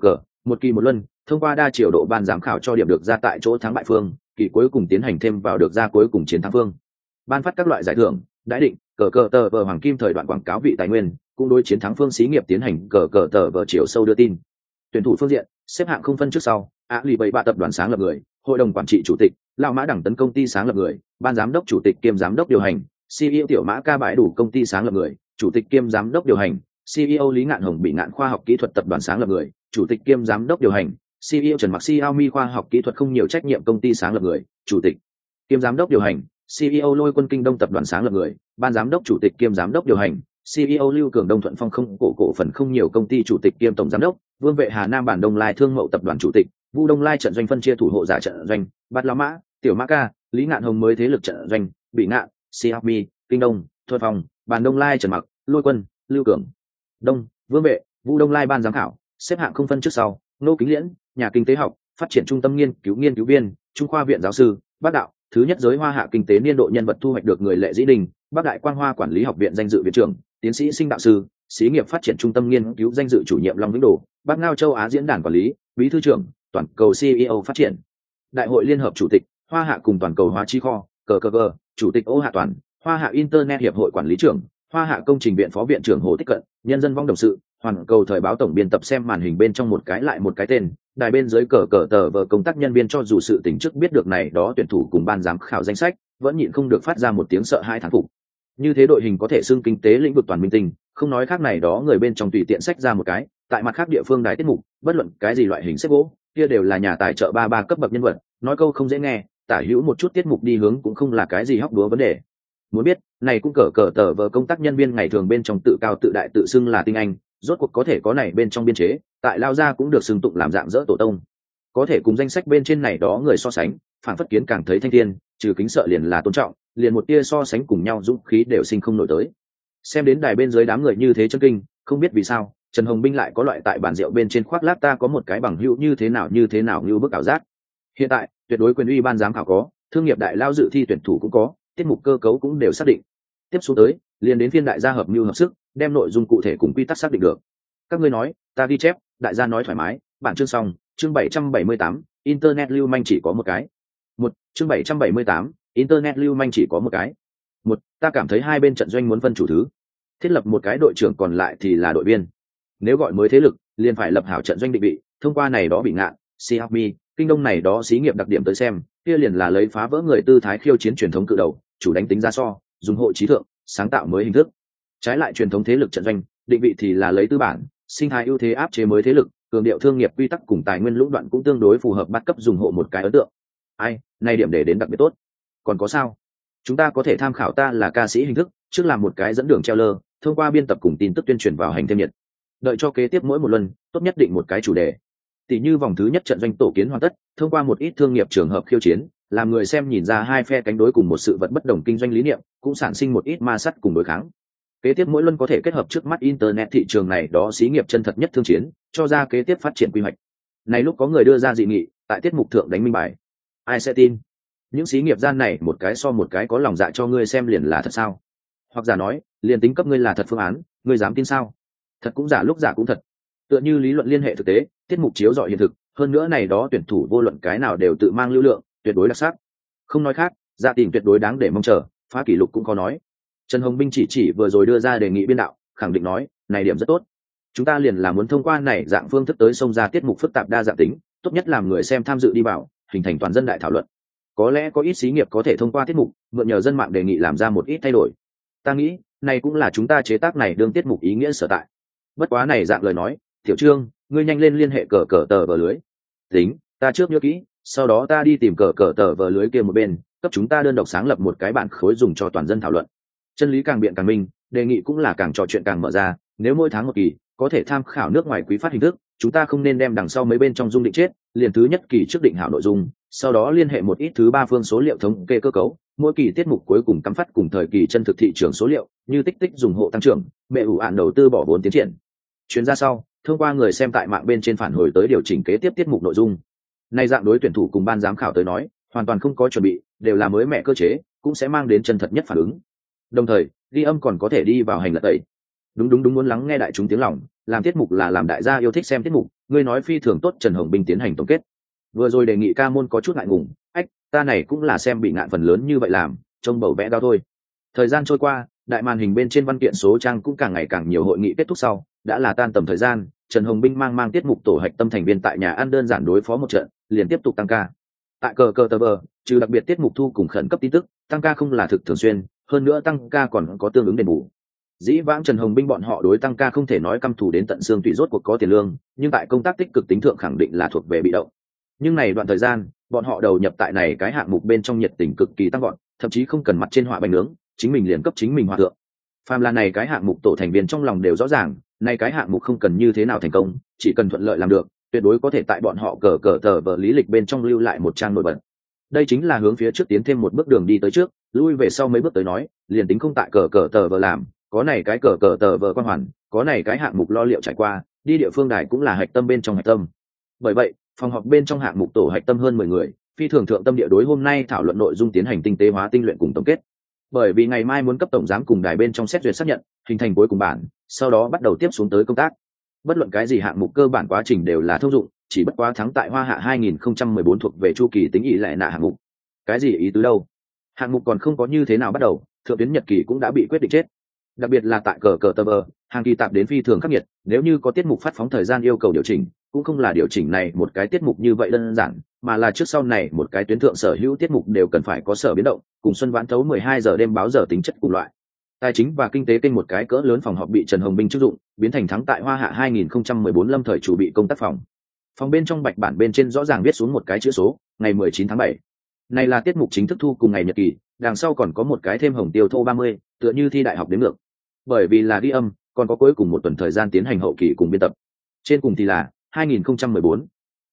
một kỳ một luân, thông qua đa chiều độ ban giám khảo cho điểm được ra tại chỗ thắng bại phương, kỳ cuối cùng tiến hành thêm vào được ra cuối cùng chiến thắng phương. Ban phát các loại giải thưởng, đãi định, cờ cờ tờ vờ hoàng kim thời đoạn quảng cáo vị tài nguyên, cũng đối chiến thắng phương xí nghiệp tiến hành cờ cờ tờ vờ chiều sâu đưa tin. Tuyển thủ phương diện, xếp hạng không phân trước sau, lì bảy bạ tập đoàn sáng lập người, hội đồng quản trị chủ tịch, lão mã đẳng tấn công ty sáng lập người, ban giám đốc chủ tịch kiêm giám đốc điều hành, CEO tiểu mã ca bãi đủ công ty sáng lập người, chủ tịch kiêm giám đốc điều hành, CEO Lý Ngạn Hồng bị ngạn khoa học kỹ thuật tập đoàn sáng lập người, chủ tịch kiêm giám đốc điều hành, CEO Trần Mặc Xiaomi khoa học kỹ thuật không nhiều trách nhiệm công ty sáng lập người, chủ tịch kiêm giám đốc điều hành, CEO Lôi Quân Kinh Đông tập đoàn sáng lập người, ban giám đốc chủ tịch kiêm giám đốc điều hành, CEO Lưu Cường Đông Thuận Phong không cổ phần không nhiều công ty chủ tịch kiêm tổng giám đốc, Vương Vệ Hà Nam Bản Đông Lai Thương Mậu tập đoàn chủ tịch, Vu Đông Lai trận doanh phân chia thủ hộ giả trận doanh, Bát Lão Mã, Tiểu Mã Ca, Lý Ngạn Hồng mới thế lực trận doanh, Bị Ngạn, Xiaomi, Kinh Đông, Thuận Phong, Bản Đông Lai Trần Mặc, Lôi Quân, Lưu Cường, Đông, Vương Vệ, Vu Đông Lai ban giám khảo, xếp hạng không phân trước sau, Nô Kính Liễn, nhà kinh tế học, phát triển trung tâm nghiên cứu viên, Trung khoa viện giáo sư, Bác đạo, thứ nhất giới Hoa Hạ kinh tế niên độ nhân vật thu hoạch được người lệ dĩ đình, Bắc Đại Quang Hoa quản lý học viện danh dự viện trưởng, tiến sĩ sinh đạo sư, xí nghiệp phát triển trung tâm nghiên cứu danh dự chủ nhiệm Long Vĩnh Đồ, Bắc Ngao châu Á diễn đàn quản lý, bí thư trưởng, toàn cầu CEO phát triển. Đại hội liên hợp chủ tịch, Hoa Hạ cùng toàn cầu hóa chi kho, cờ, chủ tịch Ô Hạ Toàn, Hoa Hạ Internet hiệp hội quản lý trưởng, Hoa Hạ công trình viện phó viện trưởng Hồ Tích Cận, nhân dân vong đồng sự, hoàn cầu thời báo tổng biên tập xem màn hình bên trong một cái lại một cái tên, đài bên dưới cờ tờ vờ công tác nhân viên cho dù sự tỉnh trước biết được này đó tuyển thủ cùng ban giám khảo danh sách, vẫn nhịn không được phát ra một tiếng sợ hai thán phục. Như thế đội hình có thể xưng kinh tế lĩnh vực toàn minh tinh, không nói khác này đó người bên trong tùy tiện sách ra một cái, tại mặt khác địa phương đài tiết mục, bất luận cái gì loại hình xếp gỗ, kia đều là nhà tài trợ ba cấp bậc nhân vật, nói câu không dễ nghe, tả hữu một chút tiết mục đi hướng cũng không là cái gì hóc đúa vấn đề. Muốn biết, này cũng cờ tờ vờ công tác nhân viên ngày thường bên trong tự cao tự đại tự xưng là tinh anh, rốt cuộc có thể có này bên trong biên chế, tại lao ra cũng được xưng tụng làm dạng dỡ tổ tông. Có thể cùng danh sách bên trên này đó người so sánh, phản phất kiến càng thấy thanh thiên, trừ kính sợ liền là tôn trọng, liền một tia so sánh cùng nhau dũng khí đều sinh không nổi tới. Xem đến đài bên dưới đám người như thế chân kinh, không biết vì sao, Trần Hồng Binh lại có loại tại bàn rượu bên trên khoác lác ta có một cái bằng hữu như thế nào như bức ảo giác. Hiện tại, tuyệt đối quyền uy ban giám khảo có, thương nghiệp đại lao dự thi tuyển thủ cũng có, tiết mục cơ cấu cũng đều xác định. Tiếp xuống tới, liền đến phiên đại gia hợp mưu hợp sức, đem nội dung cụ thể cùng quy tắc xác định được. Các ngươi nói, ta ghi chép, đại gia nói thoải mái, bản chương xong, chương 778, internet lưu manh chỉ có một cái. Chương 778, internet lưu manh chỉ có một cái. Ta cảm thấy hai bên trận doanh muốn phân chủ thứ, thiết lập một cái đội trưởng còn lại thì là đội viên. Nếu gọi mới thế lực, liền phải lập hảo trận doanh định vị, thông qua này đó Bị Ngạn, Xiaomi, Kinh Đông này đó xí nghiệp đặc điểm tới xem, kia liền là lấy phá vỡ người tư thái khiêu chiến truyền thống cự đầu, chủ đánh tính ra so, dùng hộ trí thượng, sáng tạo mới hình thức. Trái lại truyền thống thế lực trận doanh, định vị thì là lấy tư bản, sinh thái ưu thế áp chế mới thế lực, cường điệu thương nghiệp quy tắc cùng tài nguyên lũng đoạn cũng tương đối phù hợp bắt cấp dùng hộ một cái ấn tượng. Này điểm để đến đặc biệt tốt. Còn có sao? Chúng ta có thể tham khảo ta là ca sĩ hình thức, trước làm một cái dẫn đường treo lơ, thông qua biên tập cùng tin tức tuyên truyền vào hành thêm nhiệt. Đợi cho kế tiếp mỗi một lần, tốt nhất định một cái chủ đề. Tỷ như vòng thứ nhất trận doanh tổ kiến hoàn tất, thông qua một ít thương nghiệp trường hợp khiêu chiến, làm người xem nhìn ra hai phe cánh đối cùng một sự vật bất đồng kinh doanh lý niệm, cũng sản sinh một ít ma sát cùng đối kháng. Kế tiếp mỗi luân có thể kết hợp trước mắt internet thị trường này đó xí nghiệp chân thật nhất thương chiến, cho ra kế tiếp phát triển quy hoạch. Này lúc có người đưa ra dị nghị, tại tiết mục thượng đánh minh bài. Ai sẽ tin? Những xí nghiệp gian này một cái so một cái có lòng dạ cho ngươi xem liền là thật sao? Hoặc giả nói, liền tính cấp ngươi là thật phương án, ngươi dám tin sao? Thật cũng giả lúc giả cũng thật. Tựa như lý luận liên hệ thực tế, tiết mục chiếu rọi hiện thực, hơn nữa này đó tuyển thủ vô luận cái nào đều tự mang lưu lượng, tuyệt đối đặc sắc. Không nói khác, gia tình tuyệt đối đáng để mong chờ, phá kỷ lục cũng có nói. Trần Hồng Binh chỉ vừa rồi đưa ra đề nghị biên đạo, khẳng định nói, này điểm rất tốt. Chúng ta liền là muốn thông qua này dạng phương thức tới xông ra tiết mục phức tạp đa dạng tính, tốt nhất làm người xem tham dự đi vào, hình thành toàn dân đại thảo luận. Có lẽ có ít xí nghiệp có thể thông qua tiết mục, mượn nhờ dân mạng đề nghị làm ra một ít thay đổi. Ta nghĩ, này cũng là chúng ta chế tác này đương tiết mục ý nghĩa sở tại. Bất quá này dạng lời nói, Tiểu Trương, ngươi nhanh lên liên hệ cờ tờ vờ lưới. Tính, ta trước nhớ kỹ, sau đó ta đi tìm cờ tờ vờ lưới kia một bên, cấp chúng ta đơn độc sáng lập một cái bản khối dùng cho toàn dân thảo luận. Chân lý càng biện càng minh, đề nghị cũng là càng trò chuyện càng mở ra, nếu mỗi tháng một kỳ có thể tham khảo nước ngoài quý phát hình thức, chúng ta không nên đem đằng sau mấy bên trong dung định chết, liền thứ nhất kỳ trước định hảo nội dung, sau đó liên hệ một ít thứ ba phương số liệu thống kê cơ cấu, mỗi kỳ tiết mục cuối cùng cắm phát cùng thời kỳ chân thực thị trường số liệu, như tích tích dùng hộ tăng trưởng, mẹ ủ ạn đầu tư bỏ vốn tiến triển. Chuyến ra sau, thông qua người xem tại mạng bên trên phản hồi tới điều chỉnh kế tiếp tiết mục nội dung. Này dạng đối tuyển thủ cùng ban giám khảo tới nói, hoàn toàn không có chuẩn bị, đều là mới mẹ cơ chế, cũng sẽ mang đến chân thật nhất phản ứng. Đồng thời, ghi âm còn có thể đi vào hành lật tẩy. Đúng muốn lắng nghe đại chúng tiếng lòng, làm tiết mục là làm đại gia yêu thích xem tiết mục, ngươi nói phi thường tốt. Trần Hồng Binh tiến hành tổng kết. Vừa rồi đề nghị ca môn có chút ngại ngùng, ách, ta này cũng là xem bị ngạn phần lớn như vậy làm, trông bầu vẽ đau thôi. Thời gian trôi qua, đại màn hình bên trên văn kiện số trang cũng càng ngày càng nhiều. Hội nghị kết thúc sau, đã là tan tầm thời gian. Trần Hồng Binh mang tiết mục tổ hạch tâm thành viên tại nhà ăn đơn giản đối phó một trận, liền tiếp tục tăng ca. Tại cờ tờ bờ, trừ đặc biệt tiết mục thu cùng khẩn cấp tin tức, tăng ca không là thực thường xuyên, hơn nữa tăng ca còn có tương ứng đền bù. Dĩ vãng Trần Hồng Binh bọn họ đối tăng ca không thể nói căm thù đến tận xương tủy, rốt cuộc có tiền lương, nhưng tại công tác tích cực tính thượng khẳng định là thuộc về bị động. Nhưng này đoạn thời gian, bọn họ đầu nhập tại này cái hạng mục bên trong nhiệt tình cực kỳ tăng gọn, thậm chí không cần mặt trên họa bánh nướng, chính mình liền cấp chính mình hòa thượng. Phàm là này cái hạng mục tổ thành viên trong lòng đều rõ ràng, này cái hạng mục không cần như thế nào thành công, chỉ cần thuận lợi làm được, tuyệt đối có thể tại bọn họ cờ tờ vở lý lịch bên trong lưu lại một trang nổi bật. Đây chính là hướng phía trước tiến thêm một bước đường đi tới trước, lui về sau mấy bước tới nói, liền tính không tại cờ tờ vở làm, có này cái cờ tờ vở quan hoàn, có này cái hạng mục lo liệu trải qua, đi địa phương đài cũng là hạch tâm bên trong hạch tâm. Bởi vậy, phòng họp bên trong hạng mục tổ hạch tâm hơn 10 người, phi thường thượng tâm địa đối hôm nay thảo luận nội dung tiến hành tinh tế hóa tinh luyện cùng tổng kết. Bởi vì ngày mai muốn cấp tổng giám cùng đài bên trong xét duyệt xác nhận, hình thành cuối cùng bản, sau đó bắt đầu tiếp xuống tới công tác. Bất luận cái gì hạng mục cơ bản quá trình đều là thông dụng, chỉ bất quá thắng tại Hoa Hạ 2014 thuộc về chu kỳ tính ý lại nạ hạng mục. Cái gì ý tứ đâu? Hạng mục còn không có như thế nào bắt đầu, thượng tuyến nhật kỳ cũng đã bị quyết định chết. Đặc biệt là tại cờ tờ bờ, hàng kỳ tạp đến phi thường khắc nghiệt, nếu như có tiết mục phát phóng thời gian yêu cầu điều chỉnh, cũng không là điều chỉnh này một cái tiết mục như vậy đơn giản, mà là trước sau này một cái tuyến thượng sở hữu tiết mục đều cần phải có sở biến động, cùng xuân vãn thấu 12 giờ đêm báo giờ tính chất cùng loại. Tài chính và kinh tế kênh một cái cỡ lớn phòng họp bị Trần Hồng Binh chức dụng, biến thành thắng tại Hoa Hạ 2014 lâm thời chủ bị công tác phòng. Phòng bên trong bạch bản bên trên rõ ràng viết xuống một cái chữ số, ngày 19 tháng 7. Này là tiết mục chính thức thu cùng ngày nhật kỳ, đằng sau còn có một cái thêm hồng tiêu thô 30, tựa như thi đại học đến ngược. Bởi vì là ghi âm, còn có cuối cùng một tuần thời gian tiến hành hậu kỳ cùng biên tập. Trên cùng thì là 2014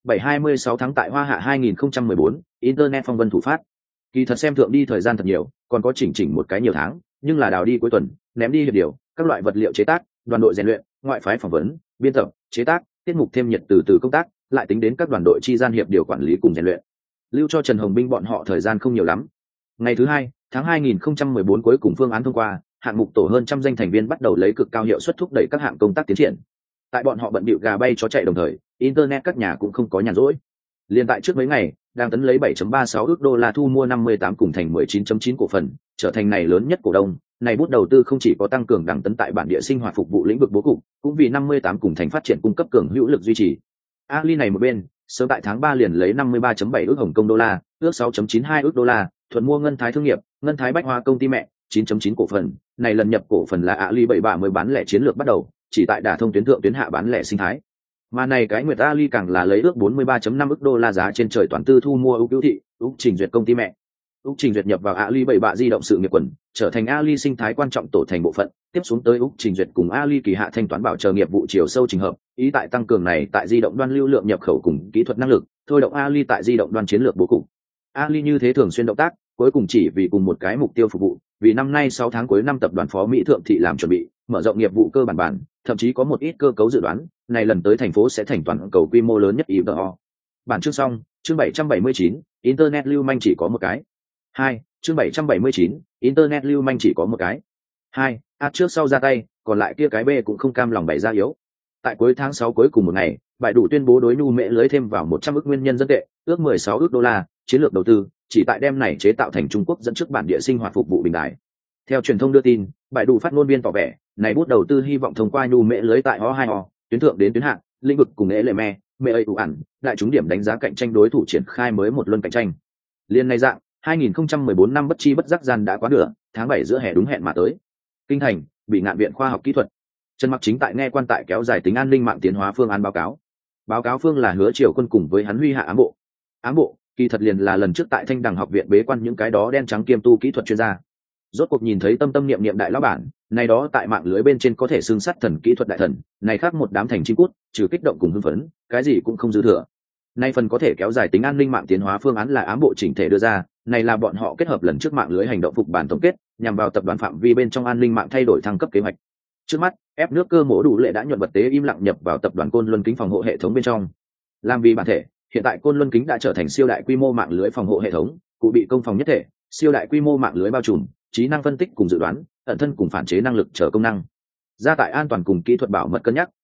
7/26 tháng tại Hoa Hạ 2014, internet phong vân thủ phát. Kỳ thật xem thượng đi thời gian thật nhiều, còn có chỉnh một cái nhiều tháng, nhưng là đào đi cuối tuần, ném đi hiệp điều, các loại vật liệu chế tác, đoàn đội rèn luyện, ngoại phái phỏng vấn, biên tập, chế tác, tiết mục thêm nhiệt từ công tác, lại tính đến các đoàn đội chi gian hiệp điều quản lý cùng rèn luyện. Lưu cho Trần Hồng Binh bọn họ thời gian không nhiều lắm. Ngày thứ hai, tháng 2014 cuối cùng phương án thông qua, hạng mục tổ hơn trăm danh thành viên bắt đầu lấy cực cao hiệu suất thúc đẩy các hạng công tác tiến triển. Tại bọn họ bận bịu gà bay chó chạy đồng thời, internet các nhà cũng không có nhàn rỗi. Liên tại trước mấy ngày, đang tấn lấy 7.36 ức đô la thu mua 58 cùng thành 19.9 cổ phần, trở thành này lớn nhất cổ đông. Này bút đầu tư không chỉ có tăng cường đẳng tấn tại bản địa sinh hoạt phục vụ lĩnh vực bố cục, cũng vì 58 cùng thành phát triển cung cấp cường hữu lực duy trì. Ali này một bên, sớm tại tháng 3 liền lấy 53.7 ức Hồng Kông đô la, ước 6.92 ức đô la, thuận mua Ngân Thái thương nghiệp, Ngân Thái Bách Hoa công ty mẹ, 9.9 cổ phần. Này lần nhập cổ phần là Ali 730 bán lẻ chiến lược bắt đầu, chỉ tại đả thông tuyến thượng tuyến hạ bán lẻ sinh thái. Mà này cái Nguyệt Ali càng là lấy ước 43.5 ức đô la giá trên trời toàn tư thu mua Úc Cứu Thị, Úc Trình Duyệt công ty mẹ. Úc Trình Duyệt nhập vào Ali 7 bạ di động sự nghiệp quần, trở thành Ali sinh thái quan trọng tổ thành bộ phận, tiếp xuống tới Úc Trình Duyệt cùng Ali kỳ hạ thanh toán bảo chờ nghiệp vụ chiều sâu trình hợp, ý tại tăng cường này tại di động đoan lưu lượng nhập khẩu cùng kỹ thuật năng lực, thôi động Ali tại di động đoan chiến lược bố cục. Ali như thế thường xuyên động tác, cuối cùng chỉ vì cùng một cái mục tiêu phục vụ, vì năm nay 6 tháng cuối năm tập đoàn phó Mỹ thượng thị làm chuẩn bị, mở rộng nghiệp vụ cơ bản, thậm chí có một ít cơ cấu dự đoán, này lần tới thành phố sẽ thành toàn cầu quy mô lớn nhất IVO. Bản chương xong, chương 779, internet lưu manh chỉ có một cái. 2, chương 779, internet lưu manh chỉ có một cái. 2, trước sau ra tay, còn lại kia cái B cũng không cam lòng bày ra yếu. Tại cuối tháng 6 cuối cùng một ngày, Bại đủ tuyên bố đối nhu mễ lưới thêm vào 100 ức nguyên nhân dân tệ, ước 16 ức đô la, chiến lược đầu tư, chỉ tại đem này chế tạo thành Trung Quốc dẫn trước bản địa sinh hoạt phục vụ bình đại. Theo truyền thông đưa tin, Bại đủ phát ngôn viên tỏ vẻ, này bút đầu tư hy vọng thông qua nhu mễ lưới tại O2O, tuyến thượng đến tuyến hạng, lĩnh vực cùng Eleme, mẹ ấy ủ ẩn, đại chúng điểm đánh giá cạnh tranh đối thủ triển khai mới một luân cạnh tranh. Liên này dạng, 2014 năm bất chi bất giác gian đã quá nửa, tháng 7 giữa hè đúng hẹn mà tới. Kinh thành, bị ngạn viện khoa học kỹ thuật. Trần Mặc chính tại nghe quan tại kéo dài tính an ninh mạng tiến hóa phương án báo cáo. Báo cáo phương là Hứa Triều Quân cùng với hắn huy hạ ám bộ. Ám bộ, kỳ thật liền là lần trước tại Thanh Đằng học viện bế quan những cái đó đen trắng kiêm tu kỹ thuật chuyên gia. Rốt cuộc nhìn thấy tâm niệm đại lão bản, này đó tại mạng lưới bên trên có thể xưng sát thần kỹ thuật đại thần, này khác một đám thành chim cút, trừ kích động cùng hưng phấn, cái gì cũng không dư thừa. Nay phần có thể kéo dài tính an ninh mạng tiến hóa phương án là ám bộ chỉnh thể đưa ra, này là bọn họ kết hợp lần trước mạng lưới hành động phục bản tổng kết, nhằm vào tập đoàn phạm vi bên trong an ninh mạng thay đổi thăng cấp kế hoạch. Trước mắt, ép nước cơ mổ đủ lệ đã nhuận vật tế im lặng nhập vào tập đoàn Côn Luân Kính phòng hộ hệ thống bên trong. Làm vì bản thể, hiện tại Côn Luân Kính đã trở thành siêu đại quy mô mạng lưới phòng hộ hệ thống, cụ bị công phòng nhất thể, siêu đại quy mô mạng lưới bao trùm, trí năng phân tích cùng dự đoán, ẩn thân cùng phản chế năng lực trở công năng. Gia tại an toàn cùng kỹ thuật bảo mật cân nhắc,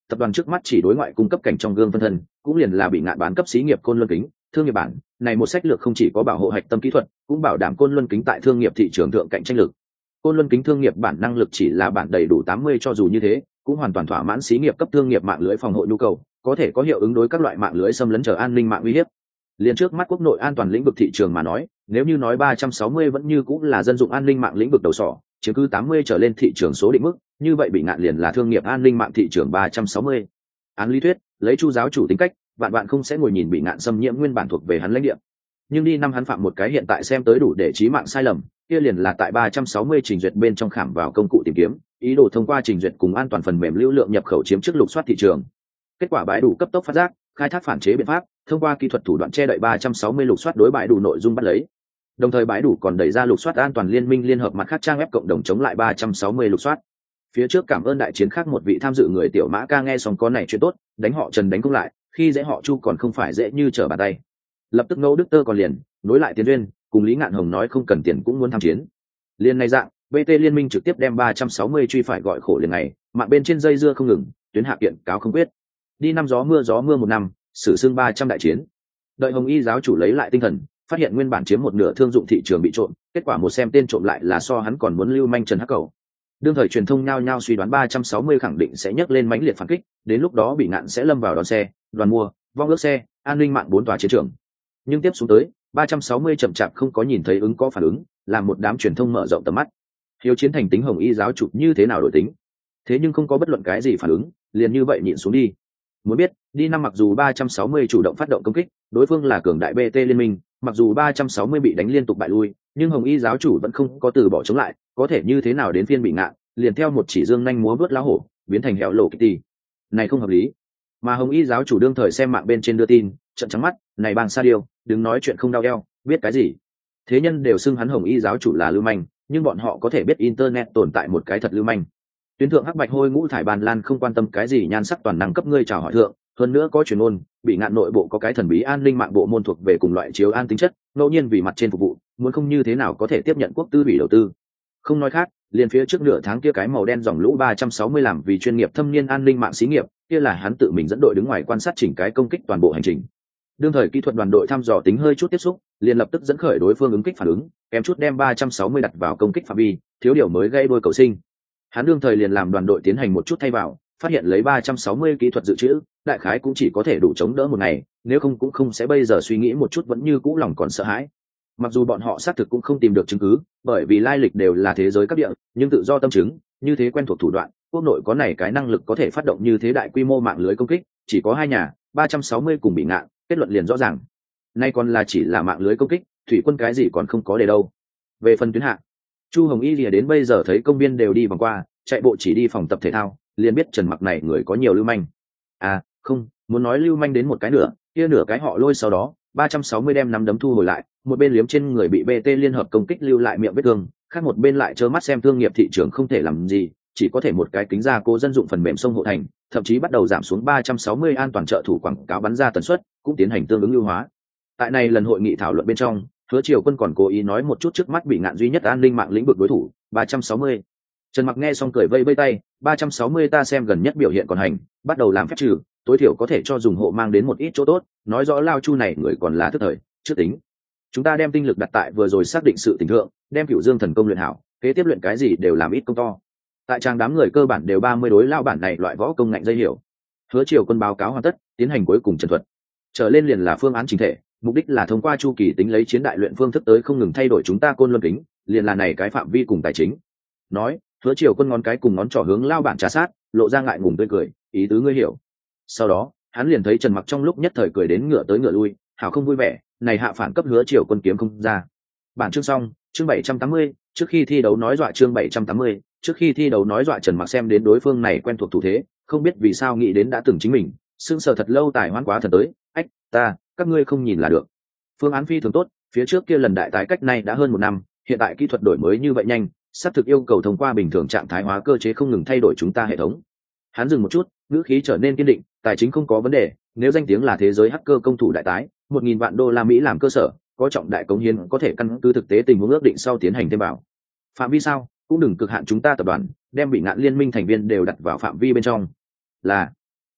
tập đoàn trước mắt chỉ đối ngoại cung cấp cảnh trong gương phân thân, cũng liền là bị ngạn bán cấp xí nghiệp Côn Luân Kính, thương nghiệp bản, này một sách lược không chỉ có bảo hộ hạch tâm kỹ thuật, cũng bảo đảm Côn Luân Kính tại thương nghiệp thị trường thượng cạnh tranh lực. Côn Luân Kính thương nghiệp bản năng lực chỉ là bản đầy đủ 80, cho dù như thế, cũng hoàn toàn thỏa mãn xí nghiệp cấp thương nghiệp mạng lưới phòng hộ nhu cầu, có thể có hiệu ứng đối các loại mạng lưới xâm lấn trở an ninh mạng uy hiếp. Liên trước mắt quốc nội an toàn lĩnh vực thị trường mà nói, nếu như nói 360 vẫn như cũng là dân dụng an ninh mạng lĩnh vực đầu sỏ, chiếm cứ 80 trở lên thị trường số định mức, như vậy bị ngạn liền là thương nghiệp an ninh mạng thị trường 360. Án lý thuyết, lấy Chu giáo chủ tính cách, vạn bạn không sẽ ngồi nhìn bị ngạn xâm nhiễm nguyên bản thuộc về hắn lãnh địa. Nhưng đi năm hắn phạm một cái hiện tại xem tới đủ để chí mạng sai lầm, kia liền là tại 360 trình duyệt bên trong khảm vào công cụ tìm kiếm, ý đồ thông qua trình duyệt cùng an toàn phần mềm lưu lượng nhập khẩu chiếm trước lục soát thị trường. Kết quả bãi đủ cấp tốc phát giác, khai thác phản chế biện pháp, thông qua kỹ thuật thủ đoạn che đậy 360 lục soát đối bãi đủ nội dung bắt lấy. Đồng thời bãi đủ còn đẩy ra lục soát an toàn liên minh liên hợp mặt khác trang web cộng đồng chống lại 360 lục soát. Phía trước cảm ơn đại chiến khác một vị tham dự người tiểu mã ca nghe xong con này chuyện tốt, đánh họ Trần đánh cũng lại, khi dễ họ Chu còn không phải dễ như trở bàn tay. Lập tức Ngô Đức Tơ còn liền nối lại tiền duyên, cùng Lý Ngạn Hồng nói không cần tiền cũng muốn tham chiến. Liên này dạng, BT liên minh trực tiếp đem 360 truy phải gọi khổ liền này, mạng bên trên dây dưa không ngừng, tuyến hạ kiện cáo không quyết. Đi năm gió mưa một năm, sử xương 300 đại chiến. Đợi Hồng Y giáo chủ lấy lại tinh thần, phát hiện nguyên bản chiếm một nửa thương dụng thị trường bị trộm, kết quả một xem tên trộm lại là so hắn còn muốn lưu manh Trần Hắc Cầu. Đương thời truyền thông nhao nhao suy đoán 360 khẳng định sẽ nhấc lên mãnh liệt phản kích, đến lúc đó bị ngạn sẽ lâm vào đón xe, đoàn mua, vong ước xe, an ninh mạng 4 tòa chiến trường. Nhưng tiếp xuống tới, 360 chậm chạp không có nhìn thấy ứng có phản ứng, làm một đám truyền thông mở rộng tầm mắt. Hiếu chiến thành tính Hồng Y giáo chủ như thế nào đổi tính? Thế nhưng không có bất luận cái gì phản ứng, liền như vậy nhịn xuống đi. Muốn biết, đi năm mặc dù 360 chủ động phát động công kích, đối phương là cường đại BT liên minh, mặc dù 360 bị đánh liên tục bại lui, nhưng Hồng Y giáo chủ vẫn không có từ bỏ chống lại, có thể như thế nào đến phiên bị ngạn, liền theo một chỉ dương nhanh múa vớt lá hổ, biến thành hẻo lộ Kitty. Này không hợp lý. Mà Hồng Y giáo chủ đương thời xem mạng bên trên đưa tin, trợn trắng mắt, này bang sa điêu, đừng nói chuyện không đau eo, biết cái gì? Thế nhân đều xưng hắn Hồng Y giáo chủ là lưu manh, nhưng bọn họ có thể biết internet tồn tại một cái thật lưu manh. Tuyến thượng hắc bạch hôi ngũ thải bàn lan không quan tâm cái gì nhan sắc toàn năng cấp ngươi chào hỏi thượng, hơn nữa có truyền ngôn, bị ngạn nội bộ có cái thần bí an ninh mạng bộ môn thuộc về cùng loại chiếu an tính chất, ngẫu nhiên vì mặt trên phục vụ, muốn không như thế nào có thể tiếp nhận quốc tư ủy đầu tư. Không nói khác, liền phía trước nửa tháng kia cái màu đen dòng lũ 360 làm vì chuyên nghiệp thâm niên an ninh mạng xí nghiệp, kia là hắn tự mình dẫn đội đứng ngoài quan sát chỉnh cái công kích toàn bộ hành trình. Đương thời kỹ thuật đoàn đội thăm dò tính hơi chút tiếp xúc, liền lập tức dẫn khởi đối phương ứng kích phản ứng, kém chút đem 360 đặt vào công kích phạm vi, thiếu điều mới gây đôi cầu sinh. Hắn đương thời liền làm đoàn đội tiến hành một chút thay vào, phát hiện lấy 360 kỹ thuật dự trữ, đại khái cũng chỉ có thể đủ chống đỡ một ngày, nếu không cũng không sẽ bây giờ suy nghĩ một chút vẫn như cũ lòng còn sợ hãi. Mặc dù bọn họ xác thực cũng không tìm được chứng cứ, bởi vì lai lịch đều là thế giới các địa, nhưng tự do tâm chứng, như thế quen thuộc thủ đoạn, quốc nội có này cái năng lực có thể phát động như thế đại quy mô mạng lưới công kích, chỉ có hai nhà, 360 cùng bị ngạn, kết luận liền rõ ràng. Nay còn là chỉ là mạng lưới công kích, thủy quân cái gì còn không có để đâu. Về phần tuyến hạ, Chu Hồng Y lìa đến bây giờ thấy công viên đều đi vòng qua, chạy bộ chỉ đi phòng tập thể thao, liền biết Trần Mặc này người có nhiều lưu manh. À, không, muốn nói lưu manh đến một cái nữa, kia nửa cái họ lôi sau đó, 360 đem nắm đấm thu hồi lại, một bên liếm trên người bị BT liên hợp công kích lưu lại miệng vết thương, khác một bên lại trơ mắt xem thương nghiệp thị trường không thể làm gì, chỉ có thể một cái kính ra cố dân dụng phần mềm sông hộ thành, thậm chí bắt đầu giảm xuống 360 an toàn trợ thủ quảng cáo bắn ra tần suất, cũng tiến hành tương ứng ưu hóa. Tại này lần hội nghị thảo luận bên trong, Hứa Triều Quân còn cố ý nói một chút trước mắt bị ngạn duy nhất an ninh mạng lĩnh vực đối thủ, 360. Trần Mặc nghe xong cười vây vây tay, 360 ta xem gần nhất biểu hiện còn hành, bắt đầu làm phép trừ, tối thiểu có thể cho dùng hộ mang đến một ít chỗ tốt, nói rõ Lao Chu này người còn là thức thời, trước tính. Chúng ta đem tinh lực đặt tại vừa rồi xác định sự tình thượng, đem Cửu Dương thần công luyện hảo, kế tiếp luyện cái gì đều làm ít công to. Tại trang đám người cơ bản đều 30 đối lao bản này loại võ công ngạnh dây hiểu. Hứa Triều Quân báo cáo hoàn tất, tiến hành cuối cùng trần thuật. Trở lên liền là phương án chính thể, mục đích là thông qua chu kỳ tính lấy chiến đại luyện phương thức tới không ngừng thay đổi chúng ta Côn Luân Kính, liền là này cái phạm vi cùng tài chính. Nói, Hứa Triều Quân ngón cái cùng ngón trỏ hướng lao bản trà sát, lộ ra ngại ngùng tươi cười, ý tứ ngươi hiểu. Sau đó, hắn liền thấy Trần Mặc trong lúc nhất thời cười đến ngựa tới ngựa lui, hảo không vui vẻ, này hạ phản cấp Hứa Triều Quân kiếm không ra. Bản chương xong, chương 780, trước khi thi đấu nói dọa chương 780, trước khi thi đấu nói dọa Trần Mặc xem đến đối phương này quen thuộc thủ thế, không biết vì sao nghĩ đến đã từng chính mình, sững sờ thật lâu tài hoán quá thần tới, ách, các ngươi không nhìn là được. Phương án phi thường tốt, phía trước kia lần đại tái cách này đã hơn 1 năm, hiện tại kỹ thuật đổi mới như vậy nhanh, sắp thực yêu cầu thông qua bình thường trạng thái hóa cơ chế không ngừng thay đổi chúng ta hệ thống. Hắn dừng một chút, ngữ khí trở nên kiên định, tài chính không có vấn đề, nếu danh tiếng là thế giới hacker công thủ đại tái, 1.000 vạn đô la Mỹ làm cơ sở, có trọng đại cống hiến có thể căn cứ thực tế tình huống ước định sau tiến hành thêm vào. Phạm vi sao, cũng đừng cực hạn chúng ta tập đoàn, đem bị ngạn liên minh thành viên đều đặt vào phạm vi bên trong. Là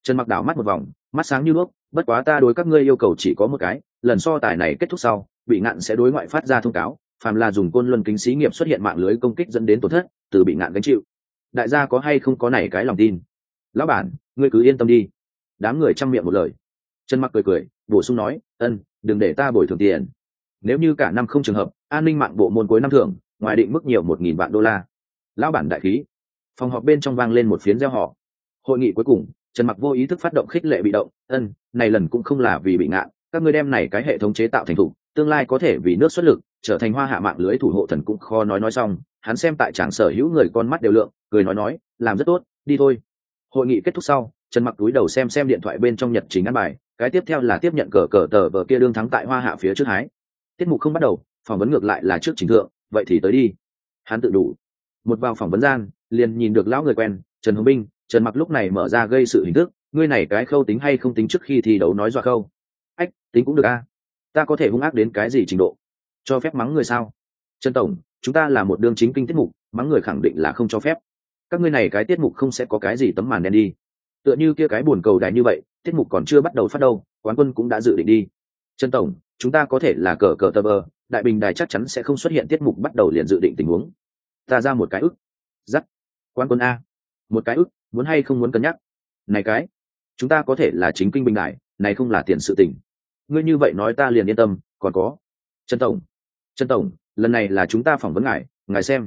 Trần Mặc đảo mắt một vòng, mắt sáng như đuốc, bất quá ta đối các ngươi yêu cầu chỉ có một cái, lần so tài này kết thúc sau, bị ngạn sẽ đối ngoại phát ra thông cáo, phàm là dùng côn luân kính xí nghiệp xuất hiện mạng lưới công kích dẫn đến tổn thất, từ bị ngạn gánh chịu. Đại gia có hay không có này cái lòng tin? Lão bản, ngươi cứ yên tâm đi. Đám người trăm miệng một lời. Trần Mặc cười cười, bổ sung nói, đừng để ta bồi thường tiền. Nếu như cả năm không trường hợp, an ninh mạng bộ môn cuối năm thưởng, ngoài định mức nhiều 1.000 vạn đô la. Lão bản đại khí. Phòng họp bên trong vang lên một phiến reo hò. Hội nghị cuối cùng, Trần Mặc vô ý thức phát động khích lệ bị động, này lần cũng không là vì bị ngạn, các ngươi đem này cái hệ thống chế tạo thành thủ, tương lai có thể vì nước xuất lực, trở thành hoa hạ mạng lưới thủ hộ thần cũng khó nói xong, hắn xem tại tràng sở hữu người con mắt đều lượng, cười nói, làm rất tốt, đi thôi. Hội nghị kết thúc sau, Trần Mặc túi đầu xem điện thoại bên trong nhật trình ăn bài, cái tiếp theo là tiếp nhận cờ tờ vờ kia đương thắng tại hoa hạ phía trước hái. Tiết mục không bắt đầu, phỏng vấn ngược lại là trước trình thượng, vậy thì tới đi. Hắn tự đủ. Một vào phỏng vấn gian, liền nhìn được lão người quen, Trần Hồng Binh. Trần Mặc lúc này mở ra gây sự hình thức, ngươi này cái khâu tính hay không tính trước khi thi đấu nói dọa khâu. Ách, tính cũng được a. Ta có thể hung ác đến cái gì trình độ? Cho phép mắng người sao? Trần tổng, chúng ta là một đương chính kinh tiết mục, mắng người khẳng định là không cho phép. Các ngươi này cái tiết mục không sẽ có cái gì tấm màn đen đi. Tựa như kia cái buồn cầu đài như vậy, tiết mục còn chưa bắt đầu phát đâu, quán quân cũng đã dự định đi. Trần tổng, chúng ta có thể là cờ tờ bờ, đại bình đài chắc chắn sẽ không xuất hiện tiết mục bắt đầu liền dự định tình huống. Ta ra một cái ức. Dắt. Quán quân a. Một cái ức, muốn hay không muốn cân nhắc. Này cái, chúng ta có thể là chính kinh bình đài, này không là tiền sự tình. Ngươi như vậy nói ta liền yên tâm, còn có. Trần tổng, lần này là chúng ta phỏng vấn ngài xem.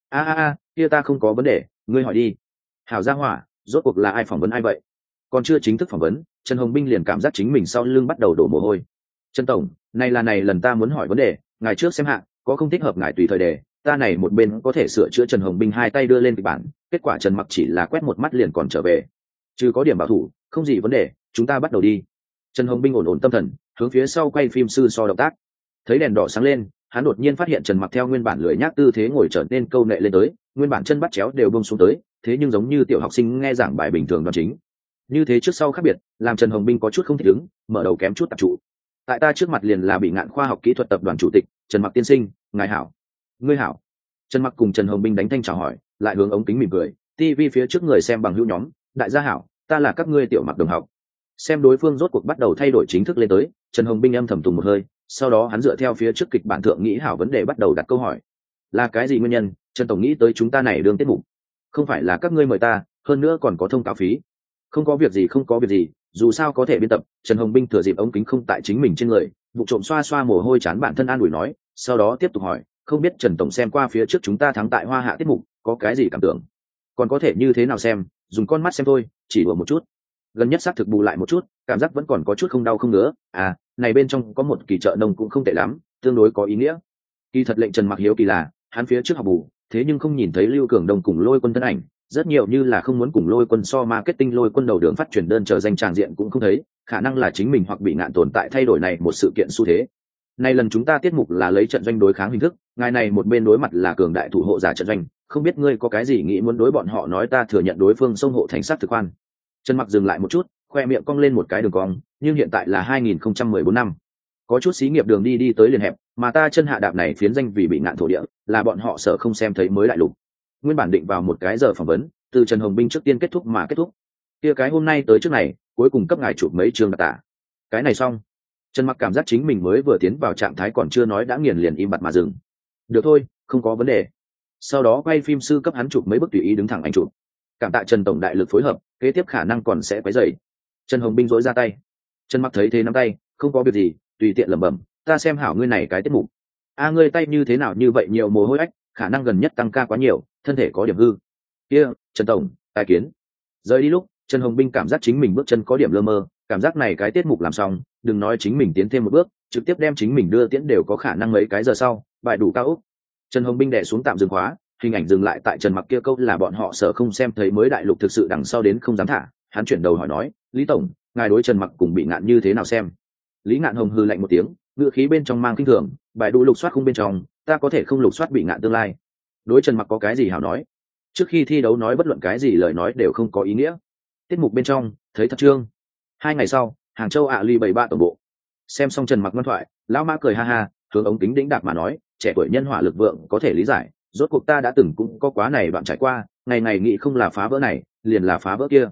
Kia ta không có vấn đề, ngươi hỏi đi. Hảo gia hỏa, rốt cuộc là ai phỏng vấn ai vậy? Còn chưa chính thức phỏng vấn, Trần Hồng Binh liền cảm giác chính mình sau lưng bắt đầu đổ mồ hôi. Trần tổng, này lần ta muốn hỏi vấn đề, ngài trước xem hạ, có không thích hợp ngài tùy thời đề, ta này một bên có thể sửa chữa. Trần Hồng Binh hai tay đưa lên kịch bản, kết quả Trần Mặc chỉ là quét một mắt liền còn trở về. Chứ có điểm bảo thủ, không gì vấn đề, chúng ta bắt đầu đi. Trần Hồng Binh ổn tâm thần, hướng phía sau quay phim sư so động tác. Thấy đèn đỏ sáng lên, hắn đột nhiên phát hiện Trần Mặc theo nguyên bản lười nhác tư thế ngồi trở nên câu nệ lên tới, nguyên bản chân bắt chéo đều buông xuống tới, thế nhưng giống như tiểu học sinh nghe giảng bài bình thường đoan chính. Như thế trước sau khác biệt, làm Trần Hồng Binh có chút không thích ứng, mở đầu kém chút tập trụ. Tại ta trước mặt liền là bị ngạn khoa học kỹ thuật tập đoàn chủ tịch, Trần Mặc tiên sinh, ngài hảo. Ngươi hảo. Trần Mặc cùng Trần Hồng Binh đánh thanh chào hỏi, lại hướng ống kính mỉm cười, TV phía trước người xem bằng hữu nhóm, đại gia hảo, ta là các ngươi tiểu Mặc đồng học. Xem đối phương rốt cuộc bắt đầu thay đổi chính thức lên tới, Trần Hồng Binh âm thầm tùng một hơi, sau đó hắn dựa theo phía trước kịch bản thượng nghĩ hảo vấn đề bắt đầu đặt câu hỏi. Là cái gì nguyên nhân, Trần tổng nghĩ tới chúng ta này đương tiết mục? Không phải là các ngươi mời ta, hơn nữa còn có thông cáo phí. Không có việc gì, dù sao có thể biên tập. Trần Hồng Binh thừa dịp ống kính không tại chính mình trên người, vụ trộm xoa xoa mồ hôi chán bản thân an ủi nói, sau đó tiếp tục hỏi, không biết Trần tổng xem qua phía trước chúng ta thắng tại hoa hạ tiết mục, có cái gì cảm tưởng? Còn có thể như thế nào xem, dùng con mắt xem thôi, chỉ đùa một chút. Gần nhất xác thực bù lại một chút, cảm giác vẫn còn có chút không đau không ngứa. Này bên trong có một kỳ chợ nông cũng không tệ lắm, tương đối có ý nghĩa. Kỳ thật lệnh Trần Mặc hiếu kỳ là, hắn phía trước học bù, thế nhưng không nhìn thấy Lưu Cường Đông cùng Lôi Quân thân ảnh, rất nhiều như là không muốn cùng Lôi Quân so marketing Lôi Quân đầu đường phát truyền đơn chờ danh tràng diện cũng không thấy, khả năng là chính mình hoặc bị ngạn tồn tại thay đổi này một sự kiện xu thế. Nay lần chúng ta tiết mục là lấy trận doanh đối kháng hình thức, ngài này một bên đối mặt là cường đại thủ hộ giả trận doanh, không biết ngươi có cái gì nghĩ muốn đối bọn họ nói, ta thừa nhận đối phương sông hộ thành sát thực khoan. Trần Mặc dừng lại một chút, khoe miệng cong lên một cái đường cong, nhưng hiện tại là 2014 năm, có chút xí nghiệp đường đi tới liền hẹp, mà ta chân hạ đạp này phiến danh vì bị ngạn thổ địa, là bọn họ sợ không xem thấy mới đại lục. Nguyên bản định vào một cái giờ phỏng vấn, từ Trần Hồng Binh trước tiên kết thúc mà kết thúc. Kia cái hôm nay tới trước này, cuối cùng cấp ngài chụp mấy chương đặc tả. Cái này xong, Trần Mặc cảm giác chính mình mới vừa tiến vào trạng thái còn chưa nói đã nghiền liền im bặt mà dừng. Được thôi, không có vấn đề. Sau đó quay phim sư cấp hắn chụp mấy bức tùy ý đứng thẳng anh chụp. Cảm tạ Trần tổng đại lực phối hợp, kế tiếp khả năng còn sẽ quấy rầy. Trần Hồng Binh dỗi ra tay. Trần Mặc thấy thế nắm tay, không có việc gì, tùy tiện lẩm bẩm, ta xem hảo ngươi này cái tiết mục. Ngươi tay như thế nào như vậy nhiều mồ hôi ách, khả năng gần nhất tăng ca quá nhiều, thân thể có điểm hư. Kia, Trần tổng, tài kiến. Rời đi lúc, Trần Hồng Binh cảm giác chính mình bước chân có điểm lơ mơ, cảm giác này cái tiết mục làm xong, đừng nói chính mình tiến thêm một bước, trực tiếp đem chính mình đưa tiễn đều có khả năng mấy cái giờ sau, bài đủ cao ốc. Trần Hồng Binh đè xuống tạm dừng khóa, hình ảnh dừng lại tại Trần Mặc kia câu là bọn họ sợ không xem thấy mới đại lục thực sự đằng sau đến không dám thả. Hắn chuyển đầu hỏi nói, Lý tổng, ngài đối Trần Mặc cùng bị ngạn như thế nào xem? Lý Ngạn Hồng hừ lạnh một tiếng, ngữ khí bên trong mang kinh thường, bài đủ lục soát khung bên trong, ta có thể không lục soát bị ngạn tương lai. Đối Trần Mặc có cái gì hảo nói? Trước khi thi đấu nói bất luận cái gì lời nói đều không có ý nghĩa. Tiết mục bên trong, thấy thật trương. 2 ngày sau, Hàng Châu ly 73 tổng bộ. Xem xong Trần Mặc ngoan thoại, lão mã cười ha ha, hướng ống kính đĩnh đạc mà nói, trẻ tuổi nhân hỏa lực vượng có thể lý giải, rốt cuộc ta đã từng cũng có quá này đoạn trải qua, ngày ngày nghĩ không là phá vỡ này, liền là phá vỡ kia.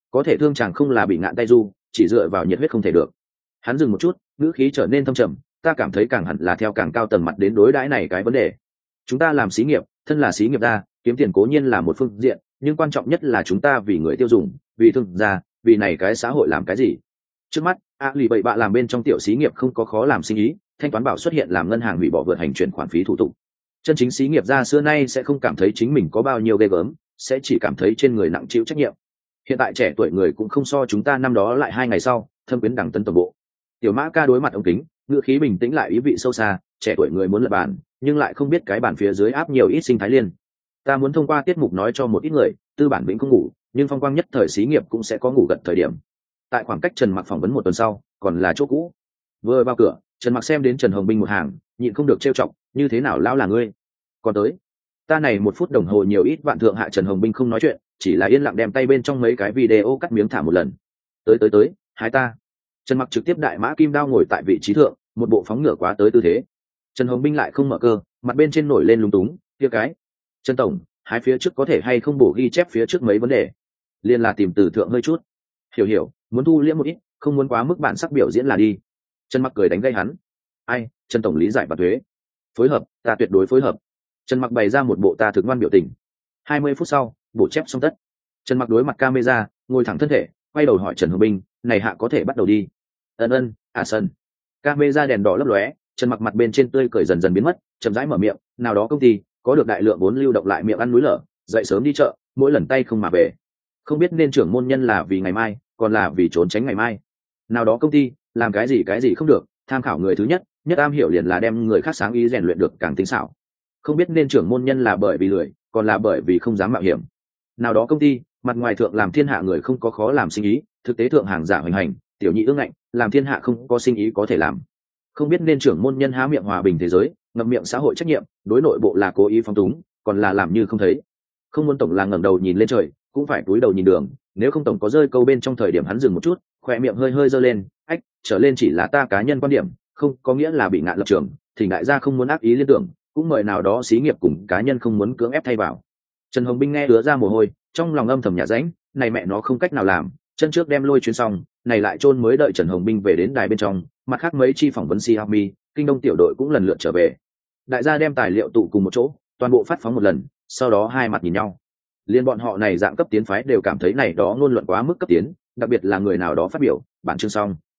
có thể thương chàng không là bị ngạn tay du, chỉ dựa vào nhiệt huyết không thể được. Hắn dừng một chút, ngữ khí trở nên thâm trầm, ta cảm thấy càng hẳn là theo càng cao tầng mặt đến đối đãi này cái vấn đề. Chúng ta làm xí nghiệp, thân là xí nghiệp gia, kiếm tiền cố nhiên là một phương diện, nhưng quan trọng nhất là chúng ta vì người tiêu dùng, vì thương gia, vì này cái xã hội làm cái gì. Trước mắt lì bậy bạ làm bên trong tiểu xí nghiệp không có khó làm sinh ý, thanh toán bảo xuất hiện làm ngân hàng hủy bỏ vượt hành chuyển khoản phí thủ tục. Chân chính xí nghiệp gia xưa nay sẽ không cảm thấy chính mình có bao nhiêu ghê gớm, sẽ chỉ cảm thấy trên người nặng chịu trách nhiệm. Hiện tại trẻ tuổi người cũng không so chúng ta năm đó lại 2 ngày sau thâm quyến đẳng tấn tổng bộ. Tiểu Mã ca đối mặt ống kính, ngữ khí bình tĩnh lại ý vị sâu xa, trẻ tuổi người muốn lập bàn, nhưng lại không biết cái bàn phía dưới áp nhiều ít sinh thái liên. Ta muốn thông qua tiết mục nói cho một ít người, tư bản vĩnh không ngủ, nhưng phong quang nhất thời xí nghiệp cũng sẽ có ngủ gật thời điểm. Tại khoảng cách Trần Mặc phỏng vấn 1 tuần sau, còn là chỗ cũ. Vừa vào cửa, Trần Mặc xem đến Trần Hồng Binh một hàng, nhịn không được trêu chọc, như thế nào lão là ngươi? Còn tới, ta này 1 phút đồng hồ nhiều ít vạn thượng hạ. Trần Hồng Binh không nói chuyện, chỉ là yên lặng đem tay bên trong mấy cái video cắt miếng thả một lần. Tới, hái ta. Trần Mặc trực tiếp đại mã kim đao ngồi tại vị trí thượng, một bộ phóng ngựa quá tới tư thế. Trần Hồng Binh lại không mở cơ, mặt bên trên nổi lên lúng túng, kia cái. Trần tổng, hái phía trước có thể hay không bổ ghi chép phía trước mấy vấn đề? Liên là tìm từ thượng hơi chút. Hiểu, muốn thu liễm một ít, không muốn quá mức bản sắc biểu diễn là đi. Trần Mặc cười đánh gây hắn. Ai, Trần tổng lý giải và thuế. Phối hợp, ta tuyệt đối phối hợp. Trần Mặc bày ra một bộ ta thực ngoan biểu tình. 20 phút sau, bổ chép xong tất. Trần Mặc đối mặt camera, ngồi thẳng thân thể, quay đầu hỏi Trần Hồng Binh, này hạ có thể bắt đầu đi. Ân, sân. Camera đèn đỏ lấp lóe, Trần Mặc mặt bên trên tươi cười dần dần biến mất, chậm rãi mở miệng, nào đó công ty có được đại lượng vốn lưu động lại miệng ăn núi lở, dậy sớm đi chợ, mỗi lần tay không mà về. Không biết nên trưởng môn nhân là vì ngày mai, còn là vì trốn tránh ngày mai. Nào đó công ty làm cái gì không được, tham khảo người thứ nhất am hiểu liền là đem người khác sáng ý rèn luyện được càng tinh xảo. Không biết nên trưởng môn nhân là bởi vì lười, còn là bởi vì không dám mạo hiểm. Nào đó công ty mặt ngoài thượng làm thiên hạ người không có khó làm sinh ý, thực tế thượng hàng giả hoành hành, tiểu nhị ương ngạnh, làm thiên hạ không có sinh ý có thể làm. Không biết nên trưởng môn nhân há miệng hòa bình thế giới, ngậm miệng xã hội trách nhiệm, đối nội bộ là cố ý phóng túng, còn là làm như không thấy. Không muốn tổng là ngẩng đầu nhìn lên trời, cũng phải cúi đầu nhìn đường, nếu không tổng có rơi câu bên trong thời điểm hắn dừng một chút, khỏe miệng hơi giơ lên, ách, trở lên chỉ là ta cá nhân quan điểm, không có nghĩa là bị ngạn lập trường, thì đại gia không muốn ác ý liên tưởng, cũng mời nào đó xí nghiệp cùng cá nhân không muốn cưỡng ép thay vào. Trần Hồng Binh nghe ứa ra mồ hôi, trong lòng âm thầm nhả rãnh, này mẹ nó không cách nào làm, chân trước đem lôi chuyến xong, này lại chôn mới đợi Trần Hồng Binh về đến đài bên trong, mặt khác mấy chi phỏng vấn Xiaomi, Kinh Đông tiểu đội cũng lần lượt trở về. Đại gia đem tài liệu tụ cùng một chỗ, toàn bộ phát phóng một lần, sau đó hai mặt nhìn nhau. Liên bọn họ này dạng cấp tiến phái đều cảm thấy này đó ngôn luận quá mức cấp tiến, đặc biệt là người nào đó phát biểu, bản chương xong.